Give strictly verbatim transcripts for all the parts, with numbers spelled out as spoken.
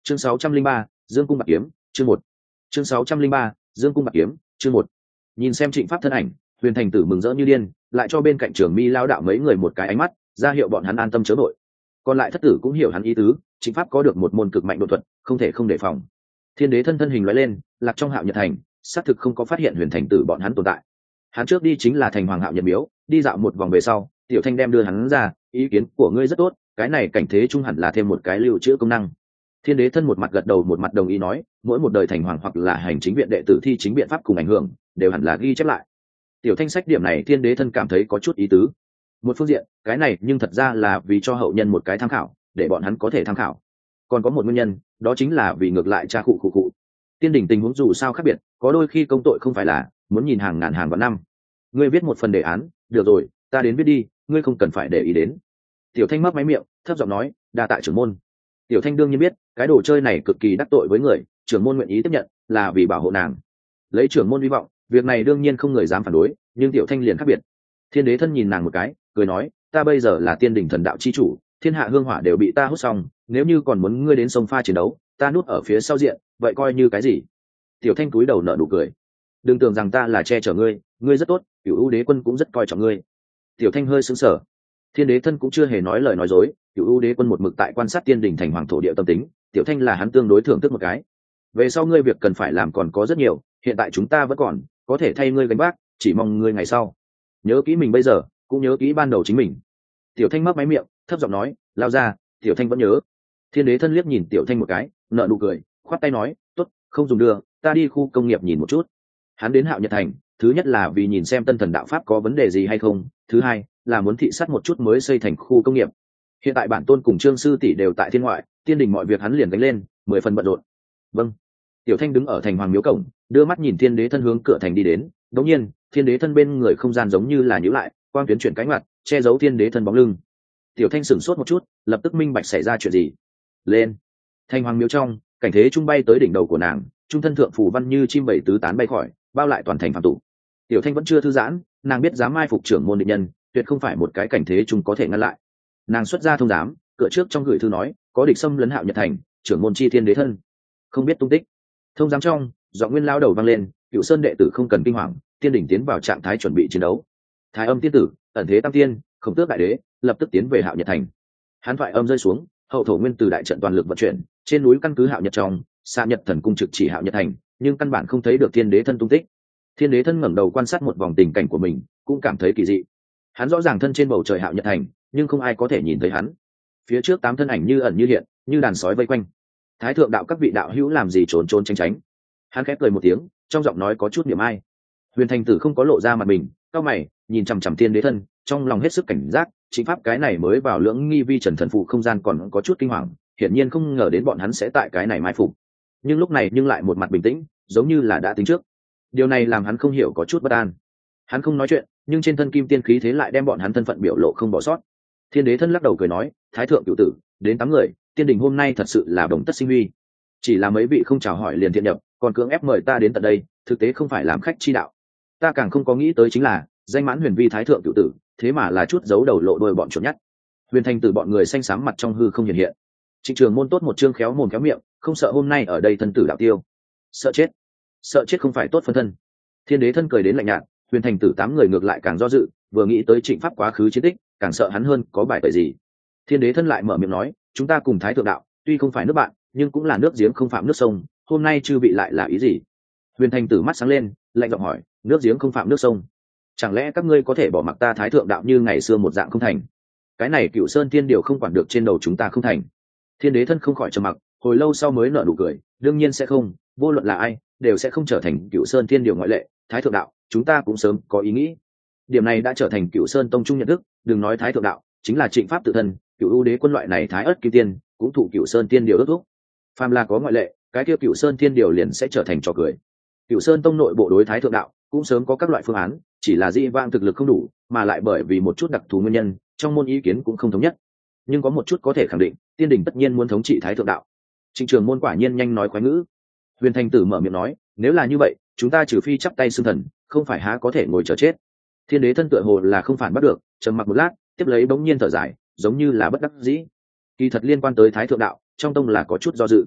chương sáu trăm linh ba dương cung bạc kiếm chương một chương sáu trăm linh ba dương cung bạc kiếm chương một Nhìn xem Trịnh Pháp thân ảnh, Huyền Thành Tử mừng rỡ như điên, lại cho bên cạnh Trường Mi lao đạo mấy người một cái ánh mắt, ra hiệu bọn hắn an tâm chớ nội. Còn lại thất tử cũng hiểu hắn ý tứ, Trịnh Pháp có được một môn cực mạnh độ thuật, không thể không đề phòng. Thiên Đế thân thân hình lóe lên, lạc trong Hạo Nhật Thành, xác thực không có phát hiện Huyền Thành Tử bọn hắn tồn tại. Hắn trước đi chính là thành Hoàng Hạo Nhật Miếu, đi dạo một vòng về sau, Tiểu Thanh đem đưa hắn ra, ý kiến của ngươi rất tốt, cái này cảnh thế trung hẳn là thêm một cái lưu trữ công năng. Thiên Đế thân một mặt gật đầu một mặt đồng ý nói, mỗi một đời thành hoàng hoặc là hành chính viện đệ tử thi chính biện pháp cùng ảnh hưởng, đều hẳn là ghi chép lại. Tiểu Thanh sách điểm này Thiên Đế thân cảm thấy có chút ý tứ. Một phương diện, cái này nhưng thật ra là vì cho hậu nhân một cái tham khảo, để bọn hắn có thể tham khảo. Còn có một nguyên nhân, đó chính là vì ngược lại tra khụ khụ khụ. Tiên đỉnh tình huống dù sao khác biệt, có đôi khi công tội không phải là muốn nhìn hàng ngàn hàng vạn năm. Ngươi viết một phần đề án, được rồi, ta đến viết đi, ngươi không cần phải để ý đến. Tiểu Thanh mấp máy miệng, thấp giọng nói, đa tạ trưởng môn. Tiểu Thanh đương nhiên biết, cái đồ chơi này cực kỳ đắc tội với người, trưởng môn nguyện ý tiếp nhận, là vì bảo hộ nàng. Lấy trưởng môn hy vọng, việc này đương nhiên không người dám phản đối, nhưng Tiểu Thanh liền khác biệt. Thiên Đế thân nhìn nàng một cái, cười nói, ta bây giờ là tiên đỉnh thần đạo chi chủ, thiên hạ hương hỏa đều bị ta hút xong, nếu như còn muốn ngươi đến sông pha chiến đấu, ta núp ở phía sau diện, vậy coi như cái gì? Tiểu Thanh cúi đầu nở nụ cười, đừng tưởng rằng ta là che chở ngươi, ngươi rất tốt, Cửu U Đế quân cũng rất coi trọng ngươi. Tiểu Thanh hơi sững sờ. Thiên Đế thân cũng chưa hề nói lời nói dối, Cửu U Đế quân một mực tại quan sát tiên đỉnh thành hoàng thổ địa tâm tính, Tiểu Thanh là hắn tương đối thưởng thức một cái. Về sau ngươi việc cần phải làm còn có rất nhiều, hiện tại chúng ta vẫn còn có thể thay ngươi gánh vác, chỉ mong ngươi ngày sau nhớ kỹ mình bây giờ, cũng nhớ kỹ ban đầu chính mình. Tiểu Thanh mấp máy miệng, thấp giọng nói, lao ra. Tiểu Thanh vẫn nhớ. Thiên Đế thân liếc nhìn Tiểu Thanh một cái, nở nụ cười, khoát tay nói, tốt, không dùng đưa, ta đi khu công nghiệp nhìn một chút. Hắn đến Hạo Nhật Thành, thứ nhất là vì nhìn xem tân thần đạo pháp có vấn đề gì hay không, thứ hai là muốn thị sát một chút mới xây thành khu công nghiệp. Hiện tại bản tôn cùng Trương sư tỷ đều tại thiên ngoại, tiên đình mọi việc hắn liền đánh lên, mười phần bận rộn. Vâng. Tiểu Thanh đứng ở thành hoàng miếu cổng, đưa mắt nhìn Thiên Đế thân hướng cửa thành đi đến. Đống nhiên, Thiên Đế thân bên người không gian giống như là nhíu lại, quang tuyến chuyển cánh mặt, che giấu Thiên Đế thân bóng lưng. Tiểu Thanh sửng sốt một chút, lập tức minh bạch xảy ra chuyện gì. Lên. Thành hoàng miếu trong, cảnh thế trung bay tới đỉnh đầu của nàng, trung thân thượng phủ văn như chim bảy tứ tán bay khỏi, bao lại toàn thành phạm tụ. Tiểu Thanh vẫn chưa thư giãn, nàng biết dám mai phục trưởng môn định nhân, tuyệt không phải một cái cảnh thế trung có thể ngăn lại. Nàng xuất ra thông giám, cửa trước trong gửi thư nói, có địch xâm lấn Hạo Nhật Thành, trưởng môn chi Thiên Đế thân không biết tung tích. Thông giám trong, giọng nguyên lao đầu vang lên, Cựu Sơn đệ tử không cần kinh hoàng, tiên đỉnh tiến vào trạng thái chuẩn bị chiến đấu. Thái Âm tiên tử, ẩn thế tam tiên, Khổng Tước đại đế, lập tức tiến về Hạo Nhật Thành. Hắn thoại âm rơi xuống, hậu thổ nguyên từ đại trận toàn lực vận chuyển, trên núi căn cứ Hạo Nhật trong, xa Nhật thần cung trực chỉ Hạo Nhật Thành, nhưng căn bản không thấy được Thiên Đế thân tung tích. Thiên Đế thân ngẩng đầu quan sát một vòng tình cảnh của mình, cũng cảm thấy kỳ dị. Hắn rõ ràng thân trên bầu trời Hạo Nhật Thành, nhưng không ai có thể nhìn thấy hắn. Phía trước tám thân ảnh như ẩn như hiện, như đàn sói vây quanh. Thái thượng đạo các vị đạo hữu làm gì trốn trốn tránh tránh? Hắn khép cười một tiếng, trong giọng nói có chút niềm ai. Huyền Thành Tử không có lộ ra mặt mình, cao mày, nhìn chằm chằm Thiên Đế thân, trong lòng hết sức cảnh giác. Chính pháp cái này mới vào lưỡng nghi vi trần thần phụ không gian còn có chút kinh hoàng, hiển nhiên không ngờ đến bọn hắn sẽ tại cái này mai phục. Nhưng lúc này nhưng lại một mặt bình tĩnh, giống như là đã tính trước. Điều này làm hắn không hiểu có chút bất an. Hắn không nói chuyện, nhưng trên thân kim tiên khí thế lại đem bọn hắn thân phận biểu lộ không bỏ sót. Thiên Đế thân lắc đầu cười nói, thái thượng cửu tử, đến tám người, tiên đình hôm nay thật sự là đồng tất sinh huy. Chỉ là mấy vị không chào hỏi liền thiện nhập, còn cưỡng ép mời ta đến tận đây, thực tế không phải làm khách chi đạo. Ta càng không có nghĩ tới chính là danh mãn huyền vi thái thượng cửu tử, thế mà là chút giấu đầu lộ đuôi bọn chuột nhắt. Huyền Thành Tử bọn người xanh xám mặt trong hư không hiện hiện. Trịnh Trường Môn tốt một chương khéo mồm khéo miệng, không sợ hôm nay ở đây thân tử đạo tiêu. Sợ chết? Sợ chết không phải tốt phân thân. Thiên Đế thân cười đến lạnh nhạt, Huyền Thành Tử tám người ngược lại càng do dự, vừa nghĩ tới Trịnh pháp quá khứ chiến tích, càng sợ hắn hơn có bài tẩy gì. Thiên Đế thân lại mở miệng nói, chúng ta cùng thái thượng đạo, tuy không phải nước bạn, nhưng cũng là nước giếng không phạm nước sông, hôm nay chư vị lại là ý gì? Huyền Thành Tử mắt sáng lên, lạnh giọng hỏi, nước giếng không phạm nước sông, chẳng lẽ các ngươi có thể bỏ mặc ta thái thượng đạo như ngày xưa một dạng không thành? Cái này Cựu Sơn Thiên điều không quản được trên đầu chúng ta không thành? Thiên Đế thân không khỏi trầm mặc, hồi lâu sau mới nở nụ cười, đương nhiên sẽ không, vô luận là ai đều sẽ không trở thành Cựu Sơn Thiên điều ngoại lệ. Thái thượng đạo chúng ta cũng sớm có ý nghĩ, điểm này đã trở thành Cựu Sơn tông trung nhận thức. Đừng nói thái thượng đạo, chính là Trịnh pháp tự thân, Cựu U Đế quân loại này thái ất kim tiên cũng thụ Cựu Sơn Thiên điều ước thúc. Phàm là có ngoại lệ, cái kia Cựu Sơn Thiên điều liền sẽ trở thành trò cười. Cựu Sơn tông nội bộ đối thái thượng đạo cũng sớm có các loại phương án, chỉ là dĩ vãng thực lực không đủ, mà lại bởi vì một chút đặc thù nguyên nhân, trong môn ý kiến cũng không thống nhất. Nhưng có một chút có thể khẳng định, tiên đình tất nhiên muốn thống trị thái thượng đạo. Trịnh Trường Môn quả nhiên nhanh nói khoái ngữ. Huyền Thành Tử mở miệng nói, nếu là như vậy, chúng ta trừ phi chắp tay xưng thần, không phải há có thể ngồi chờ chết. Thiên Đế thân tựa hồ là không phản bắt được, trầm mặc một lát, tiếp lấy bỗng nhiên thở dài, giống như là bất đắc dĩ. Kỳ thật liên quan tới thái thượng đạo, trong tông là có chút do dự.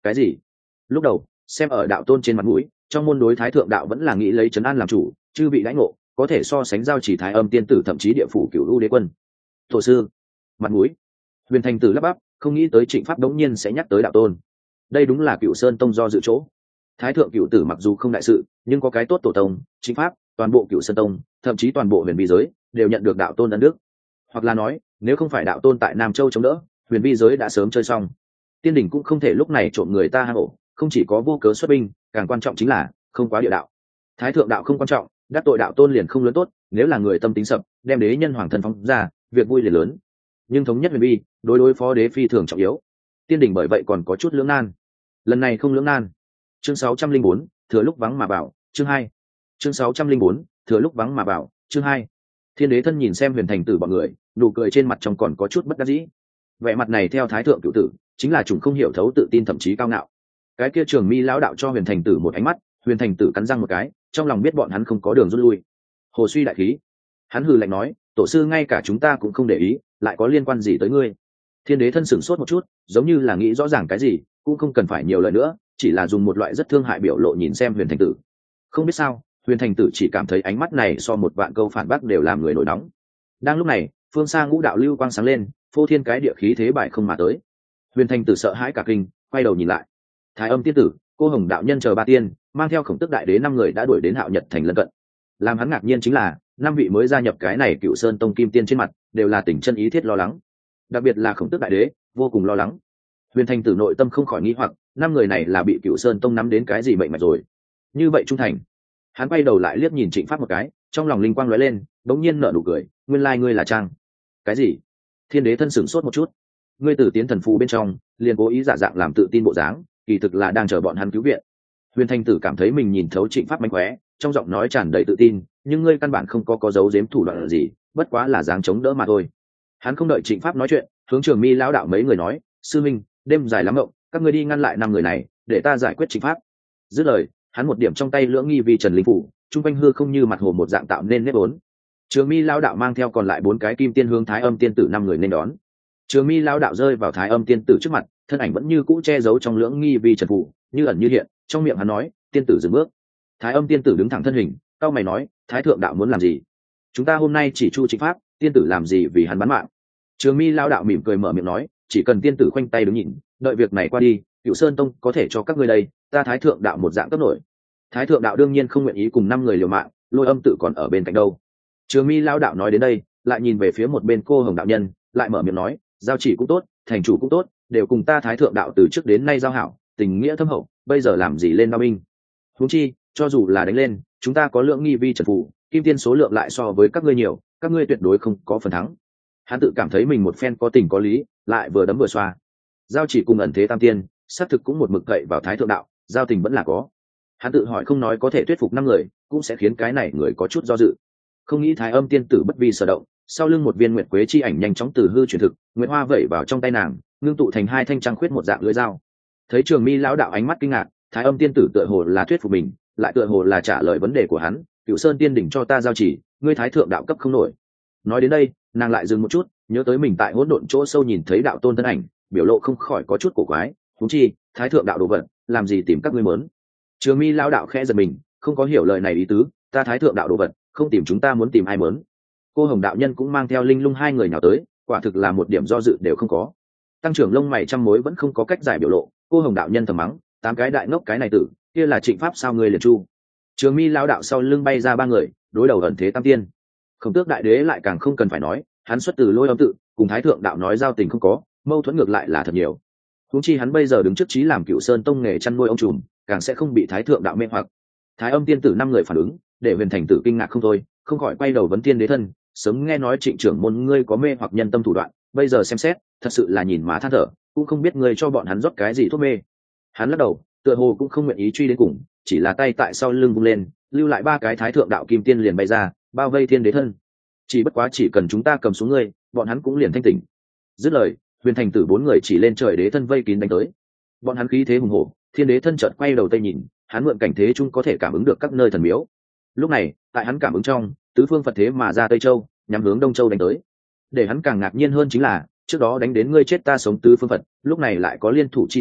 Cái gì? Lúc đầu xem ở đạo tôn trên mặt mũi, trong môn đối thái thượng đạo vẫn là nghĩ lấy trấn an làm chủ, chư vị đãi ngộ có thể so sánh giao chỉ thái âm tiên tử, thậm chí địa phủ cửu u đế quân. Tổ sư, mặt mũi. Huyền thành tử lắp bắp, không nghĩ tới Trịnh Pháp đống nhiên sẽ nhắc tới đạo tôn. Đây đúng là Cửu Sơn tông do dự chỗ. Thái thượng cửu tử mặc dù không đại sự, nhưng có cái tốt tổ tông, Trịnh Pháp, toàn bộ Cửu Sơn tông, thậm chí toàn bộ huyền vi giới đều nhận được đạo tôn ân đức. Hoặc là nói, nếu không phải đạo tôn tại Nam Châu chống đỡ, huyền vi giới đã sớm chơi xong. Tiên đỉnh cũng không thể lúc này trộm người ta hang ổ, không chỉ có vô cớ xuất binh, càng quan trọng chính là không quá địa đạo. Thái thượng đạo không quan trọng, đắc tội đạo tôn liền không lớn tốt, nếu là người tâm tính sập, đem đế nhân hoàng thần phóng ra, việc vui liền lớn. Nhưng thống nhất huyền vi, đối đối phó đế phi thường trọng yếu. Tiên đỉnh bởi vậy còn có chút lưỡng nan. Lần này không lưỡng nan. Chương sáu trăm linh bốn, thừa lúc vắng mà bảo, chương hai. Chương sáu trăm linh bốn, thừa lúc vắng mà bảo, chương hai. Thiên đế thân nhìn xem huyền thành tử bọn người, nụ cười trên mặt trong còn có chút bất đắc dĩ. Vẻ mặt này theo thái thượng cửu tử, chính là chúng không hiểu thấu tự tin thậm chí cao ngạo. Cái kia Trường Mi lão đạo cho huyền thành tử một ánh mắt, huyền thành tử cắn răng một cái, trong lòng biết bọn hắn không có đường rút lui. Hồ suy đại khí, hắn hừ lạnh nói, tổ sư ngay cả chúng ta cũng không để ý, lại có liên quan gì tới ngươi? Thiên đế thân sửng sốt một chút, giống như là nghĩ rõ ràng cái gì, cũng không cần phải nhiều lời nữa, chỉ là dùng một loại rất thương hại biểu lộ nhìn xem huyền thành tử. Không biết sao, huyền thành tử chỉ cảm thấy ánh mắt này so một vạn câu phản bác đều làm người nổi nóng. Đang lúc này, phương xa ngũ đạo lưu quang sáng lên, phô thiên cái địa khí thế bại không mà tới. Huyền thành tử sợ hãi cả kinh, quay đầu nhìn lại. Thái âm tiên tử, cô hồng đạo nhân chờ ba tiên, mang theo khổng tức đại đế năm người đã đuổi đến Hạo Nhật thành lân cận. Làm hắn ngạc nhiên chính là, năm vị mới gia nhập cái này Cựu Sơn tông kim tiên trên mặt đều là tình chân ý thiết lo lắng, đặc biệt là khổng tức đại đế vô cùng lo lắng. Huyền thành tử nội tâm không khỏi nghi hoặc, năm người này là bị Cựu Sơn tông nắm đến cái gì mệnh mạch rồi? Như vậy trung thành. Hắn quay đầu lại liếc nhìn Trịnh Pháp một cái, trong lòng linh quang lóe lên, bỗng nhiên nở nụ cười, nguyên lai ngươi là Trang. Cái gì? Thiên đế thân sửng sốt một chút. Ngươi từ tiến thần phù bên trong, liền cố ý giả dạng làm tự tin bộ dáng, kỳ thực là đang chờ bọn hắn cứu viện. Huyền thành tử cảm thấy mình nhìn thấu Trịnh Pháp mánh khóe, trong giọng nói tràn đầy tự tin, nhưng ngươi căn bản không có có dấu giếm thủ đoạn gì, bất quá là dáng chống đỡ mà thôi. Hắn không đợi Trịnh Pháp nói chuyện, hướng Trường Mi lão đạo mấy người nói, sư minh, đêm dài lắm ngộng, các ngươi đi ngăn lại năm người này, để ta giải quyết Trịnh Pháp. Dứt lời, hắn một điểm trong tay lưỡng nghi vi trần linh phủ, trung quanh hư không như mặt hồ một dạng tạo nên nếp vốn. Trường Mi lão đạo mang theo còn lại bốn cái kim tiên hướng Thái Âm tiên tử năm người nên đón. Trường Mi lão đạo rơi vào Thái Âm tiên tử trước mặt, thân ảnh vẫn như cũ che giấu trong lưỡng nghi vi trần phủ, như ẩn như hiện, trong miệng hắn nói, tiên tử dừng bước. Thái Âm tiên tử đứng thẳng thân hình, cao mày nói, thái thượng đạo muốn làm gì? Chúng ta hôm nay chỉ chu Trịnh Pháp, tiên tử làm gì vì hắn bán mạng? Trường Mi lão đạo mỉm cười mở miệng nói, chỉ cần tiên tử khoanh tay đứng nhìn, đợi việc này qua đi, Cựu Sơn tông có thể cho các ngươi đây, ta thái thượng đạo một dạng cấp nổi. Thái thượng đạo đương nhiên không nguyện ý cùng năm người liều mạng, Lôi Âm tự còn ở bên cạnh đâu. Trường Mi lão đạo nói đến đây, lại nhìn về phía một bên cô hồng đạo nhân, lại mở miệng nói, giao chỉ cũng tốt, thành chủ cũng tốt, đều cùng ta thái thượng đạo từ trước đến nay giao hảo, tình nghĩa thâm hậu, bây giờ làm gì lên ba binh? Huống chi, cho dù là đánh lên, chúng ta có lượng nghi vi trần phụ, kim tiên số lượng lại so với các ngươi nhiều, các ngươi tuyệt đối không có phần thắng. Hắn tự cảm thấy mình một phen có tình có lý, lại vừa đấm vừa xoa. Giao chỉ cùng ẩn thế tam tiên, xác thực cũng một mực cậy vào thái thượng đạo, giao tình vẫn là có. Hắn tự hỏi không nói có thể thuyết phục năm người, cũng sẽ khiến cái này người có chút do dự. Không nghĩ Thái Âm tiên tử bất vi sở động, sau lưng một viên nguyệt quế chi ảnh nhanh chóng từ hư chuyển thực, nguyệt hoa vẩy vào trong tay nàng, ngưng tụ thành hai thanh trăng khuyết một dạng lưỡi dao. Thấy Trường Mi lão đạo ánh mắt kinh ngạc, Thái Âm tiên tử tựa hồ là thuyết phục mình, lại tựa hồ là trả lời vấn đề của hắn, Cửu Sơn tiên đỉnh cho ta giao chỉ, ngươi thái thượng đạo cấp không nổi. Nói đến đây, nàng lại dừng một chút, nhớ tới mình tại hỗn độn chỗ sâu nhìn thấy đạo tôn thân ảnh, biểu lộ không khỏi có chút cổ quái, huống chi, thái thượng đạo đồ vật, làm gì tìm các ngươi muốn? Trường Mi lão đạo khẽ giật mình, không có hiểu lời này ý tứ, ta thái thượng đạo đồ vật, không tìm chúng ta muốn tìm ai muốn? Cô hồng đạo nhân cũng mang theo linh lung hai người nào tới, quả thực là một điểm do dự đều không có. Tăng trưởng lông mày trăm mối vẫn không có cách giải biểu lộ, cô hồng đạo nhân thầm mắng, tám cái đại ngốc cái này tử, kia là Trịnh Pháp sao ngươi liền chu? Trường Mi lão đạo sau lưng bay ra ba người, đối đầu ẩn thế tam tiên. Khổng Tước đại đế lại càng không cần phải nói, hắn xuất từ Lôi Âm tự, cùng thái thượng đạo nói giao tình không có, mâu thuẫn ngược lại là thật nhiều. Huống chi hắn bây giờ đứng trước chí làm Cựu Sơn tông nghề chăn nuôi ông trùm, càng sẽ không bị thái thượng đạo mê hoặc. Thái Âm tiên tử năm người phản ứng, để Huyền thành tử kinh ngạc không thôi, không khỏi quay đầu vấn tiên đế thân, sớm nghe nói Trịnh trưởng môn ngươi có mê hoặc nhân tâm thủ đoạn, bây giờ xem xét, thật sự là nhìn má than thở, cũng không biết ngươi cho bọn hắn rót cái gì thuốc mê. Hắn lắc đầu, tựa hồ cũng không nguyện ý truy đến cùng, chỉ là tay tại sau lưng vung lên, lưu lại ba cái thái thượng đạo kim tiên liền bay ra, bao vây thiên đế thân. Chỉ bất quá chỉ cần chúng ta cầm xuống ngươi, bọn hắn cũng liền thanh tỉnh. Dứt lời, Huyền thành tử bốn người chỉ lên trời đế thân vây kín đánh tới. Bọn hắn khí thế hùng hổ, thiên đế thân chợt quay đầu tây nhìn, hắn mượn cảnh thế chung có thể cảm ứng được các nơi thần miếu. Lúc này, tại hắn cảm ứng trong, tứ phương Phật thế mà ra Tây Châu, nhắm hướng Đông Châu đánh tới. Để hắn càng ngạc nhiên hơn chính là, trước đó đánh đến ngươi chết ta sống tứ phương Phật, lúc này lại có liên thủ chi thế,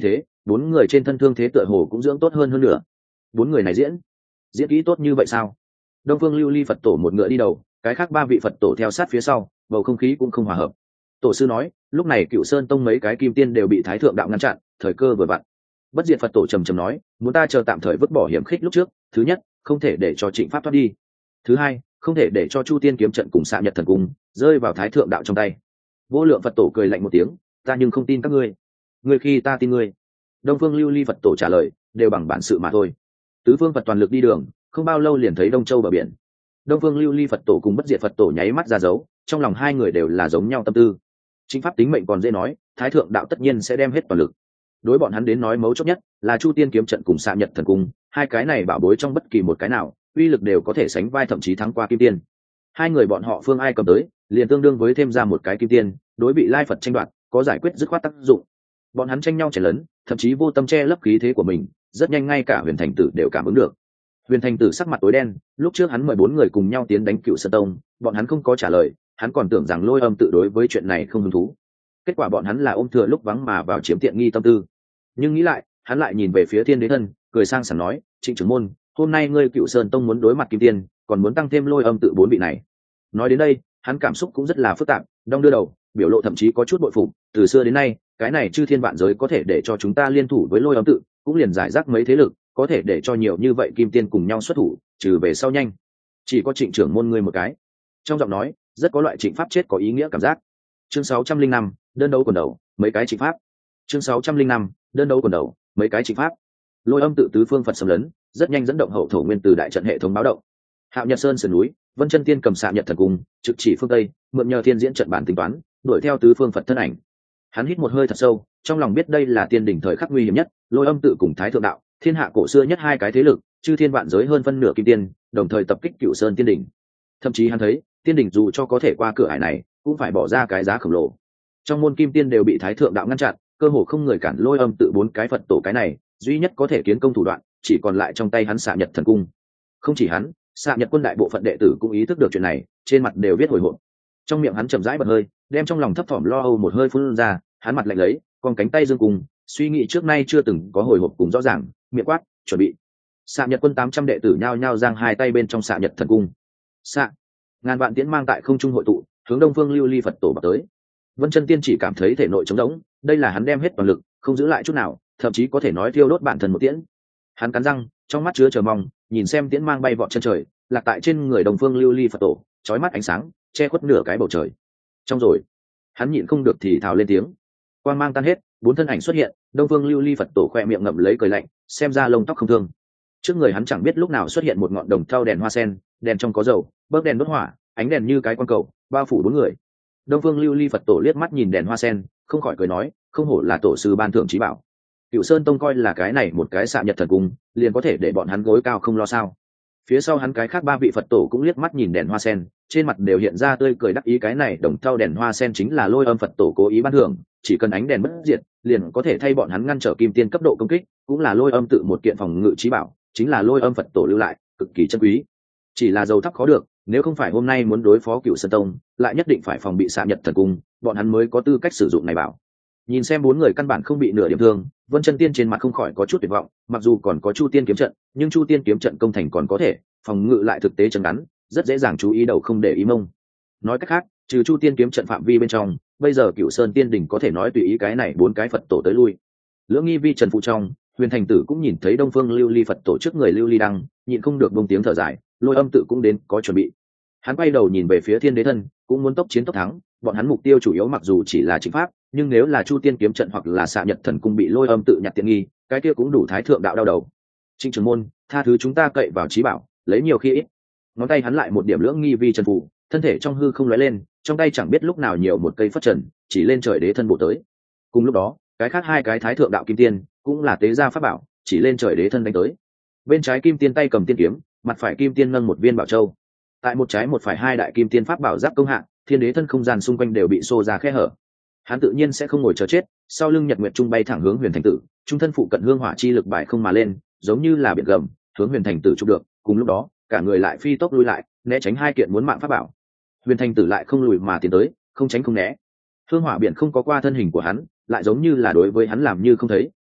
bốn người trên thân thương thế tựa hồ cũng dưỡng tốt hơn hơn nữa. Bốn người này diễn diễn kỹ tốt như vậy sao? Đông Phương Lưu Ly Phật tổ một ngựa đi đầu, cái khác ba vị Phật tổ theo sát phía sau, bầu không khí cũng không hòa hợp. Tổ sư nói, lúc này Cựu Sơn tông mấy cái kim tiên đều bị Thái thượng đạo ngăn chặn, thời cơ vừa vặn. Bất Diệt Phật tổ trầm trầm nói, muốn ta chờ tạm thời vứt bỏ hiểm khích lúc trước, thứ nhất, không thể để cho Trịnh Pháp thoát đi. Thứ hai, không thể để cho Chu Tiên kiếm trận cùng Xạ Nhật thần cung rơi vào Thái thượng đạo trong tay. Vô Lượng Phật tổ cười lạnh một tiếng, ta nhưng không tin các ngươi. Ngươi khi ta tin ngươi. Đông Phương Lưu Ly Phật tổ trả lời, đều bằng bản sự mà thôi. Tứ phương Phật toàn lực đi đường, không bao lâu liền thấy Đông Châu bờ biển. Đông Phương Lưu Ly Phật tổ cùng Bất Diệt Phật tổ nháy mắt ra dấu, trong lòng hai người đều là giống nhau tâm tư. Chính pháp tính mệnh còn dễ nói, Thái thượng đạo tất nhiên sẽ đem hết toàn lực. Đối bọn hắn đến nói mấu chốt nhất là Chu Tiên kiếm trận cùng Xạ Nhật thần cung, hai cái này bảo bối trong bất kỳ một cái nào, uy lực đều có thể sánh vai thậm chí thắng qua Kim Tiên. Hai người bọn họ phương ai cầm tới, liền tương đương với thêm ra một cái Kim Tiên, đối bị Lai Phật tranh đoạt, có giải quyết dứt khoát tác dụng. Bọn hắn tranh nhau chảy lớn, thậm chí vô tâm che lấp khí thế của mình, rất nhanh ngay cả Huyền Thành Tử đều cảm ứng được. Huyền Thành Tử sắc mặt tối đen, lúc trước hắn mời bốn người cùng nhau tiến đánh Cựu Sơn tông, bọn hắn không có trả lời, hắn còn tưởng rằng Lôi Âm tự đối với chuyện này không hứng thú. Kết quả bọn hắn là ôm thừa lúc vắng mà vào chiếm tiện nghi tâm tư. Nhưng nghĩ lại, hắn lại nhìn về phía Thiên Đế thân, cười sang sảng nói, Trịnh trưởng môn, hôm nay ngươi Cựu Sơn tông muốn đối mặt Kim Tiên, còn muốn tăng thêm Lôi Âm tự bốn vị này. Nói đến đây, hắn cảm xúc cũng rất là phức tạp, đong đưa đầu, biểu lộ thậm chí có chút bội phục, từ xưa đến nay, cái này chư thiên vạn giới có thể để cho chúng ta liên thủ với Lôi Âm tự, cũng liền giải rác mấy thế lực, có thể để cho nhiều như vậy Kim Tiên cùng nhau xuất thủ, trừ về sau nhanh. Chỉ có Trịnh trưởng môn ngươi một cái. Trong giọng nói, rất có loại Trịnh pháp chết có ý nghĩa cảm giác. Chương sáu trăm linh năm, đơn đấu quần đầu, mấy cái Trịnh pháp. Chương sáu trăm linh năm, đơn đấu quần đầu, mấy cái Trịnh pháp. Lôi Âm tự tứ phương Phật xâm lấn, rất nhanh dẫn động hậu thổ nguyên từ đại trận hệ thống báo động. Hạo Nhật Sơn sườn núi, Vân Chân Tiên cầm Xạ Nhật thần cung, trực chỉ phương tây, mượn nhờ thiên diễn trận bản tính toán, đuổi theo tứ phương Phật thân ảnh. Hắn hít một hơi thật sâu, trong lòng biết đây là tiên đỉnh thời khắc nguy hiểm nhất, Lôi Âm tự cùng Thái thượng đạo, thiên hạ cổ xưa nhất hai cái thế lực, chư thiên vạn giới hơn phân nửa kim tiên, đồng thời tập kích Cựu Sơn tiên đỉnh. Thậm chí hắn thấy, tiên đỉnh dù cho có thể qua cửa ải này, cũng phải bỏ ra cái giá khổng lồ. Trong môn kim tiên đều bị Thái thượng đạo ngăn chặn, cơ hồ không người cản Lôi Âm tự bốn cái Phật tổ cái này, duy nhất có thể kiến công thủ đoạn, chỉ còn lại trong tay hắn Xạ Nhật thần cung. Không chỉ hắn, Xạ Nhật quân đại bộ phận đệ tử cũng ý thức được chuyện này, trên mặt đều viết hồi hộp. Trong miệng hắn chậm rãi bật hơi, đem trong lòng thấp thỏm lo âu một hơi phun ra, hắn mặt lạnh lấy, con cánh tay dương cùng, suy nghĩ trước nay chưa từng có hồi hộp cùng rõ ràng, miệng quát, chuẩn bị. Xạ Nhật quân tám trăm đệ tử nhao nhao giang hai tay bên trong Xạ Nhật thần cung. Xạ, ngàn vạn tiễn mang tại không trung hội tụ, hướng Đông Phương Lưu Ly Phật tổ bạc tới. Vân Chân Tiên chỉ cảm thấy thể nội trống rỗng, đây là hắn đem hết toàn lực, không giữ lại chút nào, thậm chí có thể nói thiêu đốt bản thân một tiễn. Hắn cắn răng, trong mắt chứa chờ mong, nhìn xem tiễn mang bay vọt chân trời, lạc tại trên người Đông Phương Lưu Ly Phật tổ, chói mắt ánh sáng, che khuất nửa cái bầu trời. Trong rồi, hắn nhịn không được thì thào lên tiếng. Quang mang tan hết, bốn thân ảnh xuất hiện, Đông Phương Lưu Ly Phật tổ khoe miệng ngậm lấy cười lạnh, xem ra lông tóc không thương. Trước người hắn chẳng biết lúc nào xuất hiện một ngọn đồng thau đèn hoa sen, đèn trong có dầu, bấc đèn đốt hỏa, ánh đèn như cái quan cầu, bao phủ bốn người. Đông Phương Lưu Ly Phật tổ liếc mắt nhìn đèn hoa sen, không khỏi cười nói, không hổ là tổ sư ban thưởng trí bảo. Cựu Sơn tông coi là cái này một cái Xạ Nhật thần cung, liền có thể để bọn hắn gối cao không lo sao. Phía sau hắn cái khác ba vị Phật tổ cũng liếc mắt nhìn đèn hoa sen, trên mặt đều hiện ra tươi cười đắc ý, cái này đồng thau đèn hoa sen chính là Lôi Âm Phật tổ cố ý ban thưởng, chỉ cần ánh đèn bất diệt, liền có thể thay bọn hắn ngăn trở kim tiên cấp độ công kích, cũng là Lôi Âm tự một kiện phòng ngự trí bảo, chính là Lôi Âm Phật tổ lưu lại, cực kỳ chân quý. Chỉ là dầu thắp khó được, nếu không phải hôm nay muốn đối phó Cựu Sơn tông, lại nhất định phải phòng bị Xạ Nhật thần cung, bọn hắn mới có tư cách sử dụng này bảo. Nhìn xem bốn người căn bản không bị nửa điểm thương, Vân Chân Tiên trên mặt không khỏi có chút tuyệt vọng, mặc dù còn có Chu Tiên kiếm trận, nhưng Chu Tiên kiếm trận công thành còn có thể, phòng ngự lại thực tế chấn ngắn, rất dễ dàng chú ý đầu không để ý mông. Nói cách khác, trừ Chu Tiên kiếm trận phạm vi bên trong, bây giờ Cựu Sơn tiên đỉnh có thể nói tùy ý cái này bốn cái Phật tổ tới lui. Lưỡng nghi vi trần phụ trong, Huyền Thành Tử cũng nhìn thấy Đông Phương Lưu Ly Phật tổ trước người Lưu Ly đăng, nhịn không được buông tiếng thở dài, Lôi Âm tự cũng đến có chuẩn bị. Hắn quay đầu nhìn về phía Thiên Đế thân, cũng muốn tốc chiến tốc thắng, bọn hắn mục tiêu chủ yếu mặc dù chỉ là chính pháp, nhưng nếu là Chu Tiên kiếm trận hoặc là Xạ Nhật thần cung bị Lôi Âm tự nhặt tiện nghi, cái kia cũng đủ Thái thượng đạo đau đầu. Trịnh trưởng môn, tha thứ chúng ta cậy vào trí bảo, lấy nhiều khi ít. Ngón tay hắn lại một điểm lưỡng nghi vi trần phù, thân thể trong hư không lóe lên, trong tay chẳng biết lúc nào nhiều một cây phất trần, chỉ lên trời đế thân bộ tới. Cùng lúc đó, cái khác hai cái Thái thượng đạo kim tiên cũng là tế gia pháp bảo, chỉ lên trời đế thân đánh tới. Bên trái kim tiên tay cầm tiên kiếm, mặt phải kim tiên nâng một viên bảo châu. Tại một trái một phải hai đại kim tiên pháp bảo giáp công hạ, thiên đế thân không gian xung quanh đều bị xô ra khe hở. Hắn tự nhiên sẽ không ngồi chờ chết, sau lưng nhật nguyệt trung bay thẳng hướng Huyền Thành Tử, trung thân phụ cận hương hỏa chi lực bài không mà lên, giống như là biển gầm, hướng Huyền Thành Tử chụp được. Cùng lúc đó, cả người lại phi tốc lui lại, né tránh hai kiện muốn mạng pháp bảo. Huyền Thành Tử lại không lùi mà tiến tới, không tránh không né. Hương hỏa biển không có qua thân hình của hắn, lại giống như là đối với hắn làm như không thấy,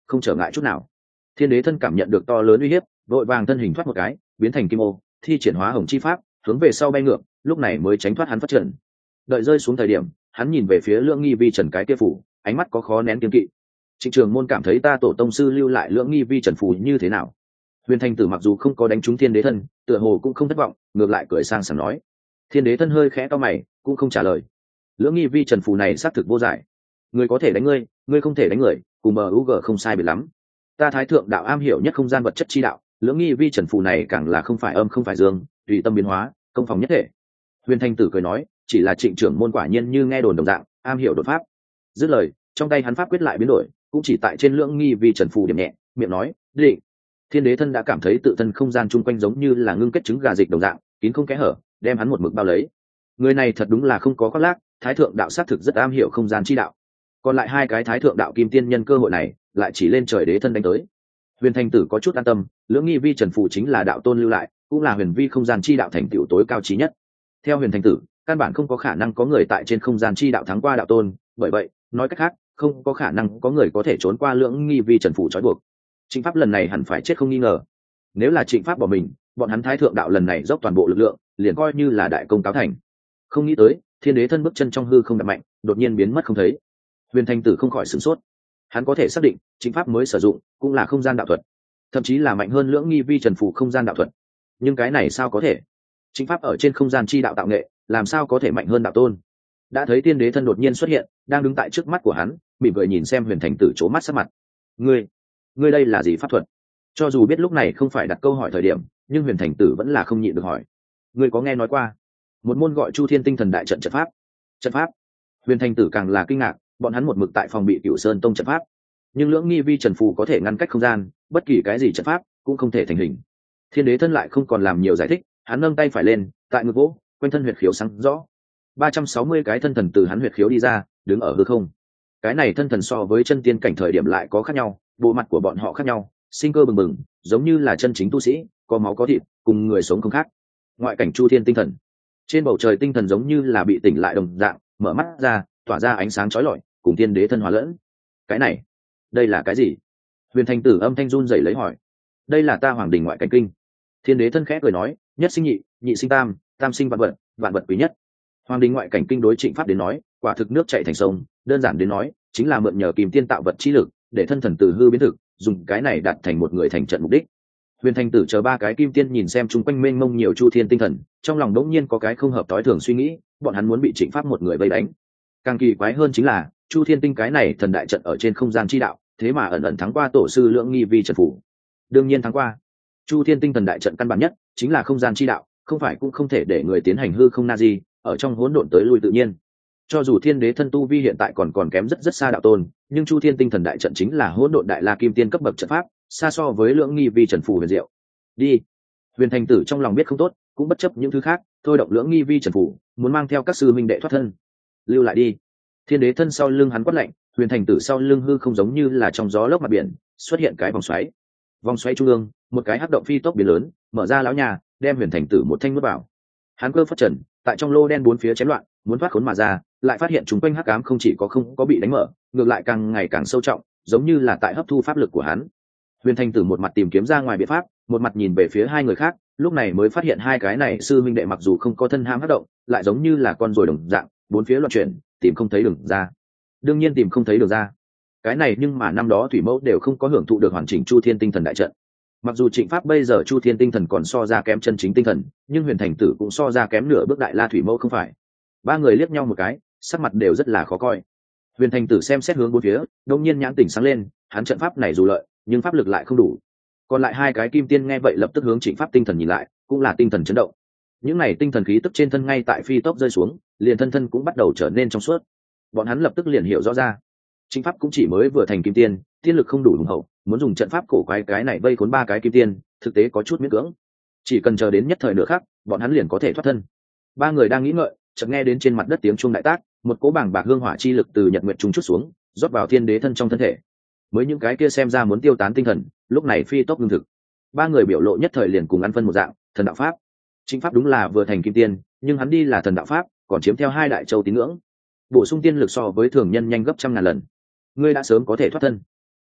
không trở ngại chút nào. Thiên đế thân cảm nhận được to lớn uy hiếp, vội vàng thân hình thoát một cái, biến thành kim ô, thi triển hóa hồng chi pháp, hướng về sau bay ngược, lúc này mới tránh thoát hắn phát trận. Đợi rơi xuống thời điểm, hắn nhìn về phía Lưỡng Nghi Vi Trần cái kia phủ, ánh mắt có khó nén kiêng kỵ. Trịnh Trường Môn cảm thấy ta tổ tông sư lưu lại Lưỡng Nghi Vi Trần phù như thế nào? Huyền Thanh Tử mặc dù không có đánh trúng Thiên đế thân, tựa hồ cũng không thất vọng, ngược lại cười sang sảng nói. Thiên đế thân hơi khẽ cau mày, cũng không trả lời. Lưỡng Nghi Vi Trần phù này xác thực vô giải. Ngươi có thể đánh ngươi, ngươi không thể đánh người, cùng bờ u g không sai biệt lắm. Ta Thái Thượng đạo am hiểu nhất không gian vật chất chi đạo, Lưỡng Nghi Vi Trần phù này càng là không phải âm không phải dương, tùy tâm biến hóa, công phòng nhất thể. Huyền Thanh Tử cười nói, chỉ là Trịnh trưởng môn quả nhiên như nghe đồn đồng dạng, am hiểu đột pháp. Dứt lời, trong tay hắn pháp quyết lại biến đổi, cũng chỉ tại trên Lưỡng Nghi Vi Trần phù điểm nhẹ, miệng nói, định. Thiên đế thân đã cảm thấy tự thân không gian chung quanh giống như là ngưng kết trứng gà dịch đồng dạng, kín không kẽ hở, đem hắn một mực bao lấy. Người này thật đúng là không có khoác lác, Thái Thượng đạo sát thực rất am hiểu không gian chi đạo. Còn lại hai cái Thái Thượng đạo kim tiên nhân cơ hội này, lại chỉ lên trời đế thân đánh tới. Huyền Thanh Tử có chút an tâm, Lưỡng Nghi Vi Trần phù chính là đạo tôn lưu lại, cũng là huyền vi không gian chi đạo thành tựu tối cao chí nhất. Theo Huyền Thanh Tử, căn bản không có khả năng có người tại trên không gian chi đạo thắng qua đạo tôn, bởi vậy, nói cách khác, không có khả năng có người có thể trốn qua Lưỡng Nghi Vi Trần phù trói buộc. Trịnh Pháp lần này hẳn phải chết không nghi ngờ. Nếu là Trịnh Pháp bỏ mình, bọn hắn Thái Thượng đạo lần này dốc toàn bộ lực lượng, liền coi như là đại công cáo thành. Không nghĩ tới, Thiên đế thân bước chân trong hư không đập mạnh, đột nhiên biến mất không thấy. Huyền Thanh Tử không khỏi sửng sốt. Hắn có thể xác định, Trịnh Pháp mới sử dụng cũng là không gian đạo thuật, thậm chí là mạnh hơn Lưỡng Nghi Vi Trần phù không gian đạo thuật. Nhưng cái này sao có thể? Trịnh Pháp ở trên không gian chi đạo tạo nghệ, làm sao có thể mạnh hơn đạo tôn? Đã thấy Thiên đế thân đột nhiên xuất hiện, đang đứng tại trước mắt của hắn, mỉm cười nhìn xem Huyền Thanh Tử chố mắt sắc mặt. Ngươi, ngươi đây là gì pháp thuật? Cho dù biết lúc này không phải đặt câu hỏi thời điểm, nhưng Huyền Thanh Tử vẫn là không nhịn được hỏi. Ngươi có nghe nói qua một môn gọi Chu Thiên Tinh Thần Đại Trận trận pháp? Trận pháp? Huyền Thanh Tử càng là kinh ngạc, bọn hắn một mực tại phòng bị Cửu Sơn Tông trận pháp, nhưng Lưỡng Nghi Vi Trần phù có thể ngăn cách không gian, bất kỳ cái gì trận pháp cũng không thể thành hình. Thiên đế thân lại không còn làm nhiều giải thích, hắn nâng tay phải lên, tại ngực vỗ, quanh thân huyệt khiếu sáng rõ. ba trăm sáu mươi cái thân thần từ hắn huyệt khiếu đi ra, đứng ở hư không. Cái này thân thần so với chân tiên cảnh thời điểm lại có khác nhau, bộ mặt của bọn họ khác nhau, sinh cơ bừng bừng, giống như là chân chính tu sĩ, có máu có thịt, cùng người sống không khác. Ngoại cảnh Chu Thiên tinh thần. Trên bầu trời tinh thần giống như là bị tỉnh lại đồng dạng, mở mắt ra, tỏa ra ánh sáng chói lọi, cùng thiên đế thân hòa lẫn. Cái này, đây là cái gì? Huyền Thanh Tử âm thanh run rẩy lấy hỏi. Đây là ta Hoàng Đình ngoại cảnh kinh. Thiên đế thân khẽ cười nói, nhất sinh nhị, nhị sinh tam, tam sinh vạn vật, vạn vật quý nhất. Hoàng Đình ngoại cảnh kinh đối Trịnh Pháp đến nói, quả thực nước chảy thành sông, đơn giản đến nói, chính là mượn nhờ kìm tiên tạo vật chi lực, để thân thần từ hư biến thực, dùng cái này đạt thành một người thành trận mục đích. Huyền Thanh Tử chờ ba cái kim tiên nhìn xem chung quanh mênh mông nhiều Chu Thiên tinh thần, trong lòng đống nhiên có cái không hợp tối thường suy nghĩ, bọn hắn muốn bị Trịnh Pháp một người vây đánh. Càng kỳ quái hơn chính là, Chu Thiên tinh cái này thần đại trận ở trên không gian chi đạo, thế mà ẩn ẩn thắng qua tổ sư Lưỡng Nghi Vi Trần phủ. Đương nhiên thắng qua. Chu Thiên tinh thần đại trận căn bản nhất chính là không gian chi đạo, không phải cũng không thể để người tiến hành hư không na di, ở trong hỗn độn tới lui tự nhiên. Cho dù Thiên đế thân tu vi hiện tại còn còn kém rất rất xa đạo tôn, nhưng Chu Thiên tinh thần đại trận chính là hỗn độn đại la kim tiên cấp bậc trận pháp, xa so với Lưỡng Nghi Vi Trần phủ huyền diệu. Đi. Huyền Thanh Tử trong lòng biết không tốt, cũng bất chấp những thứ khác, thôi động Lưỡng Nghi Vi Trần phủ, muốn mang theo các sư minh đệ thoát thân. Lưu lại đi. Thiên đế thân sau lưng hắn quát lạnh, Huyền Thanh Tử sau lưng hư không giống như là trong gió lốc mặt biển, xuất hiện cái vòng xoáy. Vòng xoáy trung ương, một cái hắc động phi tốc biến lớn, mở ra lão nhà, đem Huyền Thanh Tử một thanh nuốt vào. Hắn cơ phát trần, tại trong lô đen bốn phía chém loạn, muốn thoát khốn mà ra, lại phát hiện chúng quanh hắc ám không chỉ có không có bị đánh mở, ngược lại càng ngày càng sâu trọng, giống như là tại hấp thu pháp lực của hắn. Huyền Thanh Tử một mặt tìm kiếm ra ngoài biện pháp, một mặt nhìn về phía hai người khác, lúc này mới phát hiện hai cái này sư minh đệ mặc dù không có thân ham hắc động, lại giống như là con rồi đồng dạng, bốn phía loạn chuyển, tìm không thấy đường ra. Đương nhiên tìm không thấy đường ra. Cái này nhưng mà năm đó thủy mẫu đều không có hưởng thụ được hoàn chỉnh Chu Thiên tinh thần đại trận. Mặc dù Trịnh Pháp bây giờ Chu Thiên tinh thần còn so ra kém chân chính tinh thần, nhưng Huyền Thanh Tử cũng so ra kém nửa bước đại la thủy mẫu không phải. Ba người liếc nhau một cái, sắc mặt đều rất là khó coi. Huyền Thanh Tử xem xét hướng bốn phía, đột nhiên nhãn tỉnh sáng lên, hắn trận pháp này dù lợi, nhưng pháp lực lại không đủ. Còn lại hai cái kim tiên nghe vậy lập tức hướng Trịnh Pháp tinh thần nhìn lại, cũng là tinh thần chấn động. Những này tinh thần khí tức trên thân ngay tại phi tốc rơi xuống, liền thân thân cũng bắt đầu trở nên trong suốt. Bọn hắn lập tức liền hiểu rõ ra, Trịnh Pháp cũng chỉ mới vừa thành kim tiên, tiên lực không đủ hùng hậu, muốn dùng trận pháp cổ quái cái này vây khốn ba cái kim tiên, thực tế có chút miễn cưỡng. Chỉ cần chờ đến nhất thời nửa khắc, bọn hắn liền có thể thoát thân. Ba người đang nghĩ ngợi, chợt nghe đến trên mặt đất tiếng chuông đại tác, một cỗ bảng bạc hương hỏa chi lực từ nhật nguyệt trung chút xuống, rót vào thiên đế thân trong thân thể. Mới những cái kia xem ra muốn tiêu tán tinh thần, lúc này phi tốc lương thực. Ba người biểu lộ nhất thời liền cùng ăn phân một dạng, thần đạo pháp. Trịnh Pháp đúng là vừa thành kim tiên, nhưng hắn đi là thần đạo pháp, còn chiếm theo hai đại châu tín ngưỡng, bổ sung tiên lực so với thường nhân nhanh gấp trăm ngàn lần. Ngươi đã sớm có thể thoát thân.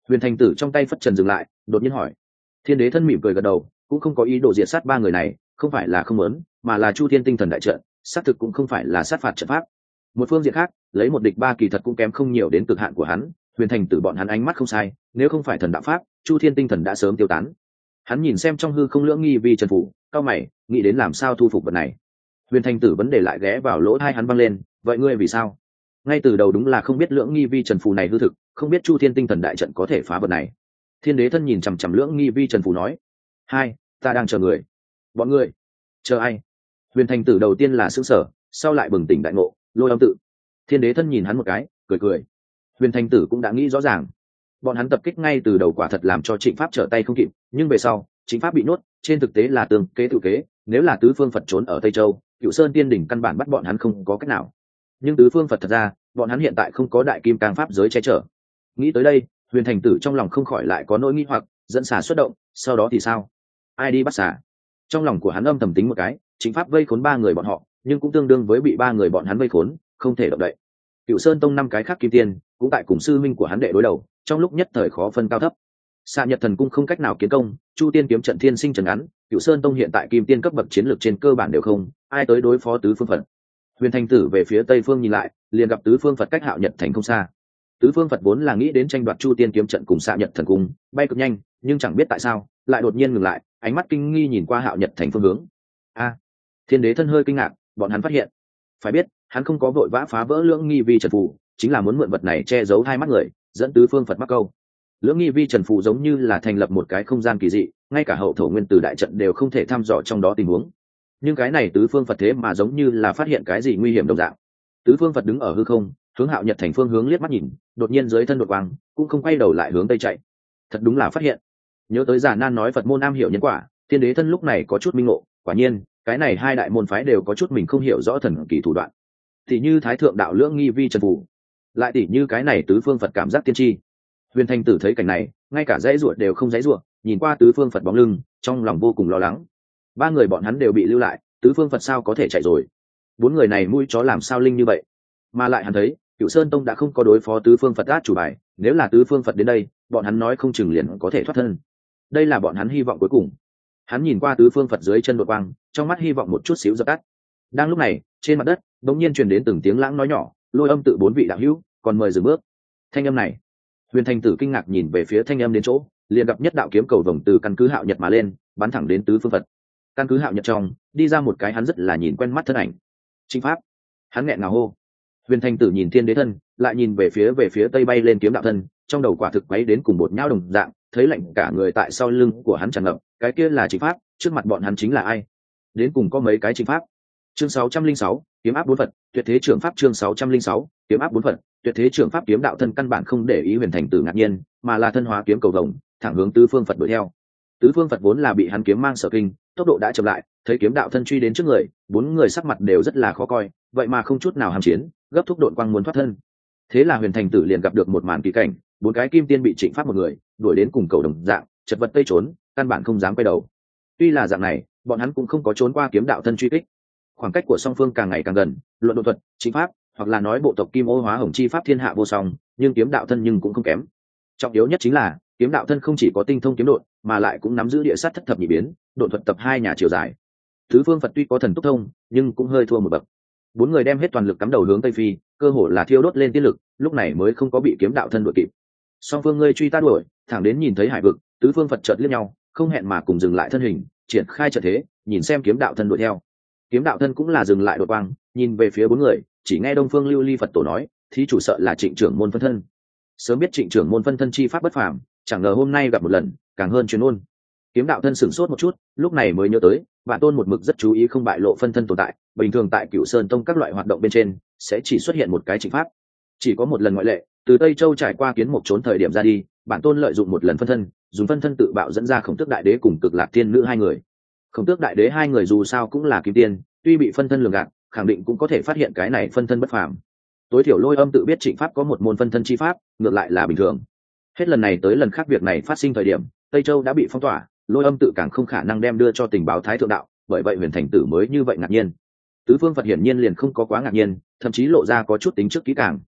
Huyền thành tử trong tay phất trần dừng lại, đột nhiên hỏi. Thiên đế thân mỉm cười gật đầu, cũng không có ý đồ diệt sát ba người này, không phải là không muốn, mà là Chu Thiên tinh thần đại trận xác thực cũng không phải là sát phạt trận pháp. Một phương diện khác, lấy một địch ba kỳ thật cũng kém không nhiều đến cực hạn của hắn. Huyền thành tử bọn hắn ánh mắt không sai, nếu không phải thần đạo pháp, Chu Thiên tinh thần đã sớm tiêu tán. Hắn nhìn xem trong hư không lưỡng nghi vi trần phủ, cao mày, nghĩ đến làm sao thu phục vật này. Huyền thành tử vấn đề lại ghé vào lỗ tai hắn văng lên, vậy ngươi vì sao? Ngay từ đầu đúng là không biết lưỡng nghi vi trần phù này hư thực, không biết Chu Thiên tinh thần đại trận có thể phá vật này. Thiên đế thân nhìn chằm chằm lưỡng nghi vi trần phù nói. Hai, ta đang chờ người. Bọn ngươi chờ ai? Huyền thành tử đầu tiên là sững sờ, sau lại bừng tỉnh đại ngộ, Lôi Âm tự. Thiên đế thân nhìn hắn một cái, cười cười. Huyền thành tử cũng đã nghĩ rõ ràng, bọn hắn tập kích ngay từ đầu quả thật làm cho Trịnh Pháp trở tay không kịp, nhưng về sau Trịnh Pháp bị nuốt, trên thực tế là tường kế tự kế, nếu là tứ phương Phật trốn ở Tây Châu, Cựu Sơn Tiên đỉnh căn bản bắt bọn hắn không có cách nào. Nhưng tứ phương Phật thật ra, bọn hắn hiện tại không có đại kim cang pháp giới che chở. Nghĩ tới đây, Huyền thành tử trong lòng không khỏi lại có nỗi nghi hoặc, dẫn xà xuất động, sau đó thì sao? Ai đi bắt xà? Trong lòng của hắn âm thầm tính một cái, Trịnh Pháp vây khốn ba người bọn họ, nhưng cũng tương đương với bị ba người bọn hắn vây khốn, không thể động đậy. Cựu Sơn tông năm cái khác kim tiên cũng tại cùng sư minh của hắn đệ đối đầu, trong lúc nhất thời khó phân cao thấp. Xạ Nhật Thần cung không cách nào kiến công, Chu Tiên kiếm trận thiên sinh trần ngắn, Cựu Sơn tông hiện tại kim tiên cấp bậc chiến lược trên cơ bản đều không, ai tới đối phó tứ phương Phật. Huyền thành tử về phía tây phương nhìn lại, liền gặp tứ phương Phật cách Hạo Nhật thành không xa. Tứ phương Phật vốn là nghĩ đến tranh đoạt Chu Tiên kiếm trận cùng Xạ Nhật Thần cung, bay cực nhanh, nhưng chẳng biết tại sao lại đột nhiên ngừng lại, ánh mắt kinh nghi nhìn qua Hạo Nhật thành phương hướng. A, Thiên đế thân hơi kinh ngạc, bọn hắn phát hiện. Phải biết, hắn không có vội vã phá vỡ lưỡng nghi vi trần phù, chính là muốn mượn vật này che giấu hai mắt người, dẫn tứ phương Phật mắc câu. Lưỡng nghi vi trần phù giống như là thành lập một cái không gian kỳ dị, ngay cả hậu thổ nguyên tử đại trận đều không thể thăm dò trong đó tình huống. Nhưng cái này tứ phương Phật thế mà giống như là phát hiện cái gì nguy hiểm đồng dạng. Tứ phương Phật đứng ở hư không, hướng Hạo Nhật thành phương hướng liếc mắt nhìn, đột nhiên dưới thân đột quang, cũng không quay đầu lại hướng tây chạy. Thật đúng là phát hiện. Nhớ tới Già Nan nói Phật môn am hiểu nhân quả, Thiên đế thân lúc này có chút minh ngộ, quả nhiên, cái này hai đại môn phái đều có chút mình không hiểu rõ thần kỳ thủ đoạn. Thì như Thái thượng đạo lưỡng nghi vi trần phù, lại tỉ như cái này tứ phương Phật cảm giác tiên tri. Huyền thành tử thấy cảnh này, ngay cả dãy ruột đều không dãy ruột, nhìn qua tứ phương Phật bóng lưng, trong lòng vô cùng lo lắng. Ba người bọn hắn đều bị lưu lại, tứ phương Phật sao có thể chạy rồi? Bốn người này mũi chó làm sao linh như vậy? Mà lại hắn thấy, Cựu Sơn tông đã không có đối phó tứ phương Phật át chủ bài, nếu là tứ phương Phật đến đây, bọn hắn nói không chừng liền có thể thoát thân. Đây là bọn hắn hy vọng cuối cùng. Hắn nhìn qua tứ phương Phật dưới chân đột quang, trong mắt hy vọng một chút xíu dập tắt. Đang lúc này, trên mặt đất bỗng nhiên truyền đến từng tiếng lãng nói nhỏ, Lôi Âm tự bốn vị đạo hữu, còn mời dừng bước. Thanh âm này, Huyền thành tử kinh ngạc nhìn về phía thanh âm đến chỗ, liền gặp nhất đạo kiếm cầu vồng từ căn cứ Hạo Nhật mà lên, bắn thẳng đến tứ phương Phật. Căn cứ Hạo Nhật trong, đi ra một cái hắn rất là nhìn quen mắt thân ảnh. Trịnh Pháp. Hắn nghẹn ngào hô. Huyền thành tử nhìn Thiên đế thân, lại nhìn về phía về phía tây bay lên kiếm đạo thân, trong đầu quả thực quấy đến cùng một nhão đồng dạng, thấy lạnh cả người tại sau lưng của hắn tràn ngập, cái kia là Trịnh Pháp, trước mặt bọn hắn chính là ai? Đến cùng có mấy cái Trịnh Pháp? Chương sáu trăm linh sáu, kiếm áp bốn Phật, tuyệt thế trưởng pháp chương sáu trăm linh sáu, kiếm áp bốn Phật, tuyệt thế trưởng pháp kiếm đạo thân căn bản không để ý Huyền thành tử ngạc nhiên, mà là thân hóa kiếm cầu vồng, thẳng hướng tứ phương Phật đuổi theo. Tứ phương Phật vốn là bị hắn kiếm mang sở kinh, tốc độ đã chậm lại, thấy kiếm đạo thân truy đến trước người, bốn người sắc mặt đều rất là khó coi, vậy mà không chút nào hàm chiến, gấp thúc độn quang muốn thoát thân. Thế là Huyền thành tử liền gặp được một màn kỳ cảnh, bốn cái kim tiên bị Trịnh Pháp một người đuổi đến cùng cầu đồng dạng, chật vật tây trốn, căn bản không dám quay đầu. Tuy là dạng này, bọn hắn cũng không có trốn qua kiếm đạo thân truy kích. Khoảng cách của song phương càng ngày càng gần, luận độ thuật, Trịnh Pháp, hoặc là nói bộ tộc Kim Ô Hóa Hồng chi pháp thiên hạ vô song, nhưng kiếm đạo thân nhưng cũng không kém. Trọng yếu nhất chính là, kiếm đạo thân không chỉ có tinh thông kiếm độn, mà lại cũng nắm giữ địa sát thất thập nhị biến, độn thuật tập hai nhà chiều dài. Tứ phương Phật tuy có thần túc thông, nhưng cũng hơi thua một bậc. Bốn người đem hết toàn lực cắm đầu hướng tây phi, cơ hồ là thiêu đốt lên tiên lực, lúc này mới không có bị kiếm đạo thân đuổi kịp. Song phương ngươi truy ta đuổi, thẳng đến nhìn thấy hải vực, tứ phương Phật chợt liếc nhau, không hẹn mà cùng dừng lại thân hình, triển khai trận thế, nhìn xem kiếm đạo thân đuổi theo. Kiếm đạo thân cũng là dừng lại đột quang, nhìn về phía bốn người, chỉ nghe Đông Phương Lưu Ly Phật tổ nói, thí chủ sợ là Trịnh trưởng môn phân thân. Sớm biết Trịnh trưởng môn phân thân chi pháp bất phàm, chẳng ngờ hôm nay gặp một lần, càng hơn truyền ôn. Kiếm đạo thân sửng sốt một chút, lúc này mới nhớ tới, bản tôn một mực rất chú ý không bại lộ phân thân tồn tại, bình thường tại Cửu Sơn tông các loại hoạt động bên trên, sẽ chỉ xuất hiện một cái Trịnh pháp. Chỉ có một lần ngoại lệ, từ Tây Châu trải qua kiến mục trốn thời điểm ra đi, bản tôn lợi dụng một lần phân thân, dùng phân thân tự bạo dẫn ra Khổng Tước đại đế cùng Cực Lạc tiên nữ hai người. Khổng Tước đại đế hai người dù sao cũng là kim tiên, tuy bị phân thân lường gạt, khẳng định cũng có thể phát hiện cái này phân thân bất phàm. Tối thiểu Lôi Âm tự biết Trịnh pháp có một môn phân thân chi pháp, ngược lại là bình thường. Hết lần này tới lần khác việc này phát sinh thời điểm, Tây Châu đã bị phong tỏa, Lôi Âm tự càng không khả năng đem đưa cho tình báo Thái thượng đạo, bởi vậy Huyền thành tử mới như vậy ngạc nhiên. Tứ phương Phật hiển nhiên liền không có quá ngạc nhiên, thậm chí lộ ra có chút tính trước kỹ càng.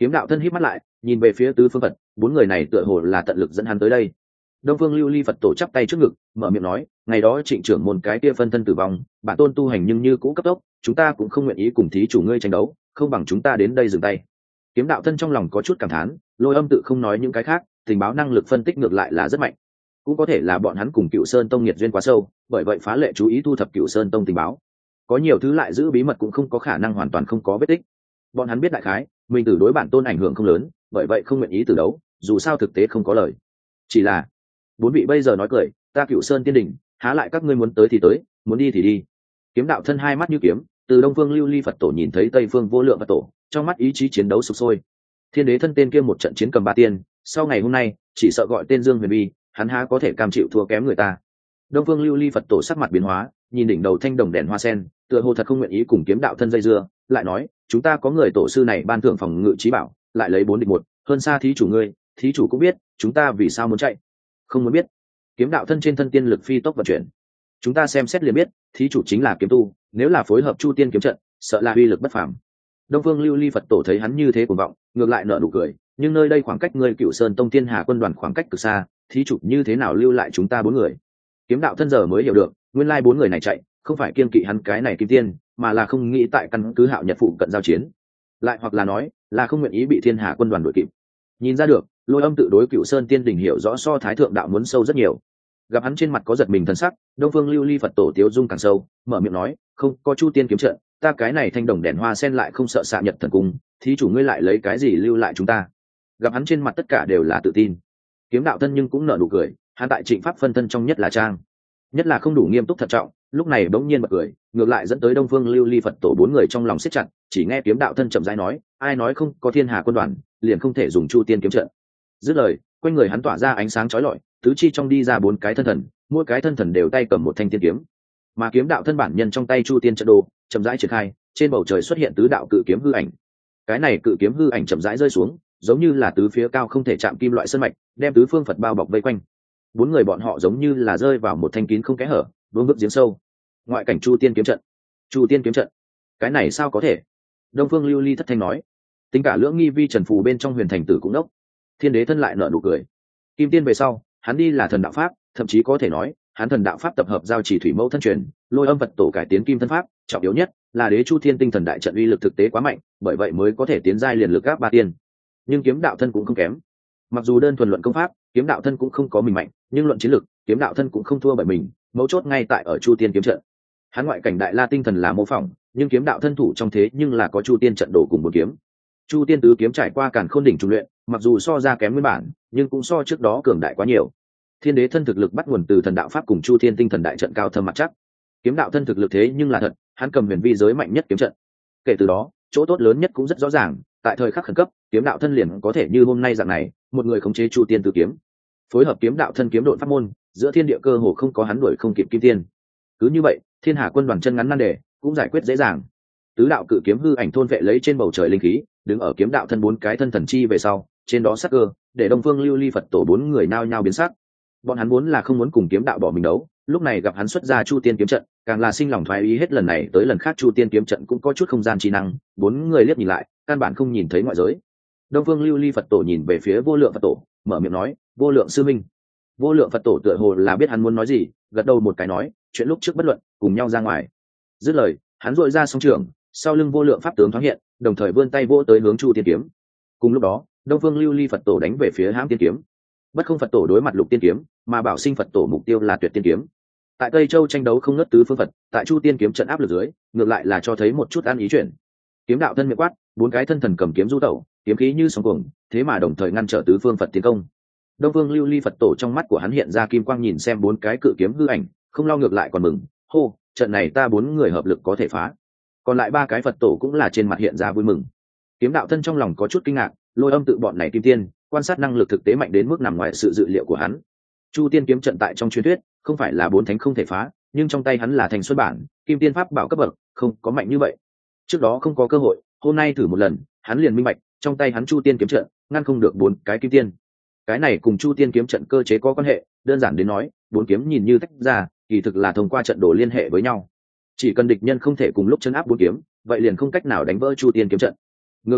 Kiếm đạo thân híp mắt lại, nhìn về phía tứ phương Phật, bốn người này tựa hồ là tận lực dẫn hắn tới đây. Đông Phương Lưu Ly Phật tổ chắp tay trước ngực, mở miệng nói, ngày đó Trịnh trưởng môn cái kia phân thân tử vong, bản tôn tu hành nhưng như cũ cấp tốc, chúng ta cũng không nguyện ý cùng thí chủ ngươi tranh đấu, không bằng chúng ta đến đây dừng tay. Kiếm đạo thân trong lòng có chút cảm thán, Lôi Âm tự không nói những cái khác, tình báo năng lực phân tích ngược lại là rất mạnh. Cũng có thể là bọn hắn cùng Cựu Sơn Tông nghiệt duyên quá sâu, bởi vậy phá lệ chú ý thu thập Cựu Sơn Tông tình báo. Có nhiều thứ lại giữ bí mật cũng không có khả năng hoàn toàn không có vết tích. Bọn hắn biết đại khái, mình tử đối bản tôn ảnh hưởng không lớn, bởi vậy không nguyện ý từ đấu, dù sao thực tế không có lời. Chỉ là bốn vị bây giờ nói cười, ta Cựu Sơn Tiên Đình, há lại các ngươi muốn tới thì tới, muốn đi thì đi. Kiếm đạo thân hai mắt như kiếm, từ Đông Phương Lưu Ly Phật tổ nhìn thấy Tây Phương Vô Lượng Phật tổ, trong mắt ý chí chiến đấu sục sôi. Thiên đế thân tên kia một trận chiến cầm ba tiên, sau ngày hôm nay chỉ sợ gọi tên Dương Huyền Vi, hắn há có thể cam chịu thua kém người ta. Đông Phương Lưu Ly Phật tổ sắc mặt biến hóa, nhìn đỉnh đầu thanh đồng đèn hoa sen, tựa hồ thật không nguyện ý cùng kiếm đạo thân dây dưa, lại nói, chúng ta có người tổ sư này ban thưởng phòng ngự trí bảo, lại lấy bốn địch một, hơn xa thí chủ ngươi, thí chủ cũng biết, chúng ta vì sao muốn chạy. Không muốn biết. Kiếm đạo thân trên thân tiên lực phi tốc vận chuyển. Chúng ta xem xét liền biết, thí chủ chính là kiếm tu, nếu là phối hợp Chu Tiên kiếm trận, sợ là uy lực bất phàm. Đông Phương Lưu Ly Phật tổ thấy hắn như thế cuồng vọng, ngược lại nở nụ cười, nhưng nơi đây khoảng cách ngươi Cựu Sơn Tông Tiên Hà quân đoàn khoảng cách cực xa, thí chủ như thế nào lưu lại chúng ta bốn người? Kiếm đạo thân giờ mới hiểu được, nguyên lai bốn người này chạy, không phải kiên kỵ hắn cái này kim tiên, mà là không nghĩ tại căn cứ Hạo Nhật phụ cận giao chiến, lại hoặc là nói, là không nguyện ý bị Thiên Hà quân đoàn đuổi kịp. Nhìn ra được, Lôi Âm tự đối Cựu Sơn Tiên Đình hiểu rõ so Thái thượng đạo muốn sâu rất nhiều. Gặp hắn trên mặt có giật mình thần sắc, Đông Phương Lưu Ly Phật tổ tiếu dung càng sâu, mở miệng nói, không có Chu Tiên kiếm trận, ta cái này thanh đồng đèn hoa sen lại không sợ xạ nhật thần cung, thí chủ ngươi lại lấy cái gì lưu lại chúng ta? Gặp hắn trên mặt tất cả đều là tự tin. Kiếm đạo thân nhưng cũng nở nụ cười, hắn tại Trịnh pháp phân thân trong nhất là trang, nhất là không đủ nghiêm túc thận trọng, lúc này bỗng nhiên bật cười, ngược lại dẫn tới Đông Phương Lưu Ly Phật tổ bốn người trong lòng siết chặt, chỉ nghe kiếm đạo thân chậm rãi nói, ai nói không có Thiên Hà quân đoàn, liền không thể dùng Chu Tiên kiếm trận. Dứt lời, quanh người hắn tỏa ra ánh sáng chói lọi, tứ chi trong đi ra bốn cái thân thần, mỗi cái thân thần đều tay cầm một thanh tiên kiếm, mà kiếm đạo thân bản nhân trong tay Chu Tiên trận đồ chậm rãi triển khai, trên bầu trời xuất hiện tứ đạo cự kiếm hư ảnh. Cái này cự kiếm hư ảnh chậm rãi rơi xuống, giống như là tứ phía cao không thể chạm kim loại sơn mạch, đem tứ phương Phật bao bọc vây quanh. Bốn người bọn họ giống như là rơi vào một thanh kín không kẽ hở, vương vức giếng sâu. Ngoại cảnh Chu Tiên kiếm trận. Chu Tiên kiếm trận, cái này sao có thể? Đông Phương Lưu Ly thất thanh nói. Tính cả lưỡng nghi vi trần phù bên trong huyền thành tử cũng đốc. Thiên đế thân lại nở nụ cười. Kim tiên về sau, hắn đi là thần đạo pháp, thậm chí có thể nói, hắn thần đạo pháp tập hợp giao chỉ thủy mẫu thân truyền, Lôi Âm Phật tổ cải tiến kim thân pháp, trọng yếu nhất là đế Chu Thiên tinh thần đại trận uy lực thực tế quá mạnh, bởi vậy mới có thể tiến giai liền lực gáp ba tiên. Nhưng kiếm đạo thân cũng không kém. Mặc dù đơn thuần luận công pháp, kiếm đạo thân cũng không có mình mạnh, nhưng luận chiến lực, kiếm đạo thân cũng không thua bởi mình, mấu chốt ngay tại ở Chu Tiên kiếm trận. Hắn ngoại cảnh đại la tinh thần là mô phỏng, nhưng kiếm đạo thân thủ trong thế nhưng là có Chu Tiên trận đồ cùng một kiếm. Chu Tiên tứ kiếm trải qua càn khôn đỉnh trùng luyện, mặc dù so ra kém nguyên bản, nhưng cũng so trước đó cường đại quá nhiều. Thiên đế thân thực lực bắt nguồn từ thần đạo pháp cùng Chu Thiên tinh thần đại trận cao thâm mặt chắc. Kiếm đạo thân thực lực thế nhưng là thật, hắn cầm huyền vi giới mạnh nhất kiếm trận. Kể từ đó, chỗ tốt lớn nhất cũng rất rõ ràng, tại thời khắc khẩn cấp, kiếm đạo thân liền có thể như hôm nay dạng này, một người khống chế Chu Tiên tứ kiếm, phối hợp kiếm đạo thân kiếm độn pháp môn, giữa thiên địa cơ hồ không có hắn đuổi không kịp kim tiên. Cứ như vậy, Thiên Hà quân đoàn chân ngắn nan đề cũng giải quyết dễ dàng. Tứ đạo cự kiếm hư ảnh thôn vệ lấy trên bầu trời linh khí, đứng ở kiếm đạo thân bốn cái thân thần chi về sau, trên đó sắc cơ, để Đông Phương Lưu Ly Phật tổ bốn người nao nhao biến sắc. Bọn hắn muốn là không muốn cùng kiếm đạo bỏ mình đấu, lúc này gặp hắn xuất ra Chu Tiên kiếm trận, càng là sinh lòng thoái ý, hết lần này tới lần khác Chu Tiên kiếm trận cũng có chút không gian chi năng, bốn người liếc nhìn lại, căn bản không nhìn thấy ngoại giới. Đông Phương Lưu Ly Phật tổ nhìn về phía Vô Lượng Phật tổ, mở miệng nói, Vô Lượng sư minh. Vô Lượng Phật tổ tựa hồ là biết hắn muốn nói gì, gật đầu một cái nói, chuyện lúc trước bất luận, cùng nhau ra ngoài. Dứt lời, hắn dội ra song trường, sau lưng Vô Lượng pháp tướng thoáng hiện, đồng thời vươn tay vỗ tới hướng Chu Tiên kiếm. Cùng lúc đó, Đông Phương Lưu Ly Phật tổ đánh về phía Hãm Tiên kiếm. Bất Không Phật tổ đối mặt Lục Tiên kiếm, mà Bảo Sinh Phật tổ mục tiêu là Tuyệt Tiên kiếm. Tại Tây Châu tranh đấu không ngớt tứ phương Phật, tại Chu Tiên kiếm trận áp lực dưới, ngược lại là cho thấy một chút an ý chuyển. Kiếm đạo thân miệng quát, bốn cái thân thần cầm kiếm du tẩu, kiếm khí như sóng cuồng, thế mà đồng thời ngăn trở tứ phương Phật tiến công. Đông Phương Lưu Ly Phật tổ trong mắt của hắn hiện ra kim quang, nhìn xem bốn cái cự kiếm hư ảnh, không lo ngược lại còn mừng, hô, trận này ta bốn người hợp lực có thể phá. Còn lại ba cái Phật tổ cũng là trên mặt hiện ra vui mừng. Kiếm đạo thân trong lòng có chút kinh ngạc, Lôi Âm tự bọn này kim tiên, quan sát năng lực thực tế mạnh đến mức nằm ngoài sự dự liệu của hắn. Chu Tiên kiếm trận tại trong truyền thuyết, không phải là bốn thánh không thể phá, nhưng trong tay hắn là thành xuất bản, kim tiên pháp bảo cấp bậc, không có mạnh như vậy. Trước đó không có cơ hội, hôm nay thử một lần, hắn liền minh bạch, trong tay hắn Chu Tiên kiếm trận, ngăn không được bốn cái kim tiên. Cái này cùng Chu Tiên kiếm trận cơ chế có quan hệ, đơn giản đến nói, bốn kiếm nhìn như tách ra, kỳ thực là thông qua trận đồ liên hệ với nhau. Chỉ cần địch nhân không thể cùng lúc chấn áp bốn kiếm, vậy liền không cách nào đánh vỡ Chu Tiên kiếm trận. Ngược lại,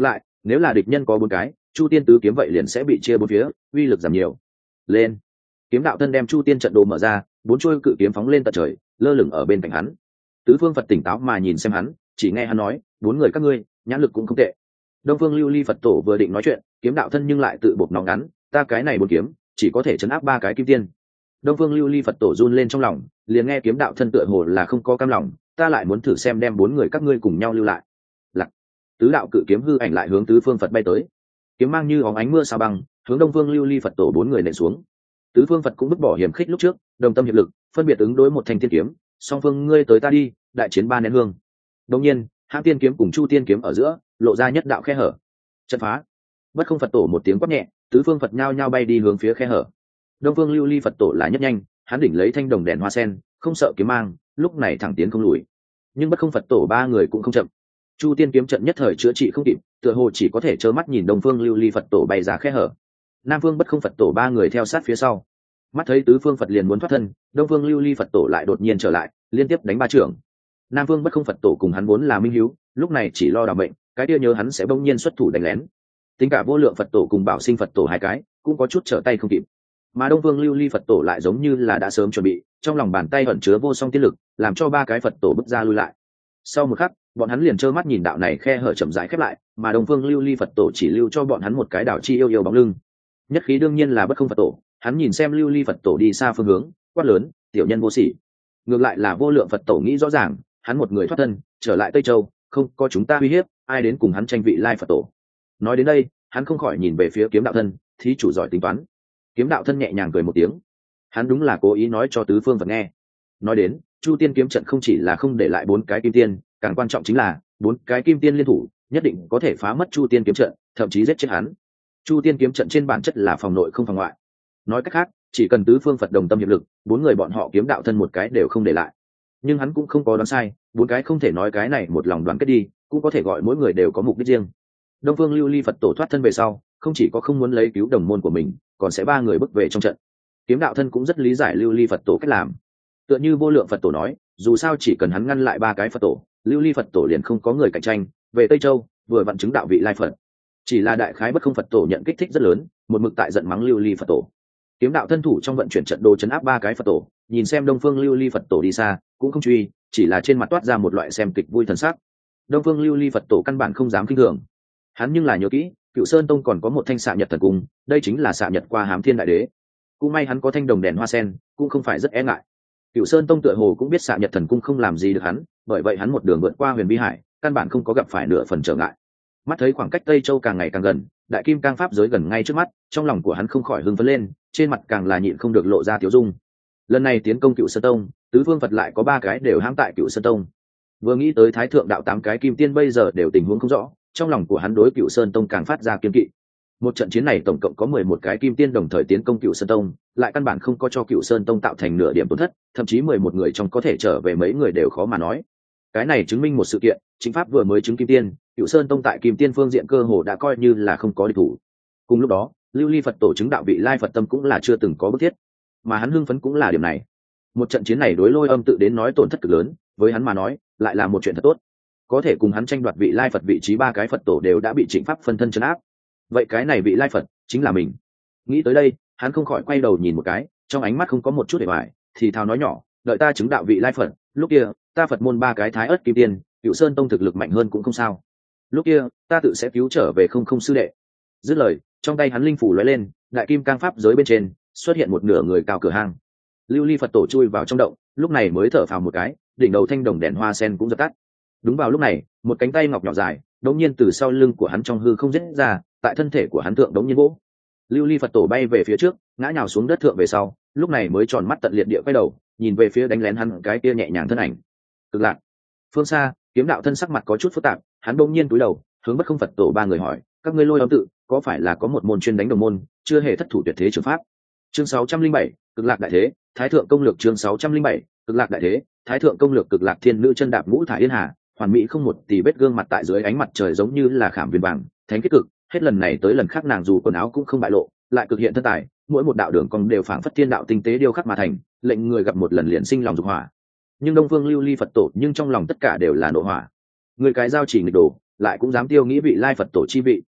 nếu là địch nhân có bốn cái, chu tiên tứ kiếm vậy liền sẽ bị chia bốn phía, uy lực giảm nhiều. Lên. Kiếm đạo thân đem chu tiên trận đồ mở ra, bốn chuôi cự kiếm phóng lên tận trời, lơ lửng ở bên cạnh hắn. Tứ phương Phật tỉnh táo mà nhìn xem hắn, chỉ nghe hắn nói, bốn người các ngươi nhãn lực cũng không tệ. Đông phương lưu ly Phật tổ vừa định nói chuyện, kiếm đạo thân nhưng lại tự bộc nóng ngắn, ta cái này bốn kiếm chỉ có thể chấn áp ba cái kim tiên. Đông phương lưu ly Phật tổ run lên trong lòng, liền nghe kiếm đạo thân tựa hồ là không có cam lòng, ta lại muốn thử xem đem bốn người các ngươi cùng nhau lưu lại. Lặc. Tứ đạo cự kiếm hư ảnh lại hướng tứ phương Phật bay tới, kiếm mang như óng ánh mưa sao băng, hướng đông phương lưu ly Phật tổ bốn người nện xuống. Tứ phương Phật cũng vứt bỏ hiểm khích lúc trước, đồng tâm hiệp lực, phân biệt ứng đối một thanh tiên kiếm, song phương ngươi tới ta đi, đại chiến ba nén hương. Đương nhiên, Hãn tiên kiếm cùng Chu tiên kiếm ở giữa, lộ ra nhất đạo khe hở. Trận phá. Bất không Phật tổ một tiếng quát nhẹ, tứ phương Phật nhao nhao bay đi hướng phía khe hở. Đông phương lưu ly Phật tổ là nhất nhanh, hắn đỉnh lấy thanh đồng đèn hoa sen, không sợ kiếm mang, lúc này thẳng tiến không lùi. Nhưng bất không Phật tổ ba người cũng không chậm. Chu tiên kiếm trận nhất thời chữa trị không kịp, tựa hồ chỉ có thể trơ mắt nhìn đông phương lưu ly Phật tổ bay ra khe hở. Nam phương bất không Phật tổ ba người theo sát phía sau, mắt thấy tứ phương Phật liền muốn thoát thân, đông phương lưu ly Phật tổ lại đột nhiên trở lại, liên tiếp đánh ba trưởng. Nam phương bất không Phật tổ cùng hắn vốn là minh hiếu, lúc này chỉ lo đảm mệnh, cái kia nhớ hắn sẽ bỗng nhiên xuất thủ đánh lén. Tính cả vô lượng Phật tổ cùng bảo sinh Phật tổ hai cái cũng có chút trở tay không kịp, mà đông phương lưu ly Phật tổ lại giống như là đã sớm chuẩn bị, trong lòng bàn tay ẩn chứa vô song tiên lực, làm cho ba cái Phật tổ bước ra lui lại. Sau một khắc, bọn hắn liền trơ mắt nhìn đạo này khe hở chậm rãi khép lại, mà đông phương lưu ly Phật tổ chỉ lưu cho bọn hắn một cái đảo chi yêu yêu bóng lưng. Nhất khí đương nhiên là bất không Phật tổ, hắn nhìn xem lưu ly Phật tổ đi xa phương hướng, quát lớn, tiểu nhân vô sỉ. Ngược lại là vô lượng Phật tổ nghĩ rõ ràng, hắn một người thoát thân trở lại Tây Châu, không có chúng ta uy hiếp, ai đến cùng hắn tranh vị lai Phật tổ. Nói đến đây, hắn không khỏi nhìn về phía kiếm đạo thân, thí chủ giỏi tính toán. Kiếm đạo thân nhẹ nhàng cười một tiếng, hắn đúng là cố ý nói cho tứ phương Phật nghe. Nói đến, Chu tiên kiếm trận không chỉ là không để lại bốn cái kim tiên, càng quan trọng chính là bốn cái kim tiên liên thủ nhất định có thể phá mất Chu tiên kiếm trận, thậm chí giết chết hắn. Chu tiên kiếm trận trên bản chất là phòng nội không phòng ngoại, nói cách khác, chỉ cần tứ phương Phật đồng tâm hiệp lực, bốn người bọn họ kiếm đạo thân một cái đều không để lại. Nhưng hắn cũng không có đoán sai, bốn cái không thể nói cái này một lòng đoàn kết đi, cũng có thể gọi mỗi người đều có mục đích riêng. Đông phương lưu ly Phật tổ thoát thân về sau, không chỉ có không muốn lấy cứu đồng môn của mình, còn sẽ ba người bước về trong trận. Kiếm đạo thân cũng rất lý giải lưu ly Phật tổ cách làm, tựa như vô lượng Phật tổ nói, dù sao chỉ cần hắn ngăn lại ba cái Phật tổ, lưu ly Phật tổ liền không có người cạnh tranh, về Tây Châu vừa vặn chứng đạo vị lai Phật. Chỉ là đại khái bất không Phật tổ nhận kích thích rất lớn, một mực tại giận mắng lưu ly Phật tổ. Kiếm đạo thân thủ trong vận chuyển trận đồ chấn áp ba cái Phật tổ, nhìn xem đông phương lưu ly Phật tổ đi xa, cũng không truy, chỉ là trên mặt toát ra một loại xem kịch vui thần sắc. Đông phương lưu ly Phật tổ căn bản không dám kinh thường, hắn nhưng là nhớ kỹ, Cựu Sơn Tông còn có một thanh xạ nhật thần cung, đây chính là xạ nhật qua Hám Thiên Đại Đế. Cũng may hắn có thanh đồng đèn hoa sen, cũng không phải rất e ngại. Cựu Sơn Tông tựa hồ cũng biết xạ nhật thần cung không làm gì được hắn, bởi vậy hắn một đường vượt qua Huyền Bi Hải, căn bản không có gặp phải nửa phần trở ngại. Mắt thấy khoảng cách Tây Châu càng ngày càng gần, đại kim cang pháp giới gần ngay trước mắt, trong lòng của hắn không khỏi hưng phấn lên, trên mặt càng là nhịn không được lộ ra tiểu dung. Lần này tiến công Cựu Sơn Tông, tứ phương Phật lại có ba cái đều hãm tại Cựu Sơn Tông. Vừa nghĩ tới Thái thượng đạo tám cái kim tiên bây giờ đều tình huống không rõ, trong lòng của hắn đối Cựu Sơn Tông càng phát ra kiên kỵ. Một trận chiến này tổng cộng có mười một cái kim tiên đồng thời tiến công Cựu Sơn Tông, lại căn bản không có cho Cựu Sơn Tông tạo thành nửa điểm tổn thất, thậm chí mười một người trong có thể trở về mấy người đều khó mà nói. Cái này chứng minh một sự kiện, chính pháp vừa mới chứng kim tiên, Cựu Sơn Tông tại kim tiên phương diện cơ hồ đã coi như là không có địch thủ. Cùng lúc đó, lưu ly Phật tổ chứng đạo vị lai Phật tâm cũng là chưa từng có bức thiết, mà hắn hưng phấn cũng là điểm này. Một trận chiến này đối Lôi Âm tự đến nói tổn thất cực lớn, với hắn mà nói lại là một chuyện thật tốt, có thể cùng hắn tranh đoạt vị lai Phật vị trí ba cái Phật tổ đều đã bị Trịnh Pháp phân thân trấn áp, vậy cái này vị lai Phật chính là mình. Nghĩ tới đây, hắn không khỏi quay đầu nhìn một cái, trong ánh mắt không có một chút để bại, thì thào nói nhỏ, đợi ta chứng đạo vị lai Phật, lúc kia ta Phật môn ba cái thái ớt kim tiên, Cựu Sơn Tông thực lực mạnh hơn cũng không sao, lúc kia ta tự sẽ cứu trở về không không sư đệ. Dứt lời, trong tay hắn linh phủ lóe lên, đại kim cang pháp giới bên trên xuất hiện một nửa người cao cửa hang. Lưu ly Phật tổ chui vào trong động, lúc này mới thở phào một cái, đỉnh đầu thanh đồng đèn hoa sen cũng dập tắt. Đúng vào lúc này, một cánh tay ngọc nhỏ dài đống nhiên từ sau lưng của hắn trong hư không rết ra, tại thân thể của hắn thượng đống nhiên vỗ. Lưu ly Phật tổ bay về phía trước, ngã nhào xuống đất thượng về sau, lúc này mới tròn mắt tận liệt địa quay đầu, nhìn về phía đánh lén hắn cái kia nhẹ nhàng thân ảnh. Cực lạc. Phương xa, kiếm đạo thân sắc mặt có chút phức tạp, hắn đống nhiên cúi đầu, hướng bất không Phật tổ ba người hỏi, các ngươi Lôi Âm tự có phải là có một môn chuyên đánh đồng môn, chưa hề thất thủ tuyệt thế trường pháp? Chương sáu trăm linh bảy, cực lạc đại thế, thái thượng công lược. Chương sáu trăm linh bảy, cực lạc đại thế, thái thượng công lược. Cực lạc thiên nữ chân đạp ngũ thải yên hà, hoàn mỹ không một tì vết, gương mặt tại dưới ánh mặt trời giống như là khảm viền vàng, thánh kết cực. Hết lần này tới lần khác nàng dù quần áo cũng không bại lộ, lại cực hiện thân tài, mỗi một đạo đường cong đều phảng phất thiên đạo tinh tế điêu khắc mà thành, lệnh người gặp một lần liền sinh lòng dục hỏa. Nhưng Đông Phương Lưu Ly Phật tổ nhưng trong lòng tất cả đều là nộ hỏa. Người cái giao chỉ nghịch đồ, lại cũng dám tiêu nghĩ vị lai Phật tổ chi vị,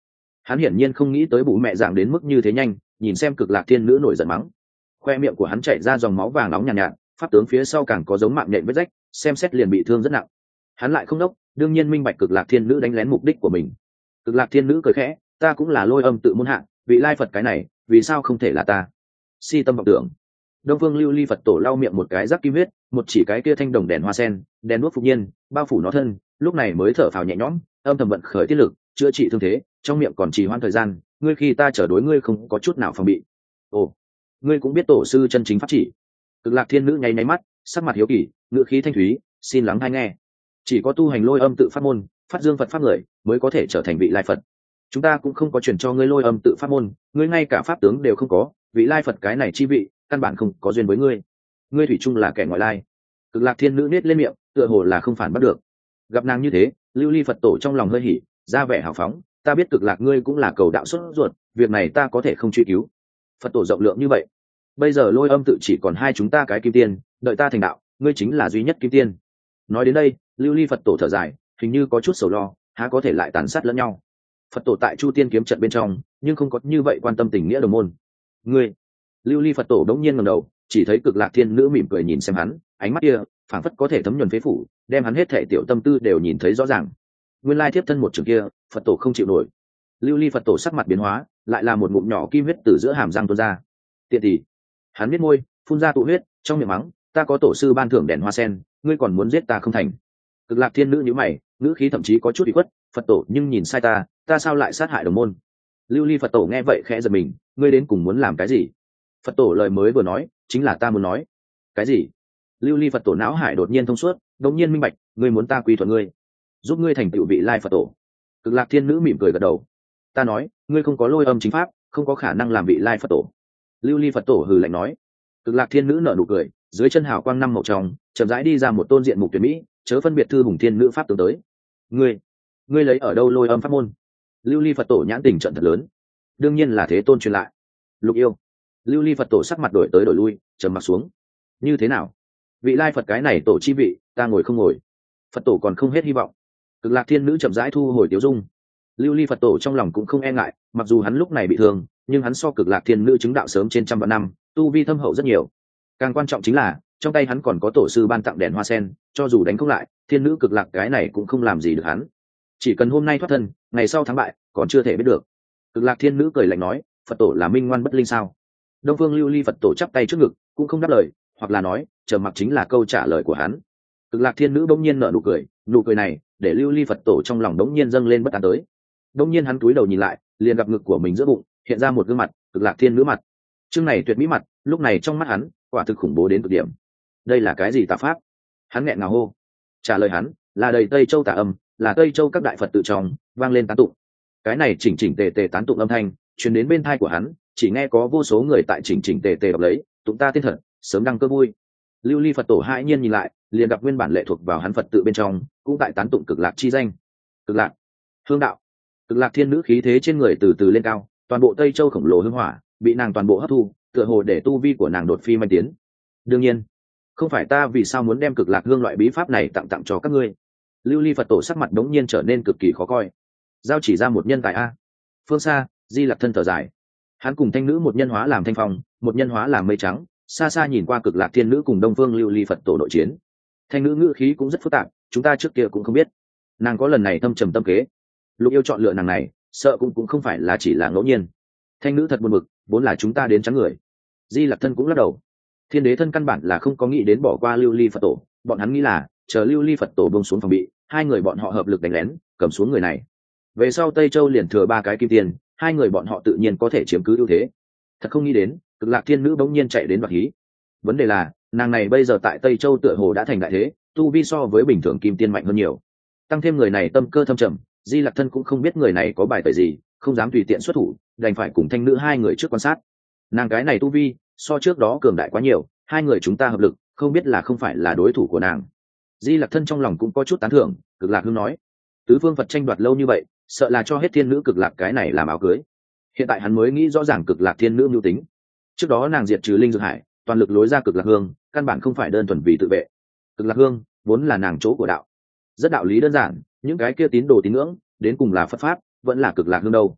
Hắn hiển nhiên không nghĩ tới bù mẹ dạng đến mức như thế nhanh, nhìn xem Cực Lạc Thiên Nữ nổi giận mắng. Khoe miệng của hắn chảy ra dòng máu vàng nóng nhàn nhạt, nhạt, pháp tướng phía sau càng có giống mạng nhện vết rách, xem xét liền bị thương rất nặng. Hắn lại không đốc, đương nhiên minh bạch Cực Lạc Thiên Nữ đánh lén mục đích của mình. Cực Lạc Thiên Nữ cười khẽ, ta cũng là Lôi Âm tự môn hạ, vị lai Phật cái này, vì sao không thể là ta? Si tâm vọng tưởng. Đông Phương Lưu Ly Phật tổ lau miệng một cái rắc kim huyết, một chỉ cái kia thanh đồng đèn hoa sen, đèn đuốc phục nhiên, bao phủ nó thân, lúc này mới thở phào nhẹ nhõm, âm thầm vận khởi tiết lực, chữa trị thương thế, trong miệng còn trì hoãn thời gian, ngươi khi ta trở đối ngươi không có chút nào phòng bị. Ồ, ngươi cũng biết tổ sư chân chính pháp chỉ. Cực Lạc Thiên Nữ nháy nháy mắt, sắc mặt hiếu kỳ, ngữ khí thanh thúy, xin lắng hay nghe. Chỉ có tu hành Lôi Âm tự pháp môn, phát dương Phật pháp người, mới có thể trở thành vị lai Phật. Chúng ta cũng không có truyền cho ngươi Lôi Âm tự pháp môn, ngươi ngay cả pháp tướng đều không có, vị lai Phật cái này chi vị, căn bản không có duyên với ngươi. Ngươi thủy chung là kẻ ngoại lai. Cực Lạc Thiên Nữ nết lên miệng, tựa hồ là không phản bắt được. Gặp nàng như thế, Lưu Ly Phật tổ trong lòng hơi hỉ, ra vẻ hào phóng, ta biết Cực Lạc ngươi cũng là cầu đạo xuất ruột, việc này ta có thể không truy cứu. Phật tổ rộng lượng như vậy, bây giờ Lôi Âm tự chỉ còn hai chúng ta cái kim tiên, đợi ta thành đạo, ngươi chính là duy nhất kim tiên. Nói đến đây, Lưu Ly Phật tổ thở dài, hình như có chút sầu lo, há có thể lại tàn sát lẫn nhau. Phật tổ tại Chu Tiên kiếm trận bên trong, nhưng không có như vậy quan tâm tình nghĩa đồng môn. Ngươi, Lưu Ly Phật tổ đống nhiên ngẩng đầu, chỉ thấy Cực Lạc Thiên Nữ mỉm cười nhìn xem hắn, ánh mắt kia phảng phất có thể thấm nhuần phế phủ, đem hắn hết thể tiểu tâm tư đều nhìn thấy rõ ràng. Nguyên lai thiếp thân một trường kia, Phật tổ không chịu nổi. Lưu Ly Phật tổ sắc mặt biến hóa, lại là một ngụm nhỏ kim huyết từ giữa hàm răng tuôn ra. Tiện tỷ, hắn biết môi, phun ra tụ huyết, trong miệng mắng, ta có tổ sư ban thưởng đèn hoa sen, ngươi còn muốn giết ta không thành? Cực Lạc Thiên Nữ nhíu mày, ngữ khí thậm chí có chút ủy khuất, Phật tổ nhưng nhìn sai ta, ta sao lại sát hại đồng môn? Lưu Ly Phật tổ nghe vậy khẽ giật mình, ngươi đến cùng muốn làm cái gì? Phật tổ lời mới vừa nói, chính là ta muốn nói. Cái gì? Lưu Ly Phật tổ não hải đột nhiên thông suốt, đột nhiên minh bạch, ngươi muốn ta quy thuận ngươi, giúp ngươi thành tựu vị lai Phật tổ. Cực Lạc Thiên Nữ mỉm cười gật đầu. Ta nói, ngươi không có Lôi Âm chính pháp, không có khả năng làm vị lai Phật tổ. Lưu Ly Phật tổ hừ lạnh nói. Cực Lạc Thiên Nữ nở nụ cười, dưới chân hào quang năm màu trong, chậm rãi đi ra một tôn diện mục tuyệt mỹ, chớ phân biệt thư hùng thiên nữ pháp tướng tới. Ngươi, ngươi lấy ở đâu Lôi Âm pháp môn? Lưu Ly Phật tổ nhãn tình trận thật lớn. Đương nhiên là Thế Tôn truyền lại. Lục Yêu. Lưu Ly Phật tổ sắc mặt đổi tới đổi lui, trầm mặt xuống. Như thế nào? Vị lai Phật cái này tổ chi vị, ta ngồi không ngồi. Phật tổ còn không hết hy vọng. Cực Lạc Thiên Nữ chậm rãi thu hồi tiểu dung. Lưu Ly Phật tổ trong lòng cũng không e ngại, mặc dù hắn lúc này bị thương, nhưng hắn so Cực Lạc Thiên Nữ chứng đạo sớm trên trăm vạn năm, tu vi thâm hậu rất nhiều. Càng quan trọng chính là, trong tay hắn còn có tổ sư ban tặng đèn hoa sen, cho dù đánh không lại, Thiên Nữ Cực Lạc cái này cũng không làm gì được hắn. Chỉ cần hôm nay thoát thân, ngày sau thắng bại, còn chưa thể biết được. Cực Lạc Thiên Nữ cười lạnh nói, Phật tổ là minh ngoan bất linh sao? Đông Phương Lưu Ly Phật tổ chắp tay trước ngực, cũng không đáp lời, hoặc là nói, trầm mặc chính là câu trả lời của hắn. Cực Lạc Thiên Nữ bỗng nhiên nở nụ cười, nụ cười này để Lưu Ly Phật tổ trong lòng bỗng nhiên dâng lên bất an tới. Bỗng nhiên hắn cúi đầu nhìn lại, liền gặp ngực của mình giữa bụng hiện ra một gương mặt, Cực Lạc Thiên Nữ mặt. Chương này tuyệt mỹ mặt, lúc này trong mắt hắn, quả thực khủng bố đến cực điểm. Đây là cái gì tà pháp? Hắn nghẹn ngào hô. Trả lời hắn, là đầy Tây Châu tà âm, là Tây Châu các đại Phật tự trong vang lên tán tụng. Cái này chỉnh chỉnh tề tề tán tụng âm thanh, truyền đến bên tai của hắn, chỉ nghe có vô số người tại chỉnh chỉnh tề tề đọc lấy, tụng ta tên thật, sớm đăng cơ vui. Lưu Ly Phật tổ hãi nhiên nhìn lại, liền gặp nguyên bản lệ thuộc vào hắn Phật tự bên trong, cũng tại tán tụng Cực Lạc chi danh. Cực Lạc, hương đạo. Cực Lạc Thiên Nữ khí thế trên người từ từ lên cao, toàn bộ Tây Châu khổng lồ hương hỏa bị nàng toàn bộ hấp thu, tựa hồ để tu vi của nàng đột phi manh tiến. Đương nhiên, không phải ta vì sao muốn đem Cực Lạc hương loại bí pháp này tặng tặng cho các ngươi. Lưu Ly Phật tổ sắc mặt đống nhiên trở nên cực kỳ khó coi. Giao chỉ ra một nhân tài a. Phương xa, Di Lặc thân thở dài. Hắn cùng thanh nữ một nhân hóa làm thanh phong, một nhân hóa làm mây trắng, xa xa nhìn qua Cực Lạc Thiên Nữ cùng Đông Phương Lưu Ly Phật tổ nội chiến. Thanh nữ ngữ khí cũng rất phức tạp, chúng ta trước kia cũng không biết, nàng có lần này thâm trầm tâm kế. Lục Yêu chọn lựa nàng này, sợ cũng cũng không phải là chỉ là ngẫu nhiên. Thanh nữ thật buồn bực, vốn là chúng ta đến trắng người. Di Lặc thân cũng lắc đầu. Thiên đế thân căn bản là không có nghĩ đến bỏ qua Lưu Ly Phật tổ, bọn hắn nghĩ là chờ Lưu Ly Phật tổ buông xuống phòng bị, hai người bọn họ hợp lực đánh lén, cầm xuống người này. Về sau Tây Châu liền thừa ba cái kim tiền, hai người bọn họ tự nhiên có thể chiếm cứ ưu thế. Thật không nghĩ đến, Cực Lạc Thiên Nữ bỗng nhiên chạy đến đoạt hí. Vấn đề là, nàng này bây giờ tại Tây Châu tựa hồ đã thành đại thế, tu vi so với bình thường kim tiên mạnh hơn nhiều. Tăng thêm người này tâm cơ thâm trầm, Di Lặc thân cũng không biết người này có bài tẩy gì, không dám tùy tiện xuất thủ, đành phải cùng thanh nữ hai người trước quan sát. Nàng cái này tu vi, so trước đó cường đại quá nhiều, hai người chúng ta hợp lực, không biết là không phải là đối thủ của nàng. Di Lặc thân trong lòng cũng có chút tán thưởng, Cực Lạc hương nói, tứ phương Phật tranh đoạt lâu như vậy, sợ là cho hết thiên nữ Cực Lạc cái này làm áo cưới. Hiện tại hắn mới nghĩ rõ ràng Cực Lạc thiên nữ mưu tính. Trước đó nàng diệt trừ linh dược hải, toàn lực lối ra Cực Lạc hương, căn bản không phải đơn thuần vì tự vệ. Cực Lạc hương vốn là nàng chỗ của đạo, rất đạo lý đơn giản, những cái kia tín đồ tín ngưỡng đến cùng là Phật pháp vẫn là Cực Lạc hương đâu.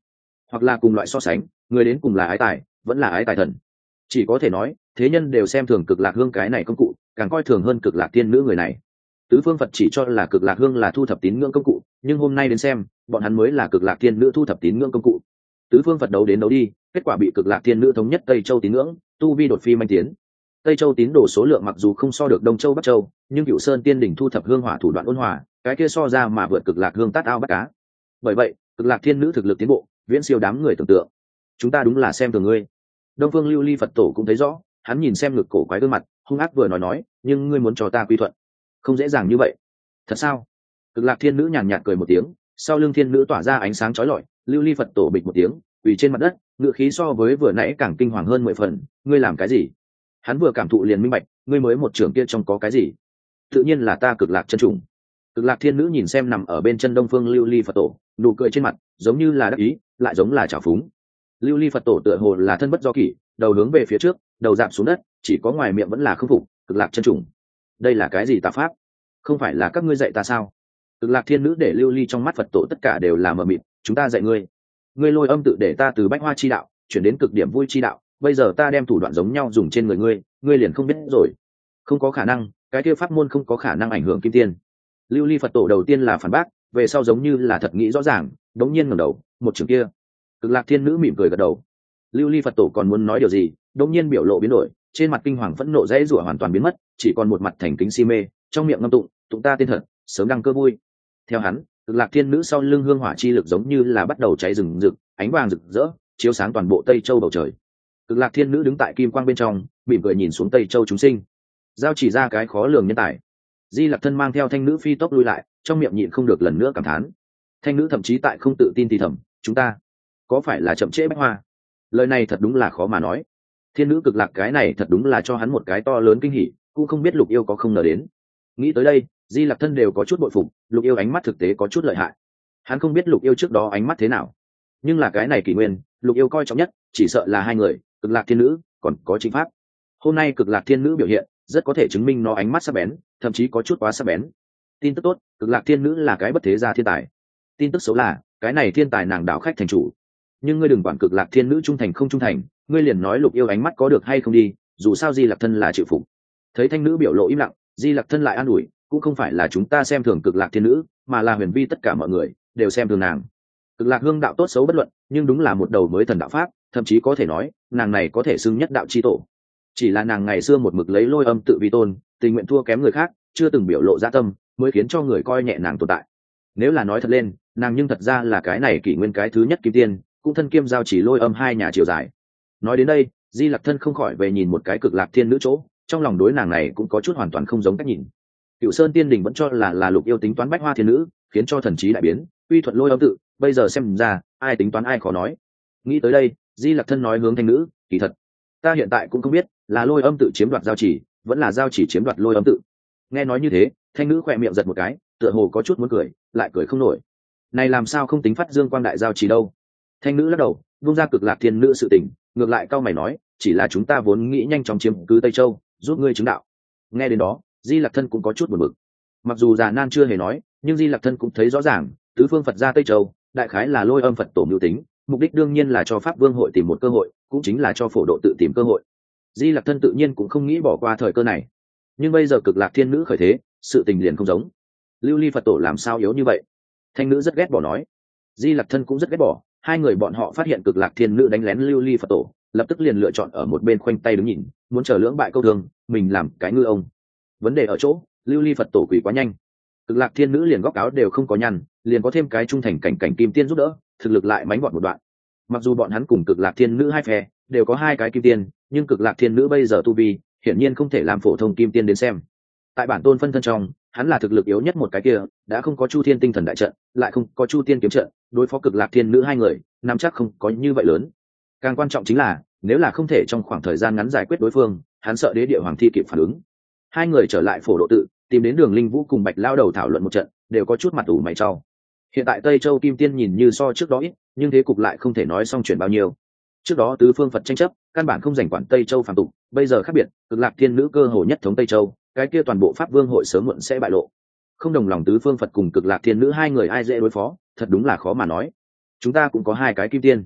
hoặc là cùng loại so sánh, người đến cùng là ái tài vẫn là ái tài thần. Chỉ có thể nói thế nhân đều xem thường Cực Lạc Hương cái này công cụ, càng coi thường hơn Cực Lạc Tiên Nữ người này. Tứ phương Phật chỉ cho là Cực Lạc Hương là thu thập tín ngưỡng công cụ, nhưng hôm nay đến xem bọn hắn mới là Cực Lạc Tiên Nữ thu thập tín ngưỡng công cụ. Tứ phương Phật đấu đến đấu đi, kết quả bị Cực Lạc Tiên Nữ thống nhất Tây Châu tín ngưỡng, tu vi đột phi manh tiến. Tây Châu tín đồ số lượng mặc dù không so được Đông Châu Bắc Châu, nhưng Cửu Sơn Tiên đỉnh thu thập hương hỏa thủ đoạn ôn hòa, cái kia so ra mà vượt Cực Lạc Hương tát ao bắt cá. Bởi vậy, Cực Lạc Thiên Nữ thực lực tiến bộ, viễn siêu đám người tưởng tượng. Chúng ta đúng là xem thường ngươi. Đông Phương Lưu Ly Phật Tổ cũng thấy rõ, hắn nhìn xem ngực cổ quái gương mặt, hung ác vừa nói nói, nhưng ngươi muốn cho ta quy thuận, không dễ dàng như vậy. Thật sao? Cực Lạc Thiên Nữ nhàn nhạt cười một tiếng, sau lưng Thiên Nữ tỏa ra ánh sáng chói lọi, Lưu Ly Phật Tổ bịch một tiếng, quỳ trên mặt đất, ngựa khí so với vừa nãy càng kinh hoàng hơn mười phần. Ngươi làm cái gì? Hắn vừa cảm thụ liền minh bạch, ngươi mới một trưởng kia trong có cái gì? Tự nhiên là ta Cực Lạc chân trùng. Cực Lạc Thiên Nữ nhìn xem nằm ở bên chân Đông Phương Lưu Ly Phật Tổ, nụ cười trên mặt giống như là đắc ý, lại giống là trào phúng. Lưu Ly Phật Tổ tựa hồ là thân bất do kỷ, đầu hướng về phía trước, đầu dạp xuống đất, chỉ có ngoài miệng vẫn là không phục. Cực Lạc chân trùng, đây là cái gì tà pháp? Không phải là các ngươi dạy ta sao? Cực Lạc Thiên Nữ để Lưu Ly trong mắt Phật Tổ tất cả đều là mờ mịt, chúng ta dạy ngươi. Ngươi lôi âm tự để ta từ bách hoa chi đạo chuyển đến cực điểm vui chi đạo, bây giờ ta đem thủ đoạn giống nhau dùng trên người ngươi, ngươi liền không biết rồi. Không có khả năng, cái kia pháp môn không có khả năng ảnh hưởng kim tiên. Lưu Ly Phật Tổ đầu tiên là phản bác, về sau giống như là thật nghĩ rõ ràng, đống nhiên ngẩng đầu, một trường kia. Cực Lạc Thiên Nữ mỉm cười gật đầu. Lưu Ly Phật Tổ còn muốn nói điều gì, đống nhiên biểu lộ biến đổi, trên mặt kinh hoàng phẫn nộ dễ rủa hoàn toàn biến mất, chỉ còn một mặt thành kính si mê, trong miệng ngâm tụng, tụng ta tên thật, sớm đăng cơ vui. Theo hắn, Cực Lạc Thiên Nữ sau lưng hương hỏa chi lực giống như là bắt đầu cháy rừng rực, ánh vàng rực rỡ, chiếu sáng toàn bộ Tây Châu bầu trời. Cực Lạc Thiên Nữ đứng tại kim quang bên trong, mỉm cười nhìn xuống Tây Châu chúng sinh. Giao chỉ ra cái khó lường nhân tài. Di Lặc Thân mang theo Thanh Nữ phi tốc lui lại, trong miệng nhịn không được lần nữa cảm thán. Thanh Nữ thậm chí tại không tự tin thì thầm, chúng ta có phải là chậm trễ bách hoa? Lời này thật đúng là khó mà nói. Thiên Nữ Cực Lạc cái này thật đúng là cho hắn một cái to lớn kinh hỉ, cũng không biết Lục Yêu có không ngờ đến. Nghĩ tới đây, Di Lặc Thân đều có chút bội phục, Lục Yêu ánh mắt thực tế có chút lợi hại. Hắn không biết Lục Yêu trước đó ánh mắt thế nào, nhưng là cái này kỷ nguyên, Lục Yêu coi trọng nhất chỉ sợ là hai người, Cực Lạc Thiên Nữ còn có Chính Pháp. Hôm nay Cực Lạc Thiên Nữ biểu hiện rất có thể chứng minh nó ánh mắt sắc bén, thậm chí có chút quá sắc bén. Tin tức tốt, Cực Lạc Thiên Nữ là cái bất thế gia thiên tài. Tin tức xấu là cái này thiên tài nàng đảo khách thành chủ. Nhưng ngươi đừng quản Cực Lạc Thiên Nữ trung thành không trung thành, ngươi liền nói Lục Yêu ánh mắt có được hay không đi, dù sao Di Lặc Thân là chịu phục. Thấy Thanh Nữ biểu lộ im lặng, Di Lặc Thân lại an ủi, cũng không phải là chúng ta xem thường Cực Lạc Thiên Nữ, mà là huyền vi tất cả mọi người đều xem thường nàng. Cực Lạc Hương đạo tốt xấu bất luận, nhưng đúng là một đầu mới thần đạo pháp, thậm chí có thể nói nàng này có thể xưng nhất đạo chi tổ. Chỉ là nàng ngày xưa một mực lấy lôi âm tự vi tôn, tình nguyện thua kém người khác, chưa từng biểu lộ dạ tâm, mới khiến cho người coi nhẹ nàng tồn tại. Nếu là nói thật lên, nàng nhưng thật ra là cái này kỷ nguyên cái thứ nhất kim tiên, cũng thân kiêm giao chỉ lôi âm hai nhà chiều dài. Nói đến đây, Di Lặc Thân không khỏi về nhìn một cái Cực Lạc Thiên Nữ chỗ, trong lòng đối nàng này cũng có chút hoàn toàn không giống cách nhìn. Cửu Sơn Tiên Đình vẫn cho là là Lục Yêu tính toán bách hoa thiên nữ, khiến cho thần trí đại biến, uy thuận lôi âm tự, bây giờ xem ra ai tính toán ai khó nói. Nghĩ tới đây, Di Lặc Thân nói hướng Thanh Nữ, kỳ thật ta hiện tại cũng không biết là lôi âm tự chiếm đoạt giao chỉ, vẫn là giao chỉ chiếm đoạt lôi âm tự. Nghe nói như thế, Thanh Nữ khỏe miệng giật một cái, tựa hồ có chút muốn cười, lại cười không nổi. Này làm sao không tính phát dương quang đại giao chỉ đâu? Thanh Nữ lắc đầu, buông ra Cực Lạc Thiên Nữ sự tình, ngược lại cau mày nói, chỉ là chúng ta vốn nghĩ nhanh chóng chiếm cứ Tây Châu, giúp ngươi chứng đạo. Nghe đến đó, Di Lặc Thân cũng có chút buồn bực. Mặc dù già nan chưa hề nói, nhưng Di Lặc Thân cũng thấy rõ ràng, tứ phương Phật ra Tây Châu, đại khái là lôi âm Phật tổ mưu tính, mục đích đương nhiên là cho Pháp Vương hội tìm một cơ hội, cũng chính là cho phổ độ tự tìm cơ hội. Di Lặc Thân tự nhiên cũng không nghĩ bỏ qua thời cơ này. Nhưng bây giờ Cực Lạc Thiên Nữ khởi thế, sự tình liền không giống. Lưu Ly Phật tổ làm sao yếu như vậy? Thanh Nữ rất ghét bỏ nói. Di Lặc Thân cũng rất ghét bỏ, hai người bọn họ phát hiện Cực Lạc Thiên Nữ đánh lén Lưu Ly Phật tổ, lập tức liền lựa chọn ở một bên khoanh tay đứng nhìn, muốn chờ lưỡng bại câu thương, mình làm cái ngư ông. Vấn đề ở chỗ, Lưu Ly Phật tổ quỷ quá nhanh. Cực Lạc Thiên Nữ liền góc áo đều không có nhăn, liền có thêm cái trung thành cảnh cảnh kim tiên giúp đỡ, thực lực lại mánh gọn một đoạn. Mặc dù bọn hắn cùng Cực Lạc Thiên Nữ hai phe đều có hai cái kim tiên, nhưng Cực Lạc Thiên Nữ bây giờ tu vi hiển nhiên không thể làm phổ thông kim tiên đến xem. Tại bản tôn phân thân trong, hắn là thực lực yếu nhất một cái kia, đã không có Chu Thiên Tinh Thần đại trận, lại không có Chu Tiên kiếm trận, đối phó Cực Lạc Thiên Nữ hai người, nắm chắc không có như vậy lớn. Càng quan trọng chính là, nếu là không thể trong khoảng thời gian ngắn giải quyết đối phương, hắn sợ Đế Địa Hoàng Thi kịp phản ứng. Hai người trở lại phổ độ tự, tìm đến Đường Linh Vũ cùng Bạch Lao Đầu thảo luận một trận, đều có chút mặt ủ mày trao. Hiện tại Tây Châu kim tiên nhìn như so trước đó ít, nhưng thế cục lại không thể nói xong chuyện bao nhiêu. Trước đó tứ phương Phật tranh chấp, căn bản không giành quản Tây Châu phàm tục, bây giờ khác biệt, Cực Lạc Thiên Nữ cơ hồ nhất thống Tây Châu, cái kia toàn bộ Pháp Vương hội sớm muộn sẽ bại lộ. Không đồng lòng tứ phương Phật cùng Cực Lạc Thiên Nữ hai người ai dễ đối phó, thật đúng là khó mà nói. Chúng ta cũng có hai cái kim tiên.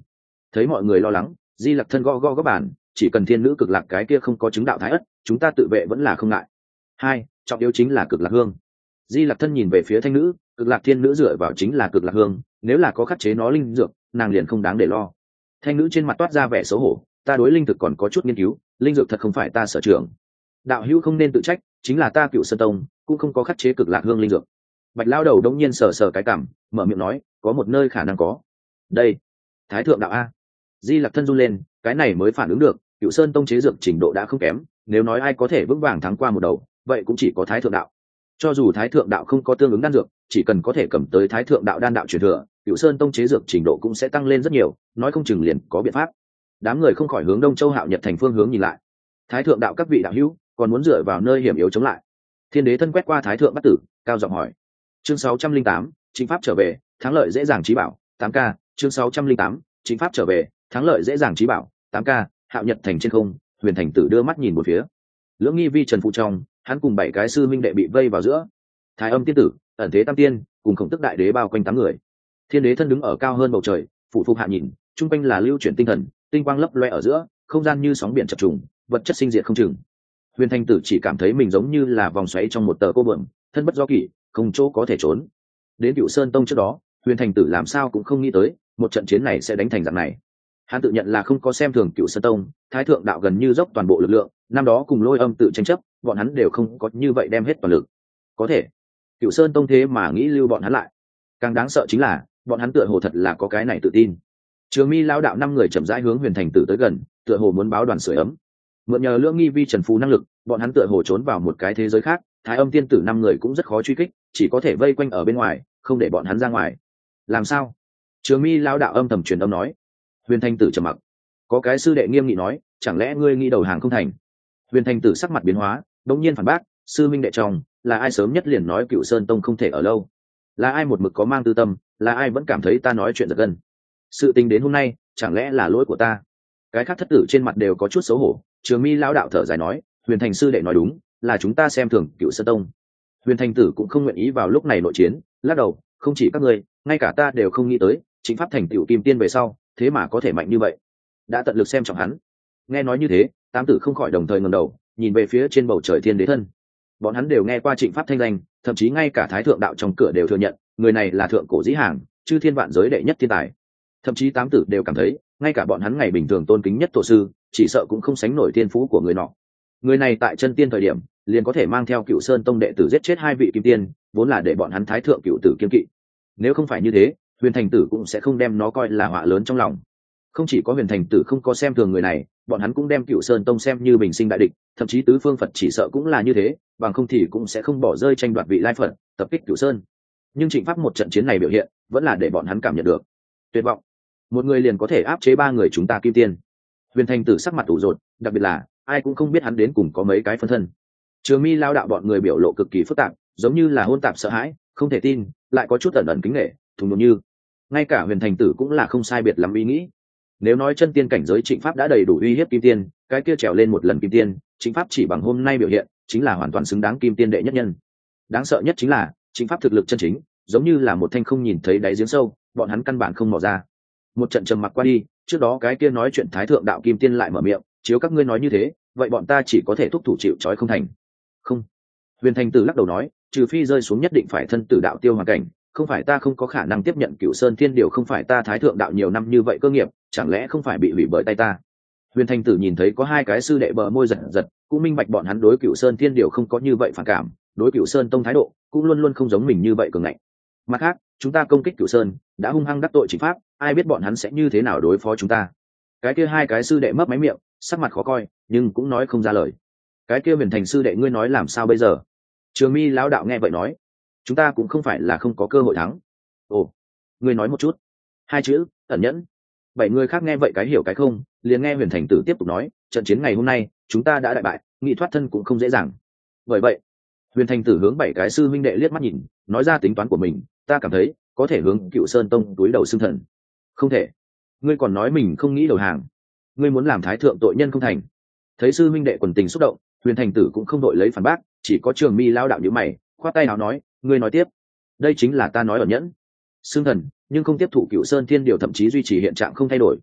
Thấy mọi người lo lắng, Di Lặc Thân gõ gõ các bản, chỉ cần thiên nữ cực lạc cái kia không có chứng đạo thái ất, chúng ta tự vệ vẫn là không ngại. Hai, trọng yếu chính là cực lạc hương. Di Lặc Thân nhìn về phía thanh nữ, cực lạc thiên nữ dựa vào chính là cực lạc hương, nếu là có khắc chế nó linh dược, nàng liền không đáng để lo. Thanh nữ trên mặt toát ra vẻ xấu hổ, ta đối linh thực còn có chút nghiên cứu, linh dược thật không phải ta sở trường. Đạo hữu không nên tự trách, chính là ta Cựu Sơn Tông cũng không có khắc chế cực lạc hương linh dược. Bạch lao đầu đông nhiên sờ sờ cái cằm, mở miệng nói, có một nơi khả năng có. Đây, Thái thượng đạo a. Di Lặc Thân run lên, cái này mới phản ứng được, Cựu Sơn Tông chế dược trình độ đã không kém, nếu nói ai có thể vững vàng thắng qua một đầu, vậy cũng chỉ có Thái thượng đạo. Cho dù Thái thượng đạo không có tương ứng đan dược, chỉ cần có thể cầm tới Thái thượng đạo đan đạo truyền thừa, Cựu Sơn Tông chế dược trình độ cũng sẽ tăng lên rất nhiều, nói không chừng liền có biện pháp. Đám người không khỏi hướng Đông Châu Hạo Nhật thành phương hướng nhìn lại. Thái thượng đạo các vị đạo hữu, còn muốn dựa vào nơi hiểm yếu chống lại. Thiên Đế Thân quét qua Thái thượng Bất Tử, cao giọng hỏi. Chương sáu trăm linh tám, chính pháp trở về, thắng lợi dễ dàng chí bảo, tám k. Chương sáu trăm linh tám, chính pháp trở về, thắng lợi dễ dàng chí bảo, tám k. Hạo Nhật thành trên không, Huyền Thành Tử đưa mắt nhìn một phía. Lưỡng Nghi Vi Trần phụ trong, hắn cùng bảy cái sư minh đệ bị vây vào giữa. Thái Âm tiên tử, Ẩn Thế Tam tiên, cùng Khổng Tức đại đế bao quanh tám người. Thiên Đế Thân đứng ở cao hơn bầu trời, phủ phục hạ nhìn, trung quanh là lưu chuyển tinh thần, tinh quang lấp loe ở giữa, không gian như sóng biển chập trùng, vật chất sinh diệt không chừng. Huyền Thành Tử chỉ cảm thấy mình giống như là vòng xoáy trong một tờ cô bờm, thân bất do kỷ, không chỗ có thể trốn. Đến Cựu Sơn Tông trước đó, Huyền Thành Tử làm sao cũng không nghĩ tới, một trận chiến này sẽ đánh thành dạng này. Hắn tự nhận là không có xem thường Cựu Sơn Tông, Thái thượng đạo gần như dốc toàn bộ lực lượng, năm đó cùng Lôi Âm tự tranh chấp, bọn hắn đều không có như vậy đem hết toàn lực. Có thể, Cựu Sơn Tông thế mà nghĩ lưu bọn hắn lại. Càng đáng sợ chính là, bọn hắn tựa hồ thật là có cái này tự tin. Trường Mi lão đạo năm người chậm rãi hướng Huyền Thành Tử tới gần, tựa hồ muốn báo đoàn sưởi ấm. Mượn nhờ Lưỡng Nghi Vi Trần phù năng lực, bọn hắn tựa hồ trốn vào một cái thế giới khác, Thái Âm tiên tử năm người cũng rất khó truy kích, chỉ có thể vây quanh ở bên ngoài, không để bọn hắn ra ngoài. Làm sao? Trường Mi lão đạo âm thầm truyền âm nói. Huyền Thành Tử trầm mặc. Có cái sư đệ nghiêm nghị nói, chẳng lẽ ngươi nghĩ đầu hàng không thành? Huyền Thành Tử sắc mặt biến hóa, đống nhiên phản bác, sư minh đệ chồng, là ai sớm nhất liền nói Cựu Sơn Tông không thể ở lâu? Là ai một mực có mang tư tâm, là ai vẫn cảm thấy ta nói chuyện giật gân? Sự tình đến hôm nay, chẳng lẽ là lỗi của ta? Cái khác thất tử trên mặt đều có chút xấu hổ. Trường Mi lão đạo thở dài nói, Huyền Thành sư đệ nói đúng, là chúng ta xem thường Cựu Sơn Tông. Huyền Thành Tử cũng không nguyện ý vào lúc này nội chiến, lắc đầu, không chỉ các ngươi, ngay cả ta đều không nghĩ tới, chính pháp thành tựu kim tiên về sau, thế mà có thể mạnh như vậy. Đã tận lực xem trọng hắn. Nghe nói như thế, tám tử không khỏi đồng thời ngẩng đầu, nhìn về phía trên bầu trời Thiên Đế Thân. Bọn hắn đều nghe qua Trịnh pháp thanh danh, thậm chí ngay cả Thái thượng đạo trong cửa đều thừa nhận, người này là thượng cổ dĩ hàng, chư thiên vạn giới đệ nhất thiên tài. Thậm chí tám tử đều cảm thấy, ngay cả bọn hắn ngày bình thường tôn kính nhất tổ sư, chỉ sợ cũng không sánh nổi thiên phú của người nọ. Người này tại chân tiên thời điểm, liền có thể mang theo Cựu Sơn Tông đệ tử giết chết hai vị kim tiên, vốn là để bọn hắn Thái thượng cựu tử kiên kỵ. Nếu không phải như thế, Huyền Thành Tử cũng sẽ không đem nó coi là họa lớn trong lòng. Không chỉ có Huyền Thành Tử không có xem thường người này, bọn hắn cũng đem Cựu Sơn Tông xem như bình sinh đại địch, thậm chí tứ phương Phật chỉ sợ cũng là như thế, bằng không thì cũng sẽ không bỏ rơi tranh đoạt vị lai Phật, tập kích Cựu Sơn. Nhưng Trịnh pháp một trận chiến này biểu hiện, vẫn là để bọn hắn cảm nhận được tuyệt vọng. Một người liền có thể áp chế ba người chúng ta kim tiên. Huyền Thành Tử sắc mặt ủ rột, đặc biệt là ai cũng không biết hắn đến cùng có mấy cái phân thân. Trường Mi lao đạo bọn người biểu lộ cực kỳ phức tạp, giống như là hôn tạp sợ hãi, không thể tin, lại có chút ẩn ẩn kính nể, thùng đồn như. Ngay cả Huyền Thành Tử cũng là không sai biệt lắm ý nghĩ. Nếu nói chân tiên cảnh giới Trịnh pháp đã đầy đủ uy hiếp kim tiên, cái kia trèo lên một lần kim tiên, Trịnh pháp chỉ bằng hôm nay biểu hiện, chính là hoàn toàn xứng đáng kim tiên đệ nhất nhân. Đáng sợ nhất chính là Trịnh pháp thực lực chân chính, giống như là một thanh không nhìn thấy đáy giếng sâu, bọn hắn căn bản không mò ra. Một trận trầm mặc qua đi, trước đó cái kia nói chuyện Thái thượng đạo kim tiên lại mở miệng, chiếu các ngươi nói như thế, vậy bọn ta chỉ có thể thúc thủ chịu trói không thành. Không. Huyền Thành Tử lắc đầu nói, trừ phi rơi xuống nhất định phải thân tử đạo tiêu hoàn cảnh, không phải ta không có khả năng tiếp nhận Cựu Sơn Thiên Điều, không phải ta Thái thượng đạo nhiều năm như vậy cơ nghiệp, chẳng lẽ không phải bị hủy bởi tay ta? Huyền Thành Tử nhìn thấy có hai cái sư đệ bờ môi giật giật, cũng minh bạch bọn hắn đối Cựu Sơn Thiên Điều không có như vậy phản cảm, đối Cựu Sơn Tông thái độ cũng luôn luôn không giống mình như vậy cường ngạnh. Mặt khác, chúng ta công kích Cựu Sơn, đã hung hăng đắc tội Trịnh pháp, ai biết bọn hắn sẽ như thế nào đối phó chúng ta? Cái kia hai cái sư đệ mấp máy miệng, sắc mặt khó coi, nhưng cũng nói không ra lời. Cái kia Huyền Thành sư đệ ngươi nói làm sao bây giờ? Trường Mi lão đạo nghe vậy nói, chúng ta cũng không phải là không có cơ hội thắng. Ồ, ngươi nói một chút. Hai chữ, ẩn nhẫn. Bảy người khác nghe vậy cái hiểu cái không, liền nghe Huyền Thành Tử tiếp tục nói, trận chiến ngày hôm nay, chúng ta đã đại bại, nghị thoát thân cũng không dễ dàng. Bởi vậy, Huyền Thành Tử hướng bảy cái sư huynh đệ liếc mắt nhìn, nói ra tính toán của mình, ta cảm thấy có thể hướng Cựu Sơn Tông túi đầu xưng thần. Không thể. Ngươi còn nói mình không nghĩ đầu hàng. Ngươi muốn làm thái thượng tội nhân không thành. Thấy sư huynh đệ quần tình xúc động, Huyền Thành Tử cũng không đội lấy phản bác, chỉ có Trường Mi lao đạo nhíu mày, khoát tay áo nói, ngươi nói tiếp. Đây chính là ta nói ẩn nhẫn. Xưng thần, nhưng không tiếp thụ Cựu Sơn Thiên Điều, thậm chí duy trì hiện trạng không thay đổi.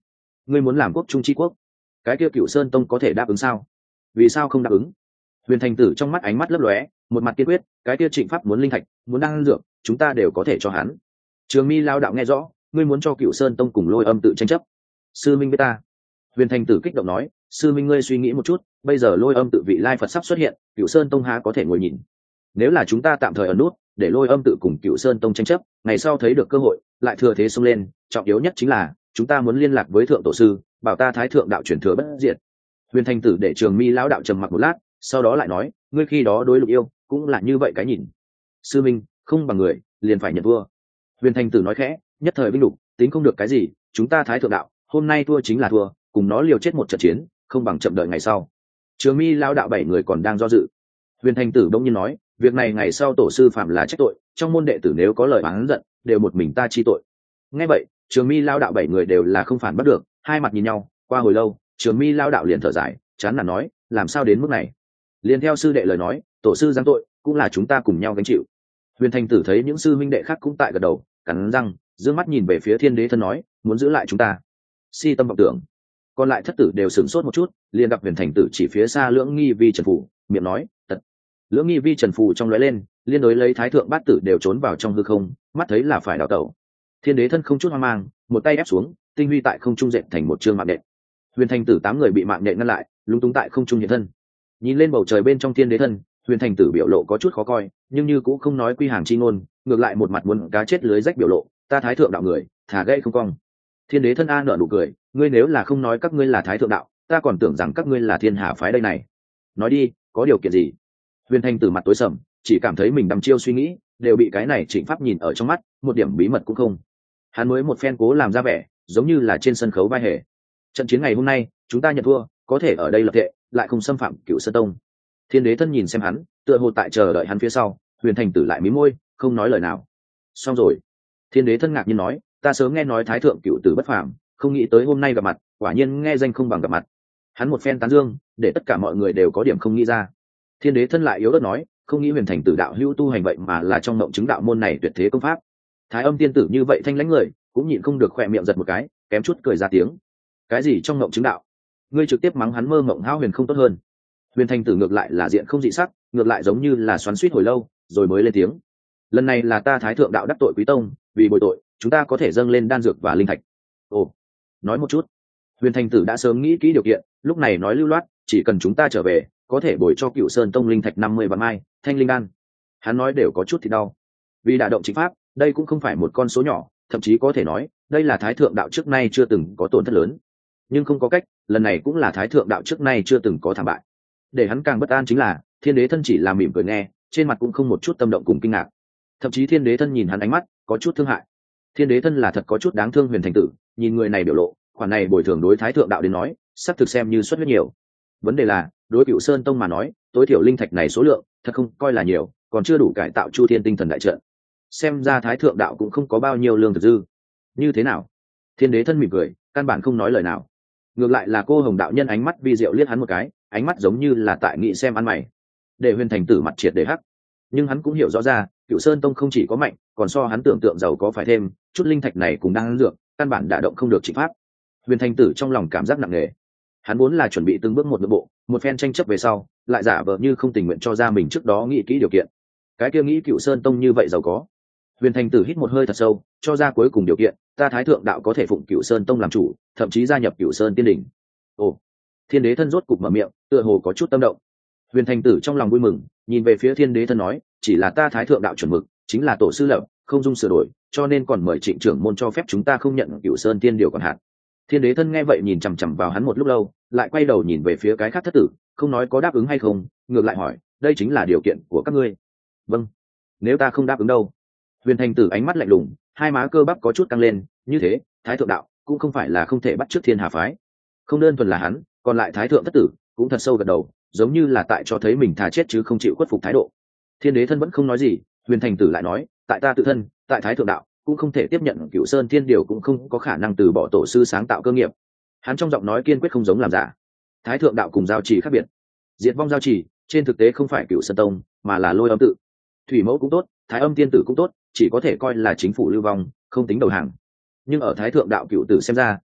ngươi muốn làm quốc trung tri quốc, cái kia Cửu Sơn Tông có thể đáp ứng sao? Vì sao không đáp ứng? Huyền Thành Tử trong mắt ánh mắt lấp lóe, một mặt kiên quyết, cái kia Trịnh Pháp muốn linh thạch, muốn đan dược, chúng ta đều có thể cho hắn. Trường Mi lao đạo nghe rõ, ngươi muốn cho Cửu Sơn Tông cùng Lôi Âm tự tranh chấp. Sư minh với ta. Huyền Thành Tử kích động nói, sư minh ngươi suy nghĩ một chút, bây giờ Lôi Âm tự vị lai Phật sắp xuất hiện, Cửu Sơn Tông há có thể ngồi nhìn. Nếu là chúng ta tạm thời ở nút, để Lôi Âm tự cùng Cửu Sơn Tông tranh chấp, ngày sau thấy được cơ hội, lại thừa thế xông lên, trọng yếu nhất chính là chúng ta muốn liên lạc với thượng tổ sư, bảo ta Thái thượng đạo truyền thừa bất diệt. Huyền Thành Tử để Trường Mi lão đạo trầm mặc một lát, sau đó lại nói, ngươi khi đó đối Lục Yêu cũng là như vậy cái nhìn. Sư minh, không bằng người, liền phải nhận thua. Huyền Thành Tử nói khẽ, nhất thời binh lục, tính không được cái gì, chúng ta Thái thượng đạo, hôm nay thua chính là thua, cùng nó liều chết một trận chiến, không bằng chậm đợi ngày sau. Trường Mi lão đạo bảy người còn đang do dự. Huyền Thành Tử đông nhiên nói, việc này ngày sau tổ sư phạm là trách tội, trong môn đệ tử nếu có lời oán giận, đều một mình ta chi tội. Nghe vậy, Trường Mi lão đạo bảy người đều là không phản bắt được, hai mặt nhìn nhau, qua hồi lâu, Trường Mi lão đạo liền thở dài, chán nản nói, làm sao đến mức này? Liền theo sư đệ lời nói, tổ sư giáng tội, cũng là chúng ta cùng nhau gánh chịu. Huyền Thành Tử thấy những sư minh đệ khác cũng tại gật đầu, cắn răng, dương mắt nhìn về phía Thiên Đế thân nói, muốn giữ lại chúng ta. Si tâm vọng tưởng. Còn lại thất tử đều sửng sốt một chút, liền gặp Huyền Thành Tử chỉ phía xa Lưỡng Nghi Vi Trần Phù, miệng nói, tật. Lưỡng Nghi Vi Trần Phù trong lóe lên, liên đối lấy Thái thượng bát tử đều trốn vào trong hư không, mắt thấy là phải đào tẩu. Thiên Đế thân không chút hoang mang, một tay ép xuống, tinh huy tại không trung dệt thành một chương mạng nện. Huyền Thành Tử tám người bị mạng nện ngăn lại, lúng túng tại không trung hiện thân. Nhìn lên bầu trời bên trong Thiên Đế thân, Huyền Thành Tử biểu lộ có chút khó coi, nhưng như cũng không nói quy hàng chi ngôn, ngược lại một mặt muốn cá chết lưới rách biểu lộ, ta Thái thượng đạo người, thả gãy không cong. Thiên Đế thân a nở nụ cười, ngươi nếu là không nói các ngươi là Thái thượng đạo, ta còn tưởng rằng các ngươi là Thiên Hà phái đây này. Nói đi, có điều kiện gì? Huyền Thành Tử mặt tối sầm, chỉ cảm thấy mình đăm chiêu suy nghĩ, đều bị cái này Trịnh Pháp nhìn ở trong mắt, một điểm bí mật cũng không. Hắn mới một phen cố làm ra vẻ, giống như là trên sân khấu vai hề. Trận chiến ngày hôm nay, chúng ta nhận thua, có thể ở đây lập thệ, lại không xâm phạm Cửu Sơn Tông. Thiên Đế thân nhìn xem hắn, tựa hồ tại chờ đợi hắn phía sau. Huyền Thành Tử lại mí môi, không nói lời nào. Xong rồi. Thiên Đế thân ngạc nhiên nói, ta sớm nghe nói Thái thượng cửu tử bất phàm, không nghĩ tới hôm nay gặp mặt, quả nhiên nghe danh không bằng gặp mặt. Hắn một phen tán dương, để tất cả mọi người đều có điểm không nghĩ ra. Thiên Đế thân lại yếu ớt nói, không nghĩ Huyền Thành Tử đạo hữu tu hành vậy mà là trong mộng chứng đạo môn này tuyệt thế công pháp. Thái Âm tiên tử như vậy thanh lãnh người, cũng nhịn không được khỏe miệng giật một cái, kém chút cười ra tiếng. Cái gì trong mộng chứng đạo? Ngươi trực tiếp mắng hắn mơ mộng hão huyền không tốt hơn. Huyền Thành Tử ngược lại là diện không dị sắc, ngược lại giống như là xoắn xuýt hồi lâu, rồi mới lên tiếng. Lần này là ta Thái thượng đạo đắc tội quý tông, vì bồi tội, chúng ta có thể dâng lên đan dược và linh thạch. Ồ, nói một chút. Huyền Thành Tử đã sớm nghĩ kỹ điều kiện, lúc này nói lưu loát, chỉ cần chúng ta trở về, có thể bồi cho Cửu Sơn Tông linh thạch năm mươi vạn mai, thanh linh đan. Hắn nói đều có chút thì đau. Vì đả động Trịnh Pháp, đây cũng không phải một con số nhỏ, thậm chí có thể nói, đây là Thái thượng đạo trước nay chưa từng có tổn thất lớn. Nhưng không có cách, lần này cũng là Thái thượng đạo trước nay chưa từng có thảm bại. Để hắn càng bất an chính là, Thiên Đế thân chỉ là mỉm cười nghe, trên mặt cũng không một chút tâm động cùng kinh ngạc. Thậm chí Thiên Đế thân nhìn hắn ánh mắt có chút thương hại. Thiên Đế thân là thật có chút đáng thương Huyền Thành Tử, nhìn người này biểu lộ, khoản này bồi thường đối Thái thượng đạo đến nói, sắp thực xem như xuất huyết nhiều. Vấn đề là, đối Cửu Sơn Tông mà nói, tối thiểu linh thạch này số lượng, thật không coi là nhiều, còn chưa đủ cải tạo Chu Thiên tinh thần đại trận. Xem ra Thái thượng đạo cũng không có bao nhiêu lương thực dư. Như thế nào? Thiên Đế thân mỉm cười, căn bản không nói lời nào. Ngược lại là cô Hồng đạo nhân ánh mắt vi diệu liếc hắn một cái, ánh mắt giống như là tại nghị xem ăn mày. Để Huyền Thành Tử mặt triệt để hắc. Nhưng hắn cũng hiểu rõ ra, Cửu Sơn Tông không chỉ có mạnh, còn so hắn tưởng tượng giàu có phải thêm, chút linh thạch này cũng đang dược, căn bản đả động không được Trịnh Pháp. Huyền Thành Tử trong lòng cảm giác nặng nề. Hắn vốn là chuẩn bị từng bước một nội bộ, một phen tranh chấp về sau, lại giả vờ như không tình nguyện cho ra mình trước đó nghĩ kỹ điều kiện. Cái kia nghĩ Cửu Sơn Tông như vậy giàu có. Huyền Thành Tử hít một hơi thật sâu, cho ra cuối cùng điều kiện, ta Thái thượng đạo có thể phụng Cửu Sơn Tông làm chủ, thậm chí gia nhập Cửu Sơn Tiên Đỉnh. Ồ, Thiên Đế thân rốt cục mở miệng, tựa hồ có chút tâm động. Huyền Thành Tử trong lòng vui mừng, nhìn về phía Thiên Đế thân nói, chỉ là ta Thái thượng đạo chuẩn mực, chính là tổ sư lập, không dung sửa đổi, cho nên còn mời Trịnh trưởng môn cho phép chúng ta không nhận Cửu Sơn Tiên điều còn hạn. Thiên Đế thân nghe vậy nhìn chằm chằm vào hắn một lúc lâu, lại quay đầu nhìn về phía cái khác thất tử, không nói có đáp ứng hay không, ngược lại hỏi, đây chính là điều kiện của các ngươi. Vâng. Nếu ta không đáp ứng đâu? Huyền Thành Tử ánh mắt lạnh lùng, hai má cơ bắp có chút căng lên, như thế, Thái thượng đạo cũng không phải là không thể bắt chước Thiên Hà phái. Không đơn thuần là hắn, còn lại Thái thượng thất tử cũng thật sâu gật đầu, giống như là tại cho thấy mình thà chết chứ không chịu khuất phục thái độ. Thiên Đế thân vẫn không nói gì, Huyền Thành Tử lại nói, tại ta tự thân, tại Thái thượng đạo cũng không thể tiếp nhận Cửu Sơn Thiên điều, cũng không có khả năng từ bỏ tổ sư sáng tạo cơ nghiệp. Hắn trong giọng nói kiên quyết không giống làm giả. Thái thượng đạo cùng giao trì khác biệt. Diệt vong giao trì, trên thực tế không phải Cửu Sơn Tông, mà là Lôi Âm tự. Thủy Mẫu cũng tốt, Thái Âm tiên tử cũng tốt, chỉ có thể coi là chính phủ lưu vong, không tính đầu hàng. Nhưng ở Thái thượng đạo cửu tử xem ra,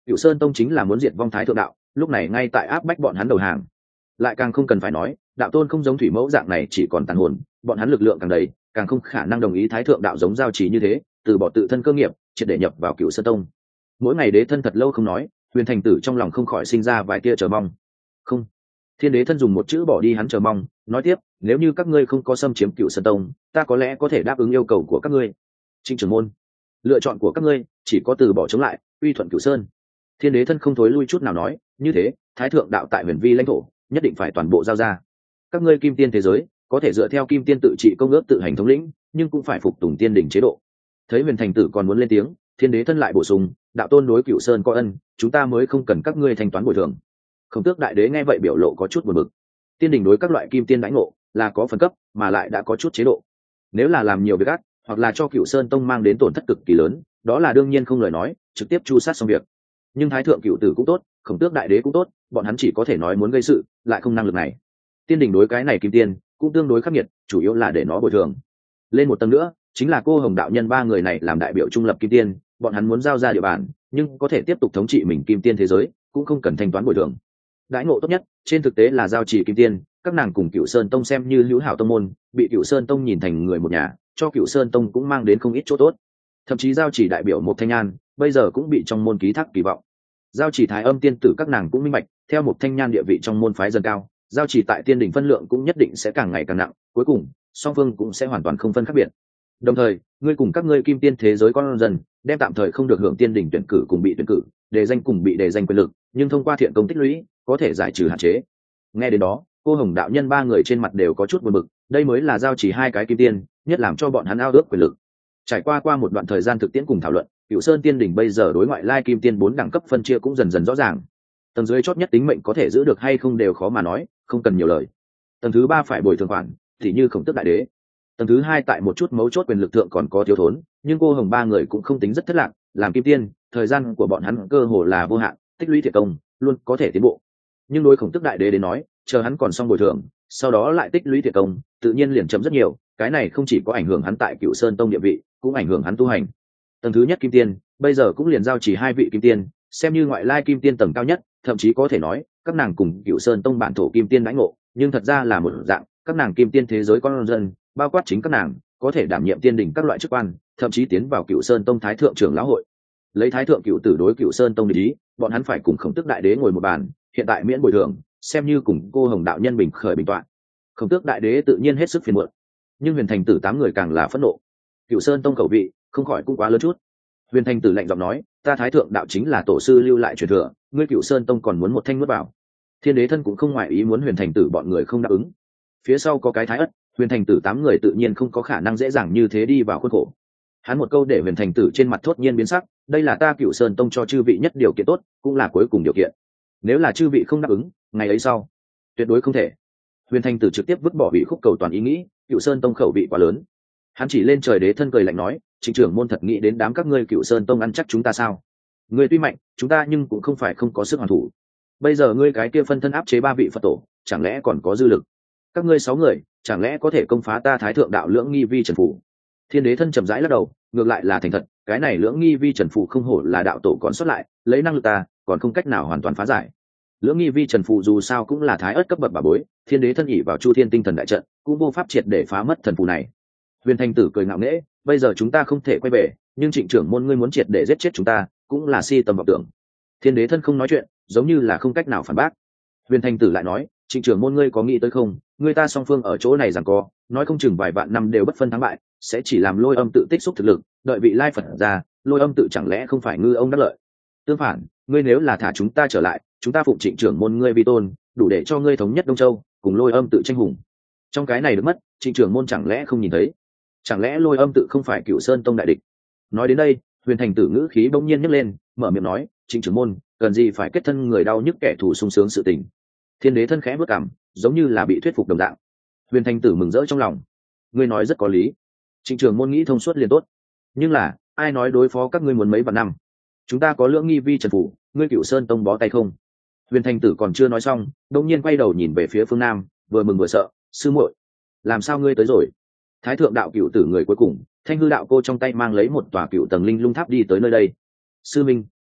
Cửu Sơn Tông chính là muốn diệt vong Thái Thượng đạo, lúc này ngay tại áp bách bọn hắn đầu hàng. Lại càng không cần phải nói, đạo tôn không giống thủy mẫu dạng này chỉ còn tàn hồn, bọn hắn lực lượng càng đầy, càng không khả năng đồng ý Thái Thượng đạo giống giao trì như thế, từ bỏ tự thân cơ nghiệp, triệt để nhập vào Cửu Sơn Tông. Mỗi ngày đế thân thật lâu không nói, Huyền Thành Tử trong lòng không khỏi sinh ra vài tia chờ mong. Không, Thiên Đế thân dùng một chữ bỏ đi hắn chờ mong, nói tiếp, nếu như các ngươi không có xâm chiếm Cửu Sơn Tông, ta có lẽ có thể đáp ứng yêu cầu của các ngươi. Trịnh trưởng môn, lựa chọn của các ngươi chỉ có từ bỏ chống lại, uy thuận Cửu Sơn. Thiên Đế thân không thối lui chút nào nói, như thế, Thái Thượng đạo tại Huyền Vi lãnh thổ, nhất định phải toàn bộ giao ra. Các ngươi Kim Tiên thế giới, có thể dựa theo Kim Tiên tự trị công ước tự hành thống lĩnh, nhưng cũng phải phục tùng tiên đỉnh chế độ. Thấy Huyền Thành Tử còn muốn lên tiếng, Thiên Đế thân lại bổ sung, đạo tôn đối Cửu Sơn có ân, chúng ta mới không cần các ngươi thanh toán bồi thường. Khổng Tước đại đế nghe vậy biểu lộ có chút buồn bực. Tiên đỉnh đối các loại kim tiên đãi ngộ là có phần cấp, mà lại đã có chút chế độ. Nếu là làm nhiều việc ác, hoặc là cho Cửu Sơn Tông mang đến tổn thất cực kỳ lớn, đó là đương nhiên không lời nói, trực tiếp chu sát xong việc. Nhưng Thái Thượng Cửu Tử cũng tốt, Khổng Tước đại đế cũng tốt, bọn hắn chỉ có thể nói muốn gây sự, lại không năng lực này. Tiên đỉnh đối cái này kim tiên cũng tương đối khắc nghiệt, chủ yếu là để nó bồi thường. Lên một tầng nữa, chính là cô Hồng đạo nhân ba người này làm đại biểu trung lập kim tiên, bọn hắn muốn giao ra địa bàn, nhưng có thể tiếp tục thống trị mình kim tiên thế giới, cũng không cần thanh toán bồi thường. Đãi ngộ tốt nhất, trên thực tế là giao trì kim tiên, các nàng cùng Cửu Sơn Tông xem như hữu hảo tông môn, bị Cửu Sơn Tông nhìn thành người một nhà, cho Cửu Sơn Tông cũng mang đến không ít chỗ tốt. Thậm chí giao trì đại biểu một thanh nhan, bây giờ cũng bị trong môn ký thác kỳ vọng. Giao trì thái âm tiên tử các nàng cũng minh bạch, theo một thanh nhan địa vị trong môn phái dần cao, giao trì tại tiên đỉnh phân lượng cũng nhất định sẽ càng ngày càng nặng, cuối cùng song phương cũng sẽ hoàn toàn không phân khác biệt. Đồng thời, ngươi cùng các ngươi kim tiên thế giới con dân đem tạm thời không được hưởng tiên đỉnh tuyển cử cùng bị tuyển cử, đề danh cùng bị đề danh quyền lực, nhưng thông qua thiện công tích lũy có thể giải trừ hạn chế. Nghe đến đó, cô Hồng đạo nhân ba người trên mặt đều có chút buồn bực, đây mới là giao chỉ hai cái kim tiên, nhất làm cho bọn hắn ao ước quyền lực. Trải qua qua một đoạn thời gian thực tiễn cùng thảo luận, Cửu Sơn Tiên đỉnh bây giờ đối ngoại lai kim tiên bốn đẳng cấp phân chia cũng dần dần rõ ràng. Tầng dưới chót nhất tính mệnh có thể giữ được hay không đều khó mà nói, không cần nhiều lời. Tầng thứ ba phải bồi thường khoản, thì như Khổng Tước đại đế. Tầng thứ hai tại một chút mấu chốt quyền lực thượng còn có thiếu thốn, nhưng cô Hồng ba người cũng không tính rất thất lạc, làm kim tiên, thời gian của bọn hắn cơ hồ là vô hạn, tích lũy thiệt công, luôn có thể tiến bộ. Nhưng đối Khổng Tước đại đế đến nói, chờ hắn còn xong bồi thường, sau đó lại tích lũy thiệt công, tự nhiên liền chậm rất nhiều, cái này không chỉ có ảnh hưởng hắn tại Cửu Sơn Tông địa vị, cũng ảnh hưởng hắn tu hành. Tầng thứ nhất kim tiên, bây giờ cũng liền giao chỉ hai vị kim tiên, xem như ngoại lai kim tiên tầng cao nhất, thậm chí có thể nói, các nàng cùng Cửu Sơn Tông bản thổ kim tiên đãi ngộ, nhưng thật ra là một dạng, các nàng kim tiên thế giới con dân, bao quát chính các nàng, có thể đảm nhiệm tiên đỉnh các loại chức quan, thậm chí tiến vào Cửu Sơn Tông thái thượng trưởng lão hội. Lấy thái thượng cửu tử đối Cửu Sơn Tông để ý, bọn hắn phải cùng Khổng Tước đại đế ngồi một bàn, hiện tại miễn bồi thường, xem như cùng cô Hồng đạo nhân bình khởi bình toạn. Khổng Tước đại đế tự nhiên hết sức phiền muộn, nhưng Huyền Thành Tử tám người càng là phẫn nộ. Cửu Sơn Tông khẩu vị không khỏi cũng quá lớn chút. Huyền Thành Tử lạnh giọng nói, ta thái thượng đạo chính là tổ sư lưu lại truyền thừa, ngươi Cửu Sơn Tông còn muốn một thanh nuốt vào. Thiên đế thân cũng không ngoại ý muốn Huyền Thành Tử bọn người không đáp ứng. Phía sau có cái thái ất, Huyền Thành Tử tám người tự nhiên không có khả năng dễ dàng như thế đi vào khuôn khổ. Hắn một câu để Huyền Thành Tử trên mặt thốt nhiên biến sắc, đây là ta Cửu Sơn Tông cho chư vị nhất điều kiện tốt, cũng là cuối cùng điều kiện. Nếu là chư vị không đáp ứng, ngày ấy sau, tuyệt đối không thể. Huyền Thành Tử trực tiếp vứt bỏ vị khúc cầu toàn ý nghĩ, Cửu Sơn Tông khẩu vị quá lớn. Hắn chỉ lên trời đế thân cười lạnh nói, Trịnh trưởng môn thật nghĩ đến đám các ngươi Cửu Sơn Tông ăn chắc chúng ta sao? Ngươi tuy mạnh, chúng ta nhưng cũng không phải không có sức hoàn thủ. Bây giờ ngươi cái kia phân thân áp chế ba vị Phật tổ, chẳng lẽ còn có dư lực? Các ngươi sáu người, chẳng lẽ có thể công phá ta thái thượng đạo lưỡng nghi vi trần phủ? Thiên đế thân chậm rãi lắc đầu, ngược lại là thành thật, cái này lưỡng nghi vi trần phủ không hổ là đạo tổ còn xuất lại, lấy năng lực ta, còn không cách nào hoàn toàn phá giải. Lưỡng nghi vi trần phủ dù sao cũng là thái ớt cấp bậc bà bối, thiên đế thân ỉ vào chu thiên tinh thần đại trận, cũng vô pháp triệt để phá mất thần phù này. Huyền Thành Tử cười ngạo nghễ, bây giờ chúng ta không thể quay về, nhưng Trịnh trưởng môn ngươi muốn triệt để giết chết chúng ta, cũng là si tầm vọng tưởng. Thiên đế thân không nói chuyện, giống như là không cách nào phản bác. Huyền Thành Tử lại nói, Trịnh trưởng môn ngươi có nghĩ tới không, người ta song phương ở chỗ này giằng co, nói không chừng vài vạn năm đều bất phân thắng bại, sẽ chỉ làm Lôi Âm tự tích xúc thực lực, đợi vị lai Phật ra, Lôi Âm tự chẳng lẽ không phải ngư ông đắc lợi? Tương phản, ngươi nếu là thả chúng ta trở lại, chúng ta phụng Trịnh trưởng môn ngươi vi tôn, đủ để cho ngươi thống nhất Đông Châu, cùng Lôi Âm tự tranh hùng. Trong cái này được mất, Trịnh trưởng môn chẳng lẽ không nhìn thấy? Chẳng lẽ Lôi Âm tự không phải Cửu Sơn Tông đại địch? Nói đến đây, Huyền Thành Tử ngữ khí bỗng nhiên nhấc lên, mở miệng nói, Trịnh trưởng môn, cần gì phải kết thân người đau nhức kẻ thù sung sướng sự tình? Thiên đế thân khẽ bước cằm, giống như là bị thuyết phục đồng dạng. Huyền Thành Tử mừng rỡ trong lòng, ngươi nói rất có lý. Trịnh trưởng môn nghĩ thông suốt liền tốt. Nhưng là, ai nói đối phó các ngươi muốn mấy vạn năm? Chúng ta có lưỡng nghi vi trần phủ, ngươi Cửu Sơn Tông bó tay không? Huyền Thành Tử còn chưa nói xong, đột nhiên quay đầu nhìn về phía phương nam, vừa mừng vừa sợ, sư muội, làm sao ngươi tới rồi? Thái thượng đạo cửu tử người cuối cùng, Thanh hư đạo cô trong tay mang lấy một tòa cựu tầng linh lung tháp đi tới nơi đây. Sư minh,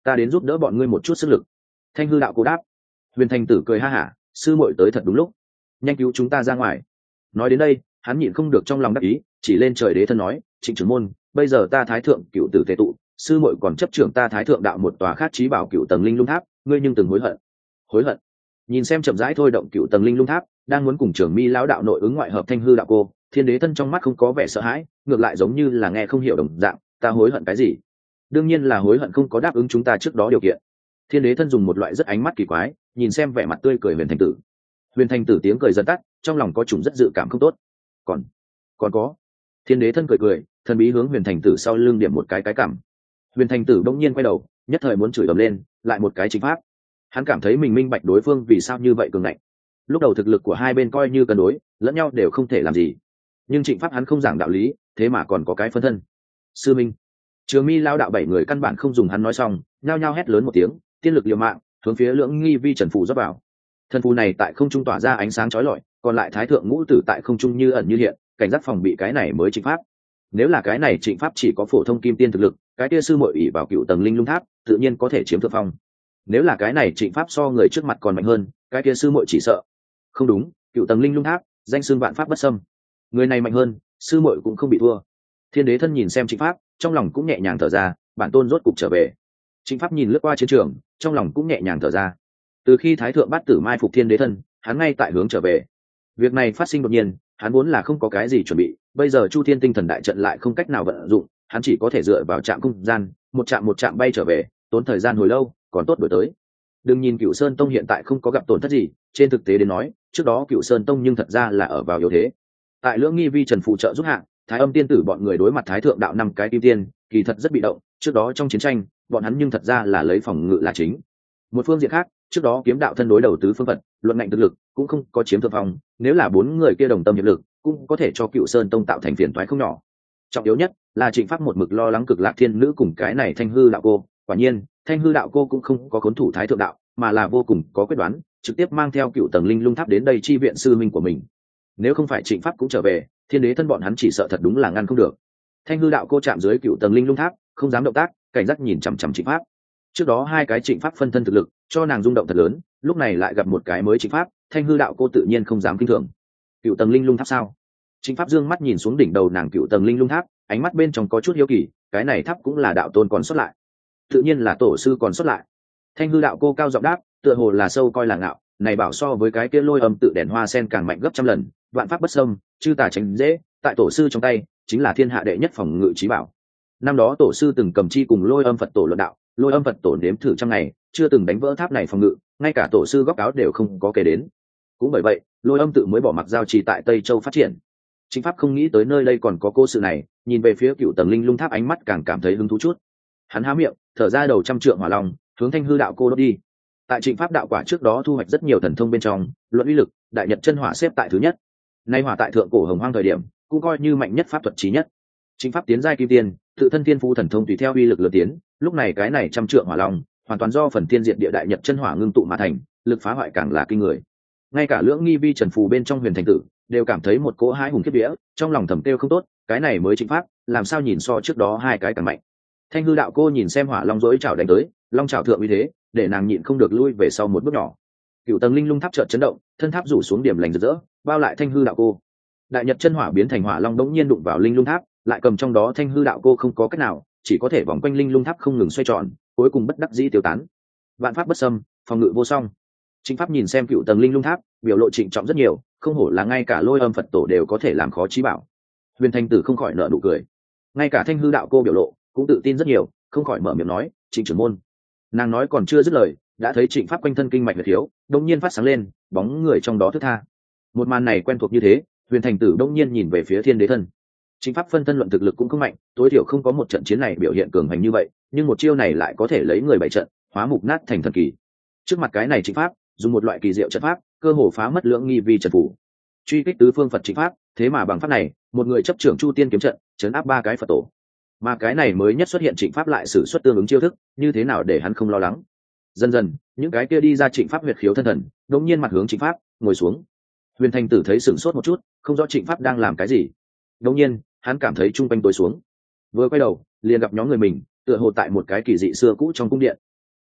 ta đến giúp đỡ bọn ngươi một chút sức lực. Thanh hư đạo cô đáp. Huyền thành tử cười ha hả, sư muội tới thật đúng lúc, nhanh cứu chúng ta ra ngoài. Nói đến đây hắn nhịn không được trong lòng đắc ý, chỉ lên trời đế thân nói, Trịnh trưởng môn, bây giờ ta thái thượng cựu tử tề tụ, sư muội còn chấp trưởng ta thái thượng đạo một tòa khác trí bảo cựu tầng linh lung tháp, ngươi nhưng từng hối hận? Hối hận? Nhìn xem chậm rãi thôi động cựu tầng linh lung tháp, đang muốn cùng trưởng mi lão đạo nội ứng ngoại hợp thanh hư đạo cô, thiên đế thân trong mắt không có vẻ sợ hãi, ngược lại giống như là nghe không hiểu đồng dạng. Ta hối hận cái gì? Đương nhiên là hối hận không có đáp ứng chúng ta trước đó điều kiện. Thiên đế thân dùng một loại rất ánh mắt kỳ quái nhìn xem vẻ mặt tươi cười huyền thành tử. Huyền thành tử tiếng cười giật tắt, trong lòng có chủng rất dự cảm không tốt. còn còn có. Thiên đế thân cười cười, thần bí hướng huyền thành tử sau lưng điểm một cái cái cảm. Huyền thành tử đông nhiên quay đầu, nhất thời muốn chửi ầm lên, lại một cái chính pháp. Hắn cảm thấy mình minh bạch đối phương vì sao như vậy cường ngạnh. Lúc đầu thực lực của hai bên coi như cân đối, lẫn nhau đều không thể làm gì, nhưng trịnh pháp hắn không giảng đạo lý, thế mà còn có cái phân thân. Sư minh. Trường mi lao đạo bảy người căn bản không dùng hắn nói xong, nhao nhao hét lớn một tiếng, tiên lực liều mạng hướng phía lưỡng nghi vi trần phù rót vào. Thần phù này tại không trung tỏa ra ánh sáng chói lọi, còn lại thái thượng ngũ tử tại không trung như ẩn như hiện, cảnh giác phòng bị cái này mới trịnh pháp. Nếu là cái này trịnh pháp chỉ có phổ thông kim tiên thực lực, cái kia sư muội ỷ vào cựu tầng linh lung tháp tự nhiên có thể chiếm thượng phong. Nếu là cái này trịnh pháp so người trước mặt còn mạnh hơn, cái kia sư muội chỉ sợ. Không đúng, cựu tầng linh lung tháp danh xưng vạn pháp bất xâm, người này mạnh hơn, sư muội cũng không bị thua. Thiên đế thân nhìn xem trịnh pháp, trong lòng cũng nhẹ nhàng thở ra, bản tôn rốt cục trở về. Trịnh pháp nhìn lướt qua chiến trường, trong lòng cũng nhẹ nhàng thở ra. Từ khi thái thượng bát tử mai phục thiên đế thân, hắn ngay tại hướng trở về. Việc này phát sinh đột nhiên, hắn vốn là không có cái gì chuẩn bị, bây giờ chu thiên tinh thần đại trận lại không cách nào vận dụng, hắn chỉ có thể dựa vào trạm không gian, một trạm một trạm bay trở về, tốn thời gian hồi lâu, còn tốt đổi tới. Đừng nhìn Cửu Sơn Tông hiện tại không có gặp tổn thất gì, trên thực tế đến nói, trước đó Cửu Sơn Tông nhưng thật ra là ở vào yếu thế. Tại lưỡng nghi vi trần phụ trợ giúp hạng, thái âm tiên tử bọn người đối mặt thái thượng đạo năm cái kim tiên, kỳ thật rất bị động, trước đó trong chiến tranh, bọn hắn nhưng thật ra là lấy phòng ngự là chính. Một phương diện khác, trước đó kiếm đạo thân đối đầu tứ phương phật, luận ngạnh thực lực cũng không có chiếm thượng phong, nếu là bốn người kia đồng tâm hiệp lực, cũng có thể cho Cửu Sơn Tông tạo thành phiền toái không nhỏ. Trọng yếu nhất là Trịnh Pháp một mực lo lắng cực lạc thiên nữ cùng cái này thanh hư đạo cô, quả nhiên, thanh hư đạo cô cũng không có khốn thủ thái thượng đạo, mà là vô cùng có quyết đoán, trực tiếp mang theo cựu tầng linh lung tháp đến đây chi viện sư minh của mình. Nếu không phải Trịnh Pháp cũng trở về, thiên đế thân bọn hắn chỉ sợ thật đúng là ngăn không được. Thanh hư đạo cô chạm dưới cựu tầng linh lung tháp, không dám động tác, cảnh giác nhìn chằm chằm Trịnh Pháp. Trước đó hai cái Trịnh Pháp phân thân thực lực, cho nàng rung động thật lớn, lúc này lại gặp một cái mới Trịnh Pháp, thanh hư đạo cô tự nhiên không dám kinh thường. Cựu tầng linh lung tháp sao? Trịnh Pháp dương mắt nhìn xuống đỉnh đầu nàng cựu tầng linh lung tháp, ánh mắt bên trong có chút hiếu kỳ, cái này tháp cũng là đạo tôn còn xuất lại, tự nhiên là tổ sư còn xuất lại. Thanh hư đạo cô cao giọng đáp, tựa hồ là sâu coi là ngạo, này bảo so với cái kia lôi âm tự đèn hoa sen càng mạnh gấp trăm lần, vạn pháp bất xâm, chư tà tránh dễ, tại tổ sư trong tay chính là thiên hạ đệ nhất phòng ngự trí bảo. Năm đó tổ sư từng cầm chi cùng lôi âm phật tổ luận đạo, lôi âm phật tổ nếm thử trăm ngày, chưa từng đánh vỡ tháp này phòng ngự, ngay cả tổ sư góc áo đều không có kể đến. Cũng bởi vậy, lôi âm tự mới bỏ mặc giao trì tại Tây Châu phát triển. Chính Pháp không nghĩ tới nơi đây còn có cô sự này, nhìn về phía cựu tầng linh lung tháp ánh mắt càng cảm thấy hứng thú chút. Hắn há miệng, thở ra đầu trăm trượng hỏa long, hướng thanh hư đạo cô đốt đi. Tại Trịnh Pháp đạo quả trước đó thu hoạch rất nhiều thần thông bên trong, luận uy lực, đại nhật chân hỏa xếp tại thứ nhất. Nay hỏa tại thượng cổ hồng hoang thời điểm, cũng coi như mạnh nhất pháp thuật chí nhất. Trịnh Pháp tiến giai kim tiên, tự thân tiên phú thần thông tùy theo uy lực lớn tiến, lúc này cái này trăm trượng hỏa long, hoàn toàn do phần tiên diện địa đại nhật chân hỏa ngưng tụ mà thành, lực phá hoại càng là kinh người. Ngay cả lưỡng nghi vi trần phù bên trong huyền thành tử đều cảm thấy một cỗ hai hùng kiếp vía, trong lòng thầm kêu không tốt, cái này mới Trịnh Pháp, làm sao nhìn so trước đó hai cái càng mạnh. Thanh hư đạo cô nhìn xem hỏa long dỗi chảo đánh tới, long chảo thượng uy thế, để nàng nhịn không được lui về sau một bước nhỏ. Cựu tầng linh lung tháp chợt chấn động, thân tháp rủ xuống điểm lành rực rỡ, bao lại thanh hư đạo cô. Đại nhật chân hỏa biến thành hỏa long đống nhiên đụng vào linh lung tháp, lại cầm trong đó thanh hư đạo cô không có cách nào, chỉ có thể vòng quanh linh lung tháp không ngừng xoay tròn, cuối cùng bất đắc dĩ tiêu tán. Vạn pháp bất xâm, phòng ngự vô song. Trịnh Pháp nhìn xem cựu tầng linh lung tháp, biểu lộ trịnh trọng rất nhiều, không hổ là ngay cả lôi âm phật tổ đều có thể làm khó chí bảo. Huyền Thanh Tử không khỏi nở nụ cười, ngay cả thanh hư đạo cô biểu lộ cũng tự tin rất nhiều, không khỏi mở miệng nói, Trịnh trưởng môn. Nàng nói còn chưa dứt lời, đã thấy Trịnh Pháp quanh thân kinh mạch huyệt khiếu đông nhiên phát sáng lên, bóng người trong đó thướt tha. Một màn này quen thuộc như thế, Huyền Thành Tử đông nhiên nhìn về phía thiên đế thân. Trịnh Pháp phân thân luận thực lực cũng không mạnh, tối thiểu không có một trận chiến này biểu hiện cường hành như vậy, nhưng một chiêu này lại có thể lấy người bảy trận, hóa mục nát thành thần kỳ. Trước mặt cái này Trịnh Pháp dùng một loại kỳ diệu trận pháp, cơ hồ phá mất lưỡng nghi vi trận phủ, truy kích tứ phương Phật Trịnh Pháp, thế mà bằng pháp này, một người chấp trưởng Chu Tiên kiếm trận, chấn áp ba cái Phật tổ. Mà cái này mới nhất xuất hiện Trịnh Pháp lại sử xuất tương ứng chiêu thức, như thế nào để hắn không lo lắng. Dần dần, những cái kia đi ra Trịnh Pháp huyệt khiếu thân thần, đột nhiên mặt hướng Trịnh Pháp, ngồi xuống. Huyền Thành Tử thấy sửng sốt một chút, không rõ Trịnh Pháp đang làm cái gì. Đột nhiên, hắn cảm thấy trung quanh tối xuống. Vừa quay đầu, liền gặp nhóm người mình, tựa hồ tại một cái kỳ dị xưa cũ trong cung điện,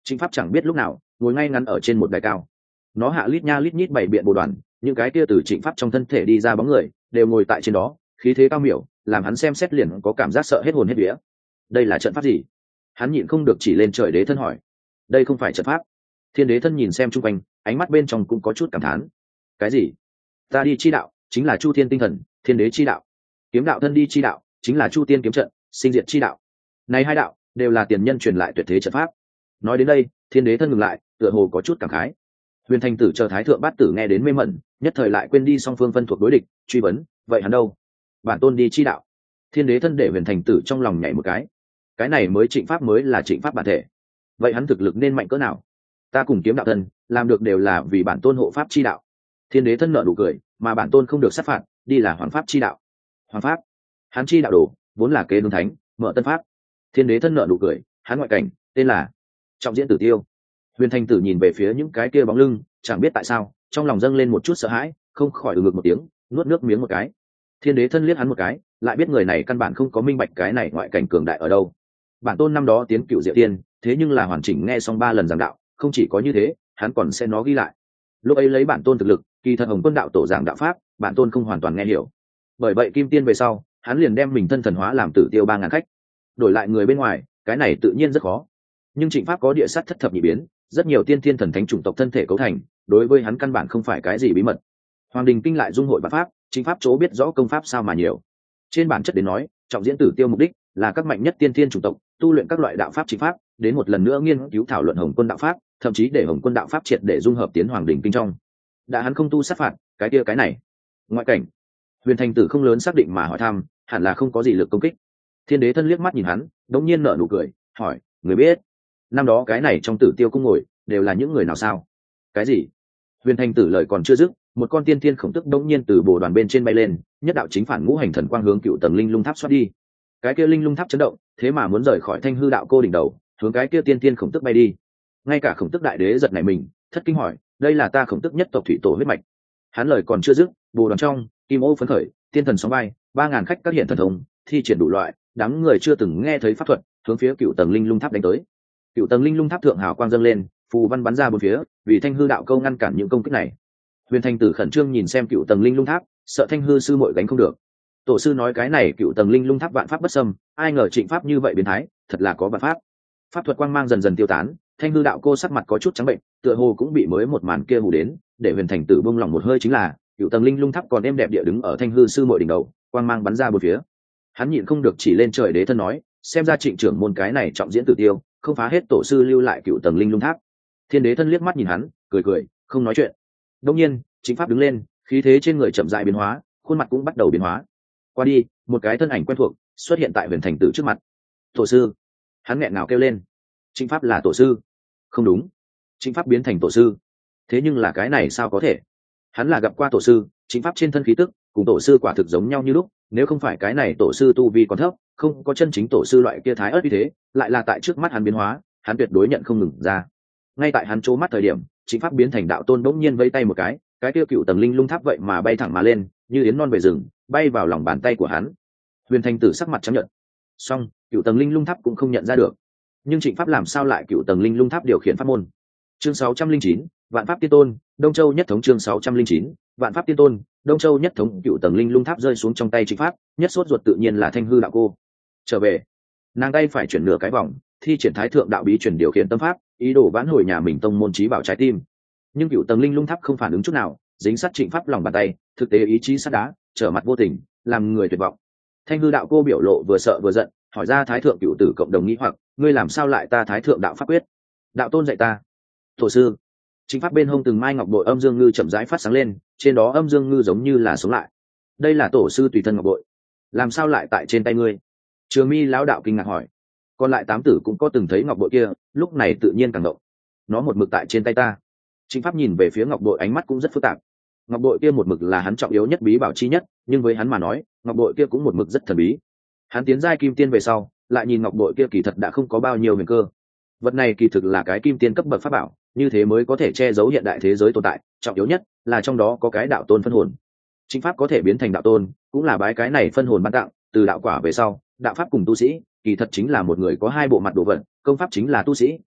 Trịnh pháp chẳng biết lúc nào ngồi ngay ngắn ở trên một đài cao, nó hạ lít nha lít nhít bảy biện bồ đoàn, những cái kia từ trịnh pháp trong thân thể đi ra bóng người đều ngồi tại trên đó, khí thế cao miểu, làm hắn xem xét liền có cảm giác sợ hết hồn hết vía. Đây là trận pháp gì? Hắn nhịn không được chỉ lên trời đế thân hỏi. Đây không phải trận pháp. Thiên đế thân nhìn xem chung quanh, ánh mắt bên trong cũng có chút cảm thán. Cái gì? Ta đi chi đạo chính là chu thiên tinh thần, thiên đế chi đạo. Kiếm đạo thân đi chi đạo chính là chu tiên kiếm trận, sinh diệt chi đạo. Này hai đạo đều là tiền nhân truyền lại tuyệt thế trận pháp. Nói đến đây, thiên đế thân ngừng lại, tựa hồ có chút cảm khái. Huyền Thành Tử chờ thái thượng bát tử nghe đến mê mẩn, nhất thời lại quên đi song phương phân thuộc đối địch, truy vấn, vậy hắn đâu? Bản tôn đi chi đạo. Thiên đế thân để Huyền Thành Tử trong lòng nhảy một cái. Cái này mới trịnh pháp mới là trịnh pháp bản thể. Vậy hắn thực lực nên mạnh cỡ nào? Ta cùng kiếm đạo thân, làm được đều là vì bản tôn hộ pháp chi đạo. Thiên đế thân nợ nụ cười, mà bản tôn không được sát phạt, đi là hoàng pháp chi đạo. Hoàng pháp? Hắn chi đạo đồ, vốn là kế đương thánh, mở tân pháp. Thiên đế thân nợ nụ cười, hắn ngoại cảnh, tên là Trọng Diễn Tử Tiêu. Huyền Thành Tử nhìn về phía những cái kia bóng lưng, chẳng biết tại sao, trong lòng dâng lên một chút sợ hãi, không khỏi ừ ngực một tiếng, nuốt nước miếng một cái. Thiên đế thân liếc hắn một cái, lại biết người này căn bản không có minh bạch cái này ngoại cảnh cường đại ở đâu. Bản tôn năm đó tiến cựu diệu tiên, thế nhưng là hoàn chỉnh nghe xong ba lần giảng đạo, không chỉ có như thế, hắn còn sẽ nó ghi lại. Lúc ấy lấy bản tôn thực lực, kỳ thật Hồng Quân đạo tổ giảng đạo pháp, bản tôn không hoàn toàn nghe hiểu. Bởi vậy kim tiên về sau, hắn liền đem mình thân thần hóa làm Tử Tiêu ba ngàn khách. Đổi lại người bên ngoài, cái này tự nhiên rất khó. Nhưng Trịnh pháp có địa sát thất thập nhị biến, rất nhiều tiên thiên thần thánh chủng tộc thân thể cấu thành, đối với hắn căn bản không phải cái gì bí mật. Hoàng Đình Kinh lại dung hội bản pháp, Trịnh pháp chỗ biết rõ công pháp sao mà nhiều. Trên bản chất đến nói, Trọng Diễn Tử Tiêu mục đích là các mạnh nhất tiên thiên chủng tộc tu luyện các loại đạo pháp chính pháp, đến một lần nữa nghiên cứu thảo luận Hồng Quân đạo pháp, thậm chí để Hồng Quân đạo pháp triệt để dung hợp tiến Hoàng Đình Kinh trong. Đã hắn không tu sát phạt, cái kia cái này, ngoại cảnh. Huyền Thành Tử không lớn xác định mà hỏi thăm, hẳn là không có gì lực công kích. Thiên đế thân liếc mắt nhìn hắn, đống nhiên nở nụ cười, hỏi, người biết năm đó cái này trong Tử Tiêu cung ngồi đều là những người nào sao? Cái gì? Huyền Thành Tử lời còn chưa dứt, một con tiên thiên khổng tức đống nhiên từ bồ đoàn bên trên bay lên, nhất đạo chính phản ngũ hành thần quang hướng cựu tầng linh lung tháp xoát đi. Cái kia linh lung tháp chấn động, thế mà muốn rời khỏi Thanh hư đạo cô đỉnh đầu, hướng cái kia tiên tiên khổng tức bay đi. Ngay cả khổng tức đại đế giật nảy mình, thất kinh hỏi, đây là ta khổng tức nhất tộc thủy tổ huyết mạch. Hắn lời còn chưa dứt, bồ đoàn trong kim ô phấn khởi, tiên thần sóng bay, ba ngàn khách các hiện thần thông, thi triển đủ loại, đám người chưa từng nghe thấy pháp thuật, hướng phía cựu tầng linh lung tháp đánh tới. Cựu tầng linh lung tháp thượng hào quang dâng lên, phù văn bắn ra bốn phía, vì Thanh hư đạo câu ngăn cản những công kích này. Huyền Thành Tử khẩn trương nhìn xem cựu tầng linh lung tháp, sợ Thanh hư sư muội gánh không được. Tổ sư nói cái này cựu tầng linh lung tháp vạn pháp bất xâm, ai ngờ Trịnh pháp như vậy biến thái, thật là có vạn pháp. Pháp thuật quang mang dần dần tiêu tán, Thanh hư đạo cô sắc mặt có chút trắng bệnh, tựa hồ cũng bị mới một màn kia hù đến, để Huyền Thành Tử buông lòng một hơi chính là, cựu tầng linh lung tháp còn êm đẹp địa đứng ở Thanh hư sư muội đỉnh đầu, quang mang bắn ra bốn phía. Hắn nhịn không được chỉ lên trời đế thân nói, xem ra Trịnh trưởng môn cái này Trọng Diễn Tử Tiêu, không phá hết tổ sư lưu lại cựu tầng linh lung tháp. Thiên đế thân liếc mắt nhìn hắn, cười cười, không nói chuyện. Đương nhiên, Trịnh pháp đứng lên, khí thế trên người chậm rãi biến hóa, khuôn mặt cũng bắt đầu biến hóa. Qua đi, một cái thân ảnh quen thuộc xuất hiện tại Huyền Thành Tử trước mặt. Tổ sư. Hắn nghẹn ngào kêu lên. Trịnh pháp là tổ sư? Không đúng. Trịnh pháp biến thành tổ sư. Thế nhưng là cái này sao có thể? Hắn là gặp qua tổ sư, Trịnh pháp trên thân khí tức cùng tổ sư quả thực giống nhau như lúc, nếu không phải cái này tổ sư tu vi còn thấp, không có chân chính tổ sư loại kia thái ớt như thế, lại là tại trước mắt hắn biến hóa, hắn tuyệt đối nhận không ngừng ra. Ngay tại hắn trố mắt thời điểm, Trịnh pháp biến thành đạo tôn bỗng nhiên vây tay một cái, cái kia cựu tầng linh lung tháp vậy mà bay thẳng mà lên, như yến non về rừng, bay vào lòng bàn tay của hắn. Huyền Thành Tử sắc mặt trắng nhợt. Song cựu tầng linh lung tháp cũng không nhận ra được, nhưng Trịnh pháp làm sao lại cựu tầng linh lung tháp điều khiển pháp môn? Chương sáu trăm linh chín, Vạn Pháp Tiên Tôn, Đông Châu nhất thống. Chương sáu trăm linh chín, Vạn Pháp Tiên Tôn, Đông Châu nhất thống. Cựu tầng linh lung tháp rơi xuống trong tay Trịnh pháp, nhất sốt ruột tự nhiên là Thanh hư đạo cô. Trở về, nàng tay phải chuyển nửa cái vòng, thi triển thái thượng đạo bí chuyển điều khiển tâm pháp, ý đồ vãn hồi nhà mình tông môn chí bảo trái tim. Nhưng cựu tầng linh lung tháp không phản ứng chút nào, dính sát Trịnh pháp lòng bàn tay, thực tế ý chí sắt đá, trở mặt vô tình, làm người tuyệt vọng. Thanh hư đạo cô biểu lộ vừa sợ vừa giận, hỏi ra thái thượng cựu tử cộng đồng nghĩ hoặc, ngươi làm sao lại ta thái thượng đạo pháp quyết? Đạo tôn dạy ta. Tổ sư. Trịnh pháp bên hông từng mai ngọc bội âm dương ngư chậm rãi phát sáng lên, trên đó âm dương ngư giống như là sống lại. Đây là tổ sư tùy thân ngọc bội, làm sao lại tại trên tay ngươi? Trường Mi lão đạo kinh ngạc hỏi. Còn lại tám tử cũng có từng thấy ngọc bội kia, lúc này tự nhiên càng động. Nó một mực tại trên tay ta. Trịnh pháp nhìn về phía ngọc bội, ánh mắt cũng rất phức tạp. Ngọc bội kia một mực là hắn trọng yếu nhất bí bảo chi nhất, nhưng với hắn mà nói, ngọc bội kia cũng một mực rất thần bí. Hắn tiến giai kim tiên về sau, lại nhìn ngọc bội kia kỳ thật đã không có bao nhiêu huyền cơ. Vật này kỳ thực là cái kim tiên cấp bậc pháp bảo, như thế mới có thể che giấu hiện đại thế giới tồn tại, trọng yếu nhất là trong đó có cái đạo tôn phân hồn. Trịnh pháp có thể biến thành đạo tôn, cũng là bái cái này phân hồn ban tặng, từ đạo quả về sau, đạo pháp cùng tu sĩ, kỳ thật chính là một người có hai bộ mặt đồ vật, công pháp chính là tu sĩ,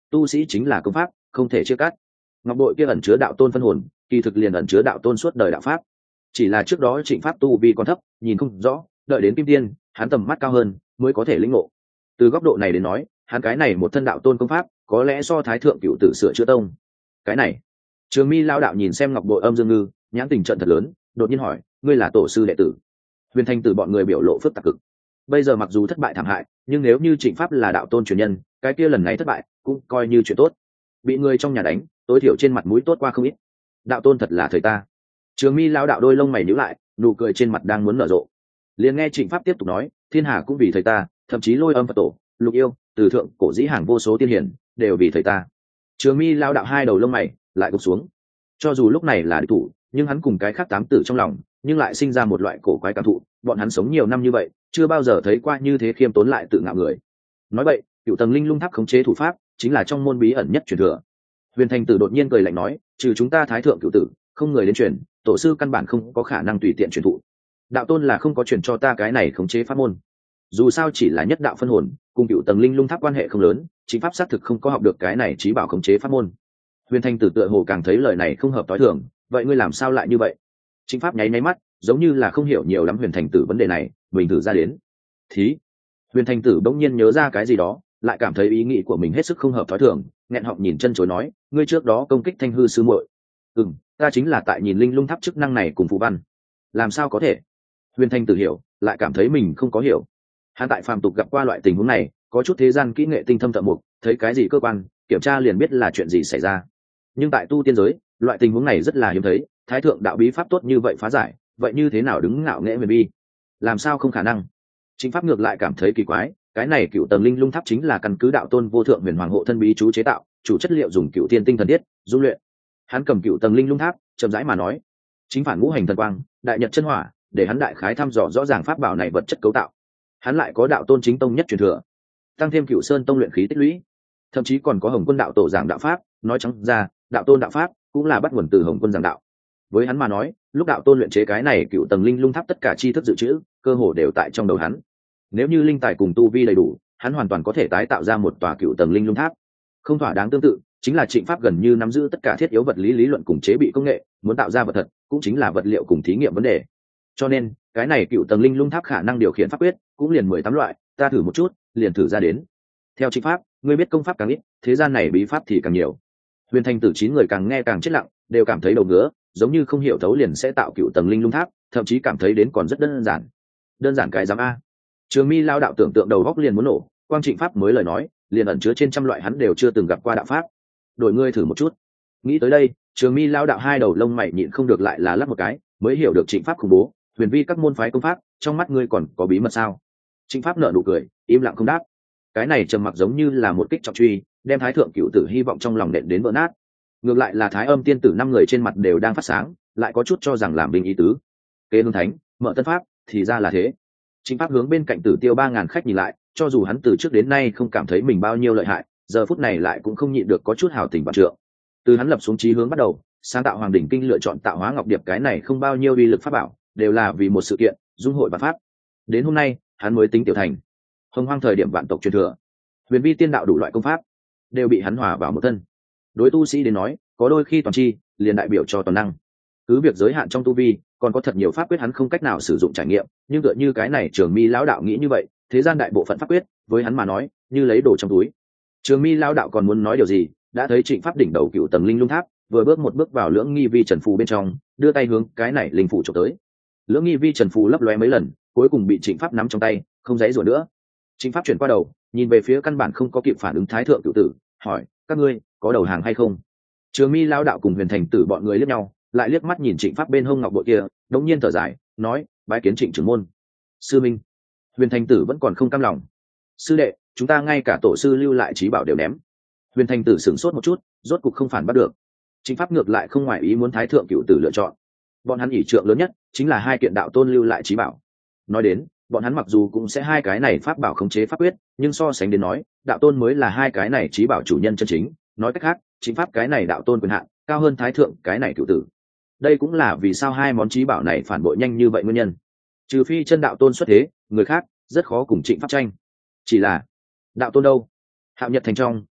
tu sĩ chính là công pháp, không thể chia cắt. Ngọc bội kia ẩn chứa đạo tôn phân hồn, kỳ thực liền ẩn chứa đạo tôn suốt đời đạo pháp. Chỉ là trước đó Trịnh Pháp tu vi còn thấp, nhìn không rõ, đợi đến kim tiên, hắn tầm mắt cao hơn, mới có thể lĩnh ngộ. Từ góc độ này đến nói, hắn cái này một thân đạo tôn công pháp, có lẽ so thái thượng cựu tử sửa chữa tông. Cái này, Trường Mi lao đạo nhìn xem ngọc bội âm dương ngư, nhãn tình trận thật lớn, đột nhiên hỏi, ngươi là tổ sư đệ tử? Huyền Thành Tử bọn người biểu lộ phức tạp cực. Bây giờ mặc dù thất bại thảm hại, nhưng nếu như Trịnh Pháp là đạo tôn truyền nhân, cái kia lần này thất bại cũng coi như chuyện tốt. Bị người trong nhà đánh, tối thiểu trên mặt mũi tốt qua không ít. Đạo tôn thật là thầy ta. Trường Mi lao đạo đôi lông mày nhíu lại, nụ cười trên mặt đang muốn nở rộ. Liền nghe Trịnh Pháp tiếp tục nói, thiên hà cũng vì thầy ta, thậm chí lôi âm Phật tổ, lục yêu, từ thượng cổ dĩ hàng vô số tiên hiển, đều vì thầy ta. Trường Mi lao đạo hai đầu lông mày lại gục xuống. Cho dù lúc này là địch thủ, nhưng hắn cùng cái khác tám tử trong lòng, nhưng lại sinh ra một loại cổ quái cảm thụ. Bọn hắn sống nhiều năm như vậy, chưa bao giờ thấy qua như thế khiêm tốn lại tự ngạo người. Nói vậy, cựu tầng linh lung tháp khống chế thủ pháp, chính là trong môn bí ẩn nhất truyền thừa. Huyền Thành Tử đột nhiên cười lạnh nói, trừ chúng ta thái thượng cựu tử, không người đến truyền, tổ sư căn bản không có khả năng tùy tiện truyền thụ. Đạo tôn là không có truyền cho ta cái này khống chế pháp môn. Dù sao chỉ là nhất đạo phân hồn, cùng cựu tầng linh lung tháp quan hệ không lớn, chính pháp xác thực không có học được cái này trí bảo khống chế pháp môn. Huyền Thành Tử tựa hồ càng thấy lời này không hợp tối thường, vậy ngươi làm sao lại như vậy? Chính pháp nháy nháy mắt, giống như là không hiểu nhiều lắm Huyền Thành Tử vấn đề này, mình thử ra đến. Thí. Huyền Thành Tử bỗng nhiên nhớ ra cái gì đó, lại cảm thấy ý nghĩ của mình hết sức không hợp thói thường, nghẹn họng nhìn chân chối nói, ngươi trước đó công kích Thanh hư sư muội. Ừm, ta chính là tại nhìn linh lung tháp chức năng này cùng phù văn. Làm sao có thể? Huyền Thành Tử hiểu, lại cảm thấy mình không có hiểu. Hắn tại phàm tục gặp qua loại tình huống này, có chút thế gian kỹ nghệ tinh thâm thợ mục, thấy cái gì cơ quan, kiểm tra liền biết là chuyện gì xảy ra. Nhưng tại tu tiên giới, loại tình huống này rất là hiếm thấy, thái thượng đạo bí pháp tốt như vậy phá giải, vậy như thế nào đứng ngạo nghễ huyền bi? Làm sao không khả năng? Chính pháp ngược lại cảm thấy kỳ quái, cái này cựu tầng linh lung tháp chính là căn cứ đạo tôn vô thượng huyền hoàng hộ thân bí chú chế tạo, chủ chất liệu dùng cựu tiên tinh thần thiết dung luyện. Hắn cầm cựu tầng linh lung tháp, chậm rãi mà nói, chính phản ngũ hành thần quang, đại nhật chân hỏa, để hắn đại khái thăm dò rõ ràng pháp bảo này vật chất cấu tạo. Hắn lại có đạo tôn chính tông nhất truyền thừa, tăng thêm cựu sơn tông luyện khí tích lũy, thậm chí còn có hồng quân đạo tổ giảng đạo pháp. Nói trắng ra, đạo tôn đạo pháp cũng là bắt nguồn từ hồng quân giảng đạo. Với hắn mà nói, lúc đạo tôn luyện chế cái này cựu tầng linh lung tháp, tất cả tri thức dự trữ cơ hồ đều tại trong đầu hắn. Nếu như linh tài cùng tu vi đầy đủ, hắn hoàn toàn có thể tái tạo ra một tòa cựu tầng linh lung tháp. Không thỏa đáng tương tự, chính là Trịnh Pháp gần như nắm giữ tất cả thiết yếu vật lý lý luận cùng chế bị công nghệ, muốn tạo ra vật thật, cũng chính là vật liệu cùng thí nghiệm vấn đề. Cho nên, cái này cựu tầng linh lung tháp khả năng điều khiển pháp quyết, cũng liền mười tám loại, ta thử một chút, liền thử ra đến. Theo Trịnh Pháp, ngươi biết công pháp càng ít, thế gian này bí pháp thì càng nhiều. Huyền Thành Tử chín người càng nghe càng chết lặng, đều cảm thấy đầu ngứa, giống như không hiểu thấu liền sẽ tạo cựu tầng linh lung tháp, thậm chí cảm thấy đến còn rất đơn giản. Đơn giản cái giám a. Trường Mi lao đạo tưởng tượng đầu góc liền muốn nổ, quang Trịnh Pháp mới lời nói, liền ẩn chứa trên trăm loại hắn đều chưa từng gặp qua đạo pháp. Đổi ngươi thử một chút. Nghĩ tới đây, Trường Mi lao đạo hai đầu lông mày nhịn không được lại là lắp một cái, mới hiểu được Trịnh Pháp khủng bố, huyền vi các môn phái công pháp, trong mắt ngươi còn có bí mật sao? Trịnh Pháp nở nụ cười, im lặng không đáp. Cái này trầm mặc giống như là một kích trọng truy, đem thái thượng cựu tử hy vọng trong lòng nện đến vỡ nát. Ngược lại là thái âm tiên tử năm người trên mặt đều đang phát sáng, lại có chút cho rằng làm bình ý tứ. Kế hương thánh, mở tân pháp, thì ra là thế. Trịnh Pháp hướng bên cạnh Tử Tiêu ba ngàn khách nhìn lại, cho dù hắn từ trước đến nay không cảm thấy mình bao nhiêu lợi hại, giờ phút này lại cũng không nhịn được có chút hào tình vạn trượng. Từ hắn lập xuống chí hướng bắt đầu, sáng tạo Hoàng đỉnh kinh lựa chọn tạo hóa ngọc điệp cái này không bao nhiêu uy lực pháp bảo, đều là vì một sự kiện, dung hội và pháp. Đến hôm nay, hắn mới tính tiểu thành. Hồng Hoang thời điểm vạn tộc truyền thừa, huyền vi tiên đạo đủ loại công pháp, đều bị hắn hòa vào một thân. Đối tu sĩ đến nói, có đôi khi toàn chi, liền đại biểu cho toàn năng. Cứ việc giới hạn trong tu vi, còn có thật nhiều pháp quyết hắn không cách nào sử dụng trải nghiệm, nhưng tựa như cái này Trường Mi lão đạo nghĩ như vậy, thế gian đại bộ phận pháp quyết, với hắn mà nói, như lấy đồ trong túi. Trường Mi lão đạo còn muốn nói điều gì, đã thấy Trịnh Pháp đỉnh đầu cựu tầng linh lung tháp, vừa bước một bước vào lưỡng nghi vi trần phù bên trong, đưa tay hướng cái này linh phủ chụp tới. Lưỡng nghi vi trần phù lấp lóe mấy lần, cuối cùng bị Trịnh Pháp nắm trong tay, không dãy rủa nữa. Trịnh Pháp chuyển qua đầu, nhìn về phía căn bản không có kịp phản ứng thái thượng cựu tử, hỏi, các ngươi có đầu hàng hay không? Trường Mi lão đạo cùng Huyền Thành Tử bọn người liếc nhau, lại liếc mắt nhìn Trịnh Pháp bên hông ngọc bội kia, đống nhiên thở dài, nói, bái kiến Trịnh trưởng môn. Sư minh. Huyền Thành Tử vẫn còn không cam lòng. Sư đệ, chúng ta ngay cả tổ sư lưu lại trí bảo đều ném. Huyền Thành Tử sửng sốt một chút, rốt cục không phản bắt được. Trịnh Pháp ngược lại không ngoài ý muốn thái thượng cựu tử lựa chọn. Bọn hắn ỷ trượng lớn nhất chính là hai kiện đạo tôn lưu lại trí bảo. Nói đến, bọn hắn mặc dù cũng sẽ hai cái này pháp bảo khống chế pháp quyết, nhưng so sánh đến nói, đạo tôn mới là hai cái này trí bảo chủ nhân chân chính. Nói cách khác, Trịnh Pháp cái này đạo tôn quyền hạn cao hơn thái thượng cái này cựu tử. Đây cũng là vì sao hai món trí bảo này phản bội nhanh như vậy nguyên nhân. Trừ phi chân đạo tôn xuất thế, người khác rất khó cùng Trịnh Pháp tranh. Chỉ là đạo tôn đâu? Hạo Nhật thành trong,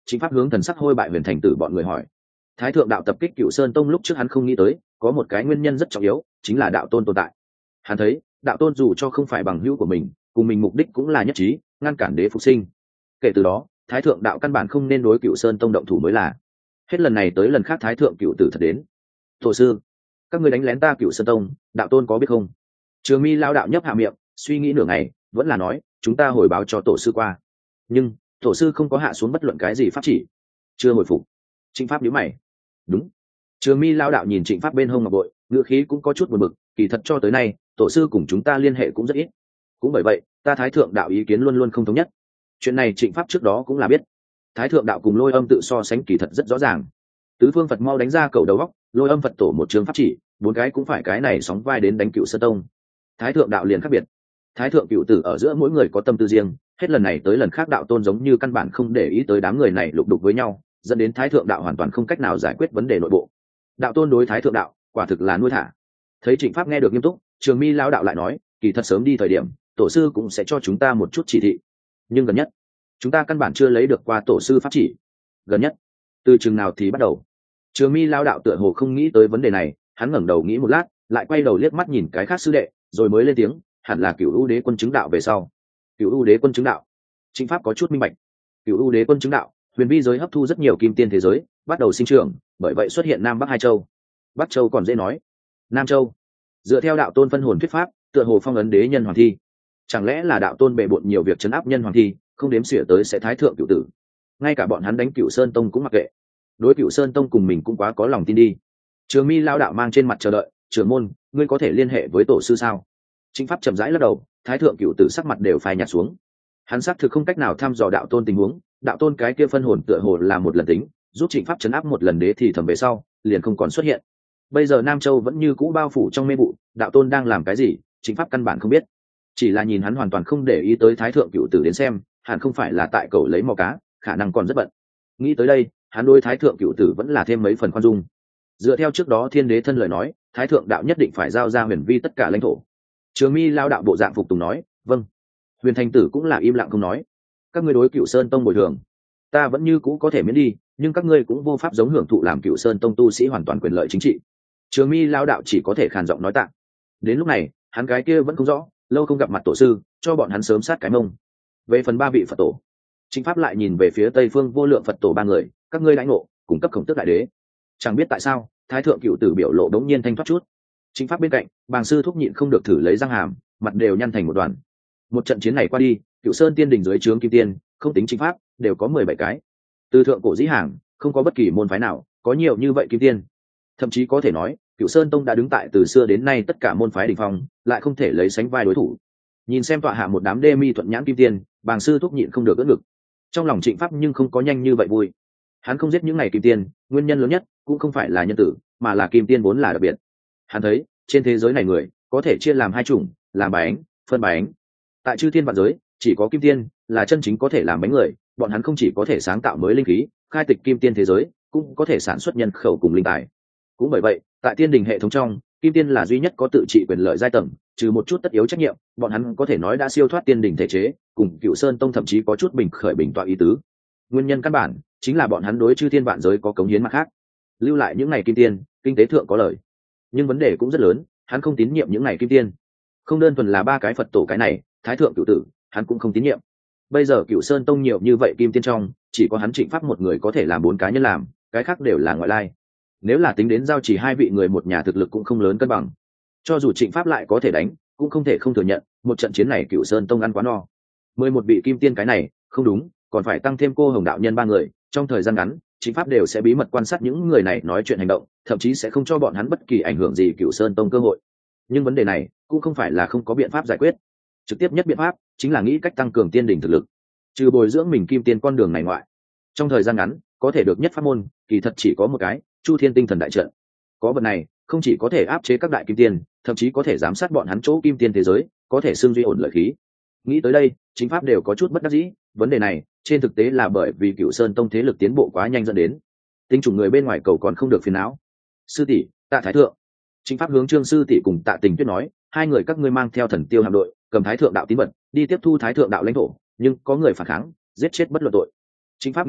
Chính pháp hướng thần sắc hôi bại huyền thành tử bọn người hỏi. Thái thượng đạo tập kích Cựu Sơn Tông lúc trước hắn không nghĩ tới có một cái nguyên nhân rất trọng yếu, chính là đạo tôn tồn tại. Hắn thấy đạo tôn dù cho không phải bằng hữu của mình, cùng mình mục đích cũng là nhất trí, ngăn cản đế phục sinh. Kể từ đó thái thượng đạo căn bản không nên đối Cựu Sơn Tông động thủ mới là. Hết lần này tới lần khác thái thượng cựu tử thật đến. Tổ sư, các ngươi đánh lén ta Cựu Sơn Tông, đạo tôn có biết không? Trường Mi lao đạo nhấp hạ miệng, suy nghĩ nửa ngày vẫn là nói, chúng ta hồi báo cho tổ sư qua, nhưng tổ sư không có hạ xuống bất luận cái gì pháp chỉ. Chưa hồi phục. Trịnh Pháp nhíu mày. Đúng. Trường Mi lao đạo nhìn Trịnh Pháp bên hông ngọc bội, ngựa khí cũng có chút buồn bực, kỳ thật cho tới nay tổ sư cùng chúng ta liên hệ cũng rất ít, cũng bởi vậy ta thái thượng đạo ý kiến luôn luôn không thống nhất. Chuyện này Trịnh Pháp trước đó cũng là biết. Thái thượng đạo cùng Lôi Âm tự so sánh kỳ thật rất rõ ràng. Tứ phương Phật mau đánh ra cầu đầu góc, Lôi Âm Phật tổ một trường pháp chỉ, bốn cái cũng phải cái này sóng vai đến đánh Cựu Sơn Tông. Thái thượng đạo liền khác biệt. Thái thượng cựu tử ở giữa mỗi người có tâm tư riêng, hết lần này tới lần khác đạo tôn giống như căn bản không để ý tới đám người này lục đục với nhau, dẫn đến thái thượng đạo hoàn toàn không cách nào giải quyết vấn đề nội bộ. Đạo tôn đối thái thượng đạo quả thực là nuôi thả. Thấy Trịnh Pháp nghe được nghiêm túc, Trường Mi lão đạo lại nói, kỳ thật sớm đi thời điểm tổ sư cũng sẽ cho chúng ta một chút chỉ thị, nhưng gần nhất chúng ta căn bản chưa lấy được qua tổ sư pháp chỉ. Gần nhất từ chừng nào thì bắt đầu? Trường Mi lão đạo tựa hồ không nghĩ tới vấn đề này, hắn ngẩng đầu nghĩ một lát, lại quay đầu liếc mắt nhìn cái khác sư đệ, rồi mới lên tiếng, hẳn là Cửu U Đế quân chứng đạo về sau. Cửu U Đế quân chứng đạo? Trịnh Pháp có chút minh bạch. Cửu U Đế quân chứng đạo, huyền vi giới hấp thu rất nhiều kim tiên thế giới, bắt đầu sinh trưởng, bởi vậy xuất hiện Nam Bắc hai châu. Bắc châu còn dễ nói, Nam châu dựa theo đạo tôn phân hồn thuyết pháp, tựa hồ phong ấn đế nhân hoàng thi. Chẳng lẽ là đạo tôn bệ bội nhiều việc chấn áp nhân hoàng thi, không đếm xỉa tới sẽ thái thượng cửu tử? Ngay cả bọn hắn đánh Cửu Sơn Tông cũng mặc kệ. Đối Cửu Sơn Tông cùng mình cũng quá có lòng tin đi. Trường Mi lao đạo mang trên mặt chờ đợi, trưởng môn, ngươi có thể liên hệ với tổ sư sao? Trịnh Pháp chậm rãi lắc đầu, thái thượng cửu tử sắc mặt đều phai nhạt xuống. Hắn xác thực không cách nào thăm dò đạo tôn tình huống, đạo tôn cái kia phân hồn tựa hồ là một lần tính, giúp Trịnh Pháp chấn áp một lần đế thì thầm về sau, liền không còn xuất hiện. Bây giờ Nam Châu vẫn như cũ bao phủ trong mê vụ, đạo tôn đang làm cái gì, Trịnh Pháp căn bản không biết. Chỉ là nhìn hắn hoàn toàn không để ý tới thái thượng cửu tử đến xem, hẳn không phải là tại cầu lấy mò cá, khả năng còn rất bận. Nghĩ tới đây, hắn đối thái thượng cửu tử vẫn là thêm mấy phần khoan dung. Dựa theo trước đó thiên đế thân lời nói, thái thượng đạo nhất định phải giao ra huyền vi tất cả lãnh thổ. Trường Mi lao đạo bộ dạng phục tùng nói, vâng. Huyền Thành Tử cũng là im lặng không nói. Các ngươi đối Cửu Sơn Tông bồi thường, ta vẫn như cũ có thể miễn đi, nhưng các ngươi cũng vô pháp giống hưởng thụ làm Cửu Sơn Tông tu sĩ hoàn toàn quyền lợi chính trị. Trường Mi lao đạo chỉ có thể khàn giọng nói tạ. Đến lúc này hắn cái kia vẫn không rõ, lâu không gặp mặt tổ sư, cho bọn hắn sớm sát cái mông. Về phần ba vị Phật tổ, Trịnh Pháp lại nhìn về phía Tây Phương vô lượng Phật tổ ba người, các ngươi lãnh ngộ cung cấp khổng tước đại đế. Chẳng biết tại sao thái thượng cựu tử biểu lộ đống nhiên thanh thoát chút. Trịnh Pháp bên cạnh bàng sư thúc nhịn không được thử lấy răng hàm, mặt đều nhăn thành một đoàn. Một trận chiến này qua đi, Cựu Sơn tiên đình dưới trướng kim tiên không tính Trịnh Pháp đều có mười bảy cái. Từ thượng cổ dĩ hàng không có bất kỳ môn phái nào có nhiều như vậy kim tiên, thậm chí có thể nói Cựu Sơn tông đã đứng tại từ xưa đến nay tất cả môn phái đỉnh phong, lại không thể lấy sánh vai đối thủ. Nhìn xem tọa hạ một đám đê mi thuận nhãn kim tiên, bàng sư thúc nhịn không được ưỡn ngực. Trong lòng Trịnh Pháp nhưng không có nhanh như vậy vui. Hắn không giết những ngày kim tiên, nguyên nhân lớn nhất cũng không phải là nhân tử, mà là kim tiên vốn là đặc biệt. Hắn thấy trên thế giới này người có thể chia làm hai chủng, làm bánh, phân bánh. Tại chư thiên vạn giới, chỉ có kim tiên là chân chính có thể làm bánh người. Bọn hắn không chỉ có thể sáng tạo mới linh khí, khai tịch kim tiên thế giới, cũng có thể sản xuất nhân khẩu cùng linh tài. Cũng bởi vậy, tại tiên đình hệ thống trong, kim tiên là duy nhất có tự trị quyền lợi giai tầng, trừ một chút tất yếu trách nhiệm, bọn hắn có thể nói đã siêu thoát tiên đình thể chế, cùng Cựu Sơn tông thậm chí có chút bình khởi bình tọa ý tứ. Nguyên nhân căn bản chính là bọn hắn đối chư thiên vạn giới có cống hiến mặt khác, lưu lại những ngày kim tiên, kinh tế thượng có lợi. Nhưng vấn đề cũng rất lớn, hắn không tín nhiệm những ngày kim tiên. Không đơn thuần là ba cái Phật tổ cái này, thái thượng cửu tử, hắn cũng không tín nhiệm. Bây giờ Cựu Sơn tông nhiều như vậy kim tiên trong, chỉ có hắn Trịnh Pháp một người có thể làm bốn cá nhân làm, cái khác đều là ngoại lai. Nếu là tính đến giao chỉ hai vị người một nhà thực lực cũng không lớn cân bằng. Cho dù Trịnh Pháp lại có thể đánh, cũng không thể không thừa nhận, một trận chiến này Cựu Sơn tông ăn quá no. Mười một vị kim tiên cái này, không đúng, còn phải tăng thêm cô hồng đạo nhân ba người. Trong thời gian ngắn, Trịnh Pháp đều sẽ bí mật quan sát những người này nói chuyện hành động, thậm chí sẽ không cho bọn hắn bất kỳ ảnh hưởng gì Cựu Sơn tông cơ hội. Nhưng vấn đề này cũng không phải là không có biện pháp giải quyết. Trực tiếp nhất biện pháp chính là nghĩ cách tăng cường tiên đỉnh thực lực, trừ bồi dưỡng mình kim tiên con đường này ngoại. Trong thời gian ngắn, có thể được nhất pháp môn, kỳ thật chỉ có một cái, Chu Thiên Tinh Thần đại trận. Có vật này, không chỉ có thể áp chế các đại kim tiên, thậm chí có thể giám sát bọn hắn chỗ kim tiên thế giới, có thể xưng duy ổn lợi khí. Nghĩ tới đây, Chính Pháp đều có chút bất đắc dĩ, vấn đề này, trên thực tế là bởi vì Cựu Sơn tông thế lực tiến bộ quá nhanh dẫn đến. Tinh chủng người bên ngoài cầu còn không được phiền não. Sư tỷ, Tạ Thái thượng. Chính Pháp hướng Trương sư tỷ cùng Tạ Tình Tuyết nói, hai người các ngươi mang theo Thần Tiêu hạm đội, cầm Thái thượng đạo tín vật, đi tiếp thu Thái thượng đạo lãnh thổ, nhưng có người phản kháng, giết chết bất luận tội. Chính Pháp nghĩ nghĩ,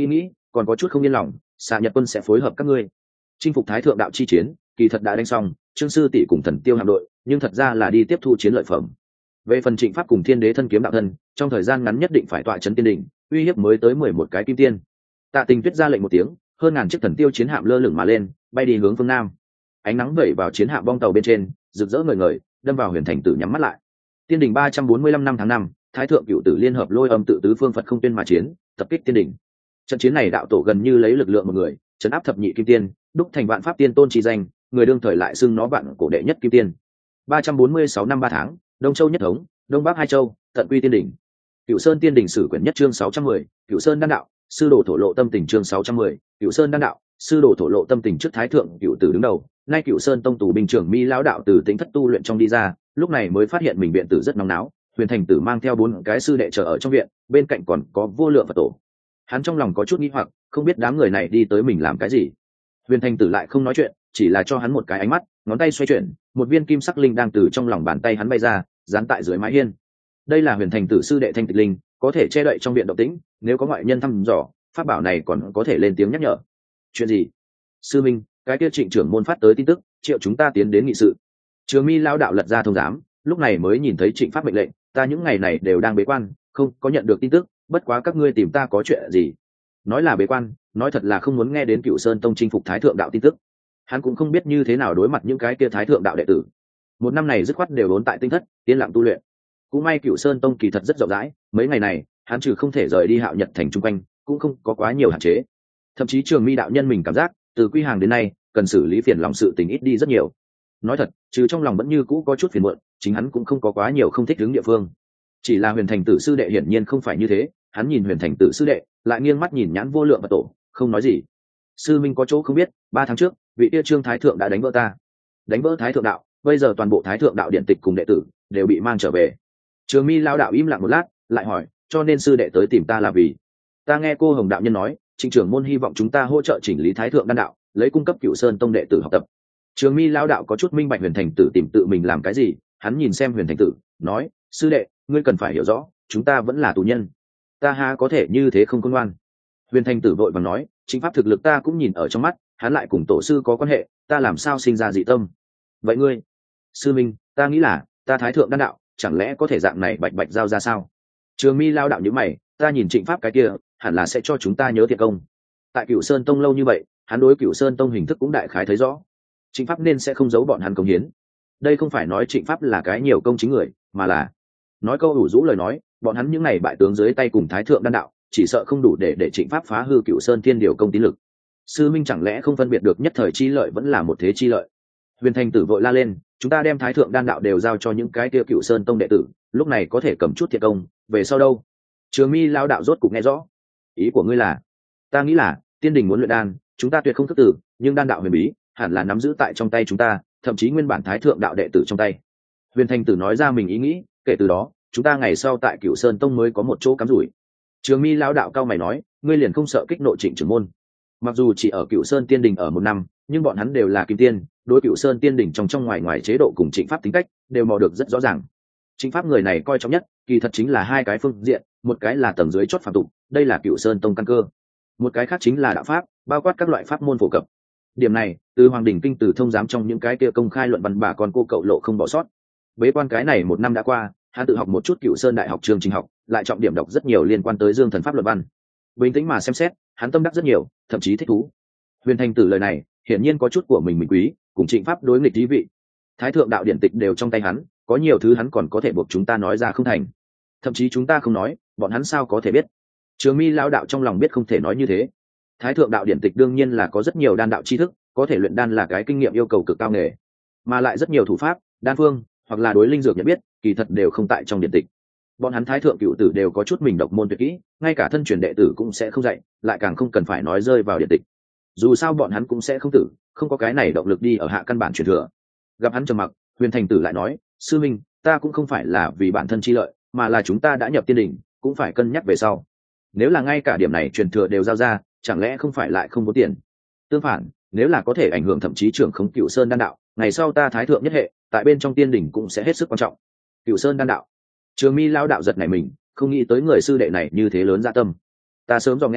còn có chút không yên lòng, xạ nhật quân sẽ phối hợp các ngươi chinh phục thái thượng đạo chi chiến, kỳ thật đã đánh xong trương sư tỷ cùng thần tiêu hạm đội, nhưng thật ra là đi tiếp thu chiến lợi phẩm. Về phần Trịnh Pháp cùng Thiên Đế thân kiếm đạo thân, trong thời gian ngắn nhất định phải tọa trấn tiên đỉnh, uy hiếp mới tới mười một cái kim tiên. Tạ Tình Tuyết ra lệnh một tiếng, hơn ngàn chiếc thần tiêu chiến hạm lơ lửng mà lên, bay đi hướng phương nam. Ánh nắng vẩy vào chiến hạm bong tàu bên trên, rực rỡ ngời ngời, đâm vào Huyền Thành Tử nhắm mắt lại. Tiên đỉnh ba trăm bốn mươi lăm năm tháng năm, Thái thượng cửu tử liên hợp lôi âm tự tứ phương Phật không tuyên mà chiến, tập kích tiên đỉnh. Trận chiến này đạo tổ gần như lấy lực lượng một người, trấn áp thập nhị kim tiên, đúc thành vạn pháp tiên tôn chi danh, người đương thời lại xưng nó vạn cổ đệ nhất kim tiên. ba trăm bốn mươi sáu năm ba tháng, Đông Châu nhất thống, Đông Bắc hai châu, tận quy tiên đỉnh. Cửu Sơn tiên đỉnh sử quyển nhất chương sáu trăm mười, Cửu Sơn đan đạo, sư đồ thổ lộ tâm tình chương sáu trăm mười, Cửu Sơn đan đạo, sư đồ thổ lộ tâm tình trước thái thượng cửu tử đứng đầu, nay Cửu Sơn tông tù binh trưởng Mi lão đạo từ tính thất tu luyện trong đi ra, lúc này mới phát hiện mình viện tử rất nóng náo, Huyền Thành Tử mang theo bốn cái sư đệ chờ ở trong viện, bên cạnh còn có vô lượng Phật tổ. Hắn trong lòng có chút nghi hoặc, không biết đám người này đi tới mình làm cái gì. Huyền Thành Tử lại không nói chuyện, chỉ là cho hắn một cái ánh mắt, ngón tay xoay chuyển, một viên kim sắc linh đang từ trong lòng bàn tay hắn bay ra, dán tại dưới mái hiên. Đây là Huyền Thành Tử sư đệ Thanh Tịch Linh, có thể che đậy trong viện động tĩnh, nếu có ngoại nhân thăm dò, pháp bảo này còn có thể lên tiếng nhắc nhở. Chuyện gì? Sư minh, cái kia Trịnh trưởng môn phát tới tin tức, triệu chúng ta tiến đến nghị sự. Trường Mi lão đạo lật ra thông giám, lúc này mới nhìn thấy Trịnh pháp mệnh lệnh, ta những ngày này đều đang bế quan, không có nhận được tin tức, bất quá các ngươi tìm ta có chuyện gì? Nói là bế quan, nói thật là không muốn nghe đến Cửu Sơn tông chinh phục thái thượng đạo tin tức. Hắn cũng không biết như thế nào đối mặt những cái kia thái thượng đạo đệ tử. Một năm này dứt khoát đều đốn tại tinh thất, yên lặng tu luyện. Cũng may Cửu Sơn tông kỳ thật rất rộng rãi, mấy ngày này hắn trừ không thể rời đi Hạo Nhật thành trung quanh, cũng không có quá nhiều hạn chế. Thậm chí Trường Mi đạo nhân mình cảm giác, từ quy hàng đến nay, cần xử lý phiền lòng sự tình ít đi rất nhiều. Nói thật, trừ trong lòng vẫn như cũ có chút phiền muộn, chính hắn cũng không có quá nhiều không thích đứng địa phương. Chỉ là Huyền Thành Tử sư đệ hiển nhiên không phải như thế, hắn nhìn Huyền Thành Tử sư đệ, lại nghiêng mắt nhìn nhãn vô lượng Phật tổ, không nói gì. Sư minh có chỗ không biết, ba tháng trước, vị kia Trương Thái thượng đã đánh vỡ ta, đánh vỡ Thái thượng đạo, bây giờ toàn bộ Thái thượng đạo điện tịch cùng đệ tử đều bị mang trở về. Trường Mi lao đạo im lặng một lát, lại hỏi, cho nên sư đệ tới tìm ta là vì? Ta nghe cô Hồng đạo nhân nói, Trịnh trưởng môn hy vọng chúng ta hỗ trợ chỉnh lý Thái thượng đan đạo, lấy cung cấp Cửu Sơn tông đệ tử học tập. Trường Mi lao đạo có chút minh bạch Huyền Thành Tử tìm tự mình làm cái gì, hắn nhìn xem Huyền Thành Tử, nói, sư đệ, ngươi cần phải hiểu rõ, chúng ta vẫn là tù nhân, ta ha có thể như thế không khôn ngoan. Huyền Thành Tử vội vàng nói, chính pháp thực lực ta cũng nhìn ở trong mắt, hắn lại cùng tổ sư có quan hệ, ta làm sao sinh ra dị tâm? Vậy ngươi? Sư minh, ta nghĩ là, ta thái thượng đan đạo, chẳng lẽ có thể dạng này bạch bạch giao ra sao? Trường Mi lao đạo như mày, ta nhìn Trịnh pháp cái kia, hẳn là sẽ cho chúng ta nhớ thiệt công. Tại Cửu Sơn tông lâu như vậy, hắn đối Cửu Sơn tông hình thức cũng đại khái thấy rõ. Trịnh pháp nên sẽ không giấu bọn hắn công hiến. Đây không phải nói Trịnh pháp là cái nhiều công chính người, mà là nói câu đủ rũ lời nói, bọn hắn những ngày bại tướng dưới tay cùng thái thượng đan đạo, chỉ sợ không đủ để để Trịnh pháp phá hư Cửu Sơn thiên điều công tín lực. Sư minh chẳng lẽ không phân biệt được nhất thời chi lợi vẫn là một thế chi lợi? Huyền Thành Tử vội la lên, chúng ta đem thái thượng đan đạo đều giao cho những cái kia Cửu Sơn tông đệ tử, lúc này có thể cầm chút thiệt công, về sau đâu? Trường Mi lao đạo rốt cục nghe rõ. Ý của ngươi là? Ta nghĩ là, tiên đình muốn luyện đan, chúng ta tuyệt không thức tử, nhưng đan đạo huyền bí, hẳn là nắm giữ tại trong tay chúng ta, thậm chí nguyên bản thái thượng đạo đệ tử trong tay. Huyền Thành Tử nói ra mình ý nghĩ, kể từ đó, chúng ta ngày sau tại Cửu Sơn tông mới có một chỗ cắm rủi. Trường Mi lão đạo cao mày nói, ngươi liền không sợ kích nộ Trịnh trưởng môn? Mặc dù chỉ ở Cửu Sơn tiên đình ở một năm, nhưng bọn hắn đều là kim tiên, đối Cửu Sơn tiên đình trong trong ngoài ngoài chế độ cùng Trịnh pháp tính cách đều mò được rất rõ ràng. Trịnh pháp người này coi trọng nhất, kỳ thật chính là hai cái phương diện, một cái là tầng dưới chót phàm tục, đây là Cửu Sơn tông căn cơ, một cái khác chính là đạo pháp, bao quát các loại pháp môn phổ cập. Điểm này, từ Hoàng Đình Kinh từ thông giám trong những cái kia công khai luận văn bà con cô cậu lộ không bỏ sót. Bế quan cái này một năm đã qua, hắn tự học một chút Cửu Sơn đại học chương trình học, lại trọng điểm đọc rất nhiều liên quan tới Dương thần pháp luận văn. Bình tĩnh mà xem xét, hắn tâm đắc rất nhiều, thậm chí thích thú. Huyền Thành Tử lời này, hiển nhiên có chút của mình mình quý, cùng Trịnh pháp đối nghịch thí vị. Thái thượng đạo điển tịch đều trong tay hắn, có nhiều thứ hắn còn có thể buộc chúng ta nói ra không thành. Thậm chí chúng ta không nói, bọn hắn sao có thể biết? Trường Mi lão đạo trong lòng biết không thể nói như thế. Thái thượng đạo điển tịch đương nhiên là có rất nhiều đan đạo tri thức, có thể luyện đan là cái kinh nghiệm yêu cầu cực cao nghề, mà lại rất nhiều thủ pháp, đan phương hoặc là đối linh dược nhận biết, kỳ thật đều không tại trong điển tịch. Bọn hắn thái thượng cựu tử đều có chút mình độc môn tuyệt kỹ, ngay cả thân truyền đệ tử cũng sẽ không dạy, lại càng không cần phải nói rơi vào điển tịch. Dù sao bọn hắn cũng sẽ không tử, không có cái này động lực đi ở hạ căn bản truyền thừa. Gặp hắn trầm mặc, Huyền Thành Tử lại nói, sư minh, ta cũng không phải là vì bản thân chi lợi, mà là chúng ta đã nhập tiên đỉnh, cũng phải cân nhắc về sau. Nếu là ngay cả điểm này truyền thừa đều giao ra, chẳng lẽ không phải lại không có tiền? Tương phản, nếu là có thể ảnh hưởng thậm chí trưởng khống Cửu Sơn đan đạo, ngày sau ta thái thượng nhất hệ, tại bên trong tiên đỉnh cũng sẽ hết sức quan trọng. Cửu Sơn đan đạo. Trường Mi lao đạo giật này mình, không nghĩ tới người sư đệ này như thế lớn dạ tâm. Ta sớm dò nghe,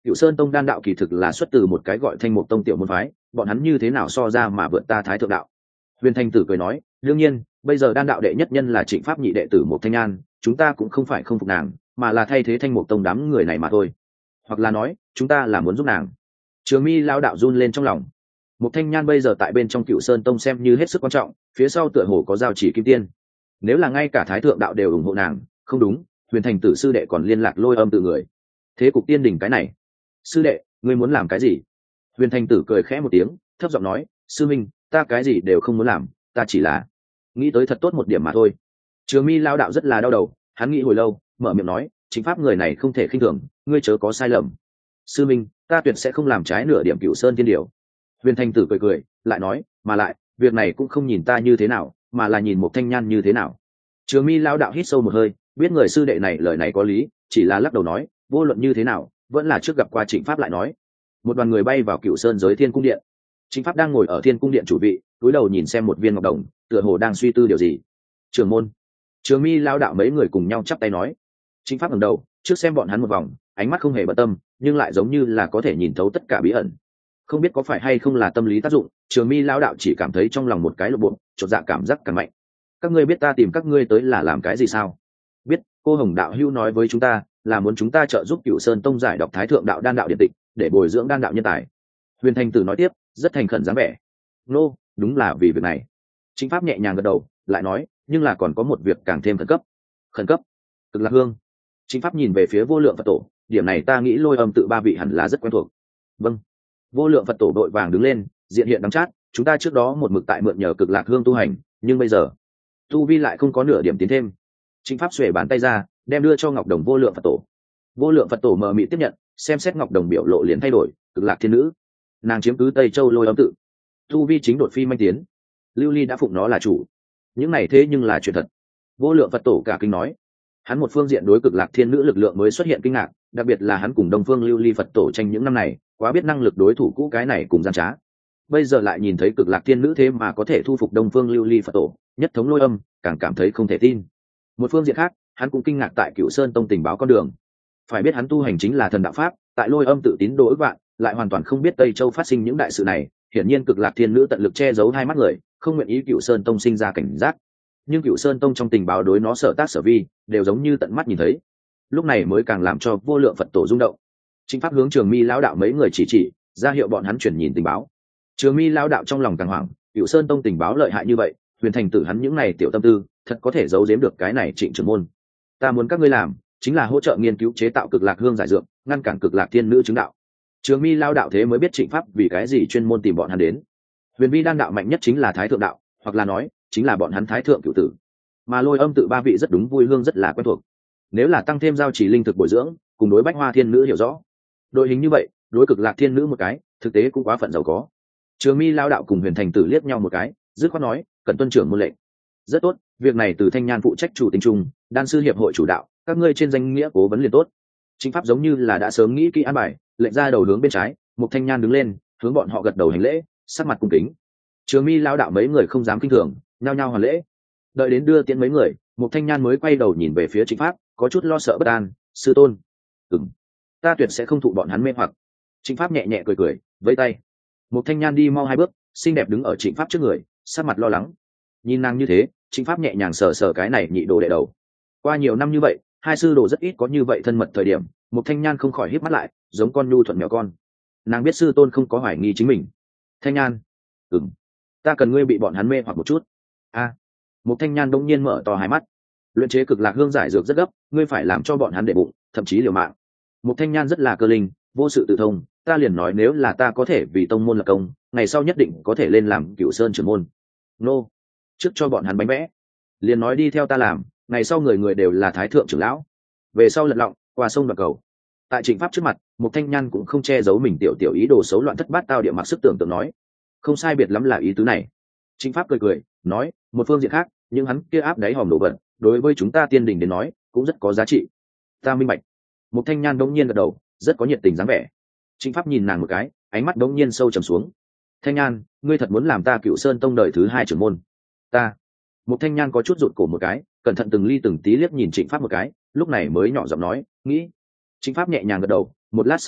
Cựu Sơn Tông đan đạo kỳ thực là xuất từ một cái gọi Thanh Mục Tông tiểu môn phái, bọn hắn như thế nào so ra mà vượt ta Thái Thượng đạo? Huyền Thanh Tử cười nói, đương nhiên, bây giờ đan đạo đệ nhất nhân là Trịnh Pháp nhị đệ tử Mục Thanh An, chúng ta cũng không phải không phục nàng, mà là thay thế Thanh Mục Tông đám người này mà thôi. Hoặc là nói, chúng ta là muốn giúp nàng. Trường Mi lão đạo run lên trong lòng. Mục Thanh Nhan bây giờ tại bên trong Cựu Sơn Tông xem như hết sức quan trọng, phía sau tựa hồ có giao chỉ kim tiên. Nếu là ngay cả Thái Thượng đạo đều ủng hộ nàng, không đúng, Huyền Thành Tử sư đệ còn liên lạc Lôi Âm tự người. Thế cục tiên đỉnh cái này, sư đệ, ngươi muốn làm cái gì? Huyền Thành Tử cười khẽ một tiếng, thấp giọng nói, sư minh, ta cái gì đều không muốn làm, ta chỉ là nghĩ tới thật tốt một điểm mà thôi. Trường Mi lão đạo rất là đau đầu, hắn nghĩ hồi lâu, mở miệng nói, chính pháp người này không thể khinh thường, ngươi chớ có sai lầm. Sư minh, ta tuyệt sẽ không làm trái nửa điểm Cựu Sơn tiên điều. Huyền Thành Tử cười cười, lại nói, mà lại, việc này cũng không nhìn ta như thế nào, mà là nhìn một Thanh Nhan như thế nào. Trường Mi lão đạo hít sâu một hơi, biết người sư đệ này lời này có lý, chỉ là lắc đầu nói, vô luận như thế nào, vẫn là trước gặp qua Trịnh Pháp lại nói. Một đoàn người bay vào Cựu Sơn giới Thiên Cung điện. Trịnh Pháp đang ngồi ở Thiên Cung điện chủ vị, cúi đầu nhìn xem một viên ngọc đồng, tựa hồ đang suy tư điều gì. Trưởng môn, Trường Mi lão đạo mấy người cùng nhau chắp tay nói. Trịnh Pháp ngẩng đầu, trước xem bọn hắn một vòng, ánh mắt không hề bận tâm, nhưng lại giống như là có thể nhìn thấu tất cả bí ẩn. Không biết có phải hay không là tâm lý tác dụng, Trường Mi lão đạo chỉ cảm thấy trong lòng một cái lộp bộ, chột dạ cảm giác càng mạnh. Các ngươi biết ta tìm các ngươi tới là làm cái gì sao? Biết, cô Hồng đạo hữu nói với chúng ta, là muốn chúng ta trợ giúp Cựu Sơn Tông giải đọc Thái Thượng đạo đan đạo điện tịch, để bồi dưỡng đan đạo nhân tài. Huyền Thành Tử nói tiếp, rất thành khẩn dáng vẻ. Nô, đúng là vì việc này. Chính Pháp nhẹ nhàng gật đầu, lại nói, nhưng là còn có một việc càng thêm khẩn cấp. Khẩn cấp? Cực Lạc Hương. Chính Pháp nhìn về phía Vô Lượng Phật Tổ, điểm này ta nghĩ Lôi Âm tự ba vị hẳn là rất quen thuộc. Vâng. Vô Lượng Phật Tổ đội vàng đứng lên, diện hiện đắng chát, chúng ta trước đó một mực tại mượn nhờ Cực Lạc Hương tu hành, nhưng bây giờ tu vi lại không có nửa điểm tiến thêm. Chính Pháp xuề bàn tay ra, đem đưa cho Ngọc Đồng Vô Lượng Phật Tổ. Vô Lượng Phật Tổ mờ mịt tiếp nhận, xem xét Ngọc Đồng biểu lộ liền thay đổi, Cực Lạc thiên nữ, nàng chiếm cứ Tây Châu Lôi Âm tự, tu vi chính đột phi manh tiến, Lưu Ly đã phụng nó là chủ. Những này thế nhưng là chuyện thật. Vô Lượng Phật Tổ cả kinh nói, hắn một phương diện đối Cực Lạc thiên nữ lực lượng mới xuất hiện kinh ngạc, đặc biệt là hắn cùng Đông Phương Lưu Ly Phật Tổ tranh những năm này, quá biết năng lực đối thủ cũ cái này cùng gian trá. Bây giờ lại nhìn thấy Cực Lạc thiên nữ thế mà có thể thu phục Đông Phương Lưu Ly Phật Tổ, nhất thống Lôi Âm, càng cảm thấy không thể tin. Một phương diện khác, hắn cũng kinh ngạc tại Cựu Sơn Tông tình báo con đường. Phải biết hắn tu hành chính là thần đạo pháp, tại Lôi Âm tự tín đồ ức vạn, lại hoàn toàn không biết Tây Châu phát sinh những đại sự này, hiển nhiên Cực Lạc thiên nữ tận lực che giấu hai mắt người, không nguyện ý Cựu Sơn Tông sinh ra cảnh giác. Nhưng Cựu Sơn Tông trong tình báo đối nó sở tác sở vi, đều giống như tận mắt nhìn thấy. Lúc này mới càng làm cho Vô Lượng Phật Tổ rung động. Chính Pháp hướng Trường Mi lão đạo mấy người chỉ chỉ, ra hiệu bọn hắn chuyển nhìn tình báo. Trường Mi lão đạo trong lòng càng hoảng, Cựu Sơn Tông tình báo lợi hại như vậy, Huyền Thành Tử hắn những này tiểu tâm tư, thật có thể giấu giếm được cái này Trịnh trưởng môn. Ta muốn các ngươi làm, chính là hỗ trợ nghiên cứu chế tạo Cực Lạc Hương giải dược, ngăn cản Cực Lạc thiên nữ chứng đạo. Trường Mi lão đạo thế mới biết Trịnh Pháp vì cái gì chuyên môn tìm bọn hắn đến. Huyền Vi đan đạo mạnh nhất chính là Thái Thượng đạo, hoặc là nói, chính là bọn hắn Thái Thượng cửu tử. Mà Lôi Âm tự ba vị rất đúng vui hương rất là quen thuộc. Nếu là tăng thêm giao chỉ linh thực bồi dưỡng, cùng đối Bách Hoa thiên nữ hiểu rõ, đội hình như vậy, đối Cực Lạc thiên nữ một cái, thực tế cũng quá phận giàu có. Trường Mi lão đạo cùng Huyền Thành Tử liếc nhau một cái, dứt khoát nói, cần tuân trưởng môn lệnh. Rất tốt, việc này từ Thanh Nhan phụ trách chủ tính chung, đan sư hiệp hội chủ đạo, các ngươi trên danh nghĩa cố vấn liền tốt. Chính Pháp giống như là đã sớm nghĩ kỹ an bài, lệnh ra đầu hướng bên trái, một Thanh Nhan đứng lên, hướng bọn họ gật đầu hành lễ, sắc mặt cung kính. Trường Mi lão đạo mấy người không dám kinh thường, nhao nhao hoàn lễ. Đợi đến đưa tiễn mấy người, một Thanh Nhan mới quay đầu nhìn về phía Trịnh Pháp, có chút lo sợ bất an, sư tôn. Ừm, ta tuyệt sẽ không thụ bọn hắn mê hoặc. Trịnh Pháp nhẹ nhẹ cười cười, vẫy tay. Một Thanh Nhan đi mau hai bước, xinh đẹp đứng ở Trịnh Pháp trước người, sắc mặt lo lắng. Nhìn nàng như thế, Trịnh Pháp nhẹ nhàng sờ sờ cái này nhị đồ đệ đầu. Qua nhiều năm như vậy, hai sư đồ rất ít có như vậy thân mật thời điểm, một Thanh Nhan không khỏi híp mắt lại, giống con nhu thuận mèo con. Nàng biết sư tôn không có hoài nghi chính mình. Thanh Nhan, ừm, ta cần ngươi bị bọn hắn mê hoặc một chút. A, à, một Thanh Nhan đống nhiên mở to hai mắt. Luyện chế Cực Lạc Hương giải dược rất gấp, ngươi phải làm cho bọn hắn để bụng, thậm chí liều mạng. Một Thanh Nhan rất là cơ linh, vô sự tự thông, ta liền nói nếu là ta có thể vì tông môn lập công, ngày sau nhất định có thể lên làm Cửu Sơn trưởng môn. Nô, trước cho bọn hắn bánh vẽ, liền nói đi theo ta làm, ngày sau người người đều là thái thượng trưởng lão. Về sau lật lọng qua sông đoạt cầu. Tại Trịnh Pháp trước mặt, một Thanh Nhan cũng không che giấu mình tiểu tiểu ý đồ xấu loạn thất bát tao địa mặc sức tưởng tượng nói, không sai biệt lắm là ý tứ này. Trịnh Pháp cười cười, nói, một phương diện khác, nhưng hắn kia áp đáy hòm đồ vật, đối với chúng ta tiên đình đến nói, cũng rất có giá trị. Ta minh bạch. Một Thanh Nhan đống nhiên gật đầu, rất có nhiệt tình dáng vẻ. Trịnh Pháp nhìn nàng một cái, ánh mắt đống nhiên sâu trầm xuống. Thanh Nhan, ngươi thật muốn làm ta Cửu Sơn Tông đời thứ hai trưởng môn? Ta. Một Thanh Nhan có chút rụt cổ một cái, cẩn thận từng ly từng tí liếc nhìn Trịnh Pháp một cái, lúc này mới nhỏ giọng nói, nghĩ. Trịnh Pháp nhẹ nhàng gật đầu, một lát sau nói,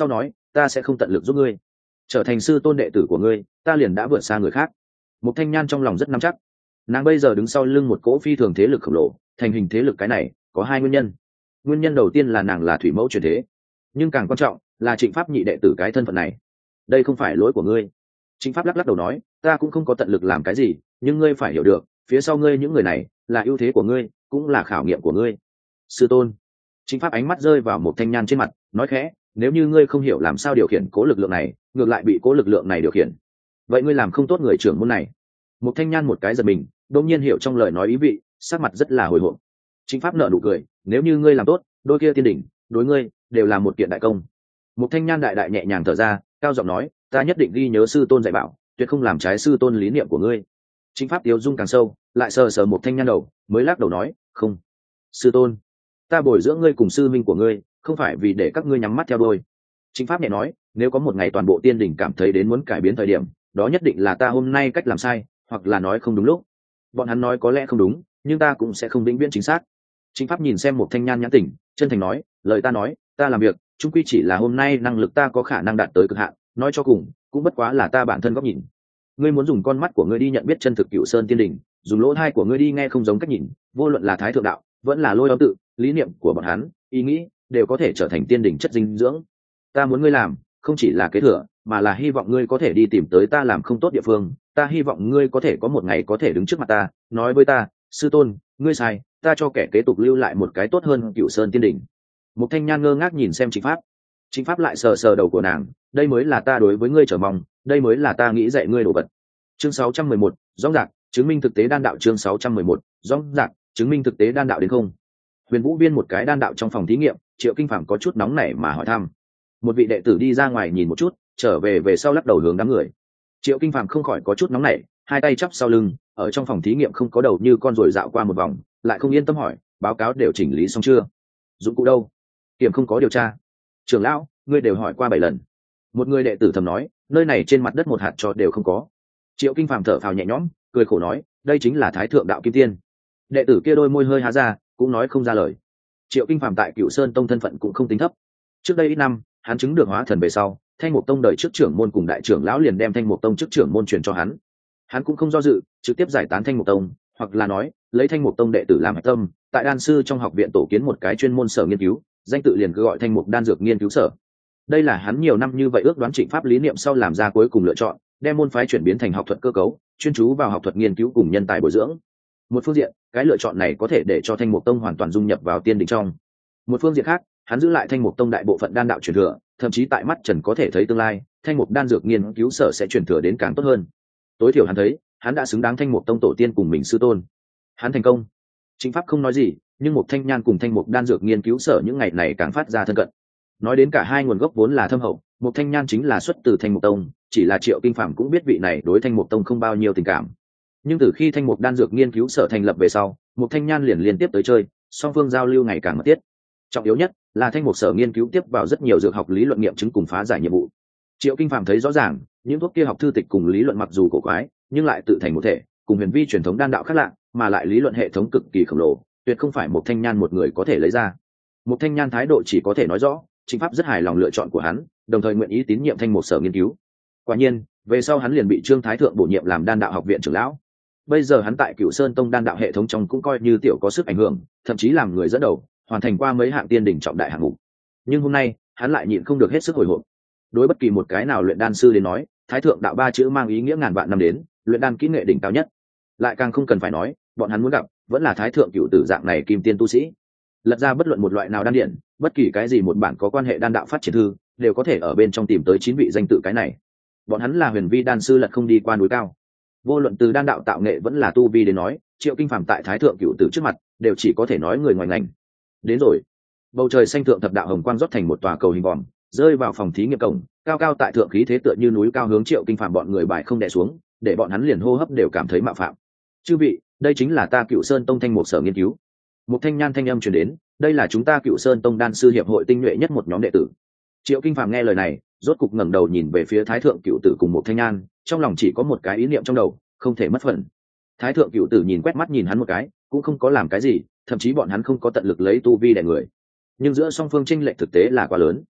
ta sẽ không tận lực giúp ngươi trở thành sư tôn đệ tử của ngươi, ta liền đã vượt xa người khác. Một thanh nhan trong lòng rất nắm chắc, nàng bây giờ đứng sau lưng một cỗ phi thường thế lực khổng lồ, thành hình thế lực cái này có hai nguyên nhân. Nguyên nhân đầu tiên là nàng là thủy mẫu truyền thế, nhưng càng quan trọng là Trịnh Pháp nhị đệ tử cái thân phận này. Đây không phải lỗi của ngươi. Trịnh Pháp lắc lắc đầu nói, ta cũng không có tận lực làm cái gì, nhưng ngươi phải hiểu được, phía sau ngươi những người này là ưu thế của ngươi, cũng là khảo nghiệm của ngươi. Sư tôn. Trịnh Pháp ánh mắt rơi vào một thanh nhan trên mặt, nói khẽ, nếu như ngươi không hiểu làm sao điều khiển cố lực lượng này, ngược lại bị cố lực lượng này điều khiển, vậy ngươi làm không tốt người trưởng môn này. Một thanh nhan một cái giật mình, đột nhiên hiểu trong lời nói ý vị, sắc mặt rất là hồi hộp. Trịnh Pháp nở nụ cười, nếu như ngươi làm tốt, đôi kia tiên đỉnh đối ngươi đều là một kiện đại công. Một thanh nhan đại đại nhẹ nhàng thở ra, cao giọng nói, ta nhất định ghi nhớ sư tôn dạy bảo, tuyệt không làm trái sư tôn lý niệm của ngươi. Trịnh Pháp tiêu dung càng sâu, lại sờ sờ một thanh nhan đầu, mới lắc đầu nói, không, sư tôn, ta bồi dưỡng ngươi cùng sư minh của ngươi, không phải vì để các ngươi nhắm mắt theo đôi. Trịnh Pháp nhẹ nói, nếu có một ngày toàn bộ tiên đỉnh cảm thấy đến muốn cải biến thời điểm, đó nhất định là ta hôm nay cách làm sai, hoặc là nói không đúng lúc. Bọn hắn nói có lẽ không đúng, nhưng ta cũng sẽ không vĩnh viễn chính xác. Trịnh Pháp nhìn xem một thanh nhan nhãn tỉnh, chân thành nói, lời ta nói, ta làm việc, chung quy chỉ là hôm nay năng lực ta có khả năng đạt tới cực hạn, nói cho cùng, cũng bất quá là ta bản thân góc nhìn. Ngươi muốn dùng con mắt của ngươi đi nhận biết chân thực Cựu Sơn Tiên Đỉnh, dùng lỗ tai của ngươi đi nghe không giống cách nhìn, vô luận là Thái Thượng đạo, vẫn là Lôi Âm tự, lý niệm của bọn hắn, ý nghĩ đều có thể trở thành tiên đỉnh chất dinh dưỡng. Ta muốn ngươi làm, không chỉ là kế thừa, mà là hy vọng ngươi có thể đi tìm tới ta làm không tốt địa phương. Ta hy vọng ngươi có thể có một ngày có thể đứng trước mặt ta, nói với ta, sư tôn, ngươi sai, ta cho kẻ kế tục lưu lại một cái tốt hơn Cựu Sơn Tiên Đỉnh. Một thanh nhan ngơ ngác nhìn xem Trịnh Pháp. Trịnh Pháp lại sờ sờ đầu của nàng, đây mới là ta đối với ngươi trở mong, đây mới là ta nghĩ dạy ngươi đồ vật. Chương sáu trăm mười một, rõ ràng chứng minh thực tế đan đạo. Chương sáu trăm mười một, rõ ràng chứng minh thực tế đan đạo đến không. Huyền Vũ Viên một cái đan đạo trong phòng thí nghiệm, Triệu Kinh Phàm có chút nóng nảy mà hỏi thăm. Một vị đệ tử đi ra ngoài nhìn một chút, trở về về sau lắc đầu hướng đám người. Triệu Kinh Phàm không khỏi có chút nóng nảy, hai tay chắp sau lưng, ở trong phòng thí nghiệm không có đầu như con rồi dạo qua một vòng, lại không yên tâm hỏi, báo cáo đều chỉnh lý xong chưa? Dụng cụ đâu? Kiểm không có điều tra. Trưởng lão, ngươi đều hỏi qua bảy lần. Một người đệ tử thầm nói, nơi này trên mặt đất một hạt trò đều không có. Triệu Kinh Phàm thở phào nhẹ nhõm, cười khổ nói, đây chính là Thái Thượng đạo kim tiên. Đệ tử kia đôi môi hơi há ra, cũng nói không ra lời. Triệu Kinh Phàm tại Cựu Sơn tông thân phận cũng không tính thấp. Trước đây ít năm, hắn chứng được hóa thần về sau, Thanh Mục tông đời trước trưởng môn cùng đại trưởng lão liền đem Thanh Mục tông trước trưởng môn truyền cho hắn. Hắn cũng không do dự, trực tiếp giải tán Thanh Mục tông, hoặc là nói, lấy Thanh Mục tông đệ tử làm hạch tâm, tại đan sư trong học viện tổ kiến một cái chuyên môn sở nghiên cứu, danh tự liền cứ gọi Thanh Mục đan dược nghiên cứu sở. Đây là hắn nhiều năm như vậy ước đoán Trịnh Pháp lý niệm sau làm ra cuối cùng lựa chọn, đem môn phái chuyển biến thành học thuật cơ cấu, chuyên chú vào học thuật nghiên cứu cùng nhân tài bồi dưỡng. Một phương diện, cái lựa chọn này có thể để cho Thanh Mục tông hoàn toàn dung nhập vào tiên đỉnh trong. Một phương diện khác, hắn giữ lại Thanh Mục tông đại bộ phận đan đạo truyền thừa, thậm chí tại mắt trần có thể thấy tương lai, Thanh Mục đan dược nghiên cứu sở sẽ truyền thừa đến càng tốt hơn. Tối thiểu hắn thấy, hắn đã xứng đáng Thanh Mục tông tổ tiên cùng mình sư tôn. Hắn thành công. Trịnh Pháp không nói gì, nhưng một Thanh Nhan cùng Thanh Mục đan dược nghiên cứu sở những ngày này càng phát ra thân cận. Nói đến cả hai nguồn gốc vốn là thâm hậu, một Thanh Nhan chính là xuất từ Thanh Mục tông, chỉ là Triệu Kinh Phàm cũng biết vị này đối Thanh Mục tông không bao nhiêu tình cảm. Nhưng từ khi Thanh Mục đan dược nghiên cứu sở thành lập về sau, một Thanh Nhan liền liên tiếp tới chơi, song phương giao lưu ngày càng mật thiết. Trọng yếu nhất là Thanh Mục sở nghiên cứu tiếp vào rất nhiều dược học lý luận nghiệm chứng cùng phá giải nhiệm vụ. Triệu Kinh Phàm thấy rõ ràng, những thuốc kia học thư tịch cùng lý luận mặc dù cổ quái, nhưng lại tự thành một thể, cùng huyền vi truyền thống đan đạo khác lạ, mà lại lý luận hệ thống cực kỳ khổng lồ, tuyệt không phải một Thanh Nhan một người có thể lấy ra. Một Thanh Nhan thái độ chỉ có thể nói rõ, Trịnh Pháp rất hài lòng lựa chọn của hắn, đồng thời nguyện ý tín nhiệm Thanh Mục sở nghiên cứu. Quả nhiên, về sau hắn liền bị Trương Thái thượng bổ nhiệm làm đan đạo học viện trưởng lão. Bây giờ hắn tại Cựu Sơn tông đan đạo hệ thống trong cũng coi như tiểu có sức ảnh hưởng, thậm chí làm người dẫn đầu, hoàn thành qua mấy hạng tiên đỉnh trọng đại hạng mục. Nhưng hôm nay, hắn lại nhịn không được hết sức hồi hộp. Đối bất kỳ một cái nào luyện đan sư đến nói, Thái thượng đạo ba chữ mang ý nghĩa ngàn vạn năm đến, luyện đan kỹ nghệ đỉnh cao nhất. Lại càng không cần phải nói, bọn hắn muốn gặp, vẫn là Thái thượng cựu tử dạng này kim tiên tu sĩ. Lật ra bất luận một loại nào đan điện, bất kỳ cái gì một bản có quan hệ đan đạo phát triển thư, đều có thể ở bên trong tìm tới chín vị danh tự cái này. Bọn hắn là huyền vi đan sư lật không đi qua núi cao. Vô luận từ đan đạo tạo nghệ vẫn là tu vi đến nói, Triệu Kinh Phàm tại Thái thượng cựu tử trước mặt, đều chỉ có thể nói người ngoài ngành. Đến rồi. Bầu trời xanh thượng thập đạo hồng quang rót thành một tòa cầu hình vòm, rơi vào phòng thí nghiệm cổng, cao cao tại thượng khí thế tựa như núi cao hướng Triệu Kinh Phàm bọn người bài không đè xuống, để bọn hắn liền hô hấp đều cảm thấy mạo phạm. Chư vị, đây chính là ta Cựu Sơn tông Thanh Mục sở nghiên cứu. Một thanh nhan thanh âm truyền đến, đây là chúng ta Cựu Sơn tông đan sư hiệp hội tinh nhuệ nhất một nhóm đệ tử. Triệu Kinh Phàm nghe lời này, rốt cục ngẩng đầu nhìn về phía Thái thượng cựu tử cùng một thanh nhan, trong lòng chỉ có một cái ý niệm trong đầu, không thể mất phần. Thái thượng cựu tử nhìn quét mắt nhìn hắn một cái, cũng không có làm cái gì, thậm chí bọn hắn không có tận lực lấy tu vi đè người. Nhưng giữa song phương chênh lệch thực tế là quá lớn.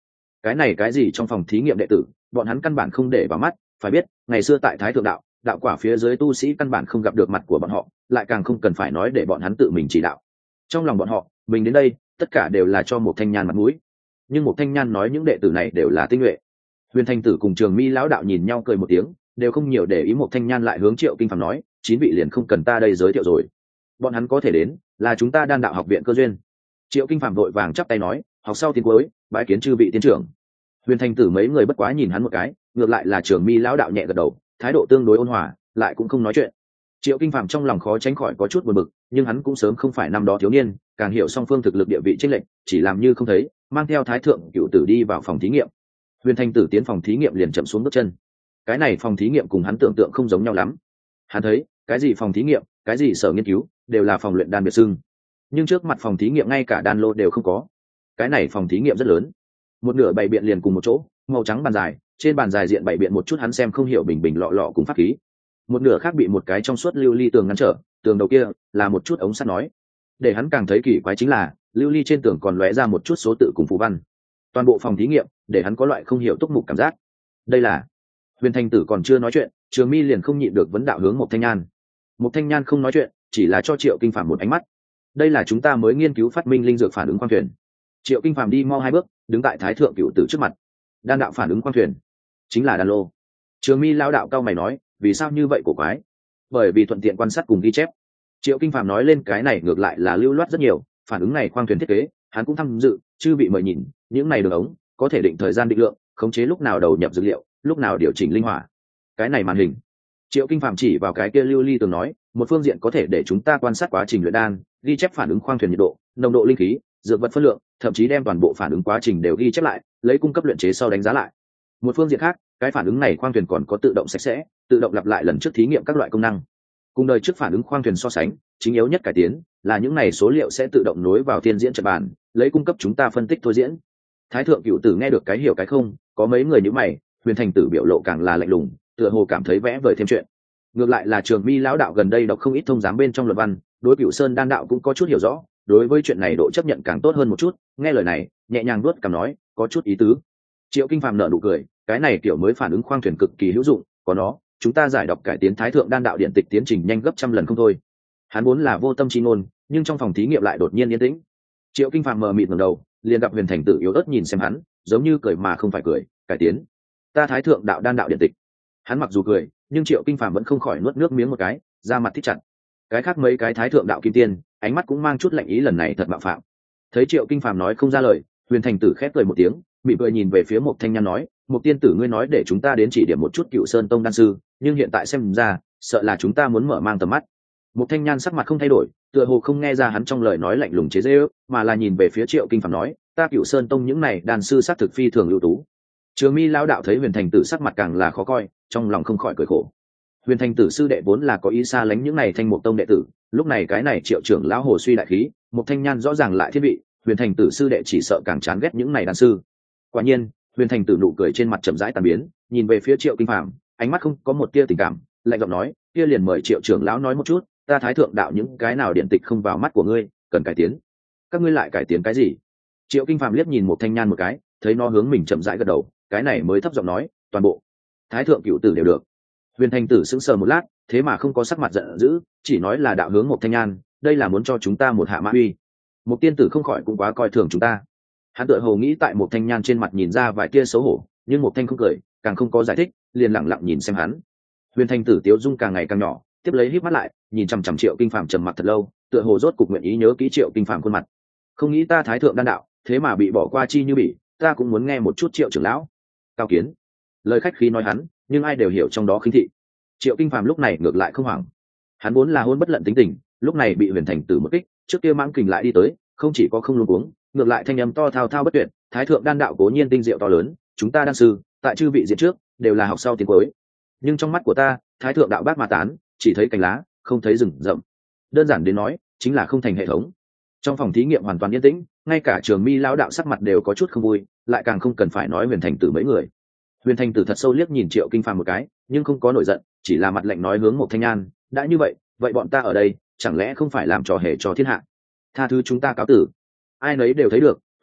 cái này cái gì trong phòng thí nghiệm đệ tử bọn hắn căn bản không để vào mắt. Phải biết ngày xưa tại Thái Thượng đạo đạo quả phía dưới tu sĩ căn bản không gặp được mặt của bọn họ, lại càng không cần phải nói để bọn hắn tự mình chỉ đạo. Trong lòng bọn họ mình đến đây tất cả đều là cho một thanh nhan mặt mũi, nhưng một thanh nhan nói những đệ tử này đều là tinh nhuệ. Huyền Thanh Tử cùng Trường Mi lão đạo nhìn nhau cười một tiếng, đều không nhiều để ý. Một thanh nhan lại hướng Triệu Kinh Phàm nói, chín vị liền không cần ta đây giới thiệu rồi, bọn hắn có thể đến là chúng ta Đan đạo học viện cơ duyên. Triệu Kinh Phàm vội vàng chắp tay nói, học sau tiến cuối bái kiến chư vị tiến trưởng. Huyền Thanh Tử mấy người bất quá nhìn hắn một cái, ngược lại là Trường Mi lão đạo nhẹ gật đầu, thái độ tương đối ôn hòa, lại cũng không nói chuyện. Triệu Kinh Phàm trong lòng khó tránh khỏi có chút buồn bực, nhưng hắn cũng sớm không phải năm đó thiếu niên, càng hiểu song phương thực lực địa vị chênh lệch, chỉ làm như không thấy, mang theo Thái Thượng Cựu Tử đi vào phòng thí nghiệm. Huyền Thanh Tử tiến phòng thí nghiệm liền chậm xuống bước chân. Cái này phòng thí nghiệm cùng hắn tưởng tượng không giống nhau lắm. Hắn thấy, cái gì phòng thí nghiệm, cái gì sở nghiên cứu, đều là phòng luyện đan biệt xưng. Nhưng trước mặt phòng thí nghiệm ngay cả đan lô đều không có. Cái này phòng thí nghiệm rất lớn, một nửa bày biện liền cùng một chỗ, màu trắng bàn dài, trên bàn dài diện bày biện một chút hắn xem không hiểu bình bình lọ lọ cùng pháp khí. Một nửa khác bị một cái trong suốt lưu ly tường ngăn trở, tường đầu kia là một chút ống sắt nói. Để hắn càng thấy kỳ quái chính là, lưu ly trên tường còn lóe ra một chút số tự cùng phù văn. Toàn bộ phòng thí nghiệm để hắn có loại không hiểu túc mục cảm giác. Đây là... Huyền Thanh Tử còn chưa nói chuyện, Trường Mi liền không nhịn được vấn đạo hướng một thanh nhan. Một thanh nhan không nói chuyện, chỉ là cho Triệu Kinh Phàm một ánh mắt. Đây là chúng ta mới nghiên cứu phát minh linh dược phản ứng quang thuyền. Triệu Kinh Phàm đi mau hai bước, đứng tại Thái Thượng Cựu Tử trước mặt. Đan đạo phản ứng quang thuyền chính là đan lô. Trường Mi lao đạo cao mày nói, vì sao như vậy cổ quái? Bởi vì thuận tiện quan sát cùng ghi chép. Triệu Kinh Phàm nói lên cái này ngược lại là lưu loát rất nhiều, phản ứng này khoang thuyền thiết kế hắn cũng tham dự, chư bị mời nhìn những này đường ống có thể định thời gian định lượng, khống chế lúc nào đầu nhập dữ liệu, lúc nào điều chỉnh linh hỏa. Cái này màn hình. Triệu Kinh Phàm chỉ vào cái kia lưu ly tường nói, một phương diện có thể để chúng ta quan sát quá trình luyện đan, ghi chép phản ứng khoang thuyền nhiệt độ, nồng độ linh khí, dược vật phân lượng, thậm chí đem toàn bộ phản ứng quá trình đều ghi chép lại, lấy cung cấp luyện chế sau đánh giá lại. Một phương diện khác, cái phản ứng này khoang thuyền còn có tự động sạch sẽ, tự động lặp lại lần trước thí nghiệm các loại công năng. Cùng đời trước phản ứng khoang thuyền so sánh, chính yếu nhất cải tiến là những này số liệu sẽ tự động nối vào thiên diễn trận bàn, lấy cung cấp chúng ta phân tích thôi diễn. Thái Thượng Cựu Tử nghe được cái hiểu cái không, có mấy người nhíu mày, Huyền Thành Tử biểu lộ càng là lạnh lùng, tựa hồ cảm thấy vẽ vời thêm chuyện. Ngược lại là Trường Mi lão đạo gần đây đọc không ít thông giám bên trong luận văn, đối Cửu Sơn đan đạo cũng có chút hiểu rõ, đối với chuyện này độ chấp nhận càng tốt hơn một chút. Nghe lời này, nhẹ nhàng nuốt cằm nói, có chút ý tứ. Triệu Kinh Phàm nở nụ cười, cái này kiểu mới phản ứng khoang thuyền cực kỳ hữu dụng, có nó, chúng ta giải đọc cải tiến Thái Thượng đan đạo điện tịch tiến trình nhanh gấp trăm lần không thôi. Hắn vốn là vô tâm chi ngôn, nhưng trong phòng thí nghiệm lại đột nhiên yên tĩnh. Triệu Kinh Phàm mờ mịt ngẩng đầu, liền gặp Huyền Thành Tử yếu ớt nhìn xem hắn, giống như cười mà không phải cười, cải tiến ta Thái Thượng đạo đan đạo điện tịch. Hắn mặc dù cười, nhưng Triệu Kinh Phàm vẫn không khỏi nuốt nước miếng một cái, da mặt thích chặt. Cái khác mấy cái Thái Thượng đạo kim tiên, ánh mắt cũng mang chút lạnh ý, lần này thật mạo phạm. Thấy Triệu Kinh Phàm nói không ra lời, Huyền Thành Tử khép cười một tiếng, mỉm cười nhìn về phía Mộc Thanh Nhan nói, Mộc tiên tử ngươi nói để chúng ta đến chỉ điểm một chút Cựu Sơn tông đan sư, nhưng hiện tại xem ra, sợ là chúng ta muốn mở mang tầm mắt. Mộc Thanh Nhan sắc mặt không thay đổi, tựa hồ không nghe ra hắn trong lời nói lạnh lùng chế giễu, mà là nhìn về phía Triệu Kinh Phàm nói, ta Cựu Sơn tông những này đan sư sát thực phi thường ưu tú. Trường Mi lão đạo thấy Huyền Thành Tử sắc mặt càng là khó coi, trong lòng không khỏi cười khổ. Huyền Thành Tử sư đệ vốn là có ý xa lánh những này Thanh Mục tông đệ tử, lúc này cái này Triệu trưởng lão hồ suy đại khí, Mộc Thanh Nhan rõ ràng lại thiên vị, Huyền Thành Tử sư đệ chỉ sợ càng chán ghét những này đan sư. Quả nhiên, Huyền Thành Tử nụ cười trên mặt chậm rãi tan biến, nhìn về phía Triệu Kinh Phàm, ánh mắt không có một tia tình cảm, lạnh giọng nói, kia liền mời Triệu trưởng lão nói một chút, ta Thái Thượng đạo những cái nào điện tịch không vào mắt của ngươi, cần cải tiến. Các ngươi lại cải tiến cái gì? Triệu Kinh Phàm liếc nhìn Mộc Thanh Nhan một cái, thấy nó hướng mình chậm rãi gật đầu, cái này mới thấp giọng nói, toàn bộ Thái Thượng Cựu Tử đều được. Huyền Thành Tử sững sờ một lát, thế mà không có sắc mặt giận dữ, chỉ nói là đạo hướng Mộc Thanh Nhan, đây là muốn cho chúng ta một hạ mã uy. Mộc tiên tử không khỏi cũng quá coi thường chúng ta. Hắn tựa hồ nghĩ tại Mộc Thanh Nhan trên mặt nhìn ra vài tia xấu hổ, nhưng Mộc Thanh không cười, càng không có giải thích, liền lặng lặng nhìn xem hắn. Huyền Thành Tử tiếu dung càng ngày càng nhỏ, tiếp lấy híp mắt lại, nhìn chằm chằm Triệu Kinh Phàm trầm mặc thật lâu, tựa hồ rốt cục nguyện ý nhớ kỹ Triệu Kinh Phàm khuôn mặt. Không nghĩ ta Thái Thượng đan đạo, thế mà bị bỏ qua chi như bỉ, ta cũng muốn nghe một chút Triệu trưởng lão. Cao kiến. Lời khách khí nói hắn, nhưng ai đều hiểu trong đó khinh thị. Triệu Kinh Phàm lúc này ngược lại không hoảng. Hắn vốn là hôn bất lận tính tình, lúc này bị Huyền Thành Tử một kích, trước kia mãng kình lại đi tới, không chỉ có không luống cuống, ngược lại thanh âm to thao thao bất tuyệt, Thái Thượng đan đạo cố nhiên tinh diệu to lớn, chúng ta đan sư, tại chư vị diễn trước, đều là học sau tiến cuối. Nhưng trong mắt của ta, Thái Thượng đạo bát mà tán, chỉ thấy cành lá, không thấy rừng rậm. Đơn giản đến nói, chính là không thành hệ thống. Trong phòng thí nghiệm hoàn toàn yên tĩnh, ngay cả Trường Mi lão đạo sắc mặt đều có chút không vui, lại càng không cần phải nói Huyền Thành Tử mấy người. Huyền Thành Tử thật sâu liếc nhìn Triệu Kinh Phàm một cái, nhưng không có nổi giận, chỉ là mặt lạnh nói hướng Mộc Thanh Nhan, đã như vậy, vậy bọn ta ở đây, chẳng lẽ không phải làm trò hề cho thiên hạ? Tha thứ chúng ta cáo tử. Ai nấy đều thấy được,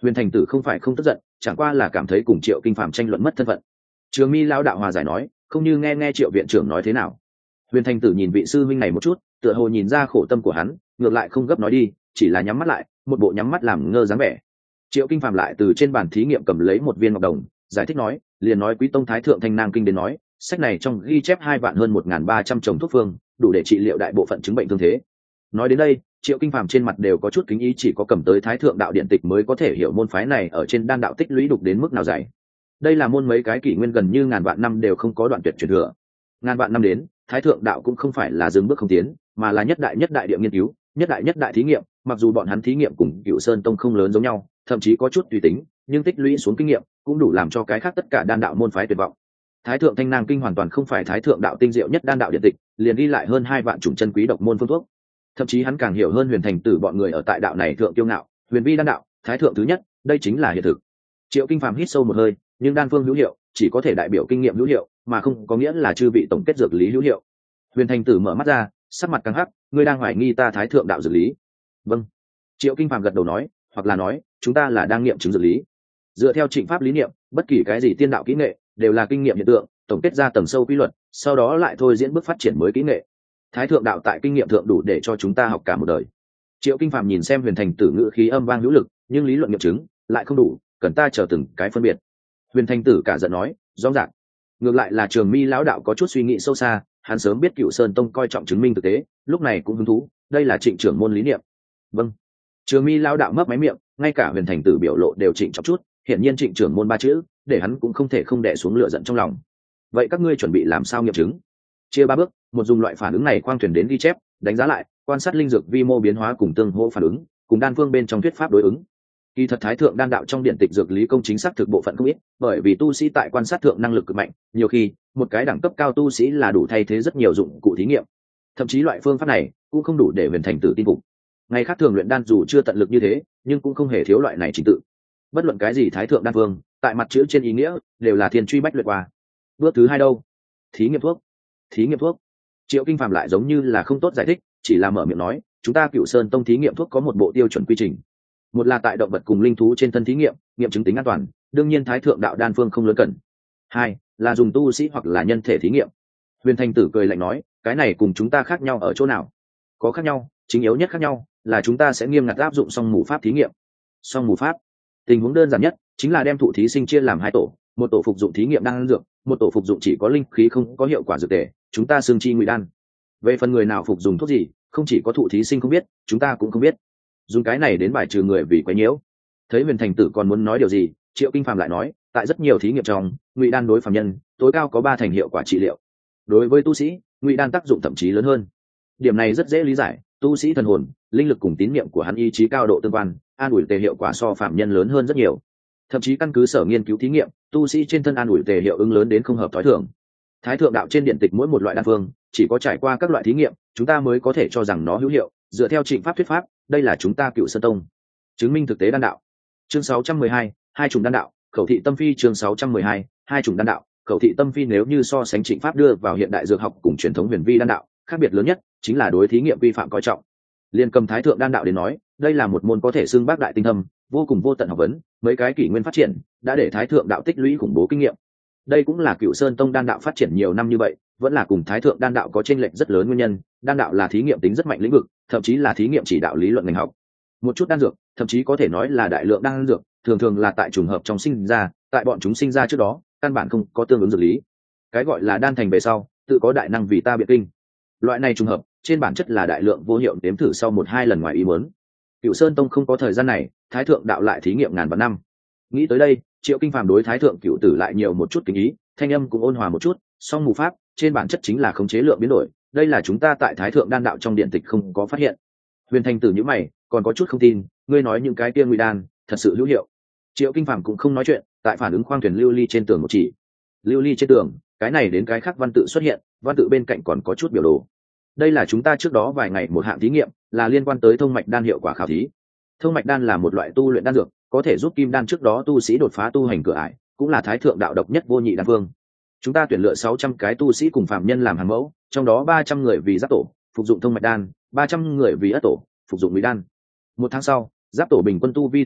Huyền Thành Tử không phải không tức giận, chẳng qua là cảm thấy cùng Triệu Kinh Phàm tranh luận mất thân phận. Trường Mi lão đạo hòa giải nói, không như nghe nghe Triệu viện trưởng nói thế nào. Huyền Thành Tử nhìn vị sư huynh này một chút, tựa hồ nhìn ra khổ tâm của hắn, ngược lại không gấp nói đi, chỉ là nhắm mắt lại, một bộ nhắm mắt làm ngơ dáng vẻ. Triệu Kinh Phàm lại từ trên bàn thí nghiệm cầm lấy một viên ngọc đồng, giải thích nói, liền nói Quý tông thái thượng thanh nang kinh đến nói, sách này trong ghi chép hai vạn hơn một nghìn ba trăm chồng thuốc phương, đủ để trị liệu đại bộ phận chứng bệnh thương thế. Nói đến đây, Triệu Kinh Phàm trên mặt đều có chút kính ý, chỉ có cầm tới thái thượng đạo điện tịch mới có thể hiểu môn phái này ở trên đan đạo tích lũy đục đến mức nào dày. Đây là môn mấy cái kỷ nguyên gần như ngàn vạn năm đều không có đoạn tuyệt truyền thừa. Ngàn vạn năm đến, thái thượng đạo cũng không phải là dừng bước không tiến, mà là nhất đại nhất đại địa nghiên cứu, nhất đại nhất đại thí nghiệm. Mặc dù bọn hắn thí nghiệm cùng Cửu Sơn tông không lớn giống nhau, thậm chí có chút tùy tính, nhưng tích lũy xuống kinh nghiệm cũng đủ làm cho cái khác tất cả đan đạo môn phái tuyệt vọng. Thái thượng thanh nang kinh hoàn toàn không phải thái thượng đạo tinh diệu nhất đan đạo điện tịch, liền ghi lại hơn hai vạn chủng chân quý độc môn phương thuốc. Thậm chí hắn càng hiểu hơn Huyền Thành Tử bọn người ở tại đạo này thượng tiêu ngạo, huyền vi đan đạo, thái thượng thứ nhất, đây chính là hiện thực. Triệu Kinh Phàm hít sâu một hơi, nhưng đan phương hữu hiệu chỉ có thể đại biểu kinh nghiệm hữu hiệu, mà không có nghĩa là chư vị tổng kết dược lý hữu hiệu. Huyền Thành Tử mở mắt ra, sắc mặt căng hắc, ngươi đang hoài nghi ta thái thượng đạo dược lý? Vâng. Triệu Kinh Phàm gật đầu nói, hoặc là nói, chúng ta là đang nghiệm chứng dược lý. Dựa theo trịnh pháp lý niệm, bất kỳ cái gì tiên đạo kỹ nghệ đều là kinh nghiệm hiện tượng, tổng kết ra tầng sâu quy luật, sau đó lại thôi diễn bước phát triển mới kỹ nghệ. Thái thượng đạo tại kinh nghiệm thượng đủ để cho chúng ta học cả một đời. Triệu Kinh Phàm nhìn xem Huyền Thành Tử ngữ khí âm vang hữu lực, nhưng lý luận nghiệm chứng lại không đủ, cần ta chờ từng cái phân biệt. Huyền Thành Tử cả giận nói, rõ ràng. Ngược lại là Trường Mi lão đạo có chút suy nghĩ sâu xa, hắn sớm biết Cửu Sơn tông coi trọng chứng minh thực tế, lúc này cũng hứng thú, đây là Trịnh trưởng môn lý niệm. Vâng. Trường Mi lão đạo mấp máy miệng, ngay cả Huyền Thành Tử biểu lộ đều trịnh trọng chút, hiển nhiên Trịnh trưởng môn ba chữ, để hắn cũng không thể không đè xuống lửa giận trong lòng. Vậy các ngươi chuẩn bị làm sao nghiệm chứng? Chia ba bước, một dùng loại phản ứng này khoang thuyền đến ghi chép, đánh giá lại, quan sát linh dược vi mô biến hóa cùng tương hỗ phản ứng, cùng đan phương bên trong thuyết pháp đối ứng. Kỳ thật thái thượng đan đạo trong điện tịch dược lý công chính xác thực bộ phận không ít, bởi vì tu sĩ tại quan sát thượng năng lực cực mạnh, nhiều khi một cái đẳng cấp cao tu sĩ là đủ thay thế rất nhiều dụng cụ thí nghiệm. Thậm chí loại phương pháp này cũng không đủ để Huyền Thành Tử tin phục. Ngày khác thường luyện đan dù chưa tận lực như thế, nhưng cũng không hề thiếu loại này trình tự. Bất luận cái gì thái thượng đan phương, tại mặt chữ trên ý nghĩa đều là thiên truy bách luyện qua. Bước thứ hai đâu? Thí nghiệm thuốc. Thí nghiệm thuốc. Triệu Kinh Phàm lại giống như là không tốt giải thích, chỉ là mở miệng nói, chúng ta Cửu Sơn tông thí nghiệm thuốc có một bộ tiêu chuẩn quy trình. Một là tại động vật cùng linh thú trên thân thí nghiệm, nghiệm chứng tính an toàn, đương nhiên thái thượng đạo đan phương không lớn cần. Hai là dùng tu sĩ hoặc là nhân thể thí nghiệm. Huyền Thành Tử cười lạnh nói, cái này cùng chúng ta khác nhau ở chỗ nào? Có khác nhau, chính yếu nhất khác nhau là chúng ta sẽ nghiêm ngặt áp dụng song mù pháp thí nghiệm. Song mù pháp, tình huống đơn giản nhất chính là đem thụ thí sinh chia làm hai tổ, một tổ phục dụng thí nghiệm đan dược, một tổ phục dụng chỉ có linh khí không có hiệu quả dược tề, chúng ta xương chi ngụy đan. Về phần người nào phục dùng thuốc gì, không chỉ có thụ thí sinh không biết, chúng ta cũng không biết. Dùng cái này đến bài trừ người vì quấy nhiễu. Thấy Huyền Thành Tử còn muốn nói điều gì, Triệu Kinh Phàm lại nói, tại rất nhiều thí nghiệm trong, ngụy đan đối phàm nhân tối cao có ba thành hiệu quả trị liệu. Đối với tu sĩ, ngụy đan tác dụng thậm chí lớn hơn. Điểm này rất dễ lý giải, tu sĩ thần hồn, linh lực cùng tín niệm của hắn ý chí cao độ tương quan, an ủi tề hiệu quả so phàm nhân lớn hơn rất nhiều. Thậm chí căn cứ sở nghiên cứu thí nghiệm, tu sĩ trên thân an ủi tề hiệu ứng lớn đến không hợp thói thường. Thái thượng đạo trên điện tịch mỗi một loại đan phương, chỉ có trải qua các loại thí nghiệm, chúng ta mới có thể cho rằng nó hữu hiệu, dựa theo trịnh pháp thuyết pháp, đây là chúng ta Cửu Sơn tông chứng minh thực tế đan đạo. Chương sáu trăm mười hai, hai chủng đan đạo, khẩu thị tâm phi. Chương sáu trăm mười hai, hai chủng đan đạo, khẩu thị tâm phi. Nếu như so sánh trịnh pháp đưa vào hiện đại dược học cùng truyền thống huyền vi đan đạo, khác biệt lớn nhất chính là đối thí nghiệm vi phạm coi trọng. Liên cầm thái thượng đan đạo đến nói, đây là một môn có thể xưng bác đại tinh thâm, vô cùng vô tận học vấn, mấy cái kỷ nguyên phát triển đã để thái thượng đạo tích lũy khủng bố kinh nghiệm. Đây cũng là Cửu Sơn tông đan đạo phát triển nhiều năm như vậy, vẫn là cùng thái thượng đan đạo có chênh lệch rất lớn nguyên nhân. Đan đạo là thí nghiệm tính rất mạnh lĩnh vực, thậm chí là thí nghiệm chỉ đạo lý luận ngành học. Một chút đan dược, thậm chí có thể nói là đại lượng đan dược, thường thường là tại trùng hợp trong sinh ra, tại bọn chúng sinh ra trước đó, căn bản không có tương ứng dược lý. Cái gọi là đan thành về sau, tự có đại năng vì ta biện kinh. Loại này trùng hợp, trên bản chất là đại lượng vô hiệu đếm thử sau một hai lần ngoài ý muốn. Cửu Sơn tông không có thời gian này, thái thượng đạo lại thí nghiệm ngàn vạn năm. Nghĩ tới đây, Triệu Kinh Phàm đối thái thượng cửu tử lại nhiều một chút kính ý, thanh âm cũng ôn hòa một chút, song mù pháp trên bản chất chính là khống chế lượng biến đổi, đây là chúng ta tại thái thượng đan đạo trong điện tịch không có phát hiện. Huyền Thành Tử nhíu mày, còn có chút không tin, ngươi nói những cái kia ngụy đan thật sự hữu hiệu? Triệu Kinh Phàm cũng không nói chuyện, tại phản ứng khoang thuyền lưu ly trên tường một chỉ. Lưu ly trên tường, cái này đến cái khác văn tự xuất hiện, văn tự bên cạnh còn có chút biểu đồ. Đây là chúng ta trước đó vài ngày một hạng thí nghiệm, là liên quan tới thông mạch đan hiệu quả khảo thí. Thông mạch đan là một loại tu luyện đan dược, có thể giúp kim đan trước đó tu sĩ đột phá tu hành cửa ải, cũng là thái thượng đạo độc nhất vô nhị đan phương. Chúng ta tuyển lựa sáu trăm cái tu sĩ cùng phạm nhân làm hàng mẫu, trong đó ba trăm người vì giáp tổ phục dụng thông mạch đan, ba trăm người vì ất tổ phục dụng ngụy đan. Một tháng sau, giáp tổ bình quân tu vi tiến độ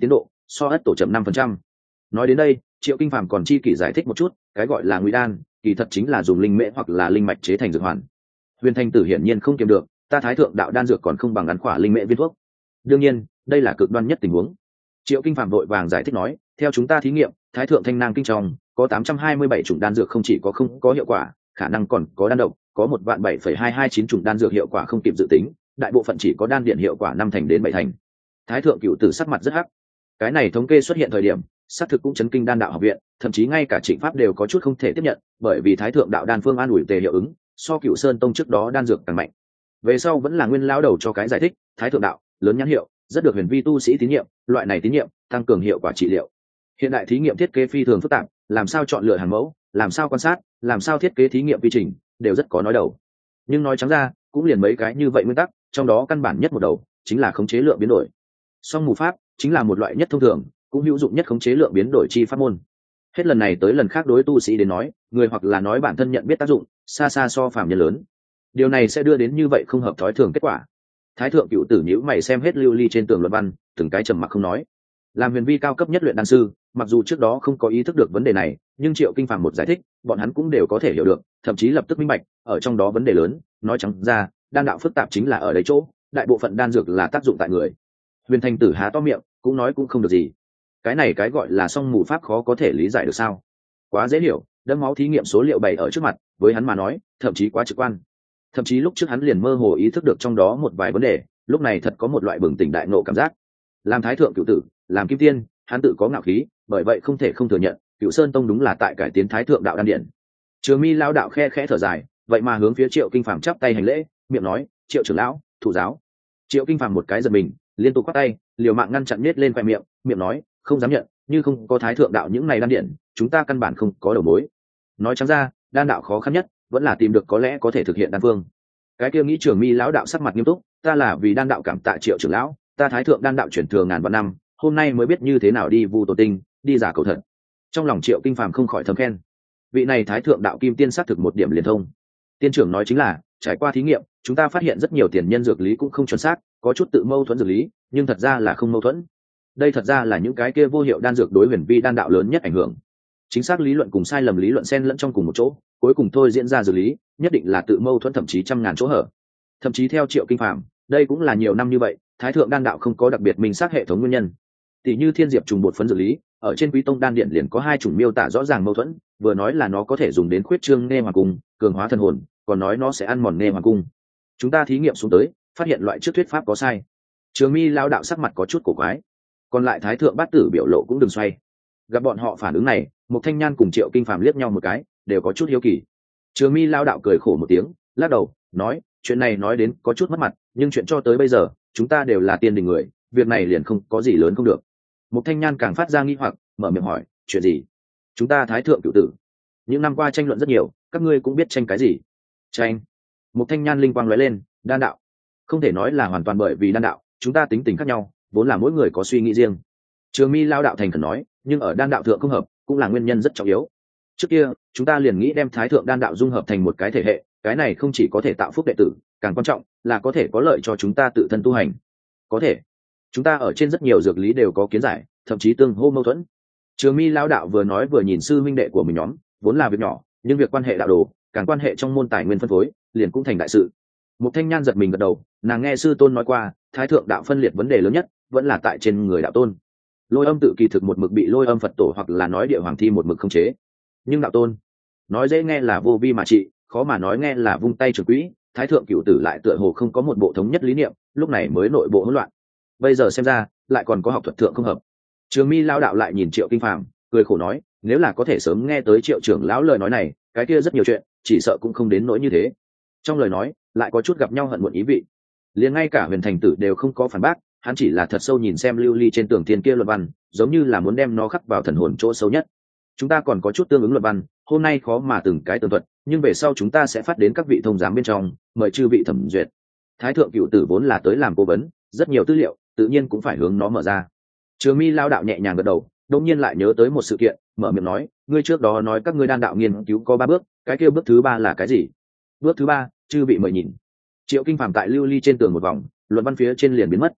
so ất tổ chậm năm phần trăm. Nói đến đây, Triệu Kinh Phàm còn chi kỷ giải thích một chút, cái gọi là ngụy đan kỳ thật chính là dùng linh mễ hoặc là linh mạch chế thành dược hoàn. Huyền Thanh Tử hiển nhiên không kiềm được, ta thái thượng đạo đan dược còn không bằng ngắn khỏa linh mễ viên thuốc. Đương nhiên, đây là cực đoan nhất tình huống. Triệu Kinh Phàm vội vàng giải thích nói, theo chúng ta thí nghiệm, thái thượng thanh nang kinh trong có tám trăm hai mươi bảy chủng đan dược không chỉ có không có hiệu quả, khả năng còn có đan độc, có một vạn bảy phẩy hai hai chín chủng đan dược hiệu quả không kịp dự tính, đại bộ phận chỉ có đan điện hiệu quả năm thành đến bảy thành. Thái thượng cựu tử sắc mặt rất hắc. Cái này thống kê xuất hiện thời điểm, xác thực cũng chấn kinh đan đạo học viện, thậm chí ngay cả Trịnh Pháp đều có chút không thể tiếp nhận, bởi vì thái thượng đạo đan phương an ủi tề hiệu ứng, so Cựu Sơn tông trước đó đan dược càng mạnh. Về sau vẫn là nguyên lão đầu cho cái giải thích, thái thượng đạo lớn nhãn hiệu, rất được huyền vi tu sĩ tín nhiệm, loại này tín nhiệm tăng cường hiệu quả trị liệu. Hiện đại thí nghiệm thiết kế phi thường phức tạp, làm sao chọn lựa hàng mẫu, làm sao quan sát, làm sao thiết kế thí nghiệm quy trình, đều rất có nói đầu. Nhưng nói trắng ra, cũng liền mấy cái như vậy nguyên tắc, trong đó căn bản nhất một đầu chính là khống chế lượng biến đổi. Song mù pháp chính là một loại nhất thông thường, cũng hữu dụng nhất khống chế lượng biến đổi chi pháp môn. Hết lần này tới lần khác đối tu sĩ đến nói, người hoặc là nói bản thân nhận biết tác dụng, xa xa so phàm nhân lớn. Điều này sẽ đưa đến như vậy không hợp thói thường kết quả. Thái thượng cựu tử nhíu mày xem hết lưu ly trên tường luận văn, từng cái trầm mặc không nói. Làm huyền vi cao cấp nhất luyện đan sư, mặc dù trước đó không có ý thức được vấn đề này, nhưng Triệu Kinh Phàm một giải thích, bọn hắn cũng đều có thể hiểu được, thậm chí lập tức minh bạch, ở trong đó vấn đề lớn, nói trắng ra, đan đạo phức tạp chính là ở đấy chỗ, đại bộ phận đan dược là tác dụng tại người. Huyền Thanh Tử há to miệng, cũng nói cũng không được gì. Cái này cái gọi là song mù pháp khó có thể lý giải được sao? Quá dễ hiểu, đẫm máu thí nghiệm số liệu bày ở trước mặt, với hắn mà nói, thậm chí quá trực quan. Thậm chí lúc trước hắn liền mơ hồ ý thức được trong đó một vài vấn đề, lúc này thật có một loại bừng tỉnh đại ngộ cảm giác. Làm thái thượng cửu tử, làm kim tiên, hắn tự có ngạo khí, bởi vậy không thể không thừa nhận, Cửu Sơn tông đúng là tại cải tiến thái thượng đạo đan điện. Trường Mi lão đạo khe khẽ thở dài, vậy mà hướng phía Triệu Kinh Phàm chắp tay hành lễ, miệng nói, "Triệu trưởng lão, thủ giáo." Triệu Kinh Phàm một cái giật mình, liên tục quát tay, liều mạng ngăn chặn nết lên khoe miệng, miệng nói, "Không dám nhận, như không có thái thượng đạo những này đan điện, chúng ta căn bản không có đầu mối." Nói trắng ra, đan đạo khó khăn nhất vẫn là tìm được có lẽ có thể thực hiện đan phương. Cái kia nghĩ Trường Mi lão đạo sắc mặt nghiêm túc, "Ta là vì đan đạo cảm tạ Triệu trưởng lão, ta thái thượng đan đạo chuyển thừa ngàn vạn năm, hôm nay mới biết như thế nào đi vu tổ tinh, đi giả cầu thật." Trong lòng Triệu Kinh Phàm không khỏi thầm khen, vị này thái thượng đạo kim tiên xác thực một điểm liền thông. Tiên trưởng nói chính là, trải qua thí nghiệm, chúng ta phát hiện rất nhiều tiền nhân dược lý cũng không chuẩn xác, có chút tự mâu thuẫn dược lý, nhưng thật ra là không mâu thuẫn. Đây thật ra là những cái kia vô hiệu đan dược đối huyền vi đan đạo lớn nhất ảnh hưởng. Chính xác lý luận cùng sai lầm lý luận xen lẫn trong cùng một chỗ, cuối cùng thôi diễn ra dược lý, nhất định là tự mâu thuẫn thậm chí trăm ngàn chỗ hở. Thậm chí theo Triệu Kinh Phàm, đây cũng là nhiều năm như vậy, thái thượng đan đạo không có đặc biệt minh xác hệ thống nguyên nhân. Tỷ như thiên diệp trùng bột phấn dược lý, ở trên quý tông đan điện liền có hai chủng miêu tả rõ ràng mâu thuẫn, vừa nói là nó có thể dùng đến khuyết trương nê hoàng cung, cường hóa thần hồn, còn nói nó sẽ ăn mòn nê hoàng cung. Chúng ta thí nghiệm xuống tới, phát hiện loại trước thuyết pháp có sai. Trường Mi lão đạo sắc mặt có chút cổ quái, còn lại thái thượng bát tử biểu lộ cũng đừng xoay. Gặp bọn họ phản ứng này, một thanh nhan cùng Triệu Kinh Phàm liếc nhau một cái, đều có chút hiếu kỳ. Trường Mi lão đạo cười khổ một tiếng, lắc đầu, nói, chuyện này nói đến có chút mất mặt, nhưng chuyện cho tới bây giờ, chúng ta đều là tiên đình người, việc này liền không có gì lớn không được. Một thanh nhan càng phát ra nghi hoặc, mở miệng hỏi, chuyện gì? Chúng ta thái thượng cửu tử, những năm qua tranh luận rất nhiều, các ngươi cũng biết tranh cái gì? Tranh? Một thanh nhan linh quang lóe lên, đan đạo. Không thể nói là hoàn toàn bởi vì đan đạo, chúng ta tính tình khác nhau, vốn là mỗi người có suy nghĩ riêng. Trường Mi lao đạo thành khẩn nói, nhưng ở đan đạo thượng không hợp, cũng là nguyên nhân rất trọng yếu. Trước kia, chúng ta liền nghĩ đem thái thượng đan đạo dung hợp thành một cái thể hệ, cái này không chỉ có thể tạo phúc đệ tử, càng quan trọng là có thể có lợi cho chúng ta tự thân tu hành. Có thể, chúng ta ở trên rất nhiều dược lý đều có kiến giải, thậm chí tương hô mâu thuẫn. Trường Mi lao đạo vừa nói vừa nhìn sư minh đệ của mình nhóm, vốn là việc nhỏ, nhưng việc quan hệ đạo đồ, càng quan hệ trong môn tài nguyên phân phối, liền cũng thành đại sự. Một thanh nhan giật mình gật đầu, nàng nghe sư tôn nói qua, thái thượng đạo phân liệt vấn đề lớn nhất vẫn là tại trên người đạo tôn. Lôi âm tự kỳ thực một mực bị lôi âm Phật tổ hoặc là nói địa hoàng thi một mực không chế, nhưng đạo tôn nói dễ nghe là vô vi mà trị, khó mà nói nghe là vung tay trường quỹ. Thái thượng cửu tử lại tựa hồ không có một bộ thống nhất lý niệm, lúc này mới nội bộ hỗn loạn. Bây giờ xem ra lại còn có học thuật thượng không hợp. Trường Mi lao đạo lại nhìn Triệu Kinh Phàm, cười khổ nói, nếu là có thể sớm nghe tới Triệu trưởng lão lời nói này, cái kia rất nhiều chuyện, chỉ sợ cũng không đến nỗi như thế. Trong lời nói lại có chút gặp nhau hận muộn ý vị. Liền ngay cả Huyền Thành Tử đều không có phản bác, hắn chỉ là thật sâu nhìn xem lưu ly trên tường thiên kia luận văn, giống như là muốn đem nó khắc vào thần hồn chỗ sâu nhất. Chúng ta còn có chút tương ứng luận văn, hôm nay khó mà từng cái tường thuật, nhưng về sau chúng ta sẽ phát đến các vị thông giám bên trong, mời chư vị thẩm duyệt. Thái thượng cửu tử vốn là tới làm cố vấn, rất nhiều tư liệu, tự nhiên cũng phải hướng nó mở ra. Trường Mi lao đạo nhẹ nhàng gật đầu, đột nhiên lại nhớ tới một sự kiện, mở miệng nói, ngươi trước đó nói các ngươi đan đạo nghiên cứu có ba bước, cái kia bước thứ ba là cái gì? Bước thứ ba, chư vị mời nhìn. Triệu Kinh Phàm tại lưu ly trên tường một vòng, luận văn phía trên liền biến mất.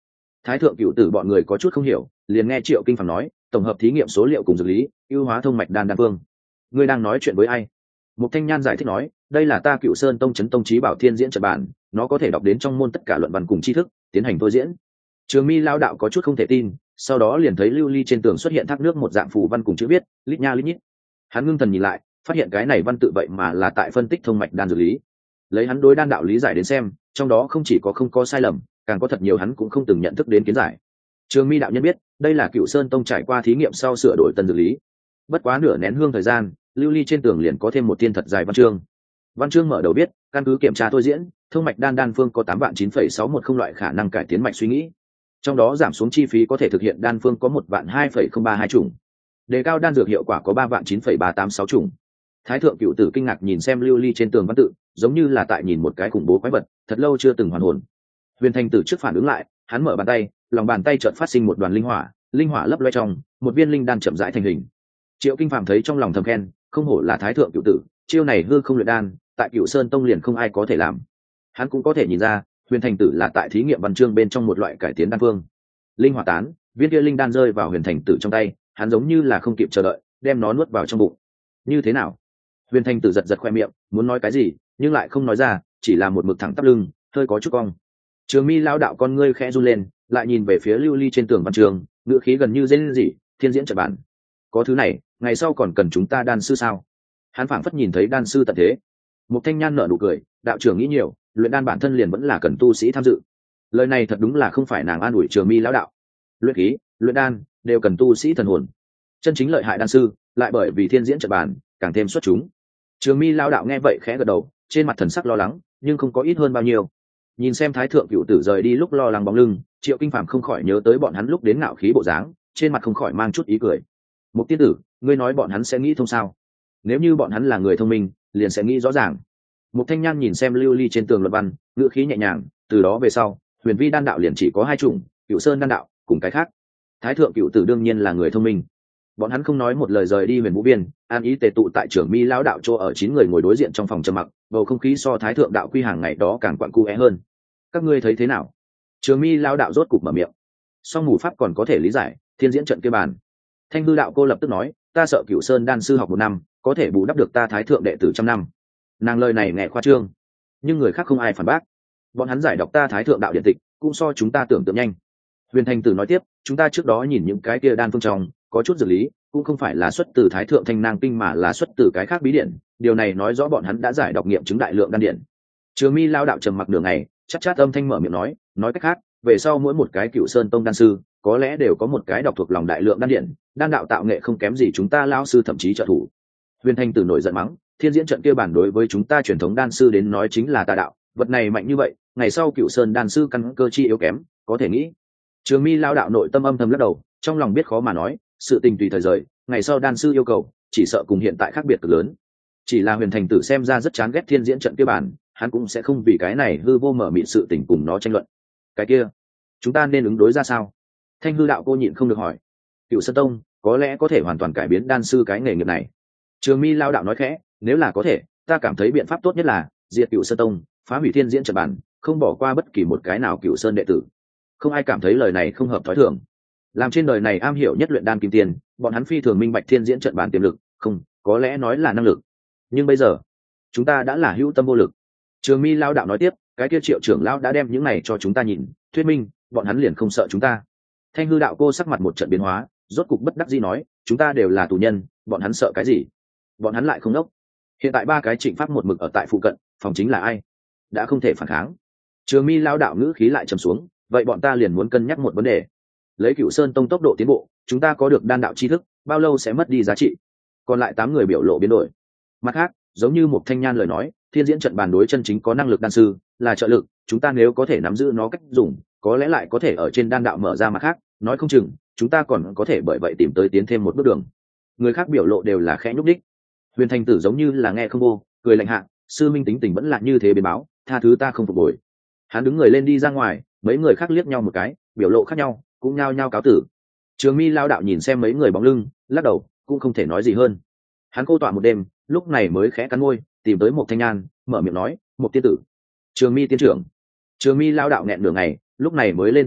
Thái thượng cựu tử bọn người có chút không hiểu, liền nghe Triệu Kinh Phàm nói, tổng hợp thí nghiệm số liệu cùng dược lý, ưu hóa thông mạch đan đan phương. Ngươi đang nói chuyện với ai? Mục Thanh Nhan giải thích nói, đây là ta Cựu Sơn Tông chấn tông chí bảo thiên diễn trận bản, nó có thể đọc đến trong môn tất cả luận văn cùng tri thức, tiến hành thôi diễn. Trường Mi lao đạo có chút không thể tin, sau đó liền thấy lưu ly trên tường xuất hiện thác nước một dạng phù văn cùng chữ viết, lít nha lít nhít. Hắn ngưng thần nhìn lại, phát hiện cái này văn tự vậy mà là tại phân tích thông mạch đan dược lý. Lấy hắn đối đan đạo lý giải đến xem, trong đó không chỉ có không có sai lầm, càng có thật nhiều hắn cũng không từng nhận thức đến kiến giải. Trường Mi đạo nhân biết, đây là Cựu Sơn Tông trải qua thí nghiệm sau sửa đổi tân dược lý. Bất quá nửa nén hương thời gian, lưu ly trên tường liền có thêm một tiên thật dài văn chương. Văn chương mở đầu biết, căn cứ kiểm tra thôi diễn, thông mạch đan đan phương có tám vạn chín phẩy sáu một không loại khả năng cải tiến mạch suy nghĩ. Trong đó giảm xuống chi phí có thể thực hiện đan phương có một vạn hai phẩy không ba hai chủng. Đề cao đan dược hiệu quả có ba vạn chín phẩy ba tám sáu chủng. Thái thượng cựu tử kinh ngạc nhìn xem lưu ly trên tường văn tự, giống như là tại nhìn một cái khủng bố quái vật, thật lâu chưa từng hoàn hồn. Huyền Thành Tử trước phản ứng lại, hắn mở bàn tay, lòng bàn tay chợt phát sinh một đoàn linh hỏa, linh hỏa lấp loe trong, một viên linh đan chậm rãi thành hình. Triệu Kinh Phàm thấy trong lòng thầm khen, không hổ là thái thượng cựu tử, chiêu này hư không luyện đan, tại Cựu Sơn Tông liền không ai có thể làm. Hắn cũng có thể nhìn ra, Huyền Thành Tử là tại thí nghiệm văn chương bên trong một loại cải tiến đan phương. Linh hỏa tán, viên kia linh đan rơi vào Huyền Thành Tử trong tay, hắn giống như là không kịp chờ đợi, đem nó nuốt vào trong bụng. Như thế nào? Huyền Thành Tử giật giật khoe miệng, muốn nói cái gì, nhưng lại không nói ra, chỉ là một mực thẳng tắp lưng, hơi có chút cong. Trường Mi lao đạo con ngươi khẽ run lên, lại nhìn về phía lưu ly trên tường văn trường, ngữ khí gần như rên rỉ, thiên diễn trận bản. Có thứ này, ngày sau còn cần chúng ta đan sư sao? Hắn phảng phất nhìn thấy đan sư tận thế. Mục Thanh Nhan nở nụ cười, đạo trưởng nghĩ nhiều, luyện đan bản thân liền vẫn là cần tu sĩ tham dự. Lời này thật đúng là không phải nàng an ủi Trường Mi lão đạo. Luyện khí, luyện đan đều cần tu sĩ thần hồn. Chân chính lợi hại đan sư, lại bởi vì thiên diễn trận bản, càng thêm xuất chúng. Trường Mi lão đạo nghe vậy khẽ gật đầu, trên mặt thần sắc lo lắng, nhưng không có ít hơn bao nhiêu. Nhìn xem thái thượng cựu tử rời đi lúc lo lắng bóng lưng, Triệu Kinh Phàm không khỏi nhớ tới bọn hắn lúc đến ngạo khí bộ dáng, trên mặt không khỏi mang chút ý cười. Mục tiên tử, ngươi nói bọn hắn sẽ nghĩ thông sao? Nếu như bọn hắn là người thông minh, liền sẽ nghĩ rõ ràng. Mục Thanh Nhan nhìn xem lưu ly trên tường luận văn, ngữ khí nhẹ nhàng, từ đó về sau, huyền vi đan đạo liền chỉ có hai chủng, Cựu Sơn đan đạo cùng cái khác. Thái thượng cựu tử đương nhiên là người thông minh. Bọn hắn không nói một lời rời đi huyền vũ biên, an ý tề tụ tại trưởng Mi lão đạo chỗ ở chín người ngồi đối diện trong phòng trầm mặc, bầu không khí so thái thượng đạo quy hàng ngày đó càng quặn cu é hơn. Các ngươi thấy thế nào? Trường Mi lão đạo rốt cục mở miệng. Song mù pháp còn có thể lý giải, thiên diễn trận kia bàn. Thanh hư đạo cô lập tức nói, ta sợ Cựu Sơn đan sư học một năm, có thể bù đắp được ta thái thượng đệ tử trăm năm. Nàng lời này nghe khoa trương, nhưng người khác không ai phản bác. Bọn hắn giải đọc ta thái thượng đạo điện tịch, cũng so chúng ta tưởng tượng nhanh. Huyền Thành Tử nói tiếp, chúng ta trước đó nhìn những cái kia đan phương trong, có chút dược lý, cũng không phải là xuất từ thái thượng thanh nang kinh mà là xuất từ cái khác bí điển. Điều này nói rõ bọn hắn đã giải đọc nghiệm chứng đại lượng đan điển. Trường Mi lao đạo trầm mặc nửa ngày, chắc chát âm thanh mở miệng nói, nói cách khác, về sau mỗi một cái Cựu Sơn Tông đan sư, có lẽ đều có một cái đọc thuộc lòng đại lượng đan điển, đan đạo tạo nghệ không kém gì chúng ta lão sư thậm chí trợ thủ. Huyền Thành Tử nổi giận mắng, thiên diễn trận kia bản đối với chúng ta truyền thống đan sư đến nói chính là tà đạo, vật này mạnh như vậy, ngày sau Cựu Sơn đan sư căn cơ chi yếu kém, có thể nghĩ. Trường Mi lao đạo nội tâm âm thầm lắc đầu, trong lòng biết khó mà nói, sự tình tùy thời rời, ngày sau đan sư yêu cầu, chỉ sợ cùng hiện tại khác biệt cực lớn. Chỉ là Huyền Thành Tử xem ra rất chán ghét thiên diễn trận kia bản, hắn cũng sẽ không vì cái này hư vô mở mịn sự tình cùng nó tranh luận. Cái kia, chúng ta nên ứng đối ra sao? Thanh hư đạo cô nhịn không được hỏi. Cựu Sơn Tông có lẽ có thể hoàn toàn cải biến đan sư cái nghề nghiệp này. Trường Mi lao đạo nói khẽ, nếu là có thể, ta cảm thấy biện pháp tốt nhất là diệt Cựu Sơn Tông, phá hủy thiên diễn trận bản, không bỏ qua bất kỳ một cái nào Cựu Sơn đệ tử. Không ai cảm thấy lời này không hợp thói thường. Làm trên đời này am hiểu nhất luyện đan kim tiền, bọn hắn phi thường minh bạch thiên diễn trận bản tiềm lực, không, có lẽ nói là năng lực. Nhưng bây giờ, chúng ta đã là hữu tâm vô lực. Trường Mi lao đạo nói tiếp, cái kia Triệu trưởng lão đã đem những này cho chúng ta nhìn, thuyết minh, bọn hắn liền không sợ chúng ta. Thanh hư đạo cô sắc mặt một trận biến hóa, rốt cục bất đắc dĩ nói, chúng ta đều là tù nhân, bọn hắn sợ cái gì? Bọn hắn lại không đốc. Hiện tại ba cái trịnh pháp một mực ở tại phụ cận, phòng chính là ai? Đã không thể phản kháng. Trường Mi lao đạo ngữ khí lại trầm xuống, vậy bọn ta liền muốn cân nhắc một vấn đề. Lấy Cựu Sơn Tông tốc độ tiến bộ, chúng ta có được đan đạo tri thức, bao lâu sẽ mất đi giá trị? Còn lại tám người biểu lộ biến đổi. Mặt khác, giống như một Thanh Nhan lời nói, thiên diễn trận bàn đối chân chính có năng lực đan sư, là trợ lực, chúng ta nếu có thể nắm giữ nó cách dùng, có lẽ lại có thể ở trên đan đạo mở ra mặt khác, nói không chừng, chúng ta còn có thể bởi vậy tìm tới tiến thêm một bước đường. Người khác biểu lộ đều là khẽ nhúc đích. Huyền Thành Tử giống như là nghe không vô, cười lạnh hạ, sư minh tính tình vẫn là như thế biến báo, tha thứ ta không phục hồi. Hắn đứng người lên đi ra ngoài, mấy người khác liếc nhau một cái, biểu lộ khác nhau, cũng nhao nhao cáo tử. Trường Mi lao đạo nhìn xem mấy người bóng lưng, lắc đầu, cũng không thể nói gì hơn. Hắn cô tọa một đêm, lúc này mới khẽ cắn môi, tìm tới một Thanh Nhan, mở miệng nói, một tiên tử. Trường Mi tiên trưởng. Trường Mi lao đạo nghẹn nửa ngày, lúc này mới lên tiếng nói,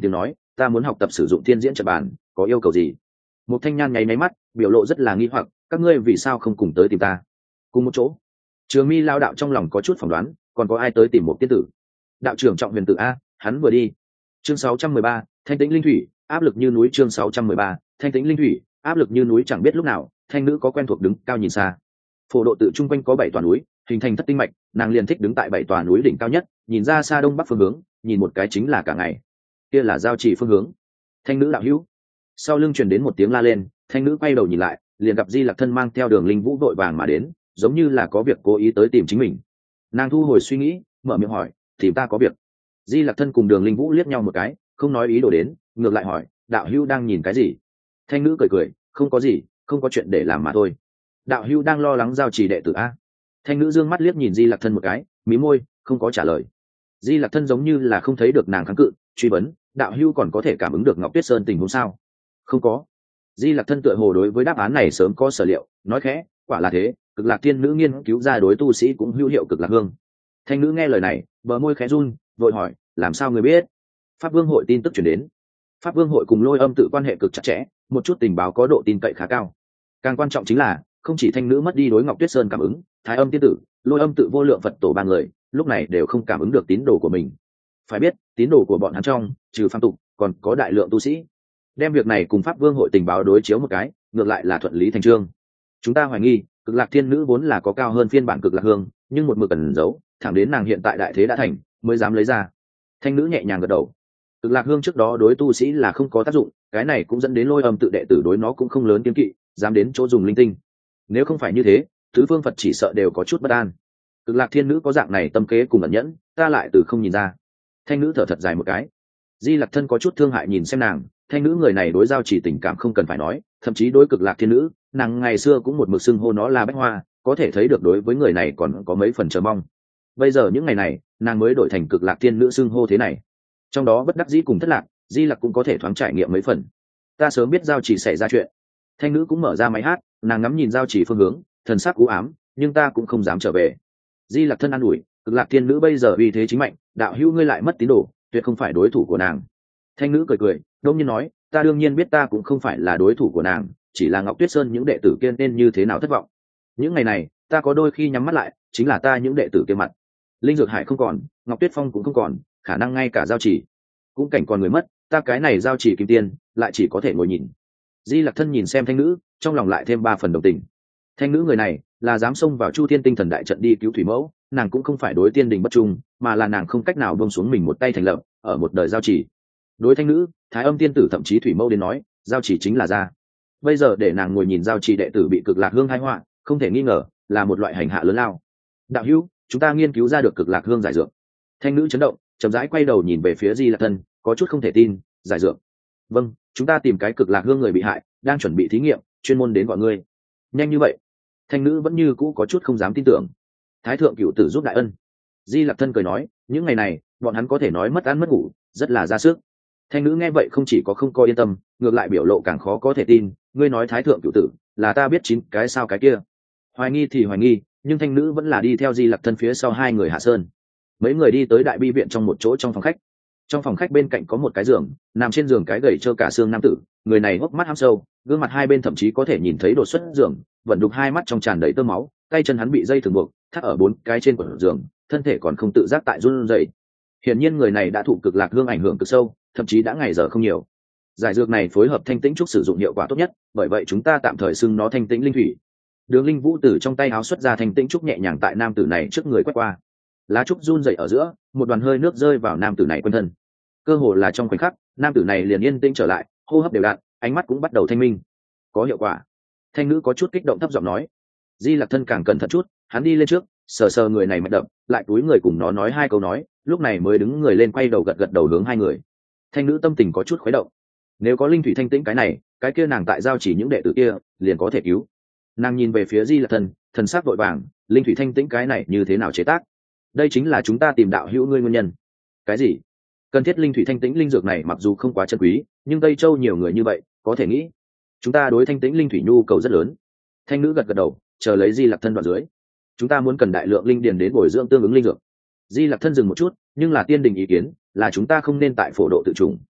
ta muốn học tập sử dụng thiên diễn trận bàn, có yêu cầu gì? Một thanh nhan nháy máy mắt, biểu lộ rất là nghi hoặc, các ngươi vì sao không cùng tới tìm ta? Cùng một chỗ. Trường Mi lao đạo trong lòng có chút phỏng đoán, còn có ai tới tìm một tiên tử? Đạo trưởng Trọng Huyền Tử a, hắn vừa đi. Chương sáu trăm mười ba, Thanh Tĩnh Linh Thủy, áp lực như núi. Chương sáu trăm mười ba, Thanh Tĩnh Linh Thủy, áp lực như núi. Chẳng biết lúc nào, thanh nữ có quen thuộc đứng cao nhìn xa. Phổ độ tự trung quanh có bảy tòa núi, hình thành thất tinh mạch, nàng liền thích đứng tại bảy tòa núi đỉnh cao nhất, nhìn ra xa đông bắc phương hướng, nhìn một cái chính là cả ngày. Kia là giao chỉ phương hướng. Thanh nữ đạo hữu. Sau lưng truyền đến một tiếng la lên, thanh nữ quay đầu nhìn lại, liền gặp Di Lặc Thân mang theo Đường Linh Vũ vội vàng mà đến, giống như là có việc cố ý tới tìm chính mình. Nàng thu hồi suy nghĩ, mở miệng hỏi, tìm ta có việc? Di Lặc Thân cùng Đường Linh Vũ liếc nhau một cái, không nói ý đồ đến, ngược lại hỏi, đạo hữu đang nhìn cái gì? Thanh nữ cười cười, không có gì, không có chuyện để làm mà thôi. Đạo hữu đang lo lắng giao trì đệ tử a? Thanh nữ dương mắt liếc nhìn Di Lặc Thân một cái, mí môi, không có trả lời. Di Lặc Thân giống như là không thấy được nàng kháng cự, truy vấn, đạo hữu còn có thể cảm ứng được Ngọc Tuyết Sơn tình huống sao? Không có. Di Lặc Thân tựa hồ đối với đáp án này sớm có sở liệu, nói khẽ, quả là thế, Cực Lạc Tiên nữ nghiên cứu ra đối tu sĩ cũng hữu hiệu Cực Lạc Hương. Thanh nữ nghe lời này, bờ môi khẽ run, vội hỏi, làm sao người biết? Pháp Vương hội tin tức truyền đến. Pháp Vương hội cùng Lôi Âm tự quan hệ cực chặt chẽ, một chút tình báo có độ tin cậy khá cao. Càng quan trọng chính là, không chỉ thanh nữ mất đi đối Ngọc Tuyết Sơn cảm ứng, Thái Âm tiên tử, Lôi Âm tự vô lượng Phật tổ ba người, lúc này đều không cảm ứng được tín đồ của mình. Phải biết, tín đồ của bọn hắn trong, trừ phàm tục, còn có đại lượng tu sĩ. Đem việc này cùng Pháp Vương hội tình báo đối chiếu một cái, ngược lại là thuận lý thành chương. Chúng ta hoài nghi, Cực Lạc Thiên nữ vốn là có cao hơn phiên bản Cực Lạc Hương, nhưng một mực ẩn giấu, thẳng đến nàng hiện tại đại thế đã thành, mới dám lấy ra. Thanh nữ nhẹ nhàng gật đầu. Cực Lạc Hương trước đó đối tu sĩ là không có tác dụng, cái này cũng dẫn đến Lôi Âm tự đệ tử đối nó cũng không lớn kiêng kỵ, dám đến chỗ dùng linh tinh. Nếu không phải như thế, tứ phương Phật chỉ sợ đều có chút bất an. Cực Lạc Thiên nữ có dạng này tâm kế cùng ẩn nhẫn, ta lại từ không nhìn ra. Thanh nữ thở thật dài một cái. Di Lặc Thân có chút thương hại nhìn xem nàng, thanh nữ người này đối giao chỉ tình cảm không cần phải nói, thậm chí đối Cực Lạc Thiên nữ, nàng ngày xưa cũng một mực xưng hô nó là Bách Hoa, có thể thấy được đối với người này còn có mấy phần chờ mong. Bây giờ những ngày này, nàng mới đổi thành Cực Lạc Thiên nữ xưng hô thế này. Trong đó bất đắc dĩ cùng thất lạc, Di Lặc cũng có thể thoáng trải nghiệm mấy phần. Ta sớm biết giao chỉ xảy ra chuyện. Thanh nữ cũng mở ra máy hát, nàng ngắm nhìn giao chỉ phương hướng, thần sắc u ám, nhưng ta cũng không dám trở về. Di Lặc Thân an ủi, Cực Lạc Thiên nữ bây giờ uy thế chính mạnh, đạo hữu ngươi lại mất tín đồ, tuyệt không phải đối thủ của nàng. Thanh nữ cười cười, đông nhiên nói, ta đương nhiên biết ta cũng không phải là đối thủ của nàng, chỉ là Ngọc Tuyết Sơn những đệ tử kia nên như thế nào thất vọng. Những ngày này, ta có đôi khi nhắm mắt lại, chính là ta những đệ tử kia mặt. Linh Dược Hải không còn, Ngọc Tuyết Phong cũng không còn, khả năng ngay cả giao chỉ cũng cảnh còn người mất, ta cái này giao chỉ kim tiên, lại chỉ có thể ngồi nhìn. Di Lặc Thân nhìn xem thanh nữ, trong lòng lại thêm ba phần đồng tình. Thanh nữ người này là dám xông vào Chu Thiên Tinh Thần đại trận đi cứu thủy mẫu, nàng cũng không phải đối tiên đình bất trung, mà là nàng không cách nào buông xuống mình một tay thành lập ở một đời giao chỉ. Đối thanh nữ, Thái Âm tiên tử thậm chí thủy mẫu đến nói, giao chỉ chính là gia. Bây giờ để nàng ngồi nhìn giao chỉ đệ tử bị Cực Lạc Hương hai họa, không thể nghi ngờ là một loại hành hạ lớn lao. Đạo hữu, chúng ta nghiên cứu ra được Cực Lạc Hương giải dược. Thanh nữ chấn động, chậm rãi quay đầu nhìn về phía Di Lặc Thân, có chút không thể tin, giải dược. Vâng, chúng ta tìm cái Cực Lạc Hương người bị hại, đang chuẩn bị thí nghiệm, chuyên môn đến gọi ngươi. Nhanh như vậy? Thanh nữ vẫn như cũ có chút không dám tin tưởng. Thái thượng cửu tử giúp đại ân. Di Lặc Thân cười nói, những ngày này, bọn hắn có thể nói mất ăn mất ngủ, rất là ra sức. Thanh nữ nghe vậy không chỉ có không coi yên tâm, ngược lại biểu lộ càng khó có thể tin, ngươi nói Thái thượng cửu tử, là ta biết chín cái sao cái kia. Hoài nghi thì hoài nghi, nhưng thanh nữ vẫn là đi theo Di Lặc Thân phía sau hai người hạ sơn. Mấy người đi tới đại bi viện trong một chỗ trong phòng khách. Trong phòng khách bên cạnh có một cái giường, nằm trên giường cái gầy trơ cả xương nam tử, người này hốc mắt hăm sâu, gương mặt hai bên thậm chí có thể nhìn thấy đột xuất giường, vận đục hai mắt trong tràn đầy tơ máu, tay chân hắn bị dây thừng buộc thắt ở bốn cái trên của giường, thân thể còn không tự giác tại run rẩy. Hiển nhiên người này đã thụ Cực Lạc Hương ảnh hưởng cực sâu, thậm chí đã ngày giờ không nhiều. Giải dược này phối hợp thanh tĩnh trúc sử dụng hiệu quả tốt nhất, bởi vậy chúng ta tạm thời xưng nó thanh tĩnh linh thủy. Đường Linh Vũ từ trong tay áo xuất ra thanh tĩnh trúc nhẹ nhàng tại nam tử này trước người quét qua. Lá trúc run rẩy ở giữa, một đoàn hơi nước rơi vào nam tử này quanh thân. Cơ hồ là trong khoảnh khắc, nam tử này liền yên tĩnh trở lại, hô hấp đều đặn, ánh mắt cũng bắt đầu thanh minh. Có hiệu quả. Thanh nữ có chút kích động thấp giọng nói. Di Lặc Thân càng cẩn thận chút, hắn đi lên trước, sờ sờ người này mạch đập, lại túi người cùng nó nói hai câu nói, lúc này mới đứng người lên quay đầu gật gật đầu hướng hai người. Thanh nữ tâm tình có chút khuấy động. Nếu có linh thủy thanh tĩnh cái này, cái kia nàng tại giao chỉ những đệ tử kia, liền có thể cứu. Nàng nhìn về phía Di Lặc Thân, thần sắc vội vàng, linh thủy thanh tĩnh cái này như thế nào chế tác? Đây chính là chúng ta tìm đạo hữu ngươi nguyên nhân. Cái gì? Cần thiết linh thủy thanh tĩnh linh dược này mặc dù không quá chân quý, nhưng Tây Châu nhiều người như vậy, có thể nghĩ chúng ta đối thanh tĩnh linh thủy nhu cầu rất lớn. Thanh nữ gật gật đầu, chờ lấy Di Lặc Thân đoạn dưới. Chúng ta muốn cần đại lượng linh điền đến bồi dưỡng tương ứng linh dược. Di Lặc Thân dừng một chút, nhưng là tiên đình ý kiến là chúng ta không nên tại phổ độ tự trùng.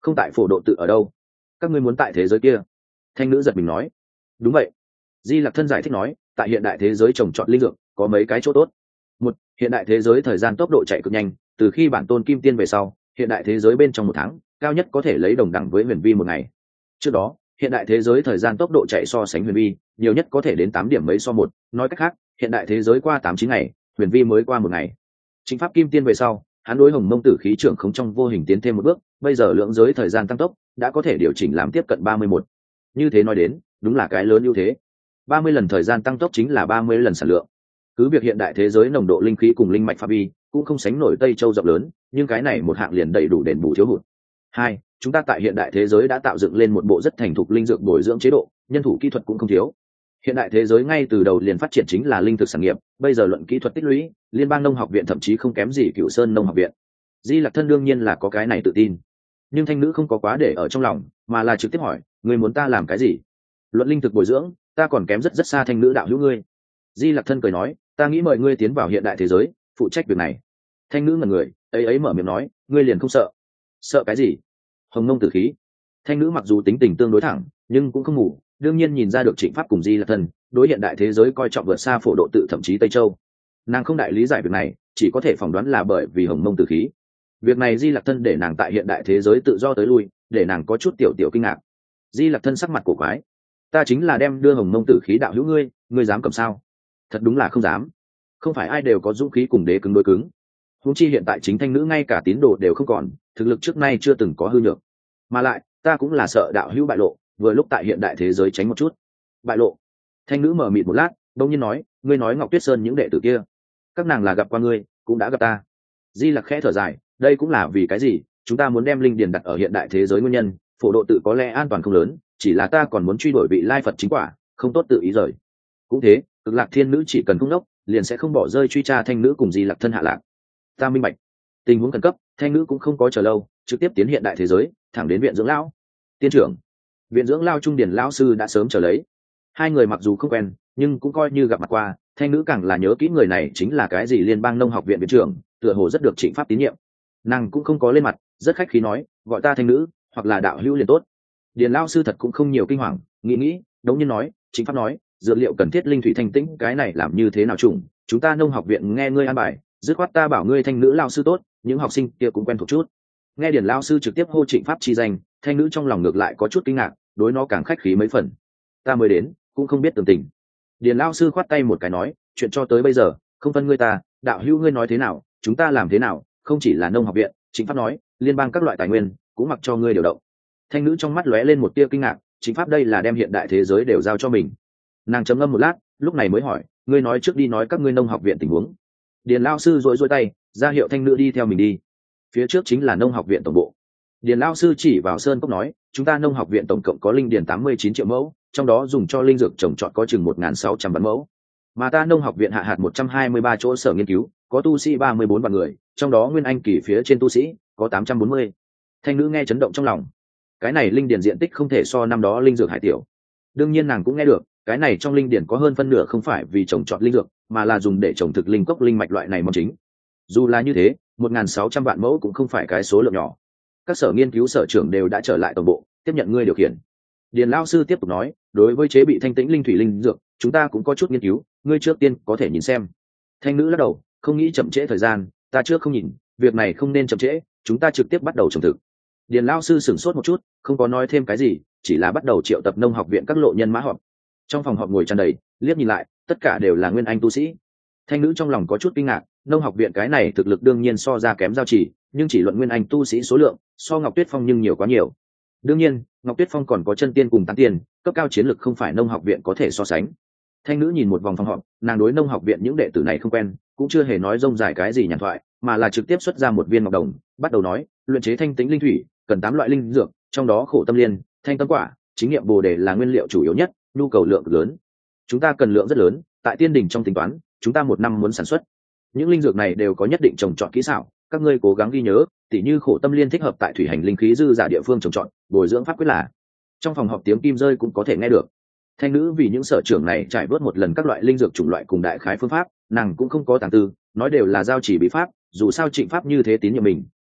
không tại phổ độ tự ở đâu? Các ngươi muốn tại thế giới kia? Thanh nữ giật mình nói. Đúng vậy. Di Lặc Thân giải thích nói, tại hiện đại thế giới trồng trọt linh dược có mấy cái chỗ tốt. Một, hiện đại thế giới thời gian tốc độ chạy cực nhanh, từ khi bản tôn kim tiên về sau, hiện đại thế giới bên trong một tháng cao nhất có thể lấy đồng đẳng với huyền vi một ngày. Trước đó, hiện đại thế giới thời gian tốc độ chạy so sánh huyền vi nhiều nhất có thể đến tám điểm mấy so một, nói cách khác hiện đại thế giới qua tám chín ngày, huyền vi mới qua một ngày. Chính pháp kim tiên về sau, hắn đối hồng mông tử khí trưởng không trong vô hình tiến thêm một bước, bây giờ lượng giới thời gian tăng tốc đã có thể điều chỉnh làm tiếp cận ba mươi mốt. Như thế nói đến, đúng là cái lớn ưu thế. ba mươi lần thời gian tăng tốc chính là ba mươi lần sản lượng. Cứ việc hiện đại thế giới nồng độ linh khí cùng linh mạch pháp vi cũng không sánh nổi Tây Châu rộng lớn, nhưng cái này một hạng liền đầy đủ đền bù thiếu hụt. Hai, chúng ta tại hiện đại thế giới đã tạo dựng lên một bộ rất thành thục linh dược bồi dưỡng chế độ, nhân thủ kỹ thuật cũng không thiếu. Hiện đại thế giới ngay từ đầu liền phát triển chính là linh thực sản nghiệp, bây giờ luận kỹ thuật tích lũy, liên bang nông học viện thậm chí không kém gì Cửu Sơn nông học viện. Di Lặc Thân đương nhiên là có cái này tự tin, nhưng thanh nữ không có quá để ở trong lòng, mà là trực tiếp hỏi, người muốn ta làm cái gì? Luận linh thực bồi dưỡng, ta còn kém rất rất xa thanh nữ đạo hữu ngươi. Di Lặc Thân cười nói, ta nghĩ mời ngươi tiến vào hiện đại thế giới, phụ trách việc này. Thanh nữ ngẩn người, ấy ấy mở miệng nói, ngươi liền không sợ? Sợ cái gì? Hồng mông tử khí. Thanh nữ mặc dù tính tình tương đối thẳng, nhưng cũng không ngủ, đương nhiên nhìn ra được Trịnh Pháp cùng Di Lặc Thân đối hiện đại thế giới coi trọng vượt xa phổ độ tự thậm chí Tây Châu. Nàng không đại lý giải việc này, chỉ có thể phỏng đoán là bởi vì hồng mông tử khí. Việc này Di Lặc Thân để nàng tại hiện đại thế giới tự do tới lui, để nàng có chút tiểu tiểu kinh ngạc. Di Lặc Thân sắc mặt cổ quái, ta chính là đem đưa hồng mông tử khí đạo hữu ngươi, ngươi dám cầm sao? Thật đúng là không dám. Không phải ai đều có dũng khí cùng đế cứng đối cứng. Huống chi hiện tại chính thanh nữ ngay cả tín đồ đều không còn, thực lực trước nay chưa từng có hư nhược. Mà lại, ta cũng là sợ đạo hữu bại lộ, vừa lúc tại hiện đại thế giới tránh một chút. Bại lộ? Thanh nữ mở mịt một lát, đông nhiên nói, ngươi nói Ngọc Tuyết Sơn những đệ tử kia, các nàng là gặp qua ngươi, cũng đã gặp ta. Di Lặc khẽ thở dài, đây cũng là vì cái gì chúng ta muốn đem linh điền đặt ở hiện đại thế giới nguyên nhân. Phổ độ tự có lẽ an toàn không lớn, chỉ là ta còn muốn truy đuổi vị lai Phật chính quả, không tốt tự ý rời. Cũng thế, Cực Lạc Thiên nữ chỉ cần không đốc, liền sẽ không bỏ rơi truy tra thanh nữ cùng Di Lặc Thân hạ lạc. Ta minh bạch. Tình huống khẩn cấp, thanh nữ cũng không có chờ lâu, trực tiếp tiến hiện đại thế giới, thẳng đến viện dưỡng lão. Tiên trưởng, viện dưỡng lao trung điển lão sư đã sớm chờ lấy. Hai người mặc dù không quen, nhưng cũng coi như gặp mặt qua. Thanh nữ càng là nhớ kỹ người này chính là cái gì liên bang nông học viện viện trưởng, tựa hồ rất được Trịnh Pháp tín nhiệm. Nàng cũng không có lên mặt, rất khách khí nói, gọi ta thanh nữ, hoặc là đạo hữu liền tốt. Điền lão sư thật cũng không nhiều kinh hoàng, nghĩ nghĩ, đống nhiên nói, Trịnh Pháp nói, dược liệu cần thiết linh thủy thanh tĩnh, cái này làm như thế nào trùng? Chúng ta nông học viện nghe ngươi an bài, dứt khoát ta bảo ngươi thanh nữ lão sư tốt, những học sinh kia cũng quen thuộc chút. Nghe Điền lão sư trực tiếp hô Trịnh Pháp chi danh, thanh nữ trong lòng ngược lại có chút kinh ngạc, đối nó càng khách khí mấy phần. Ta mới đến, cũng không biết tường tình. Điền lão sư khoát tay một cái nói, chuyện cho tới bây giờ, không phân ngươi ta, đạo hữu ngươi nói thế nào, chúng ta làm thế nào, không chỉ là nông học viện. Trịnh Pháp nói, liên bang các loại tài nguyên cũng mặc cho ngươi điều động. Thanh nữ trong mắt lóe lên một tia kinh ngạc, Trịnh Pháp đây là đem hiện đại thế giới đều giao cho mình. Nàng trầm ngâm một lát, lúc này mới hỏi, ngươi nói trước đi nói các ngươi nông học viện tình huống. Điền lão sư rối rối tay, ra hiệu thanh nữ đi theo mình đi. Phía trước chính là nông học viện tổng bộ. Điền lão sư chỉ vào sơn cốc nói, chúng ta nông học viện tổng cộng có linh điền tám mươi chín triệu mẫu, trong đó dùng cho linh dược trồng trọt có chừng một nghìn sáu trăm vạn mẫu. Mà ta nông học viện hạ hạt một trăm hai mươi ba chỗ sở nghiên cứu, có tu sĩ ba mươi bốn vạn người, trong đó nguyên anh kỳ phía trên tu sĩ có tám trăm bốn mươi. Thanh nữ nghe chấn động trong lòng. Cái này linh điền diện tích không thể so năm đó linh dược hải tiểu. Đương nhiên nàng cũng nghe được, cái này trong linh điền có hơn phân nửa không phải vì trồng trọt linh dược, mà là dùng để trồng thực linh cốc linh mạch loại này mong chính. Dù là như thế, một nghìn sáu trăm vạn mẫu cũng không phải cái số lượng nhỏ. Các sở nghiên cứu sở trưởng đều đã trở lại tổng bộ, tiếp nhận ngươi điều khiển. Điền lão sư tiếp tục nói, đối với chế bị thanh tĩnh linh thủy linh dược, chúng ta cũng có chút nghiên cứu, ngươi trước tiên có thể nhìn xem. Thanh nữ lắc đầu, không nghĩ chậm trễ thời gian, ta trước không nhìn, việc này không nên chậm trễ, chúng ta trực tiếp bắt đầu trồng thực. Điền lão sư sửng sốt một chút, không có nói thêm cái gì, chỉ là bắt đầu triệu tập nông học viện các lộ nhân mã họp. Trong phòng họp ngồi tràn đầy, liếc nhìn lại, tất cả đều là nguyên anh tu sĩ. Thanh nữ trong lòng có chút kinh ngạc, nông học viện cái này thực lực đương nhiên so ra kém giao chỉ, nhưng chỉ luận nguyên anh tu sĩ số lượng, so Ngọc Tuyết Phong nhưng nhiều quá nhiều. Đương nhiên, Ngọc Tuyết Phong còn có chân tiên cùng tán tiên, cấp cao chiến lực không phải nông học viện có thể so sánh. Thanh nữ nhìn một vòng phòng họp, nàng đối nông học viện những đệ tử này không quen, cũng chưa hề nói rông dài cái gì nhàn thoại, mà là trực tiếp xuất ra một viên ngọc đồng, bắt đầu nói, luyện chế thanh tĩnh linh thủy, cần tám loại linh dược, trong đó khổ tâm liên, thanh tâm quả, chính nghiệm bồ đề là nguyên liệu chủ yếu nhất, nhu cầu lượng lớn. Chúng ta cần lượng rất lớn, tại tiên đình trong tính toán, chúng ta một năm muốn sản xuất. Những linh dược này đều có nhất định trồng trọt kỹ xảo, các ngươi cố gắng ghi nhớ, tỉ như khổ tâm liên thích hợp tại thủy hành linh khí dư giả địa phương trồng trọt, bồi dưỡng pháp quyết là. Trong phòng họp tiếng kim rơi cũng có thể nghe được. Thanh nữ vì những sở trưởng này trải vớt một lần các loại linh dược chủng loại cùng đại khái phương pháp, nàng cũng không có tàng tư, nói đều là giao chỉ bí pháp, dù sao Trịnh Pháp như thế tín nhiệm mình,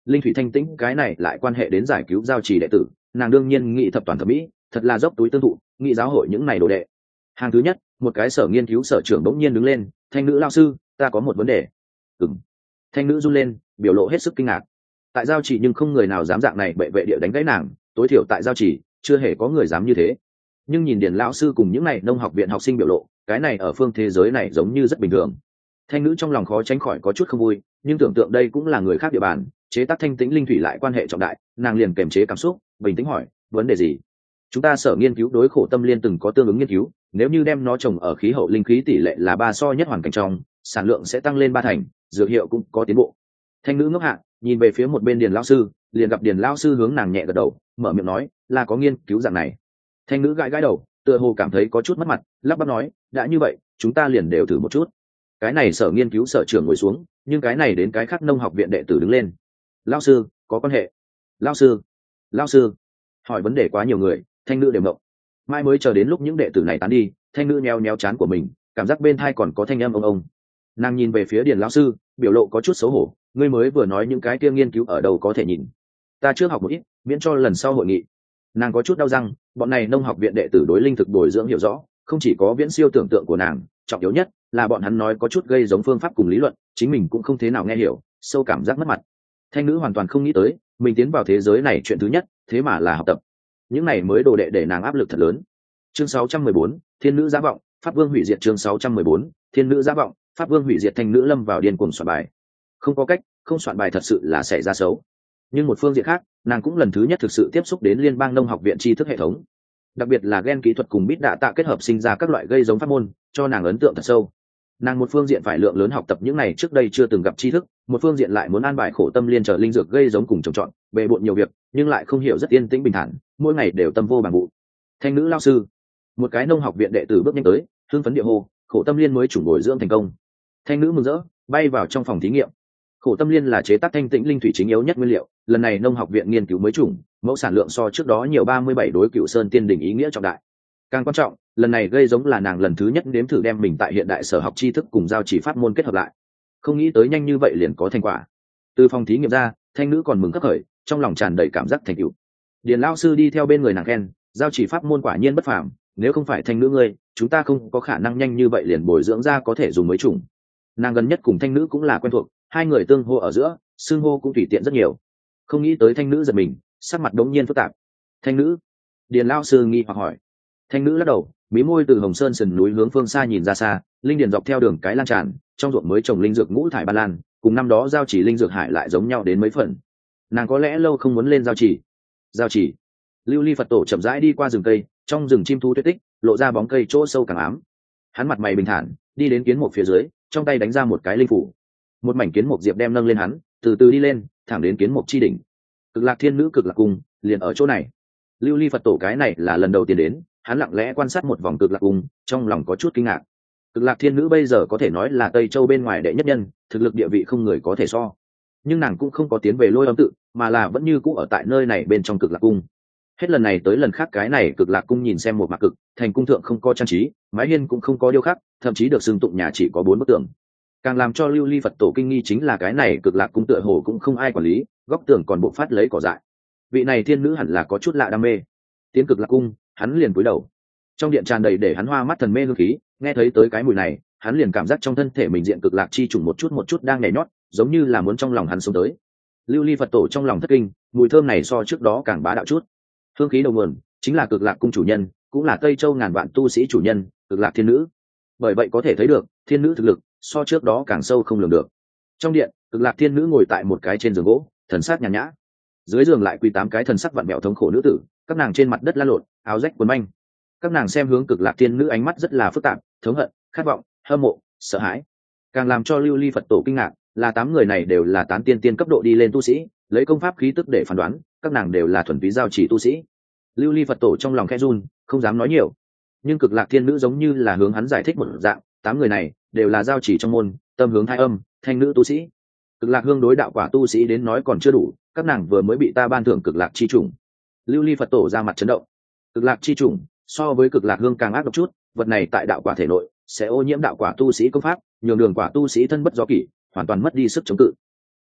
linh thủy thanh tĩnh cái này lại quan hệ đến giải cứu giao trì đệ tử, nàng đương nhiên nghị thập toàn thẩm mỹ, thật là dốc túi tương thụ, nghị giáo hội những này đồ đệ. Hàng thứ nhất, một cái sở nghiên cứu sở trưởng bỗng nhiên đứng lên, thanh nữ lao sư, ta có một vấn đề. Ừm. Thanh nữ run lên, biểu lộ hết sức kinh ngạc. Tại giao trì nhưng không người nào dám dạng này bệ vệ địa đánh gãy nàng, tối thiểu tại giao trì chưa hề có người dám như thế. Nhưng nhìn điển lão sư cùng những này nông học viện học sinh biểu lộ, cái này ở phương thế giới này giống như rất bình thường. Thanh nữ trong lòng khó tránh khỏi có chút không vui, nhưng tưởng tượng đây cũng là người khác địa bàn, chế tác thanh tĩnh linh thủy lại quan hệ trọng đại, nàng liền kiềm chế cảm xúc, bình tĩnh hỏi, vấn đề gì? Chúng ta sở nghiên cứu đối khổ tâm liên từng có tương ứng nghiên cứu, nếu như đem nó trồng ở khí hậu linh khí tỷ lệ là ba so nhất hoàn cảnh trong, sản lượng sẽ tăng lên ba thành, dược hiệu cũng có tiến bộ. Thanh nữ ngước hạ, nhìn về phía một bên điền lão sư, liền gặp điền lão sư hướng nàng nhẹ gật đầu, mở miệng nói, là có nghiên cứu dạng này. Thanh nữ gãi gãi đầu, tựa hồ cảm thấy có chút mất mặt, lắp bắp nói, đã như vậy, chúng ta liền đều thử một chút. Cái này sở nghiên cứu sở trưởng ngồi xuống, nhưng cái này đến cái khác nông học viện đệ tử đứng lên. Lão sư, có quan hệ. Lão sư, lão sư, hỏi vấn đề quá nhiều người, thanh nữ đều ngộng. Mai mới chờ đến lúc những đệ tử này tán đi, thanh nữ nheo nheo chán của mình, cảm giác bên thai còn có thanh âm ông ông. Nàng nhìn về phía điền lão sư, biểu lộ có chút xấu hổ, ngươi mới vừa nói những cái kia nghiên cứu ở đâu có thể nhìn. Ta chưa học một ít, miễn cho lần sau hội nghị. Nàng có chút đau răng, bọn này nông học viện đệ tử đối linh thực bồi dưỡng hiểu rõ, không chỉ có viễn siêu tưởng tượng của nàng, trọng yếu nhất là bọn hắn nói có chút gây giống phương pháp cùng lý luận, chính mình cũng không thế nào nghe hiểu, sâu cảm giác mất mặt. Thanh nữ hoàn toàn không nghĩ tới, mình tiến vào thế giới này chuyện thứ nhất, thế mà là học tập. Những này mới đồ đệ để nàng áp lực thật lớn. Chương sáu trăm mười bốn, Thiên nữ giá vọng, Pháp Vương hủy diệt. Chương sáu trăm mười bốn, Thiên nữ giá vọng, Pháp Vương hủy diệt. Thanh nữ lâm vào điên cuồng soạn bài. Không có cách, không soạn bài thật sự là xảy ra xấu. Nhưng một phương diện khác, nàng cũng lần thứ nhất thực sự tiếp xúc đến liên bang nông học viện tri thức hệ thống, đặc biệt là gen kỹ thuật cùng bit đạ tạ kết hợp sinh ra các loại gây giống pháp môn, cho nàng ấn tượng thật sâu. Nàng một phương diện phải lượng lớn học tập những này trước đây chưa từng gặp tri thức, một phương diện lại muốn an bài khổ tâm liên trở linh dược gây giống cùng trồng trọt, bề bộn nhiều việc, nhưng lại không hiểu rất yên tĩnh bình thản, mỗi ngày đều tâm vô bằng vụ. Thanh nữ lao sư, một cái nông học viện đệ tử bước nhanh tới, hưng phấn địa hô, khổ tâm liên mới chủng bồi dưỡng thành công. Thanh nữ mừng rỡ, bay vào trong phòng thí nghiệm. Khổ tâm liên là chế tác thanh tĩnh linh thủy chính yếu nhất nguyên liệu, lần này nông học viện nghiên cứu mới chủng, mẫu sản lượng so trước đó nhiều ba mươi bảy đối Cửu Sơn Tiên Đỉnh ý nghĩa trọng đại. Càng quan trọng, lần này gây giống là nàng lần thứ nhất nếm thử đem mình tại hiện đại sở học tri thức cùng giao chỉ pháp môn kết hợp lại. Không nghĩ tới nhanh như vậy liền có thành quả. Từ phòng thí nghiệm ra, thanh nữ còn mừng khắc khởi, trong lòng tràn đầy cảm giác thành tựu. Điền lão sư đi theo bên người nàng khen, giao chỉ pháp môn quả nhiên bất phàm, nếu không phải thanh nữ ngươi, chúng ta không có khả năng nhanh như vậy liền bồi dưỡng ra có thể dùng mới chủng. Nàng gần nhất cùng thanh nữ cũng là quen thuộc, hai người tương hô ở giữa, xưng hô cũng tùy tiện rất nhiều. Không nghĩ tới thanh nữ giật mình, sắc mặt đống nhiên phức tạp. Thanh nữ? Điền lão sư nghi hoặc hỏi. Thanh nữ lắc đầu, mí môi từ Hồng Sơn sườn núi hướng phương xa nhìn ra xa, linh điền dọc theo đường cái lan tràn, trong ruộng mới trồng linh dược ngũ thải ba lan, cùng năm đó giao chỉ linh dược hải lại giống nhau đến mấy phần. Nàng có lẽ lâu không muốn lên giao chỉ. Giao chỉ. Lưu Ly Phật tổ chậm rãi đi qua rừng cây, trong rừng chim thú tuyết tích, lộ ra bóng cây chỗ sâu càng ám. Hắn mặt mày bình thản, đi đến kiến mục phía dưới, trong tay đánh ra một cái linh phủ. Một mảnh kiến mục diệp đem nâng lên hắn, từ từ đi lên, thẳng đến kiến mục chi đỉnh. Cực Lạc Thiên nữ Cực Lạc cung, liền ở chỗ này. Lưu Ly Phật tổ cái này là lần đầu tiên đến, hắn lặng lẽ quan sát một vòng Cực Lạc cung, trong lòng có chút kinh ngạc. Cực Lạc Thiên nữ bây giờ có thể nói là Tây Châu bên ngoài đệ nhất nhân, thực lực địa vị không người có thể so. Nhưng nàng cũng không có tiến về Lôi Âm tự, mà là vẫn như cũ ở tại nơi này bên trong Cực Lạc cung. Hết lần này tới lần khác cái này Cực Lạc cung nhìn xem một mặt cực, thành cung thượng không có trang trí, mái hiên cũng không có điêu khắc, thậm chí được xưng tụng nhà chỉ có bốn bức tường. Càng làm cho Lưu Ly Phật tổ kinh nghi chính là cái này Cực Lạc cung tựa hồ cũng không ai quản lý, góc tường còn bộ phát lấy cỏ dại. Vị này thiên nữ hẳn là có chút lạ đam mê. Tiến Cực Lạc cung, hắn liền cúi đầu. Trong điện tràn đầy để hắn hoa mắt thần mê hương khí, nghe thấy tới cái mùi này, hắn liền cảm giác trong thân thể mình diện Cực Lạc chi trùng một chút một chút đang nhảy nhót, giống như là muốn trong lòng hắn sống tới. Lưu Ly Phật tổ trong lòng thất kinh, mùi thơm này so trước đó càng bá đạo chút. Hương khí đầu nguồn chính là Cực Lạc cung chủ nhân, cũng là Tây Châu ngàn vạn tu sĩ chủ nhân, Cực Lạc thiên nữ. Bởi vậy có thể thấy được, thiên nữ thực lực so trước đó càng sâu không lường được. Trong điện, Cực Lạc thiên nữ ngồi tại một cái trên giường gỗ, thần sắc nhàn nhã. Dưới giường lại quỳ tám cái thần sắc vặn vẹo thống khổ nữ tử, các nàng trên mặt đất lăn lộn, áo rách quần manh. Các nàng xem hướng Cực Lạc thiên nữ ánh mắt rất là phức tạp, thống hận, khát vọng, hâm mộ, sợ hãi. Càng làm cho Lưu Ly Phật tổ kinh ngạc là tám người này đều là tán tiên tiên cấp độ đi lên tu sĩ, lấy công pháp khí tức để phán đoán, các nàng đều là thuần túy giao chỉ tu sĩ. Lưu Ly Phật tổ trong lòng khẽ run, không dám nói nhiều. Nhưng Cực Lạc thiên nữ giống như là hướng hắn giải thích một dạng, tám người này đều là giao chỉ trong môn, tâm hướng thái âm, thanh nữ tu sĩ. Cực Lạc hương đối đạo quả tu sĩ đến nói còn chưa đủ, các nàng vừa mới bị ta ban thưởng Cực Lạc chi chủng. Lưu Ly Phật tổ ra mặt chấn động. Cực Lạc chi chủng so với Cực Lạc hương càng ác độc chút, vật này tại đạo quả thể nội sẽ ô nhiễm đạo quả tu sĩ công pháp, nhường đường quả tu sĩ thân bất do kỷ, hoàn toàn mất đi sức chống cự.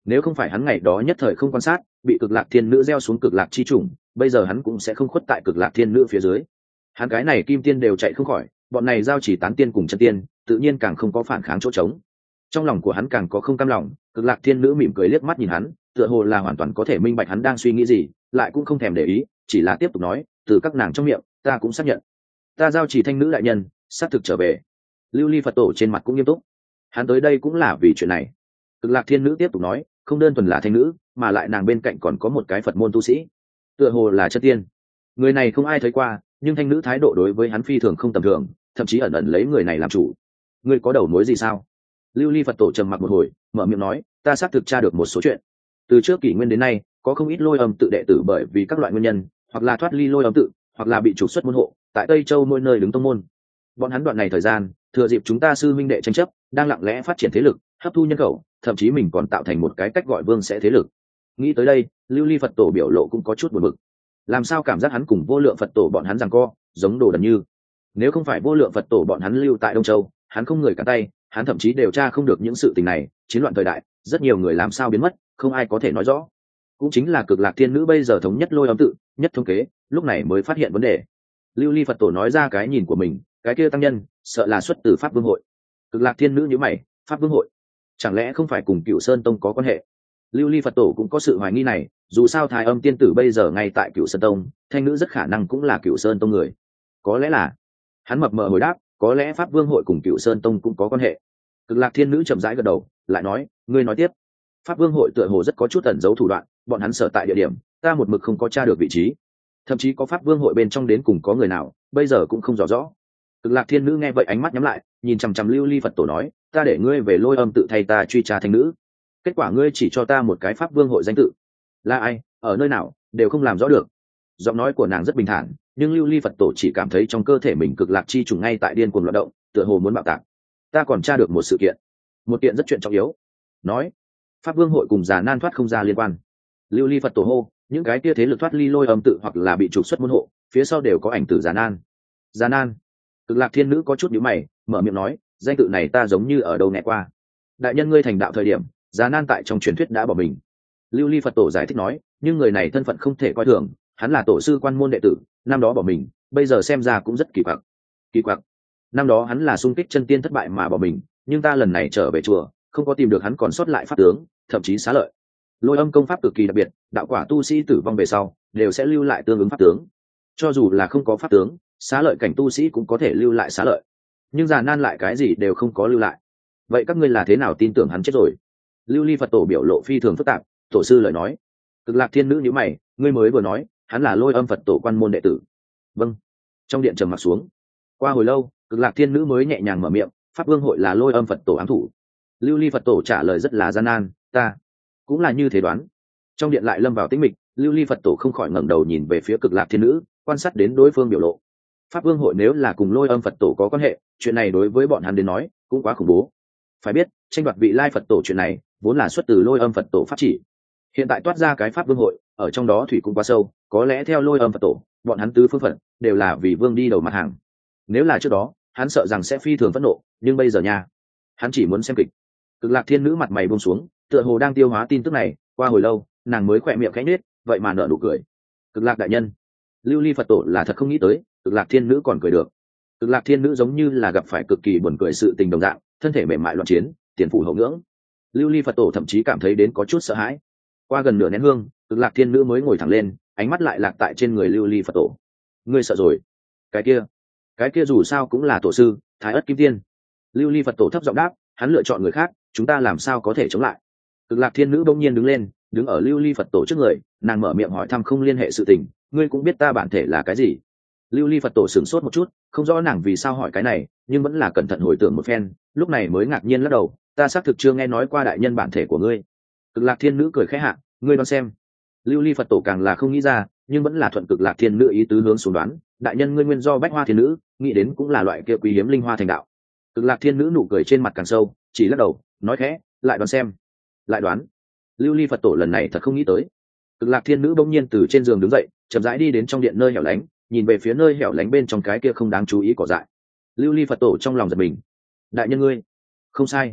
nếu không phải hắn ngày đó nhất thời không quan sát, bị cực lạc thiên nữ gieo xuống cực lạc chi trùng, bây giờ hắn cũng sẽ không khuất tại cực lạc thiên nữ phía dưới. Hắn cái này kim tiên đều chạy không khỏi, bọn này giao chỉ tán tiên cùng chân tiên tự nhiên càng không có phản kháng chỗ trống. Trong lòng của hắn càng có không cam lòng. Cực lạc thiên nữ mỉm cười liếc mắt nhìn hắn, tựa hồ là hoàn toàn có thể minh bạch hắn đang suy nghĩ gì, lại cũng không thèm để ý, chỉ là tiếp tục nói, từ các nàng trong miệng ta cũng xác nhận, ta giao chỉ thanh nữ đại nhân xác thực trở về. Lưu ly Phật tổ trên mặt cũng nghiêm túc, hắn tới đây cũng là vì chuyện này. Cực lạc thiên nữ tiếp tục nói, không đơn thuần là thanh nữ, mà lại nàng bên cạnh còn có một cái Phật môn tu sĩ, tựa hồ là chân tiên. Người này không ai thấy qua, nhưng thanh nữ thái độ đối với hắn phi thường không tầm thường, thậm chí ẩn ẩn lấy người này làm chủ. Ngươi có đầu mối gì sao? Lưu ly Phật tổ trầm mặc một hồi, mở miệng nói, ta xác thực tra được một số chuyện. Từ trước kỷ nguyên đến nay, có không ít lôi âm tự đệ tử bởi vì các loại nguyên nhân, hoặc là thoát ly lôi âm tự, hoặc là bị trục xuất môn hộ, tại Tây Châu mỗi nơi đứng tông môn. Bọn hắn đoạn này thời gian, thừa dịp chúng ta sư minh đệ tranh chấp, đang lặng lẽ phát triển thế lực, hấp thu nhân khẩu, thậm chí mình còn tạo thành một cái cách gọi vương sẽ thế lực. Nghĩ tới đây, Lưu ly Phật tổ biểu lộ cũng có chút buồn bực. Làm sao cảm giác hắn cùng vô lượng Phật tổ bọn hắn giằng co, giống đồ đần như. Nếu không phải vô lượng Phật tổ bọn hắn lưu tại Đông Châu, hắn không người cả tay, hắn thậm chí điều tra không được những sự tình này. Chiến loạn thời đại, rất nhiều người làm sao biến mất, không ai có thể nói rõ. Cũng chính là cực lạc thiên nữ bây giờ thống nhất lôi âm tự, nhất thống kế, lúc này mới phát hiện vấn đề. Lưu ly Phật tổ nói ra cái nhìn của mình, cái kia tăng nhân sợ là xuất từ Pháp Vương hội. Cực lạc thiên nữ nhíu mày, Pháp Vương hội chẳng lẽ không phải cùng Cửu Sơn Tông có quan hệ? Lưu ly Phật tổ cũng có sự hoài nghi này, dù sao Thái Âm tiên tử bây giờ ngay tại Cửu Sơn Tông, thanh nữ rất khả năng cũng là Cửu Sơn Tông người. Có lẽ là, hắn mập mờ hồi đáp, có lẽ Pháp Vương hội cùng Cửu Sơn Tông cũng có quan hệ. Cực lạc thiên nữ chậm rãi gật đầu, lại nói, ngươi nói tiếp. Pháp Vương hội tựa hồ rất có chút ẩn giấu thủ đoạn, bọn hắn sở tại địa điểm, ta một mực không có tra được vị trí, thậm chí có Pháp Vương hội bên trong đến cùng có người nào, bây giờ cũng không rõ rõ. Cực lạc thiên nữ nghe vậy ánh mắt nhắm lại, nhìn chằm chằm Lưu ly Phật tổ nói, ta để ngươi về lôi âm tự thay ta truy tra thanh nữ, kết quả ngươi chỉ cho ta một cái Pháp Vương hội danh tự, là ai, ở nơi nào, đều không làm rõ được. Giọng nói của nàng rất bình thản, nhưng Lưu ly Phật tổ chỉ cảm thấy trong cơ thể mình cực lạc chi trùng ngay tại điên cuồng loạn động, tựa hồ muốn bạo tạc. Ta còn tra được một sự kiện, một kiện rất chuyện trọng yếu. Nói, Pháp Vương hội cùng già nan thoát không ra liên quan. Lưu ly Phật tổ hô, những cái kia thế lực thoát ly lôi âm tự hoặc là bị trục xuất môn hộ, phía sau đều có ảnh tử già nan. Già nan. Cực lạc thiên nữ có chút nhíu mày, mở miệng nói, danh tự này ta giống như ở đâu nghe qua. Đại nhân ngươi thành đạo thời điểm, già nan tại trong truyền thuyết đã bỏ mình. Lưu ly Phật tổ giải thích nói, nhưng người này thân phận không thể coi thường, hắn là tổ sư quan môn đệ tử, năm đó bỏ mình, bây giờ xem ra cũng rất kỳ quặc. Kỳ quặc. Năm đó hắn là xung kích chân tiên thất bại mà bỏ mình, nhưng ta lần này trở về chùa, không có tìm được hắn còn sót lại pháp tướng, thậm chí xá lợi. Lôi âm công pháp cực kỳ đặc biệt, đạo quả tu sĩ tử vong về sau đều sẽ lưu lại tương ứng pháp tướng. Cho dù là không có pháp tướng, xá lợi cảnh tu sĩ cũng có thể lưu lại xá lợi, nhưng già nan lại cái gì đều không có lưu lại. Vậy các ngươi là thế nào tin tưởng hắn chết rồi? Lưu ly Phật tổ biểu lộ phi thường phức tạp, tổ sư lời nói. Cực lạc thiên nữ nhíu mày, ngươi mới vừa nói hắn là lôi âm Phật tổ quan môn đệ tử. Vâng. Trong điện trầm mặc xuống. Qua hồi lâu, cực lạc thiên nữ mới nhẹ nhàng mở miệng, Pháp Vương hội là lôi âm Phật tổ ám thủ. Lưu ly Phật tổ trả lời rất là gian nan, ta cũng là như thế đoán. Trong điện lại lâm vào tĩnh mịch, Lưu ly Phật tổ không khỏi ngẩng đầu nhìn về phía cực lạc thiên nữ, quan sát đến đối phương biểu lộ. Pháp Vương hội nếu là cùng lôi âm Phật tổ có quan hệ, chuyện này đối với bọn hắn đến nói cũng quá khủng bố. Phải biết, tranh đoạt vị lai Phật tổ chuyện này vốn là xuất từ lôi âm Phật tổ pháp chỉ, hiện tại toát ra cái Pháp Vương hội, ở trong đó thủy cũng quá sâu, có lẽ theo lôi âm Phật tổ, bọn hắn tứ phương phận đều là vì vương đi đầu mặt hàng. Nếu là trước đó, hắn sợ rằng sẽ phi thường phẫn nộ, nhưng bây giờ nha, hắn chỉ muốn xem kịch. Cực lạc thiên nữ mặt mày buông xuống, tựa hồ đang tiêu hóa tin tức này. Qua hồi lâu, nàng mới khỏe miệng khẽ nhếch, vậy mà nở nụ cười. Cực lạc đại nhân, Lưu ly Phật tổ là thật không nghĩ tới, cực lạc thiên nữ còn cười được. Cực lạc thiên nữ giống như là gặp phải cực kỳ buồn cười sự tình đồng dạng, thân thể mềm mại loạn chiến, tiền phủ hậu ngưỡng. Lưu ly Phật tổ thậm chí cảm thấy đến có chút sợ hãi. Qua gần nửa nén hương, cực lạc thiên nữ mới ngồi thẳng lên, ánh mắt lại lạc tại trên người lưu ly Phật tổ. Ngươi sợ rồi? Cái kia, cái kia dù sao cũng là tổ sư Thái Ất Kim Tiên. Lưu ly Phật tổ thấp giọng đáp, hắn lựa chọn người khác, chúng ta làm sao có thể chống lại? Cực lạc thiên nữ bỗng nhiên đứng lên, đứng ở lưu ly Phật tổ trước người, nàng mở miệng hỏi thăm không liên hệ sự tình, ngươi cũng biết ta bản thể là cái gì? Lưu ly Phật tổ sửng sốt một chút, không rõ nàng vì sao hỏi cái này, nhưng vẫn là cẩn thận hồi tưởng một phen, lúc này mới ngạc nhiên lắc đầu, ta xác thực chưa nghe nói qua đại nhân bản thể của ngươi. Cực lạc thiên nữ cười khẽ hạ, ngươi đoán xem. Lưu ly Phật tổ càng là không nghĩ ra, nhưng vẫn là thuận cực lạc thiên nữ ý tứ hướng xuống đoán, đại nhân ngươi nguyên do bách hoa thiên nữ, nghĩ đến cũng là loại kia quý hiếm linh hoa thành đạo. Cực lạc thiên nữ nụ cười trên mặt càng sâu, chỉ lắc đầu, nói khẽ, lại đoán xem. Lại đoán. Lưu ly Phật tổ lần này thật không nghĩ tới. Cực lạc thiên nữ bỗng nhiên từ trên giường đứng dậy, chậm rãi đi đến trong điện nơi hẻo lánh, nhìn về phía nơi hẻo lánh bên trong cái kia không đáng chú ý cỏ dại. Lưu ly Phật tổ trong lòng giật mình. Đại nhân ngươi, không sai,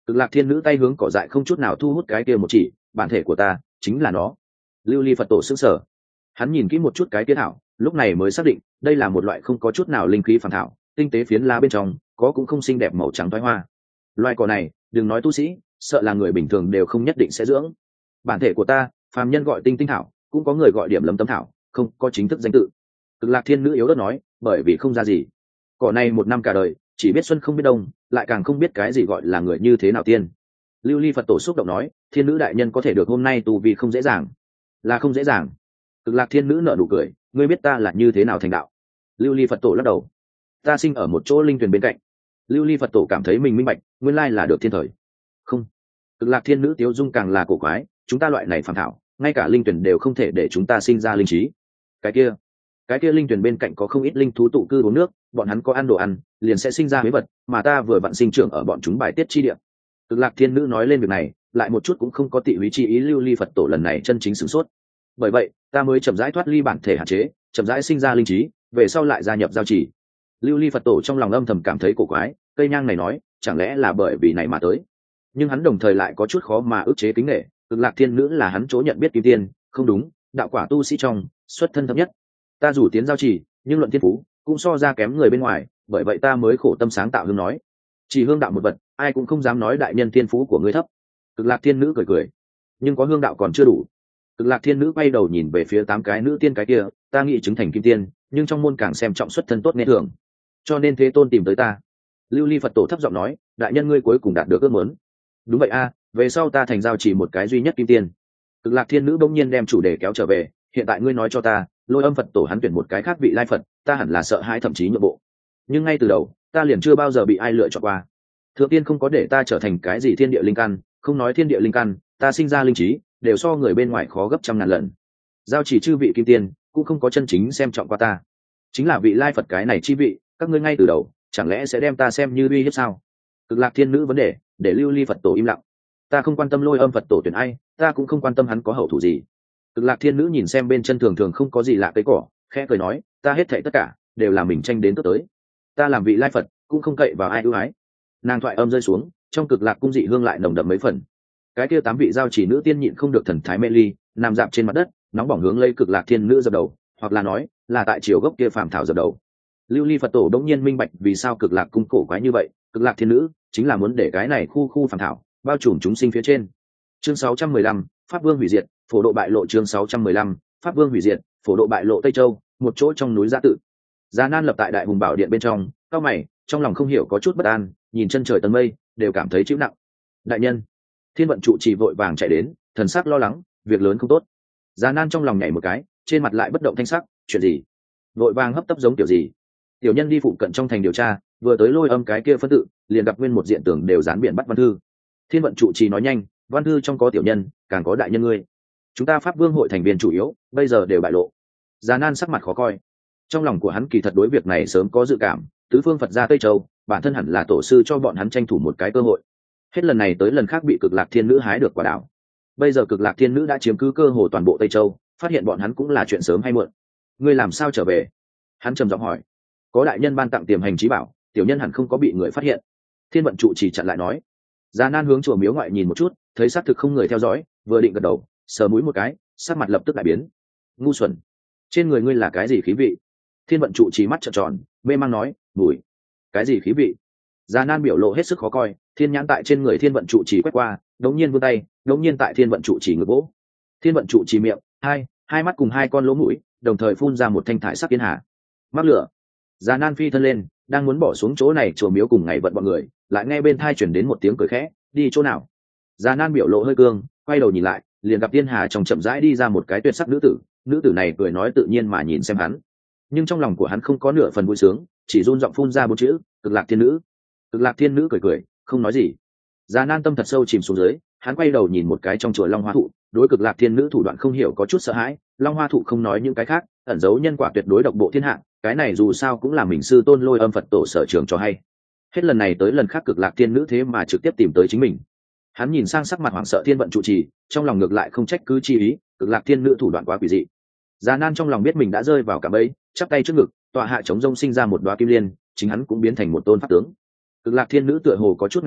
Cực lạc thiên nữ tay hướng cỏ dại không chút nào thu hút cái kia một chỉ, bản thể của ta chính là nó. Lưu ly Phật tổ sững sờ, hắn nhìn kỹ một chút cái kia thảo, lúc này mới xác định đây là một loại không có chút nào linh khí phàm thảo, tinh tế phiến lá bên trong có cũng không xinh đẹp màu trắng thoái hoa. Loài cỏ này đừng nói tu sĩ, sợ là người bình thường đều không nhất định sẽ dưỡng. Bản thể của ta phàm nhân gọi tinh tinh thảo, cũng có người gọi điểm lấm tấm thảo, không có chính thức danh tự. Cực lạc thiên nữ yếu ớt nói, bởi vì không ra gì. Cỏ này một năm cả đời chỉ biết xuân không biết đông, lại càng không biết cái gì gọi là người như thế nào tiên. Lưu ly Phật tổ xúc động nói, thiên nữ đại nhân có thể được hôm nay tu vì không dễ dàng, là không dễ dàng. Cực lạc thiên nữ nở nụ cười, ngươi biết ta là như thế nào thành đạo? Lưu ly Phật tổ lắc đầu, ta sinh ở một chỗ linh tuyền bên cạnh. Lưu ly Phật tổ cảm thấy mình minh bạch, nguyên lai là được thiên thời. Không. Cực lạc thiên nữ tiếu dung càng là cổ quái, chúng ta loại này phàm thảo, ngay cả linh tuyển đều không thể để chúng ta sinh ra linh trí. Cái kia, cái kia linh tuyển bên cạnh có không ít linh thú tụ cư uống nước, bọn hắn có ăn đồ ăn, liền sẽ sinh ra mấy vật, mà ta vừa vặn sinh trưởng ở bọn chúng bài tiết chi địa. Cực lạc thiên nữ nói lên việc này, lại một chút cũng không có tị húy chi ý. Lưu ly Phật tổ lần này chân chính sửng sốt. Bởi vậy, ta mới chậm rãi thoát ly bản thể hạn chế, chậm rãi sinh ra linh trí, về sau lại gia nhập giao chỉ. Lưu ly Phật tổ trong lòng âm thầm cảm thấy cổ quái, cây nhang này nói, chẳng lẽ là bởi vì này mà tới? Nhưng hắn đồng thời lại có chút khó mà ức chế kính nể. Cực lạc thiên nữ là hắn chỗ nhận biết kim tiên, không đúng, đạo quả tu sĩ trong xuất thân thấp nhất. Ta dù tiến giao chỉ, nhưng luận thiên phú cũng so ra kém người bên ngoài, bởi vậy ta mới khổ tâm sáng tạo hương nói. Chỉ hương đạo một vật, ai cũng không dám nói đại nhân thiên phú của ngươi thấp. Cực lạc thiên nữ cười cười, nhưng có hương đạo còn chưa đủ. Cực lạc thiên nữ quay đầu nhìn về phía tám cái nữ tiên cái kia, ta nghĩ chứng thành kim tiên, nhưng trong môn càng xem trọng xuất thân tốt nghe thường, cho nên thế tôn tìm tới ta. Lưu ly Phật tổ thấp giọng nói, đại nhân ngươi cuối cùng đạt được ước muốn. Đúng vậy a, về sau ta thành giao chỉ một cái duy nhất kim tiên. Cực lạc thiên nữ bỗng nhiên đem chủ đề kéo trở về, hiện tại ngươi nói cho ta, Lôi Âm Phật tổ hắn tuyển một cái khác vị lai Phật, ta hẳn là sợ hãi thậm chí nhượng bộ. Nhưng ngay từ đầu, ta liền chưa bao giờ bị ai lựa chọn qua. Thượng tiên không có để ta trở thành cái gì thiên địa linh căn, không nói thiên địa linh căn, ta sinh ra linh trí đều so người bên ngoài khó gấp trăm ngàn lần. Giao chỉ chư vị kim tiên cũng không có chân chính xem trọng qua ta, chính là vị lai Phật cái này chi vị, các ngươi ngay từ đầu chẳng lẽ sẽ đem ta xem như uy hiếp sao? Cực lạc thiên nữ vấn đề để Lưu ly Phật tổ im lặng. Ta không quan tâm Lôi Âm Phật tổ tuyển ai, ta cũng không quan tâm hắn có hậu thủ gì. Cực lạc thiên nữ nhìn xem bên chân thường thường không có gì lạ cây cỏ, khẽ cười nói, ta hết thảy tất cả đều là mình tranh đến tốt tới, ta làm vị lai Phật cũng không cậy vào ai ưu ái. Nàng thoại âm rơi xuống, trong cực lạc cung dị hương lại nồng đậm mấy phần. Cái kia tám vị giao chỉ nữ tiên nhịn không được thần thái mê ly, nằm dạp trên mặt đất, nóng bỏng hướng lấy cực lạc thiên nữ dập đầu, hoặc là nói là tại chiều gốc kia phàm thảo dập đầu. Lưu ly Phật tổ đống nhiên minh bạch vì sao cực lạc cung cổ quái như vậy, cực lạc thiên nữ chính là muốn để cái này khu khu phàm thảo bao trùm chúng sinh phía trên. Chương sáu trăm mười lăm, Pháp Vương hủy diệt, phổ độ bại lộ. Chương sáu trăm mười lăm, Pháp Vương hủy diệt, phổ độ bại lộ. Tây Châu, một chỗ trong núi Giã Tự. Già Nan lập tại Đại Hùng Bảo Điện bên trong, cao mày, trong lòng không hiểu có chút bất an, nhìn chân trời tầng mây, đều cảm thấy chịu nặng. Đại nhân, Thiên Vận trụ trì vội vàng chạy đến, thần sắc lo lắng, việc lớn không tốt. Già Nan trong lòng nhảy một cái, trên mặt lại bất động thanh sắc, chuyện gì? Vội vàng hấp tấp giống kiểu gì? Tiểu nhân đi phụ cận trong thành điều tra, vừa tới Lôi Âm cái kia phân tự, liền gặp nguyên một diện tường đều dán biển bắt văn thư. Thiên Vận trụ trì nói nhanh, văn thư trong có tiểu nhân, càng có đại nhân ngươi. Chúng ta Pháp Vương hội thành viên chủ yếu, bây giờ đều bại lộ. Già Nan sắc mặt khó coi. Trong lòng của hắn kỳ thật đối việc này sớm có dự cảm, tứ phương Phật gia Tây Châu, bản thân hẳn là tổ sư cho bọn hắn tranh thủ một cái cơ hội. Hết lần này tới lần khác bị Cực Lạc Thiên Nữ hái được quả đảo. Bây giờ Cực Lạc Thiên Nữ đã chiếm cứ cơ hồ toàn bộ Tây Châu, phát hiện bọn hắn cũng là chuyện sớm hay muộn. Ngươi làm sao trở về? Hắn trầm giọng hỏi. Có đại nhân ban tặng tiềm hành trí bảo, tiểu nhân hẳn không có bị người phát hiện. Thiên Vận trụ chỉ chặn lại nói. Già Nan hướng chùa miếu ngoại nhìn một chút, thấy xác thực không người theo dõi, vừa định gật đầu, sờ mũi một cái, sắc mặt lập tức đại biến. Ngu xuẩn, trên người ngươi là cái gì khí vị? Thiên Vận trụ chỉ mắt trợn tròn, mê mang nói, mùi. Cái gì khí vị? Già Nan biểu lộ hết sức khó coi, thiên nhãn tại trên người Thiên Vận trụ chỉ quét qua, đống nhiên vươn tay, đống nhiên tại Thiên Vận trụ chỉ ngực vỗ. Thiên Vận trụ chỉ miệng, hai, hai mắt cùng hai con lỗ mũi, đồng thời phun ra một thanh thải sắc yên hà. Mắc lửa. Già Nan phi thân lên, đang muốn bỏ xuống chỗ này chùa miếu cùng ngày vận bọn người, lại nghe bên thai chuyển đến một tiếng cười khẽ, đi chỗ nào? Già Nan biểu lộ hơi cương, quay đầu nhìn lại, liền gặp Tiên Hà trong chậm rãi đi ra một cái tuyệt sắc nữ tử, nữ tử này cười nói tự nhiên mà nhìn xem hắn, nhưng trong lòng của hắn không có nửa phần vui sướng, chỉ run giọng phun ra bốn chữ, Cực Lạc Thiên Nữ. Cực Lạc Thiên Nữ cười cười, không nói gì. Già Nan tâm thật sâu chìm xuống dưới, hắn quay đầu nhìn một cái trong chùa Long Hoa Thụ, đối Cực Lạc Thiên Nữ thủ đoạn không hiểu có chút sợ hãi. Long Hoa Thụ không nói những cái khác, ẩn giấu nhân quả tuyệt đối độc bộ thiên hạ, cái này dù sao cũng là mình sư tôn Lôi Âm Phật tổ sở trường cho hay. Hết lần này tới lần khác Cực Lạc Thiên Nữ thế mà trực tiếp tìm tới chính mình. Hắn nhìn sang sắc mặt hoảng sợ Thiên Vận trụ trì, trong lòng ngược lại không trách cứ chi ý, Cực Lạc Thiên Nữ thủ đoạn quá quỷ dị. Già Nan trong lòng biết mình đã rơi vào cả bẫy, chắp tay trước ngực, tọa hạ chống rông sinh ra một đóa kim liên, chính hắn cũng biến thành một tôn pháp tướng. Cực Lạc Thiên Nữ tựa hồ có chút ngạc nhiên,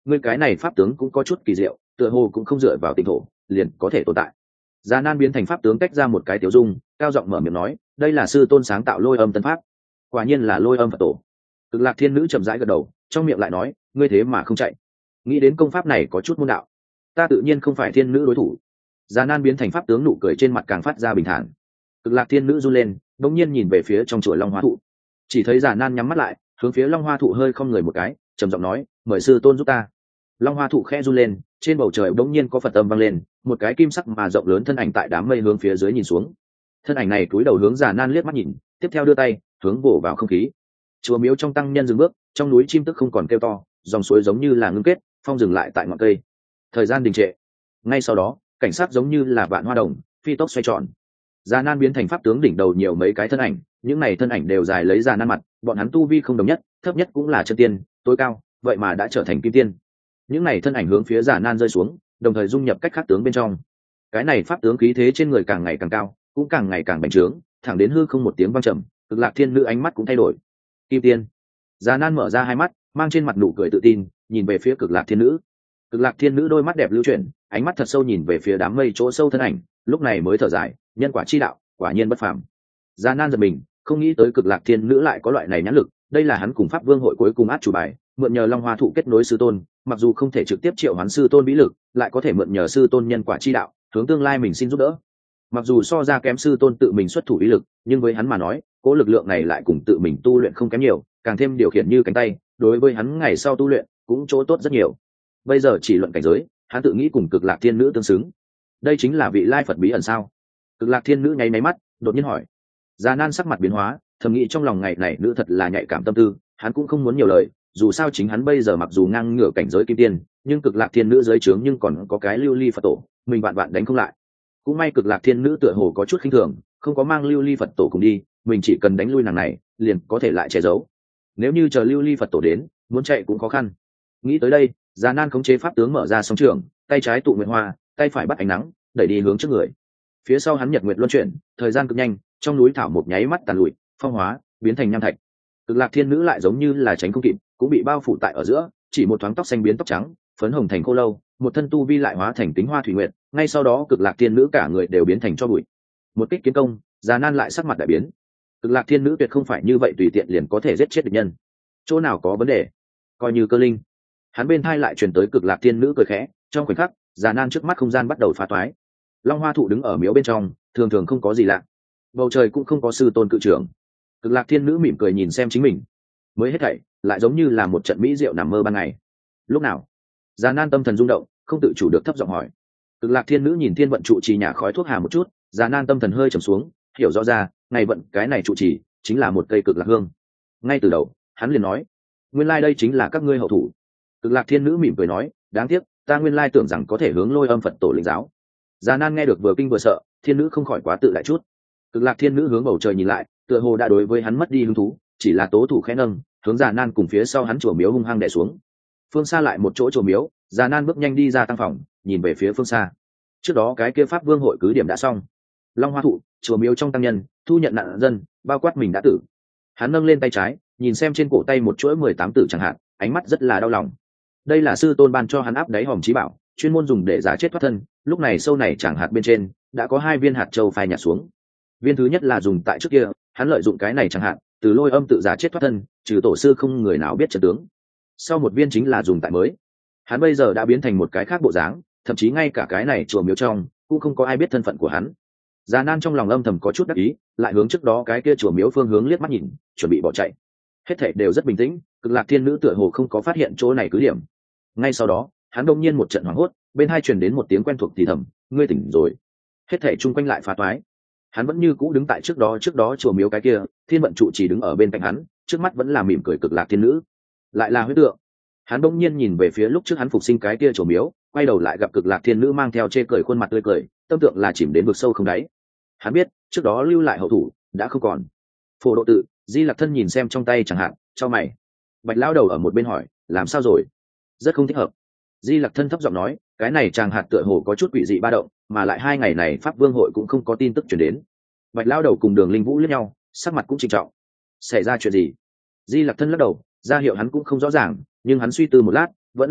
ngươi cái này pháp tướng cũng có chút kỳ diệu, tựa hồ cũng không dựa vào tinh thổ liền có thể tồn tại. Già Nan biến thành pháp tướng tách ra một cái tiểu dung, cao giọng mở miệng nói, đây là sư tôn sáng tạo lôi âm tân pháp, quả nhiên là lôi âm Phật tổ. Cực Lạc Thiên Nữ chậm rãi gật đầu, trong miệng lại nói, ngươi thế mà không chạy, nghĩ đến công pháp này có chút môn đạo, ta tự nhiên không phải thiên nữ đối thủ. Già Nan biến thành pháp tướng, nụ cười trên mặt càng phát ra bình thản. Cực Lạc Thiên Nữ run lên, đống nhiên nhìn về phía trong chùa Long Hoa thụ, chỉ thấy Già Nan nhắm mắt lại, hướng phía Long Hoa thụ hơi không người một cái, trầm giọng nói, mời sư tôn giúp ta. Long Hoa thụ khẽ run lên, trên bầu trời đống nhiên có Phật âm vang lên, một cái kim sắc mà rộng lớn thân ảnh tại đám mây hướng phía dưới nhìn xuống. Thân ảnh này cúi đầu hướng Già Nan liếc mắt nhìn, tiếp theo đưa tay hướng vỗ vào không khí. Chùa miếu trong tăng nhân dừng bước, trong núi chim tức không còn kêu to, dòng suối giống như là ngưng kết, phong dừng lại tại ngọn cây. Thời gian đình trệ. Ngay sau đó, cảnh sát giống như là vạn hoa đồng, phi tốc xoay tròn. Già Nan biến thành pháp tướng, đỉnh đầu nhiều mấy cái thân ảnh, những này thân ảnh đều dài lấy Già Nan mặt, bọn hắn tu vi không đồng nhất, thấp nhất cũng là chân tiên, tối cao vậy mà đã trở thành kim tiên. Những này thân ảnh hướng phía Già Nan rơi xuống, đồng thời dung nhập cách khác tướng bên trong. Cái này pháp tướng khí thế trên người càng ngày càng cao, cũng càng ngày càng bành trướng, thẳng đến hư không một tiếng vang trầm. Cực Lạc Thiên Nữ ánh mắt cũng thay đổi. Kim tiên. Già Nan mở ra hai mắt, mang trên mặt nụ cười tự tin, nhìn về phía Cực Lạc Thiên Nữ. Cực Lạc Thiên Nữ đôi mắt đẹp lưu chuyển, ánh mắt thật sâu nhìn về phía đám mây chỗ sâu thân ảnh, lúc này mới thở dài, nhân quả chi đạo, quả nhiên bất phàm. Già Nan giật mình, không nghĩ tới Cực Lạc Thiên Nữ lại có loại này nhãn lực, đây là hắn cùng Pháp Vương hội cuối cùng át chủ bài, mượn nhờ Long Hoa thụ kết nối sư tôn, mặc dù không thể trực tiếp triệu hoán sư tôn vĩ lực, lại có thể mượn nhờ sư tôn nhân quả chi đạo, hướng tương lai mình xin giúp đỡ. Mặc dù so ra kém sư tôn tự mình xuất thủ vĩ lực, nhưng với hắn mà nói, cố lực lượng này lại cùng tự mình tu luyện không kém nhiều, càng thêm điều khiển như cánh tay, đối với hắn ngày sau tu luyện cũng chỗ tốt rất nhiều. Bây giờ chỉ luận cảnh giới, hắn tự nghĩ cùng Cực Lạc Thiên Nữ tương xứng. Đây chính là vị lai Phật bí ẩn sao? Cực Lạc Thiên Nữ nháy máy mắt, đột nhiên hỏi. Già Nan sắc mặt biến hóa, thầm nghĩ trong lòng ngày này nữ thật là nhạy cảm tâm tư, hắn cũng không muốn nhiều lời, dù sao chính hắn bây giờ mặc dù ngang ngửa cảnh giới kim tiên, nhưng Cực Lạc Thiên Nữ dưới trướng nhưng còn có cái Lưu Ly Phật tổ, mình vạn vạn đánh không lại. Cũng may Cực Lạc Thiên Nữ tựa hồ có chút khinh thường, không có mang Lưu Ly Phật tổ cùng đi, mình chỉ cần đánh lui nàng này, liền có thể lại che giấu. Nếu như chờ Lưu Ly Phật tổ đến, muốn chạy cũng khó khăn. Nghĩ tới đây, Già Nan khống chế pháp tướng mở ra sóng trường, tay trái tụ nguyệt hoa, tay phải bắt ánh nắng, đẩy đi hướng trước người. Phía sau hắn nhật nguyệt luân chuyển, thời gian cực nhanh, trong núi thảo một nháy mắt tàn lụi, phong hóa, biến thành nham thạch. Cực Lạc Thiên Nữ lại giống như là tránh không kịp, cũng bị bao phủ tại ở giữa, chỉ một thoáng tóc xanh biến tóc trắng, phấn hồng thành khô lâu, một thân tu vi lại hóa thành tính hoa thủy nguyệt, ngay sau đó Cực Lạc Thiên Nữ cả người đều biến thành cho bụi. Một kích kiến công, Già Nan lại sắc mặt đại biến. Cực Lạc Thiên Nữ tuyệt không phải như vậy tùy tiện liền có thể giết chết địch nhân, chỗ nào có vấn đề, coi như cơ linh. Hắn bên thai lại truyền tới Cực Lạc Thiên Nữ cười khẽ, trong khoảnh khắc, Già Nan trước mắt không gian bắt đầu phá toái. Long Hoa thụ đứng ở miếu bên trong, thường thường không có gì lạ, bầu trời cũng không có sư tôn cự trưởng. Cực Lạc Thiên Nữ mỉm cười nhìn xem chính mình, mới hết thảy lại giống như là một trận mỹ diệu nằm mơ ban ngày. Lúc nào? Già Nan tâm thần rung động, không tự chủ được thấp giọng hỏi. Cực Lạc Thiên Nữ nhìn thiên vận trụ trì nhà khói thuốc hà một chút, Già Nan tâm thần hơi trầm xuống, hiểu rõ ra, ngày vận cái này trụ trì chính là một cây cực lạc hương. Ngay từ đầu, hắn liền nói, nguyên lai đây chính là các ngươi hậu thủ. Cực Lạc Thiên Nữ mỉm cười nói, đáng tiếc, ta nguyên lai tưởng rằng có thể hướng Lôi Âm Phật tổ lĩnh giáo. Già Nan nghe được vừa kinh vừa sợ, Thiên Nữ không khỏi quá tự đại chút. Cực Lạc Thiên Nữ hướng bầu trời nhìn lại, tựa hồ đã đối với hắn mất đi hứng thú, chỉ là tố thủ khẽ nâng, hướng Già Nan cùng phía sau hắn chùa miếu hung hăng đè xuống. Phương xa lại một chỗ chùa miếu, Già Nan bước nhanh đi ra tăng phòng, nhìn về phía phương xa. Trước đó cái kia Pháp Vương hội cứ điểm đã xong. Long Hoa thụ, chùa miếu trong tăng nhân, thu nhận nạn dân, bao quát mình đã tử. Hắn nâng lên tay trái, nhìn xem trên cổ tay một chuỗi mười tám tử chẳng hạn, ánh mắt rất là đau lòng. Đây là sư tôn ban cho hắn áp đáy hòm chí bảo, chuyên môn dùng để giả chết thoát thân. Lúc này sâu này chẳng hạt bên trên đã có hai viên hạt châu phai nhạt xuống. Viên thứ nhất là dùng tại trước kia, hắn lợi dụng cái này chẳng hạn, từ Lôi Âm tự giả chết thoát thân, trừ tổ sư không người nào biết trận tướng. Sau một viên chính là dùng tại mới, hắn bây giờ đã biến thành một cái khác bộ dáng, thậm chí ngay cả cái này chùa miếu trong cũng không có ai biết thân phận của hắn. Già Nan trong lòng âm thầm có chút đắc ý, lại hướng trước đó cái kia chùa miếu phương hướng liếc mắt nhìn, chuẩn bị bỏ chạy. Hết thảy đều rất bình tĩnh, Cực Lạc Thiên Nữ tựa hồ không có phát hiện chỗ này cứ điểm. Ngay sau đó, hắn đột nhiên một trận hoảng hốt, bên hai truyền đến một tiếng quen thuộc thì thầm, ngươi tỉnh rồi. Hết thảy chung quanh lại phá toái. Hắn vẫn như cũ đứng tại trước đó trước đó chùa miếu cái kia, thiên vận trụ chỉ đứng ở bên cạnh hắn, trước mắt vẫn là mỉm cười Cực Lạc Thiên Nữ, lại là huyết tượng. Hắn bỗng nhiên nhìn về phía lúc trước hắn phục sinh cái kia chùa miếu, quay đầu lại gặp Cực Lạc Thiên Nữ mang theo chê cười khuôn mặt tươi cười, tâm tượng là chìm đến vực sâu không đáy. Hắn biết trước đó lưu lại hậu thủ đã không còn. Phổ Độ tự, Di Lặc Thân nhìn xem trong tay chẳng hạn, cho mày. Bạch lão đầu ở một bên hỏi, làm sao rồi? Rất không thích hợp. Di Lặc Thân thấp giọng nói, cái này chàng hạt tựa hồ có chút quỷ dị ba động, mà lại hai ngày này Pháp Vương hội cũng không có tin tức truyền đến. Bạch lão đầu cùng Đường Linh Vũ liếc nhau, sắc mặt cũng trịnh trọng. Xảy ra chuyện gì? Di Lặc Thân lắc đầu, ra hiệu hắn cũng không rõ ràng, nhưng hắn suy tư một lát, vẫn là nói,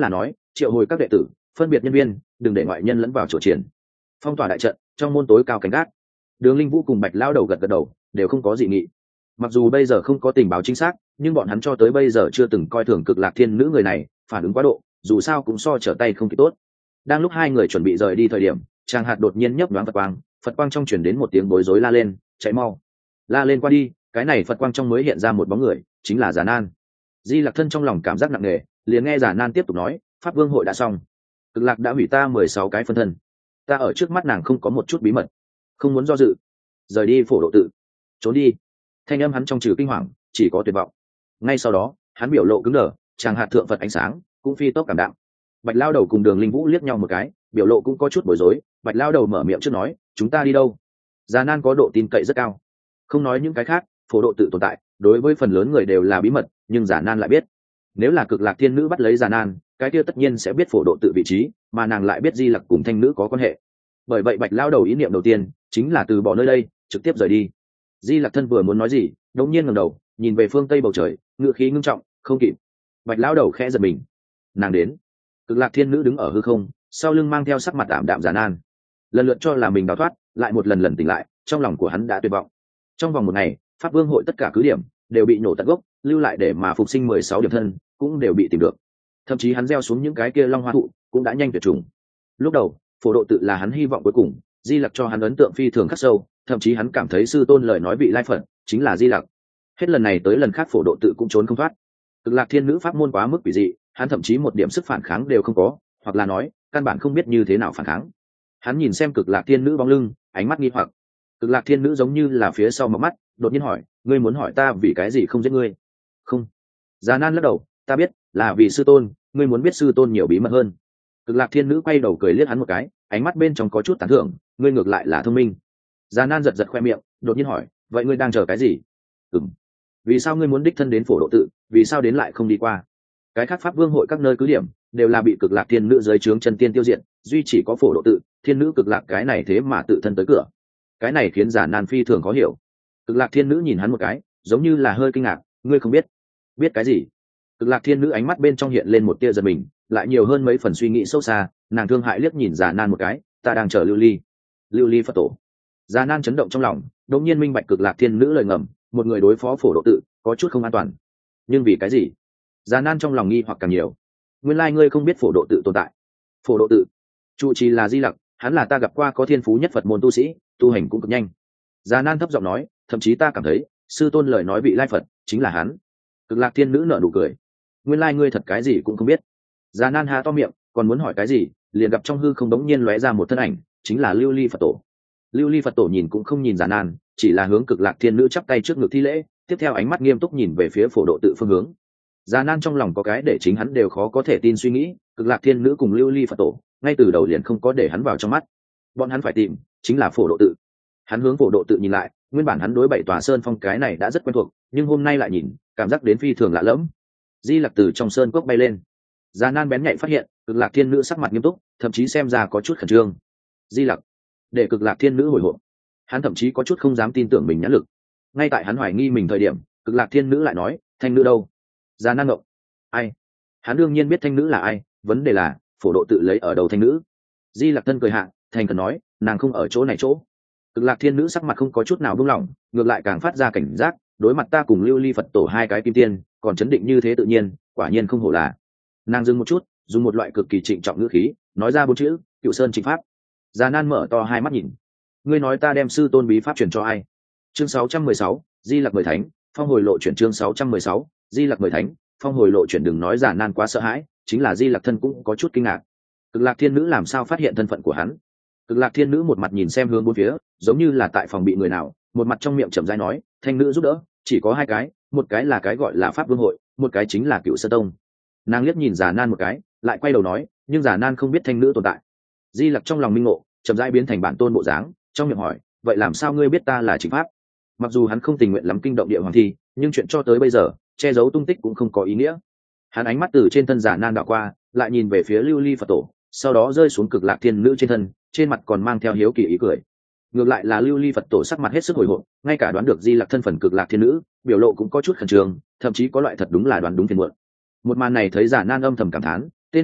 triệu hồi các đệ tử, phân biệt nhân viên, đừng để ngoại nhân lẫn vào chỗ triển. Phong tỏa đại trận, trong môn tối cao canh gác. Đường Linh Vũ cùng Bạch Lao Đầu gật gật đầu, đều không có dị nghị. Mặc dù bây giờ không có tình báo chính xác, nhưng bọn hắn cho tới bây giờ chưa từng coi thường Cực Lạc Thiên Nữ người này, phản ứng quá độ, dù sao cũng so trở tay không kịp tốt. Đang lúc hai người chuẩn bị rời đi thời điểm, Trang Hạt đột nhiên nhấp nhoáng Phật quang, Phật quang trong truyền đến một tiếng bối rối la lên, chạy mau, la lên qua đi. Cái này Phật quang trong mới hiện ra một bóng người, chính là Già Nan. Di Lặc Thân trong lòng cảm giác nặng nề, liền nghe Già Nan tiếp tục nói, Pháp Vương hội đã xong, Cực Lạc đã hủy ta mười sáu cái phân thân, ta ở trước mắt nàng không có một chút bí mật, không muốn do dự, rời đi phổ độ tự, trốn đi. Thanh âm hắn trong trừ kinh hoàng, chỉ có tuyệt vọng. Ngay sau đó, hắn biểu lộ cứng đờ, Tràng Hạt thượng Phật ánh sáng cũng phi tốc cảm đạm. Bạch Lao Đầu cùng Đường Linh Vũ liếc nhau một cái, biểu lộ cũng có chút bối rối. Bạch Lao Đầu mở miệng trước nói, chúng ta đi đâu? Già Nan có độ tin cậy rất cao, không nói những cái khác, phổ độ tự tồn tại đối với phần lớn người đều là bí mật, nhưng Già Nan lại biết. Nếu là Cực Lạc Thiên Nữ bắt lấy Già Nan, cái kia tất nhiên sẽ biết phổ độ tự vị trí, mà nàng lại biết Di Lặc cùng Thanh Nữ có quan hệ. Bởi vậy Bạch Lao Đầu ý niệm đầu tiên chính là từ bỏ nơi đây, trực tiếp rời đi. Di Lặc Thân vừa muốn nói gì, đột nhiên ngẩng đầu, nhìn về phương tây bầu trời, ngữ khí ngưng trọng, không kịp. Bạch Lao Đầu khẽ giật mình. Nàng đến. Cực Lạc Thiên Nữ đứng ở hư không, sau lưng mang theo sắc mặt ảm đạm Già Nan. Lần lượt cho là mình đào thoát, lại một lần lần tỉnh lại, trong lòng của hắn đã tuyệt vọng. Trong vòng một ngày, Pháp Vương hội tất cả cứ điểm đều bị nổ tận gốc, lưu lại để mà phục sinh mười sáu điểm thân cũng đều bị tìm được. Thậm chí hắn gieo xuống những cái kia long hoa thụ cũng đã nhanh tuyệt chủng. Lúc đầu, phổ độ tự là hắn hy vọng cuối cùng, Di Lặc cho hắn ấn tượng phi thường khắc sâu, thậm chí hắn cảm thấy sư tôn lời nói bị lai phật chính là Di Lặc. Hết lần này tới lần khác phổ độ tự cũng trốn không thoát. Cực Lạc Thiên Nữ pháp môn quá mức quỷ dị, hắn thậm chí một điểm sức phản kháng đều không có, hoặc là nói căn bản không biết như thế nào phản kháng. Hắn nhìn xem Cực Lạc Thiên Nữ bóng lưng, ánh mắt nghi hoặc. Cực Lạc Thiên Nữ giống như là phía sau mọc mắt, đột nhiên hỏi, ngươi muốn hỏi ta vì cái gì không giết ngươi? Không. Già Nan lắc đầu, ta biết, là vì sư tôn, ngươi muốn biết sư tôn nhiều bí mật hơn. Cực Lạc Thiên Nữ quay đầu cười liếc hắn một cái, ánh mắt bên trong có chút tán thưởng, ngươi ngược lại là thông minh. Già Nan giật giật khoe miệng, đột nhiên hỏi, vậy ngươi đang chờ cái gì? Ừm. Vì sao ngươi muốn đích thân đến phổ độ tự, vì sao đến lại không đi qua? Cái khác Pháp Vương hội các nơi cứ điểm đều là bị Cực Lạc Thiên Nữ dưới trướng chân tiên tiêu diệt, duy chỉ có phổ độ tự, Thiên Nữ Cực Lạc cái này thế mà tự thân tới cửa. Cái này khiến Già Nan phi thường khó hiểu. Cực Lạc Thiên Nữ nhìn hắn một cái, giống như là hơi kinh ngạc, ngươi không biết? Biết cái gì? Cực Lạc Thiên Nữ ánh mắt bên trong hiện lên một tia giật mình, lại nhiều hơn mấy phần suy nghĩ sâu xa, nàng thương hại liếc nhìn Già Nan một cái, ta đang chờ Lưu Ly. Lưu Ly Phật tổ. Già Nan chấn động trong lòng, đột nhiên minh bạch Cực Lạc Thiên Nữ lời ngầm, một người đối phó phổ độ tự, có chút không an toàn. Nhưng vì cái gì? Già Nan trong lòng nghi hoặc càng nhiều. Nguyên lai ngươi không biết phổ độ tự tồn tại. Phổ độ tự, trụ trì là Di Lặc, hắn là ta gặp qua có thiên phú nhất Phật môn tu sĩ, tu hành cũng cực nhanh. Già Nan thấp giọng nói, thậm chí ta cảm thấy, sư tôn lời nói bị lai Phật, chính là hắn. Cực Lạc Thiên Nữ nở nụ cười. Nguyên lai ngươi thật cái gì cũng không biết. Già Nan há to miệng, còn muốn hỏi cái gì, liền gặp trong hư không đống nhiên lóe ra một thân ảnh, chính là Lưu Ly Phật tổ. Lưu Ly Phật tổ nhìn cũng không nhìn Già Nan, chỉ là hướng Cực Lạc Thiên Nữ chắp tay trước ngực thi lễ, tiếp theo ánh mắt nghiêm túc nhìn về phía phổ độ tự phương hướng. Già Nan trong lòng có cái để chính hắn đều khó có thể tin suy nghĩ, Cực Lạc Thiên Nữ cùng Lưu Ly Phật tổ, ngay từ đầu liền không có để hắn vào trong mắt. Bọn hắn phải tìm, chính là phổ độ tự. Hắn hướng phổ độ tự nhìn lại, nguyên bản hắn đối bảy tòa sơn phong cái này đã rất quen thuộc, nhưng hôm nay lại nhìn, cảm giác đến phi thường lạ lẫm. Di Lặc từ trong sơn cốc bay lên. Già Nan bén nhạy phát hiện, Cực Lạc Thiên Nữ sắc mặt nghiêm túc, thậm chí xem ra có chút khẩn trương. Di Lặc, để Cực Lạc Thiên Nữ hồi hộp. Hắn thậm chí có chút không dám tin tưởng mình nhãn lực. Ngay tại hắn hoài nghi mình thời điểm, Cực Lạc Thiên Nữ lại nói, Thanh Nữ đâu? Già Nan ngộng. Ai? Hắn đương nhiên biết Thanh Nữ là ai, vấn đề là phổ độ tự lấy ở đầu Thanh Nữ. Di Lặc Thân cười hạ, thành cần nói, nàng không ở chỗ này chỗ. Cực Lạc Thiên Nữ sắc mặt không có chút nào buông lỏng, ngược lại càng phát ra cảnh giác, đối mặt ta cùng Lưu Ly Phật tổ hai cái kim tiên, còn chấn định như thế tự nhiên, quả nhiên không hổ là. Nàng dừng một chút, dùng một loại cực kỳ trịnh trọng ngữ khí, nói ra bốn chữ, Cựu Sơn Trịnh Pháp. Già Nan mở to hai mắt nhìn. Ngươi nói ta đem sư tôn bí pháp truyền cho ai? Chương sáu trăm mười sáu, Di Lặc mời thánh, phong hồi lộ chuyển chương sáu trăm mười sáu, Di Lặc mời thánh, phong hồi lộ chuyển đừng nói Già Nan quá sợ hãi, chính là Di Lặc thân cũng có chút kinh ngạc. Cực Lạc Thiên Nữ làm sao phát hiện thân phận của hắn? Cực Lạc Thiên Nữ một mặt nhìn xem hướng bốn phía, giống như là tại phòng bị người nào, một mặt trong miệng chậm rãi nói, Thanh Nữ giúp đỡ, chỉ có hai cái, một cái là cái gọi là Pháp Vương hội, một cái chính là Cựu Sơn Tông. Nàng liếc nhìn Già Nan một cái, lại quay đầu nói, nhưng Già Nan không biết Thanh Nữ tồn tại. Di Lặc trong lòng minh ngộ, chậm rãi biến thành bản tôn bộ dáng, trong miệng hỏi, vậy làm sao ngươi biết ta là Trịnh Pháp? Mặc dù hắn không tình nguyện lắm kinh động địa hoàng thi, nhưng chuyện cho tới bây giờ, che giấu tung tích cũng không có ý nghĩa. Hắn ánh mắt từ trên thân Già Nan đảo qua, lại nhìn về phía Lưu Ly Phật tổ, sau đó rơi xuống Cực Lạc Thiên Nữ trên thân, trên mặt còn mang theo hiếu kỳ ý cười. Ngược lại là Lưu Ly Phật tổ sắc mặt hết sức hồi hộp, ngay cả đoán được Di Lặc thân phận Cực Lạc Thiên Nữ, biểu lộ cũng có chút khẩn trương, thậm chí có loại thật đúng là đoán đúng phiền muộn. Một màn này thấy Già Nan âm thầm cảm thán, tên người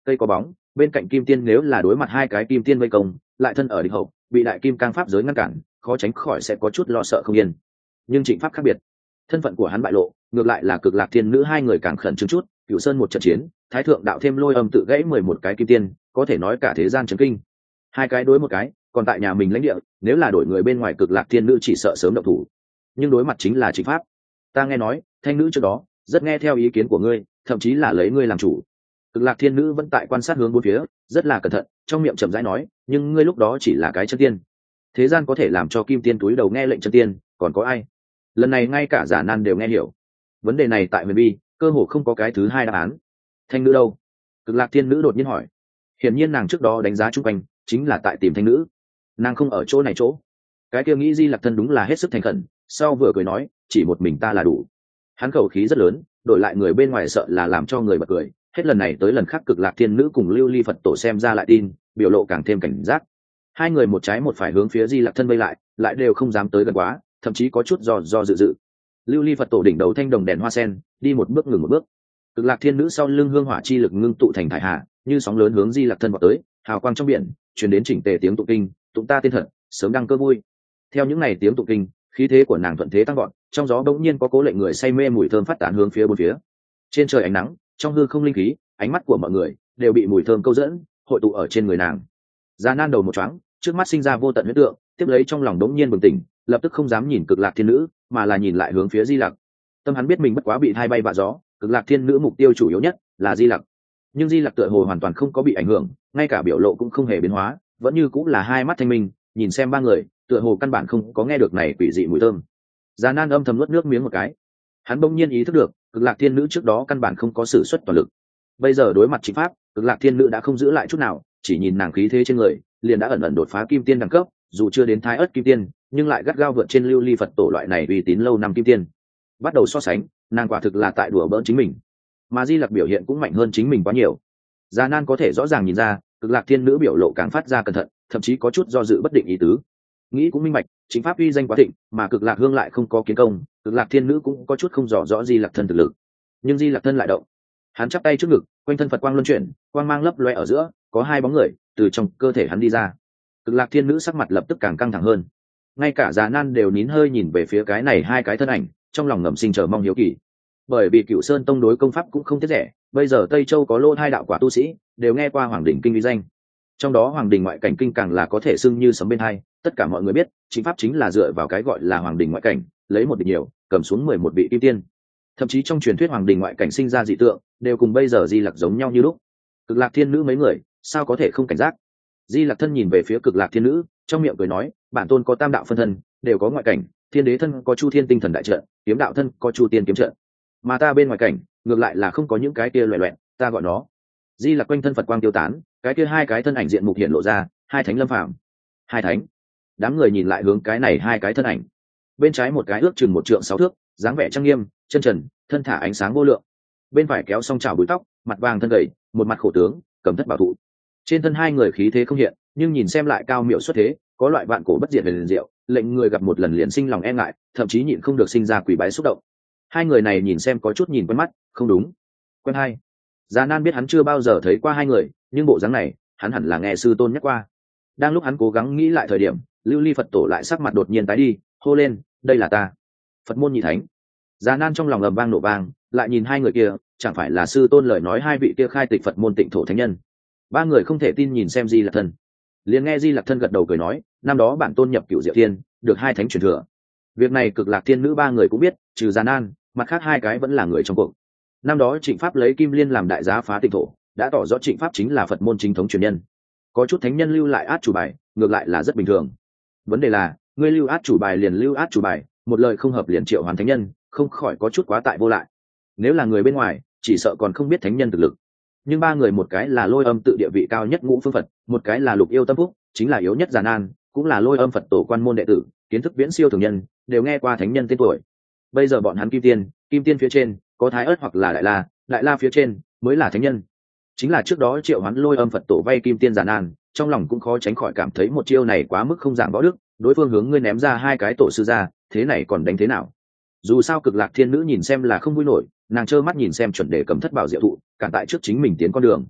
cây có bóng, bên cạnh kim tiên nếu là đối mặt hai cái kim tiên vây công, lại thân ở địch hậu, bị đại kim cang pháp giới ngăn cản, khó tránh khỏi sẽ có chút lo sợ không yên. Nhưng Trịnh Pháp khác biệt, thân phận của hắn bại lộ, ngược lại là Cực Lạc Thiên Nữ hai người càng khẩn trương chút. Cửu Sơn một trận chiến, Thái thượng đạo thêm lôi âm tự gãy mười một cái kim tiên, có thể nói cả thế gian chấn kinh. Hai cái đối một cái, còn tại nhà mình lãnh địa, nếu là đổi người bên ngoài Cực Lạc Thiên Nữ chỉ sợ sớm động thủ. Nhưng đối mặt chính là Trịnh Pháp. Ta nghe nói, Thanh Nữ trước đó rất nghe theo ý kiến của ngươi, thậm chí là lấy ngươi làm chủ. Cực Lạc Thiên Nữ vẫn tại quan sát hướng bốn phía, rất là cẩn thận, trong miệng chậm rãi nói, nhưng ngươi lúc đó chỉ là cái chân tiên. Thế gian có thể làm cho kim tiên túi đầu nghe lệnh chân tiên, còn có ai? Lần này ngay cả giả nan đều nghe hiểu. Vấn đề này tại huyền bi, cơ hồ không có cái thứ hai đáp án. Thanh Nữ đâu? Cực Lạc Thiên Nữ đột nhiên hỏi. Hiển nhiên nàng trước đó đánh giá chung quanh, chính là tại tìm Thanh Nữ. Nàng không ở chỗ này chỗ. Cái kia nghĩ Di Lặc thân đúng là hết sức thành khẩn, sau vừa cười nói, chỉ một mình ta là đủ. Hắn khẩu khí rất lớn, đổi lại người bên ngoài sợ là làm cho người bật cười. Hết lần này tới lần khác Cực Lạc Thiên Nữ cùng Lưu Ly Phật Tổ xem ra lại tin, biểu lộ càng thêm cảnh giác. Hai người một trái một phải hướng phía Di Lặc thân vây lại, lại đều không dám tới gần quá, thậm chí có chút do do dự dự. Lưu Ly Phật Tổ đỉnh đầu thanh đồng đèn hoa sen, đi một bước ngừng một bước. Cực Lạc Thiên Nữ sau lưng hương hỏa chi lực ngưng tụ thành thải hạ, như sóng lớn hướng Di Lặc thân vọt tới, hào quang trong biển, truyền đến chỉnh tề tiếng tụng kinh, tụng ta tên thật, sớm đăng cơ vui. Theo những ngày tiếng tụng kinh, khí thế của nàng thuận thế tăng vọt, trong gió bỗng nhiên có cố lệnh người say mê mùi thơm phát tán hướng phía bốn phía. Trên trời ánh nắng, trong hư không linh khí, ánh mắt của mọi người đều bị mùi thơm câu dẫn, hội tụ ở trên người nàng. Già nan đầu một choáng, trước mắt sinh ra vô tận huyết tượng, tiếp lấy trong lòng đống nhiên bừng tỉnh, lập tức không dám nhìn Cực Lạc Thiên Nữ, mà là nhìn lại hướng phía Di Lặc. Tâm hắn biết mình bất quá bị hai bay vạ gió, Cực Lạc Thiên Nữ mục tiêu chủ yếu nhất là Di Lặc. Nhưng Di Lặc tựa hồ hoàn toàn không có bị ảnh hưởng, ngay cả biểu lộ cũng không hề biến hóa, vẫn như cũng là hai mắt thanh minh, nhìn xem ba người, tựa hồ căn bản không có nghe được này quỷ dị mùi thơm. Già nan âm thầm nuốt nước miếng một cái. Hắn bỗng nhiên ý thức được, Cực Lạc Thiên Nữ trước đó căn bản không có sử xuất toàn lực. Bây giờ đối mặt Trịnh Pháp, Cực Lạc Thiên Nữ đã không giữ lại chút nào, chỉ nhìn nàng khí thế trên người, liền đã ẩn ẩn đột phá kim tiên đẳng cấp, dù chưa đến thái ớt kim tiên, nhưng lại gắt gao vượt trên Lưu Ly Phật Tổ loại này uy tín lâu năm kim tiên. Bắt đầu so sánh, nàng quả thực là tại đùa bỡn chính mình. Mà Di Lặc biểu hiện cũng mạnh hơn chính mình quá nhiều. Già nan có thể rõ ràng nhìn ra, Cực Lạc Thiên Nữ biểu lộ càng phát ra cẩn thận, thậm chí có chút do dự bất định ý tứ. Nghĩ cũng minh bạch, chính pháp uy danh quá thịnh, mà Cực Lạc Hương lại không có kiến công, Cực Lạc Thiên Nữ cũng có chút không rõ rõ Di Lặc thân thực lực. Nhưng Di Lặc thân lại động. Hắn chắp tay trước ngực, quanh thân Phật quang luân chuyển, quang mang lấp loe ở giữa, có hai bóng người từ trong cơ thể hắn đi ra. Cực Lạc Thiên Nữ sắc mặt lập tức càng căng thẳng hơn. Ngay cả già nan đều nín hơi nhìn về phía cái này hai cái thân ảnh, trong lòng ngầm sinh chờ mong hiếu kỳ. Bởi vì Cửu Sơn tông đối công pháp cũng không tiếc rẻ, bây giờ Tây Châu có lô hai đạo quả tu sĩ, đều nghe qua Hoàng đỉnh kinh uy danh. Trong đó Hoàng đỉnh ngoại cảnh kinh càng là có thể xưng như sấm bên hai, tất cả mọi người biết, chính pháp chính là dựa vào cái gọi là Hoàng đỉnh ngoại cảnh, lấy một địch nhiều, cầm xuống mười một vị kim tiên. Thậm chí trong truyền thuyết Hoàng đỉnh ngoại cảnh sinh ra dị tượng, đều cùng bây giờ Di Lặc giống nhau như lúc. Cực Lạc Thiên Nữ mấy người, sao có thể không cảnh giác? Di Lặc thân nhìn về phía Cực Lạc Thiên Nữ, trong miệng cười nói, bản tôn có tam đạo phân thân, đều có ngoại cảnh, Thiên Đế thân có Chu Thiên tinh thần đại trận, kiếm đạo thân có Chu Tiên kiếm trận. Mà ta bên ngoài cảnh, ngược lại là không có những cái kia loẻ loẹt, ta gọi nó. Di Lặc quanh thân Phật quang tiêu tán, cái kia hai cái thân ảnh diện mục hiện lộ ra, hai thánh lâm phàm. Hai thánh. Đám người nhìn lại hướng cái này hai cái thân ảnh. Bên trái một cái ước chừng một trượng sáu thước, dáng vẻ trang nghiêm, chân trần, thân thả ánh sáng vô lượng. Bên phải kéo song trào búi tóc, mặt vàng thân gầy, một mặt khổ tướng, cầm thất bảo thụ. Trên thân hai người khí thế không hiện, nhưng nhìn xem lại cao miệu xuất thế, có loại vạn cổ bất diệt về liền diệu, lệnh người gặp một lần liền sinh lòng e ngại, thậm chí nhịn không được sinh ra quỷ bái xúc động. Hai người này nhìn xem có chút nhìn quen mắt, không đúng. Quen hai. Già nan biết hắn chưa bao giờ thấy qua hai người, nhưng bộ dáng này, hắn hẳn là nghe sư tôn nhắc qua. Đang lúc hắn cố gắng nghĩ lại thời điểm, Lưu Ly Phật Tổ lại sắc mặt đột nhiên tái đi, hô lên, đây là ta, Phật môn nhị thánh. Già nan trong lòng ầm vang nổ vang, lại nhìn hai người kia, chẳng phải là sư tôn lời nói hai vị kia khai tịch Phật môn Tịnh Thổ thánh nhân. Ba người không thể tin nhìn xem Di Lặc thân. Liền nghe Di Lặc thân gật đầu cười nói, năm đó bản tôn nhập Cửu Diệu Thiên, được hai thánh truyền thừa. Việc này Cực Lạc Thiên Nữ ba người cũng biết, trừ Già nan, mặt khác hai cái vẫn là người trong cuộc. Năm đó Trịnh Pháp lấy Kim Liên làm đại giá phá Tịnh Thổ, đã tỏ rõ Trịnh Pháp chính là Phật môn chính thống truyền nhân. Có chút thánh nhân lưu lại át chủ bài, ngược lại là rất bình thường. Vấn đề là, ngươi lưu át chủ bài liền lưu át chủ bài, một lời không hợp liền triệu hoàn thánh nhân, không khỏi có chút quá tại vô lại. Nếu là người bên ngoài, chỉ sợ còn không biết thánh nhân thực lực. Nhưng ba người một cái là Lôi Âm tự địa vị cao nhất ngũ phương Phật, một cái là Lục Yêu Tâm Phúc, chính là yếu nhất Già nan, cũng là Lôi Âm Phật tổ quan môn đệ tử, kiến thức viễn siêu thường nhân, đều nghe qua thánh nhân tên tuổi. Bây giờ bọn hắn kim tiên, kim tiên phía trên có Thái Ức hoặc là Đại La, Đại La phía trên mới là thánh nhân. Chính là trước đó triệu hắn Lôi Âm Phật tổ vay kim tiên Già nan, trong lòng cũng khó tránh khỏi cảm thấy một chiêu này quá mức không giảng võ đức, đối phương hướng ngươi ném ra hai cái tổ sư ra, thế này còn đánh thế nào? Dù sao Cực Lạc Thiên Nữ nhìn xem là không vui nổi, nàng trơ mắt nhìn xem chuẩn đề cầm thất bảo diệu thụ cản tại trước chính mình tiến con đường.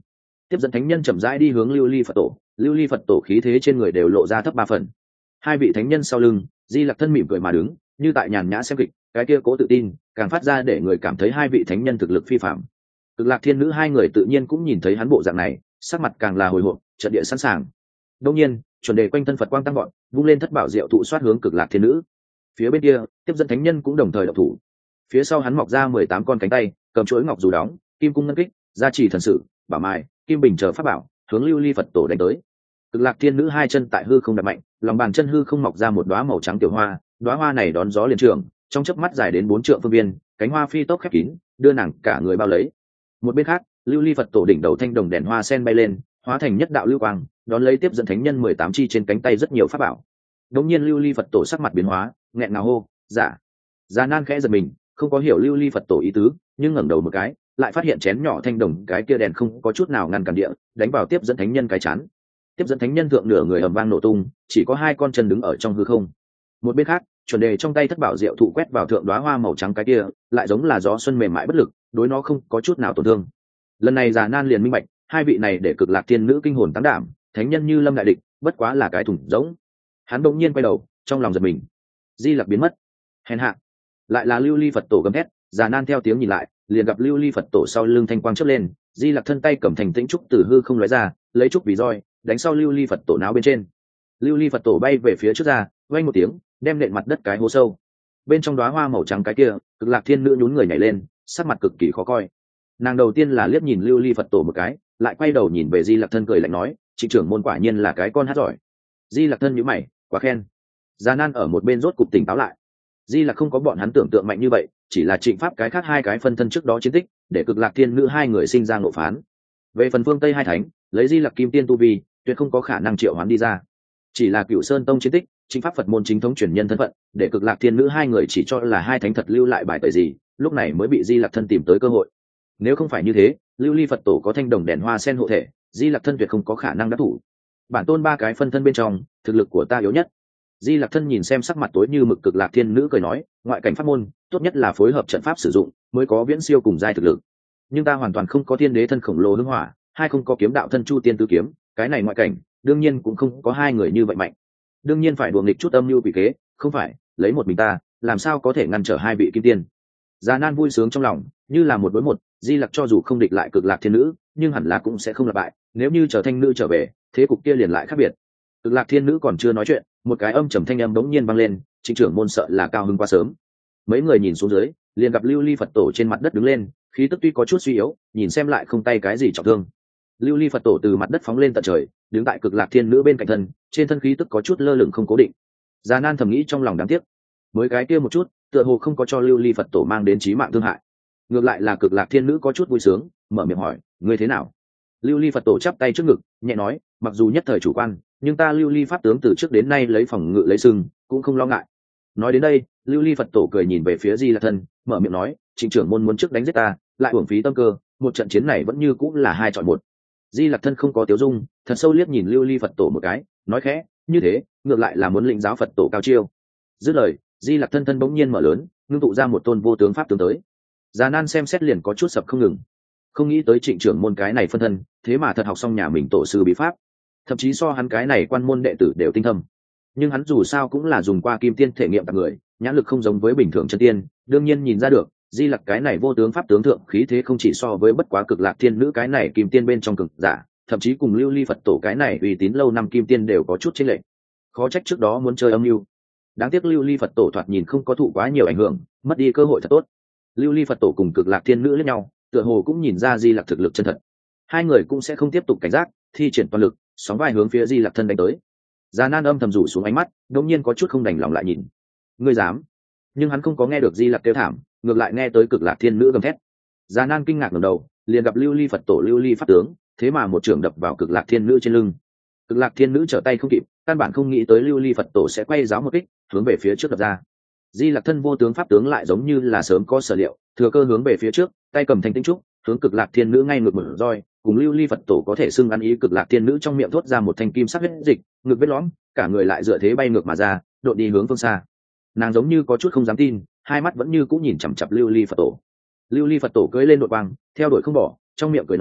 tiếp dẫn thánh nhân chậm rãi đi hướng lưu ly phật tổ. Lưu ly phật tổ khí thế trên người đều lộ ra thấp ba phần. Hai vị thánh nhân sau lưng, Di Lặc thân mỉm cười mà đứng, như tại nhàn nhã xem kịch, cái kia cố tự tin càng phát ra để người cảm thấy hai vị thánh nhân thực lực phi phạm. Cực Lạc Thiên Nữ hai người tự nhiên cũng nhìn thấy hắn bộ dạng này, sắc mặt càng là hồi hộp, trận địa sẵn sàng. Đương nhiên, chuẩn đề quanh thân Phật quang tăng vọt, vung lên thất bảo diệu thụ xoát hướng Cực Lạc Thiên Nữ. Phía bên kia, tiếp dẫn thánh nhân cũng đồng thời động thủ. Phía sau hắn mọc ra mười tám con cánh tay, cầm chuỗi ngọc dù đóng, kim cung ngân kích, gia trì thần sự, bảo mai, kim bình chờ pháp bảo, hướng lưu ly Phật tổ đánh tới. Cực Lạc Thiên Nữ hai chân tại hư không đặt mạnh, lòng bàn chân hư không mọc ra một đóa màu trắng tiểu hoa, đóa hoa này đón gió liền trường, trong chớp mắt dài đến bốn trượng phương viên, cánh hoa phi tốc khép kín, đưa nàng cả người bao lấy. Một bên khác, lưu ly Phật tổ đỉnh đầu thanh đồng đèn hoa sen bay lên, hóa thành nhất đạo lưu quang, đón lấy tiếp dẫn thánh nhân mười tám chi trên cánh tay rất nhiều pháp bảo. Đống nhiên lưu ly Phật tổ sắc mặt biến hóa, nghẹn ngào hô, "Dạ." Già Nan khẽ giật mình, không có hiểu lưu ly Phật tổ ý tứ, nhưng ngẩng đầu một cái, lại phát hiện chén nhỏ thanh đồng cái kia đèn không có chút nào ngăn cản địa, đánh vào tiếp dẫn thánh nhân cái chán. Tiếp dẫn thánh nhân thượng nửa người ầm vang nổ tung, chỉ có hai con chân đứng ở trong hư không. Một bên khác, chuẩn đề trong tay thất bảo diệu thụ quét vào thượng đóa hoa màu trắng cái kia, lại giống là gió xuân mềm mại bất lực, đối nó không có chút nào tổn thương. Lần này Già Nan liền minh bạch, hai vị này để Cực Lạc Thiên Nữ kinh hồn táng đảm, thánh nhân như lâm đại địch, bất quá là cái thủng rỗng. Hắn đột nhiên quay đầu, trong lòng giật mình. Di Lặc biến mất. Hèn hạ. Lại là lưu ly Phật tổ gầm thét. Già Nan theo tiếng nhìn lại, liền gặp lưu ly Phật tổ sau lưng thanh quang chớp lên, Di Lặc thân tay cầm thành tĩnh trúc từ hư không lóe ra, lấy trúc vì roi, đánh sau lưu ly Phật tổ náo bên trên. Lưu ly Phật tổ bay về phía trước ra, vang một tiếng, đem nện mặt đất cái hố sâu. Bên trong đóa hoa màu trắng cái kia, Cực Lạc Thiên Nữ nhún người nhảy lên, sắc mặt cực kỳ khó coi. Nàng đầu tiên là liếc nhìn lưu ly Phật tổ một cái, lại quay đầu nhìn về Di Lặc thân cười lạnh nói, "Trịnh trưởng môn quả nhiên là cái con hát giỏi." Di Lặc thân nhíu mày, quá khen. Già Nan ở một bên rốt cục tỉnh táo lại. Di Lặc không có bọn hắn tưởng tượng mạnh như vậy, chỉ là Trịnh Pháp cái khác hai cái phân thân trước đó chiến tích, để Cực Lạc Thiên Nữ hai người sinh ra ngộ phán. Về phần phương Tây hai thánh, lấy Di Lặc kim tiên tu vi, tuyệt không có khả năng triệu hoán đi ra. Chỉ là Cửu Sơn Tông chiến tích, Trịnh Pháp Phật môn chính thống truyền nhân thân phận, để Cực Lạc Thiên Nữ hai người chỉ cho là hai thánh thật lưu lại bài tẩy gì, lúc này mới bị Di Lặc thân tìm tới cơ hội. Nếu không phải như thế, lưu ly Phật tổ có thanh đồng đèn hoa sen hộ thể, Di Lặc thân tuyệt không có khả năng đắc thủ. Bản tôn ba cái phân thân bên trong, thực lực của ta yếu nhất. Di Lặc thân nhìn xem sắc mặt tối như mực Cực Lạc Thiên Nữ cười nói, ngoại cảnh pháp môn, tốt nhất là phối hợp trận pháp sử dụng, mới có viễn siêu cùng giai thực lực. Nhưng ta hoàn toàn không có thiên đế thân khổng lồ hưng hỏa, hai không có kiếm đạo thân chu tiên tứ kiếm, cái này ngoại cảnh, đương nhiên cũng không có hai người như vậy mạnh. Đương nhiên phải đùa nghịch chút âm mưu quỷ kế, không phải, lấy một mình ta, làm sao có thể ngăn trở hai vị kim tiên. Già Nan vui sướng trong lòng, như là một đối một, Di Lặc cho dù không địch lại Cực Lạc Thiên Nữ, nhưng hẳn là cũng sẽ không lặp bại, nếu như trở thanh nữ trở về, thế cục kia liền lại khác biệt. Cực Lạc Thiên Nữ còn chưa nói chuyện, một cái âm trầm thanh âm bỗng nhiên vang lên, Trịnh trưởng môn sợ là cao hứng quá sớm. Mấy người nhìn xuống dưới, liền gặp lưu ly Phật tổ trên mặt đất đứng lên, khí tức tuy có chút suy yếu, nhìn xem lại không tay cái gì trọng thương. Lưu ly Phật tổ từ mặt đất phóng lên tận trời, đứng tại Cực Lạc Thiên Nữ bên cạnh thân, trên thân khí tức có chút lơ lửng không cố định. Già Nan thầm nghĩ trong lòng đáng tiếc, mới cái kia một chút, tựa hồ không có cho lưu ly Phật tổ mang đến chí mạng thương hại. Ngược lại là Cực Lạc Thiên Nữ có chút vui sướng, mở miệng hỏi, ngươi thế nào? Lưu ly Phật tổ chắp tay trước ngực, nhẹ nói, mặc dù nhất thời chủ quan, nhưng ta lưu ly pháp tướng từ trước đến nay lấy phòng ngự lấy sừng, cũng không lo ngại. Nói đến đây, lưu ly Phật tổ cười nhìn về phía Di Lặc thân, mở miệng nói, Trịnh trưởng môn muốn trước đánh giết ta, lại uổng phí tâm cơ, một trận chiến này vẫn như cũng là hai chọn một. Di Lặc thân không có tiếu dung, thật sâu liếc nhìn lưu ly Phật tổ một cái, nói khẽ, như thế, ngược lại là muốn lĩnh giáo Phật tổ cao chiêu. Dứt lời, Di Lặc thân thân bỗng nhiên mở lớn, ngưng tụ ra một tôn vô tướng pháp tướng tới. Già Nan xem xét liền có chút sập không ngừng, không nghĩ tới Trịnh trưởng môn cái này phân thân, thế mà thật học xong nhà mình tổ sư bí pháp, thậm chí so hắn cái này quan môn đệ tử đều tinh thâm. Nhưng hắn dù sao cũng là dùng qua kim tiên thể nghiệm tặng người, nhãn lực không giống với bình thường chân tiên, đương nhiên nhìn ra được, Di Lặc cái này vô tướng pháp tướng thượng khí thế không chỉ so với bất quá Cực Lạc Thiên Nữ cái này kim tiên bên trong cực giả, thậm chí cùng lưu ly Phật tổ cái này uy tín lâu năm kim tiên đều có chút chênh lệch. Khó trách trước đó muốn chơi âm mưu. Đáng tiếc lưu ly Phật tổ thoạt nhìn không có thụ quá nhiều ảnh hưởng, mất đi cơ hội thật tốt. Lưu ly Phật tổ cùng Cực Lạc Thiên Nữ lẫn nhau, tựa hồ cũng nhìn ra Di Lặc thực lực chân thật. Hai người cũng sẽ không tiếp tục cảnh giác, thi triển toàn lực, sóng vai hướng phía Di Lặc thân đánh tới. Già Nan âm thầm rủ xuống ánh mắt, đột nhiên có chút không đành lòng lại nhìn. Ngươi dám? Nhưng hắn không có nghe được Di Lặc kêu thảm, ngược lại nghe tới Cực Lạc Thiên Nữ gầm thét. Già Nan kinh ngạc ngẩng đầu, liền gặp lưu ly Phật tổ lưu ly pháp tướng, thế mà một trường đập vào Cực Lạc Thiên Nữ trên lưng. Cực Lạc Thiên Nữ trở tay không kịp, căn bản không nghĩ tới lưu ly Phật tổ sẽ quay giáo một kích, hướng về phía trước đập ra. Di Lặc thân vô tướng pháp tướng lại giống như là sớm có sở liệu, thừa cơ hướng về phía trước, tay cầm thanh tinh trúc, hướng Cực Lạc Thiên Nữ ngay ngược mở roi, cùng lưu ly Phật tổ có thể xưng ăn ý. Cực Lạc Thiên Nữ trong miệng thốt ra một thanh kim sắc huyết dịch, ngực vết lõm, cả người lại dựa thế bay ngược mà ra, đột đi hướng phương xa. Nàng giống như có chút không dám tin, hai mắt vẫn như cũng nhìn chằm chằm lưu ly Phật tổ. Lưu ly Phật tổ cưỡi lên đội quang, theo đuổi không bỏ, trong miệng cười nói,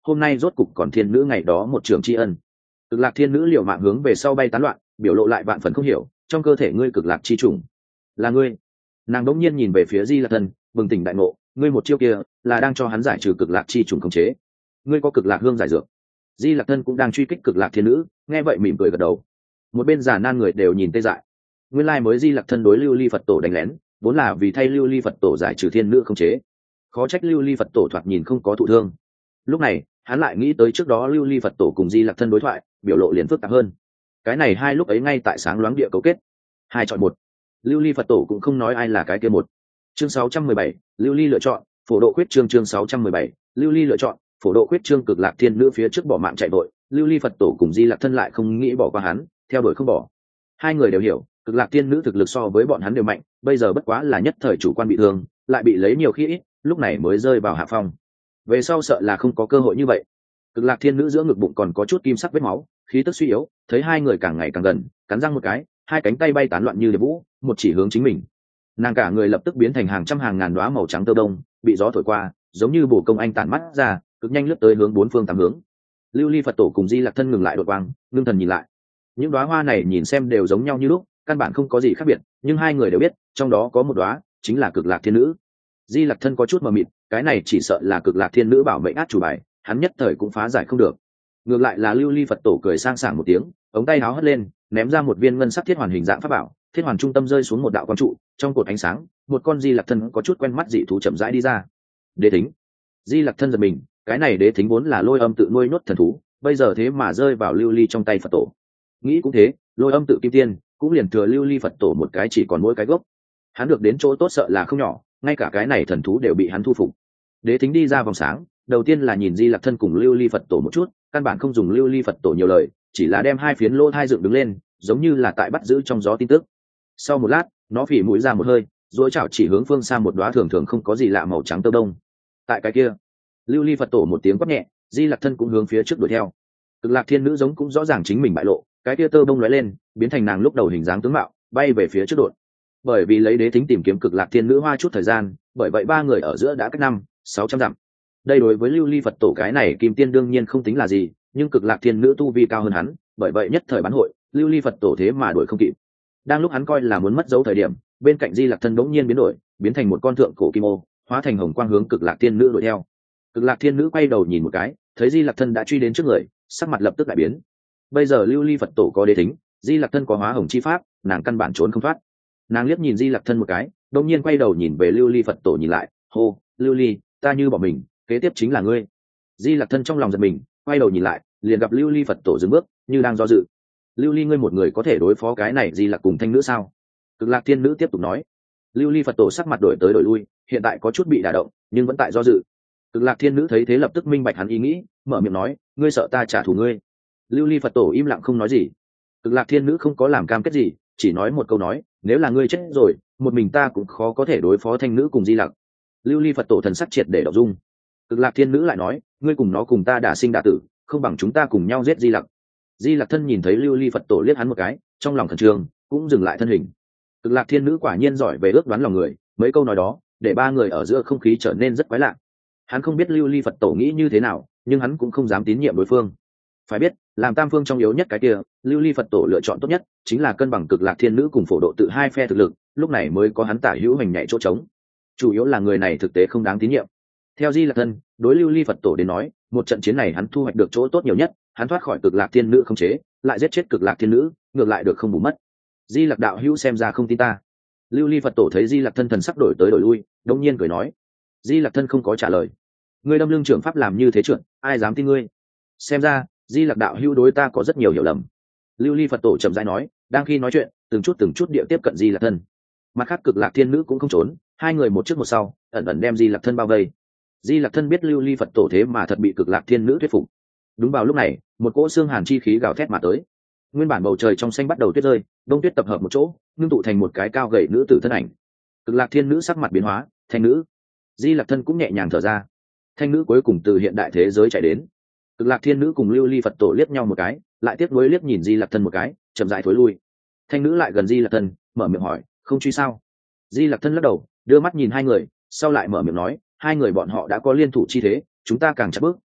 hôm nay rốt cục còn thiên nữ ngày đó một trường tri ân. Cực lạc thiên nữ liều mạng hướng về sau bay tán loạn, biểu lộ lại vạn phần không hiểu, trong cơ thể ngươi cực lạc chi trùng là ngươi. Nàng đống nhiên nhìn về phía Di Lạc Thân, bừng tỉnh đại ngộ, ngươi một chiêu kia là đang cho hắn giải trừ cực lạc chi trùng khống chế. Ngươi có cực lạc hương giải dược. Di Lạc Thân cũng đang truy kích cực lạc thiên nữ, nghe vậy mỉm cười gật đầu. Một bên già nan người đều nhìn tê dại. Nguyên lai mới Di Lạc Thân đối Lưu Ly Phật tổ đánh lén, vốn là vì thay Lưu Ly Phật tổ giải trừ thiên nữ khống chế. Khó trách Lưu Ly Phật tổ thoạt nhìn không có thụ thương. Lúc này hắn lại nghĩ tới trước đó Lưu Ly Phật tổ cùng Di Lạc Thân đối thoại, biểu lộ liền phức tạp hơn. Cái này hai lúc ấy ngay tại sáng loáng địa cấu kết, hai chọn một. Lưu Ly Phật tổ cũng không nói ai là cái kia một. Chương sáu trăm mười bảy, Lưu Ly lựa chọn, phổ độ quyết chương chương sáu trăm mười bảy, Lưu Ly lựa chọn, phổ độ quyết chương cực lạc thiên nữ phía trước bỏ mạng chạy vội, Lưu Ly Phật tổ cùng Di Lạc Thân lại không nghĩ bỏ qua hắn, theo đuổi không bỏ. Hai người đều hiểu, cực lạc thiên nữ thực lực so với bọn hắn đều mạnh, bây giờ bất quá là nhất thời chủ quan bị thương, lại bị lấy nhiều khi ít, lúc này mới rơi vào hạ phong. Về sau sợ là không có cơ hội như vậy. Cực lạc thiên nữ giữa ngực bụng còn có chút kim sắc vết máu, khí tức suy yếu, thấy hai người càng ngày càng gần, cắn răng một cái, hai cánh tay bay tán loạn như điệp vũ, một chỉ hướng chính mình. Nàng cả người lập tức biến thành hàng trăm hàng ngàn đóa màu trắng tơ đông, bị gió thổi qua, giống như bổ công anh tản mắt ra, cực nhanh lướt tới hướng bốn phương tám hướng. Lưu Ly Phật tổ cùng Di Lạc Thân ngừng lại đột quang, ngưng thần nhìn lại. Những đóa hoa này nhìn xem đều giống nhau như lúc, căn bản không có gì khác biệt, nhưng hai người đều biết, trong đó có một đóa chính là cực lạc thiên nữ. Di Lạc Thân có chút mờ mịt, cái này chỉ sợ là cực lạc thiên nữ bảo mệnh át chủ bài, hắn nhất thời cũng phá giải không được. Ngược lại là Lưu Ly Phật tổ cười sang sảng một tiếng, ống tay áo hất lên, ném ra một viên ngân sắc thiết hoàn hình dạng pháp bảo, thiết hoàn trung tâm rơi xuống một đạo quang trụ, trong cột ánh sáng, một con Di Lạc Thân có chút quen mắt dị thú chậm rãi đi ra. Đế thính. Di Lạc Thân giật mình, cái này đế thính vốn là lôi âm tự nuôi nhốt thần thú, bây giờ thế mà rơi vào Lưu Ly trong tay Phật tổ. Nghĩ cũng thế, lôi âm tự kim tiên cũng liền thừa Lưu Ly Phật tổ một cái chỉ còn mỗi cái gốc. Hắn được đến chỗ tốt sợ là không nhỏ, ngay cả cái này thần thú đều bị hắn thu phục. Đế thính đi ra vòng sáng, đầu tiên là nhìn Di Lạc Thân cùng Lưu Ly Phật tổ một chút, căn bản không dùng Lưu Ly Phật tổ nhiều lời, chỉ là đem hai phiến lỗ thai dựng đứng lên, giống như là tại bắt giữ trong gió tin tức. Sau một lát, nó phỉ mũi ra một hơi, duỗi chảo chỉ hướng phương xa một đóa thường thường không có gì lạ màu trắng tơ đông. Tại cái kia, Lưu Ly Phật tổ một tiếng quát nhẹ, Di Lạc Thân cũng hướng phía trước đuổi theo. Cực lạc thiên nữ giống cũng rõ ràng chính mình bại lộ, cái kia tơ bông lóe lên, biến thành nàng lúc đầu hình dáng tướng mạo, bay về phía trước đột. Bởi vì lấy đế thính tìm kiếm cực lạc thiên nữ hoa chút thời gian, bởi vậy ba người ở giữa đã cách năm sáu trăm dặm. Đây đối với Lưu Ly Phật tổ cái này kim tiên đương nhiên không tính là gì, nhưng cực lạc thiên nữ tu vi cao hơn hắn, bởi vậy nhất thời bán hội, Lưu Ly Phật tổ thế mà đuổi không kịp. Đang lúc hắn coi là muốn mất dấu thời điểm, bên cạnh Di Lạc Thân bỗng nhiên biến đổi, biến thành một con thượng cổ kim ô, hóa thành hồng quang hướng cực lạc thiên nữ đuổi theo. Cực lạc thiên nữ quay đầu nhìn một cái, thấy Di Lạc Thân đã truy đến trước người, sắc mặt lập tức đại biến. Bây giờ Lưu Ly Phật tổ có đế thính, Di Lạc Thân có hóa hồng chi pháp, nàng căn bản trốn không thoát. Nàng liếc nhìn Di Lạc Thân một cái, đột nhiên quay đầu nhìn về Lưu Ly Phật tổ nhìn lại, hô, Lưu Ly, ta như bỏ mình, kế tiếp chính là ngươi. Di Lạc Thân trong lòng giật mình, quay đầu nhìn lại, liền gặp Lưu Ly Phật tổ dừng bước, như đang do dự. Lưu Ly, ngươi một người có thể đối phó cái này Di Lạc cùng thanh nữ sao? Cực lạc thiên nữ tiếp tục nói. Lưu Ly Phật tổ sắc mặt đổi tới đổi lui, hiện tại có chút bị đả động, nhưng vẫn tại do dự. Cực lạc thiên nữ thấy thế lập tức minh bạch hắn ý nghĩ, mở miệng nói, ngươi sợ ta trả thù ngươi. Lưu Ly Phật tổ im lặng không nói gì. Cực lạc thiên nữ không có làm cam kết gì, chỉ nói một câu nói, nếu là ngươi chết rồi, một mình ta cũng khó có thể đối phó thanh nữ cùng Di Lặc. Lưu Ly Phật tổ thần sắc triệt để đọc dung. Cực lạc thiên nữ lại nói, ngươi cùng nó cùng ta đả sinh đả tử, không bằng chúng ta cùng nhau giết Di Lặc. Di Lặc thân nhìn thấy Lưu Ly Phật tổ liếc hắn một cái, trong lòng khẩn trương, cũng dừng lại thân hình. Cực lạc thiên nữ quả nhiên giỏi về ước đoán lòng người, mấy câu nói đó để ba người ở giữa không khí trở nên rất quái lạ. Hắn không biết Lưu Ly Phật tổ nghĩ như thế nào, nhưng hắn cũng không dám tín nhiệm đối phương. Phải biết, làm tam phương trong yếu nhất cái kia, Lưu Ly Phật tổ lựa chọn tốt nhất chính là cân bằng cực lạc thiên nữ cùng phổ độ tự hai phe thực lực, lúc này mới có hắn tả hữu hành nhảy chỗ trống. Chủ yếu là người này thực tế không đáng tín nhiệm. Theo Di Lạc thân, đối Lưu Ly Phật tổ đến nói, một trận chiến này hắn thu hoạch được chỗ tốt nhiều nhất, hắn thoát khỏi cực lạc thiên nữ không chế, lại giết chết cực lạc thiên nữ, ngược lại được không bù mất. Di Lạc đạo hữu xem ra không tin ta. Lưu Ly Phật tổ thấy Di Lạc thân thần sắc đổi tới đổi lui, đột nhiên cười nói. Di Lạc thân không có trả lời. Ngươi đâm lưng trưởng pháp làm như thế trượt, ai dám tin ngươi? Xem ra Di Lạc đạo hữu đối ta có rất nhiều hiểu lầm. Lưu Ly Phật tổ chậm rãi nói, đang khi nói chuyện, từng chút từng chút địa tiếp cận Di Lạc thân. Mặt khác cực lạc thiên nữ cũng không trốn, hai người một trước một sau, ẩn ẩn đem Di Lạc thân bao vây. Di Lạc thân biết Lưu Ly Phật tổ thế mà thật bị cực lạc thiên nữ thuyết phục. Đúng vào lúc này, một cỗ xương hàn chi khí gào thét mà tới. Nguyên bản bầu trời trong xanh bắt đầu tuyết rơi, đông tuyết tập hợp một chỗ, ngưng tụ thành một cái cao gầy nữ tử thân ảnh. Cực lạc thiên nữ sắc mặt biến hóa, thanh nữ. Di Lạc thân cũng nhẹ nhàng thở ra. Thanh nữ cuối cùng từ hiện đại thế giới chạy đến. Cực lạc thiên nữ cùng Lưu Ly Phật tổ liếc nhau một cái, lại tiếc nuối liếc nhìn Di Lạc thân một cái, chậm rãi thối lui. Thanh nữ lại gần Di Lạc thân, mở miệng hỏi, không truy sao? Di Lạc thân lắc đầu, đưa mắt nhìn hai người, sau lại mở miệng nói, hai người bọn họ đã có liên thủ chi thế, chúng ta càng chặt bước,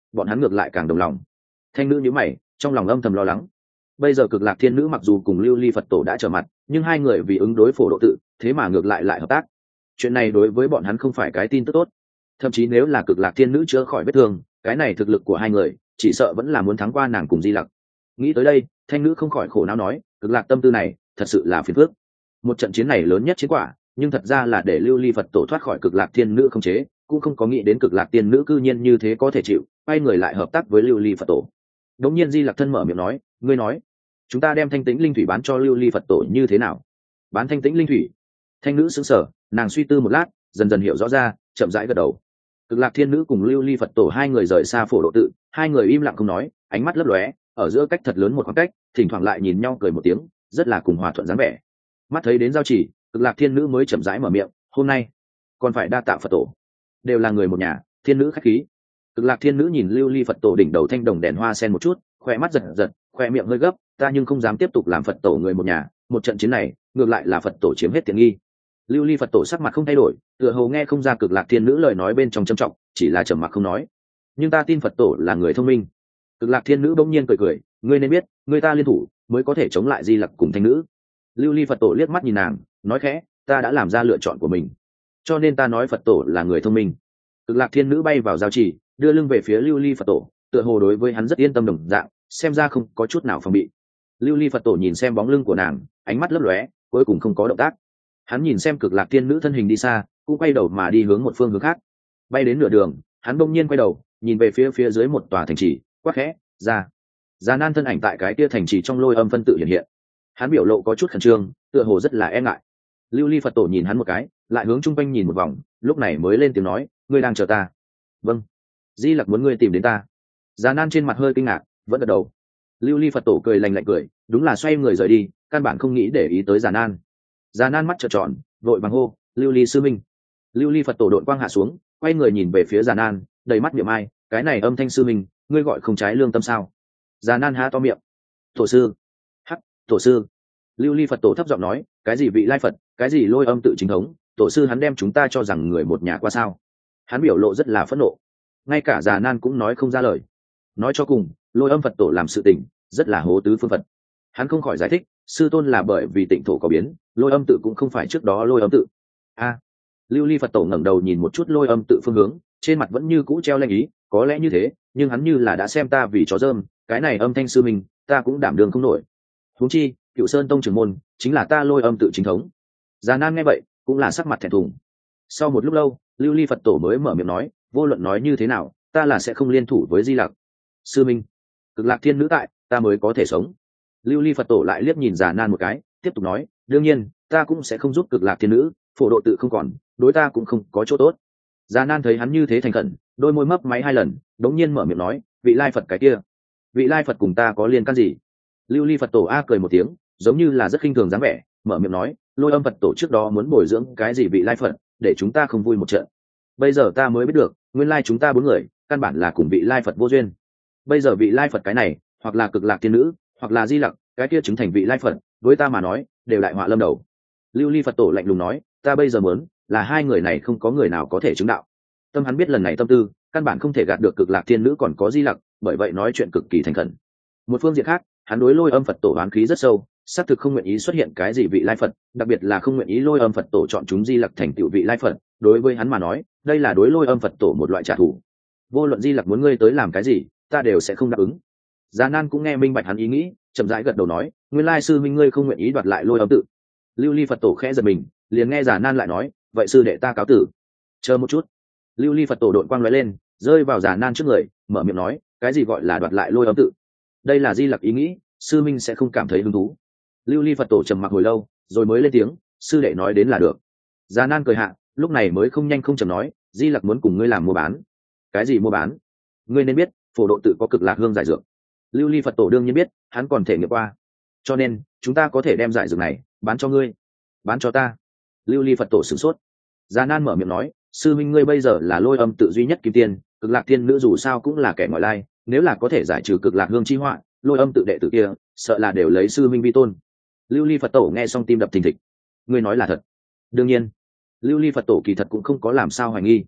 bọn hắn ngược lại càng đồng lòng. Thanh nữ nhíu mày, trong lòng âm thầm lo lắng. Bây giờ Cực Lạc Thiên Nữ mặc dù cùng Lưu Ly Phật Tổ đã trở mặt, nhưng hai người vì ứng đối phổ độ tự, thế mà ngược lại lại hợp tác. Chuyện này đối với bọn hắn không phải cái tin tức tốt. Thậm chí nếu là Cực Lạc Thiên Nữ chữa khỏi vết thương, cái này thực lực của hai người, chỉ sợ vẫn là muốn thắng qua nàng cùng Di Lặc. Nghĩ tới đây, Thanh nữ không khỏi khổ não nói, Cực Lạc tâm tư này, thật sự là phiền phức. Một trận chiến này lớn nhất chiến quả, nhưng thật ra là để Lưu Ly Phật Tổ thoát khỏi Cực Lạc Thiên Nữ không chế, cũng không có nghĩ đến Cực Lạc Tiên Nữ cư nhiên như thế có thể chịu, quay người lại hợp tác với Lưu Ly Phật Tổ. Đống nhiên Di Lặc thân mở miệng nói, ngươi nói, chúng ta đem Thanh Tĩnh Linh Thủy bán cho Lưu Ly Phật Tổ như thế nào? Bán Thanh Tĩnh Linh Thủy? Thanh nữ sững sờ, nàng suy tư một lát, dần dần hiểu rõ ra, chậm rãi gật đầu. Cực Lạc Thiên Nữ cùng Lưu Ly Phật Tổ hai người rời xa phổ độ tự, hai người im lặng không nói, ánh mắt lấp lóe, ở giữa cách thật lớn một khoảng cách, thỉnh thoảng lại nhìn nhau cười một tiếng, rất là cùng hòa thuận dáng vẻ. Mắt thấy đến giao chỉ, Cực Lạc Thiên Nữ mới chậm rãi mở miệng, hôm nay còn phải đa tạ Phật Tổ, đều là người một nhà, Thiên Nữ khách khí. Cực Lạc Thiên Nữ nhìn Lưu Ly Phật Tổ đỉnh đầu thanh đồng đèn hoa sen một chút, khoe mắt giật giật, khoe miệng hơi gấp, ta nhưng không dám tiếp tục làm Phật Tổ người một nhà, một trận chiến này, ngược lại là Phật Tổ chiếm hết tiện nghi. Lưu Ly Phật Tổ sắc mặt không thay đổi, tựa hồ nghe không ra Cực Lạc Thiên Nữ lời nói bên trong trầm trọng, chỉ là trầm mặc không nói. Nhưng ta tin Phật Tổ là người thông minh. Cực Lạc Thiên Nữ bỗng nhiên cười cười, ngươi nên biết, người ta liên thủ mới có thể chống lại Di Lặc cùng Thanh Nữ. Lưu Ly Phật Tổ liếc mắt nhìn nàng, nói khẽ, ta đã làm ra lựa chọn của mình, cho nên ta nói Phật Tổ là người thông minh. Cực Lạc Thiên Nữ bay vào giao chỉ, đưa lưng về phía Lưu Ly Phật Tổ, tựa hồ đối với hắn rất yên tâm đồng dạng, xem ra không có chút nào phòng bị. Lưu Ly Phật Tổ nhìn xem bóng lưng của nàng, ánh mắt lấp lóe, cuối cùng không có động tác. Hắn nhìn xem Cực Lạc Thiên Nữ thân hình đi xa, cũng quay đầu mà đi hướng một phương hướng khác. Bay đến nửa đường, hắn bỗng nhiên quay đầu, nhìn về phía phía dưới một tòa thành trì, quát khẽ, ra. Già Nan thân ảnh tại cái kia thành trì trong lôi âm phân tự hiện hiện. Hắn biểu lộ có chút khẩn trương, tựa hồ rất là e ngại. Lưu Ly Phật Tổ nhìn hắn một cái, lại hướng chung quanh nhìn một vòng, lúc này mới lên tiếng nói, ngươi đang chờ ta? Vâng. Di Lặc muốn ngươi tìm đến ta. Già Nan trên mặt hơi kinh ngạc, vẫn gật đầu. Lưu Ly Phật Tổ cười lạnh lạnh cười, đúng là xoay người rời đi, căn bản không nghĩ để ý tới Già Nan. Già Nan mắt trợn tròn, vội vàng hô, Lưu Ly sư minh. Lưu Ly Phật Tổ độn quang hạ xuống, quay người nhìn về phía Già Nan, đầy mắt niệm ai, cái này âm thanh sư minh, ngươi gọi không trái lương tâm sao? Già Nan há to miệng. Tổ sư. Hắc, tổ sư. Lưu Ly Phật Tổ thấp giọng nói, cái gì vị lai Phật, cái gì lôi âm tự chính thống, tổ sư hắn đem chúng ta cho rằng người một nhà qua sao? Hắn biểu lộ rất là phẫn nộ, ngay cả Già Nan cũng nói không ra lời. Nói cho cùng, lôi âm Phật Tổ làm sự tình rất là hố tứ phương Phật. Hắn không khỏi giải thích, sư tôn là bởi vì tịnh thổ có biến, lôi âm tự cũng không phải trước đó lôi âm tự. A. Lưu Ly Phật Tổ ngẩng đầu nhìn một chút lôi âm tự phương hướng, trên mặt vẫn như cũ treo lanh ý, có lẽ như thế, nhưng hắn như là đã xem ta vì chó dơm, cái này âm thanh sư mình, ta cũng đảm đương không nổi. Huống chi, Cựu Sơn Tông trưởng môn chính là ta lôi âm tự chính thống. Già Nan nghe vậy, cũng là sắc mặt thẹn thùng. Sau một lúc lâu, Lưu Ly Phật Tổ mới mở miệng nói, vô luận nói như thế nào, ta là sẽ không liên thủ với Di Lặc. Sư minh, Cực Lạc Thiên Nữ tại, ta mới có thể sống. Lưu Ly Phật Tổ lại liếc nhìn Già Nan một cái, tiếp tục nói, đương nhiên, ta cũng sẽ không giúp Cực Lạc Thiên Nữ, phổ độ tự không còn, đối ta cũng không có chỗ tốt. Già Nan thấy hắn như thế thành khẩn, đôi môi mấp máy hai lần, đống nhiên mở miệng nói, vị lai Phật cái kia, vị lai Phật cùng ta có liên can gì? Lưu Ly Phật Tổ a cười một tiếng, giống như là rất khinh thường dáng vẻ, mở miệng nói, lôi âm Phật Tổ trước đó muốn bồi dưỡng cái gì vị lai Phật, để chúng ta không vui một trận. Bây giờ ta mới biết được, nguyên lai chúng ta bốn người, căn bản là cùng vị lai Phật vô duyên. Bây giờ vị lai Phật cái này, hoặc là Cực Lạc Thiên Nữ, hoặc là Di Lặc, cái kia chứng thành vị lai Phật, với ta mà nói, đều lại họa lâm đầu. Lưu Ly Phật Tổ lạnh lùng nói, ta bây giờ muốn là hai người này không có người nào có thể chứng đạo. Tâm hắn biết lần này tâm tư, căn bản không thể gạt được Cực Lạc Thiên Nữ còn có Di Lặc, bởi vậy nói chuyện cực kỳ thành khẩn. Một phương diện khác, hắn đối lôi âm Phật Tổ oán khí rất sâu, xác thực không nguyện ý xuất hiện cái gì vị lai Phật, đặc biệt là không nguyện ý lôi âm Phật Tổ chọn chúng Di Lặc thành tựu vị lai Phật, đối với hắn mà nói, đây là đối lôi âm Phật Tổ một loại trả thù. Vô luận Di Lặc muốn ngươi tới làm cái gì, ta đều sẽ không đáp ứng. Già Nan cũng nghe minh bạch hắn ý nghĩ, chậm rãi gật đầu nói, nguyên lai sư minh ngươi không nguyện ý đoạt lại lôi âm tự. Lưu Ly Phật Tổ khẽ giật mình, liền nghe Già Nan lại nói, vậy sư đệ ta cáo tử. Chờ một chút. Lưu Ly Phật Tổ độn quang lóe lên, rơi vào Già Nan trước người, mở miệng nói, cái gì gọi là đoạt lại lôi âm tự? Đây là Di Lặc ý nghĩ, sư minh sẽ không cảm thấy hứng thú. Lưu Ly Phật Tổ trầm mặc hồi lâu, rồi mới lên tiếng, sư đệ nói đến là được. Già Nan cười hạ, lúc này mới không nhanh không chậm nói, Di Lặc muốn cùng ngươi làm mua bán. Cái gì mua bán? Ngươi nên biết, phổ độ tự có Cực Lạc hương giải dược. Lưu Ly Phật Tổ đương nhiên biết, hắn còn thể nghiệm qua, cho nên chúng ta có thể đem giải dược này bán cho ngươi. Bán cho ta? Lưu Ly Phật Tổ sửng sốt. Già Nan mở miệng nói, sư minh ngươi bây giờ là lôi âm tự duy nhất kim tiên, Cực Lạc Thiên Nữ dù sao cũng là kẻ ngoại lai, nếu là có thể giải trừ Cực Lạc hương chi họa, lôi âm tự đệ tử kia sợ là đều lấy sư minh vi tôn. Lưu Ly Phật Tổ nghe xong tim đập thình thịch. Ngươi nói là thật? Đương nhiên. Lưu Ly Phật Tổ kỳ thật cũng không có làm sao hoài nghi.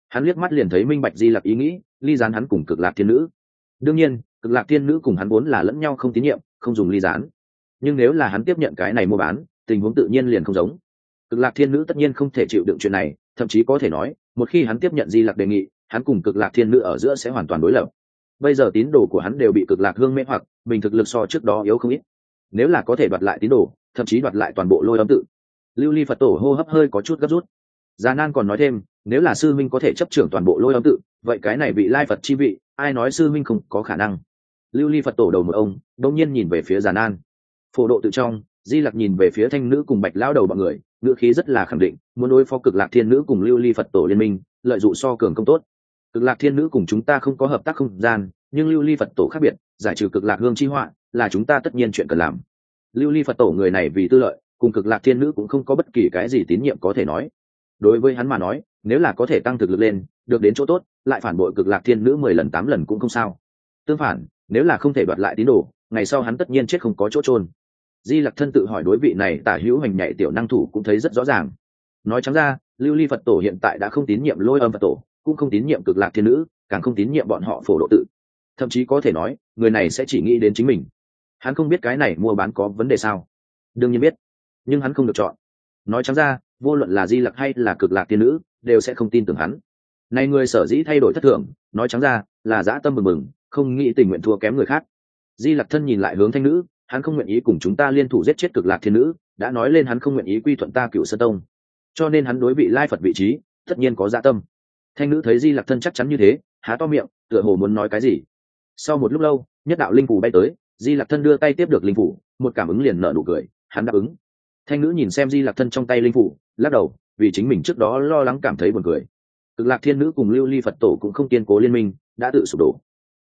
Hắn liếc mắt liền thấy minh bạch di lặc ý nghĩ, ly gián hắn cùng cực lạc thiên nữ. Đương nhiên cực lạc thiên nữ cùng hắn vốn là lẫn nhau không tín nhiệm, không dùng ly gián. Nhưng nếu là hắn tiếp nhận cái này mua bán, tình huống tự nhiên liền không giống. Cực lạc thiên nữ tất nhiên không thể chịu đựng chuyện này, thậm chí có thể nói một khi hắn tiếp nhận di lặc đề nghị, hắn cùng cực lạc thiên nữ ở giữa sẽ hoàn toàn đối lập. Bây giờ tín đồ của hắn đều bị cực lạc hương mê hoặc, mình thực lực so trước đó yếu không ít. Nếu là có thể đoạt lại tín đồ, thậm chí đoạt lại toàn bộ lôi âm tự. Lưu ly Phật tổ hô hấp hơi có chút gấp rút. Già Nan còn nói thêm, nếu là sư minh có thể chấp trưởng toàn bộ lôi âm tự, vậy cái này vị lai Phật chi vị, ai nói sư minh không có khả năng. Lưu ly Phật tổ đầu một ông đột nhiên nhìn về phía Già Nan. Phổ độ tự trong, di lặc nhìn về phía thanh nữ cùng bạch lão đầu bọn người, ngữ khí rất là khẳng định, muốn đối phó cực lạc thiên nữ cùng lưu ly Phật tổ liên minh, lợi dụng so cường công tốt. Cực lạc thiên nữ cùng chúng ta không có hợp tác không gian, nhưng lưu ly Phật tổ khác biệt, giải trừ cực lạc hương chi họa là chúng ta tất nhiên chuyện cần làm. Lưu ly Phật tổ người này vì tư lợi, cùng cực lạc thiên nữ cũng không có bất kỳ cái gì tín nhiệm có thể nói. Đối với hắn mà nói, nếu là có thể tăng thực lực lên, được đến chỗ tốt, lại phản bội cực lạc thiên nữ mười lần tám lần cũng không sao. Tương phản, nếu là không thể đoạt lại tín đồ, ngày sau hắn tất nhiên chết không có chỗ chôn. Di lặc thân tự hỏi đối vị này tả hữu hành nhảy tiểu năng thủ cũng thấy rất rõ ràng. Nói trắng ra, lưu ly Phật tổ hiện tại đã không tín nhiệm lôi âm Phật tổ, cũng không tín nhiệm cực lạc thiên nữ, càng không tín nhiệm bọn họ phổ độ tự. Thậm chí có thể nói, người này sẽ chỉ nghĩ đến chính mình. Hắn không biết cái này mua bán có vấn đề sao? Đương nhiên biết, nhưng hắn không được chọn. Nói trắng ra, vô luận là di lặc hay là cực lạc thiên nữ, đều sẽ không tin tưởng hắn. Này người sở dĩ thay đổi thất thường, nói trắng ra là dã tâm bừng bừng, không nghĩ tình nguyện thua kém người khác. Di lặc thân nhìn lại hướng thanh nữ, hắn không nguyện ý cùng chúng ta liên thủ giết chết cực lạc thiên nữ, đã nói lên hắn không nguyện ý quy thuận ta Cửu Sơn Tông, cho nên hắn đối vị lai Phật vị trí tất nhiên có dã tâm. Thanh nữ thấy di lặc thân chắc chắn như thế, há to miệng, tựa hồ muốn nói cái gì. Sau một lúc lâu, nhất đạo linh phủ bay tới, di lặc thân đưa tay tiếp được linh phủ, một cảm ứng liền nở nụ cười, hắn đáp ứng. Thanh nữ nhìn xem di lặc thân trong tay linh phủ, lắc đầu, vì chính mình trước đó lo lắng cảm thấy buồn cười. Cực lạc thiên nữ cùng lưu ly Phật tổ cũng không kiên cố liên minh, đã tự sụp đổ.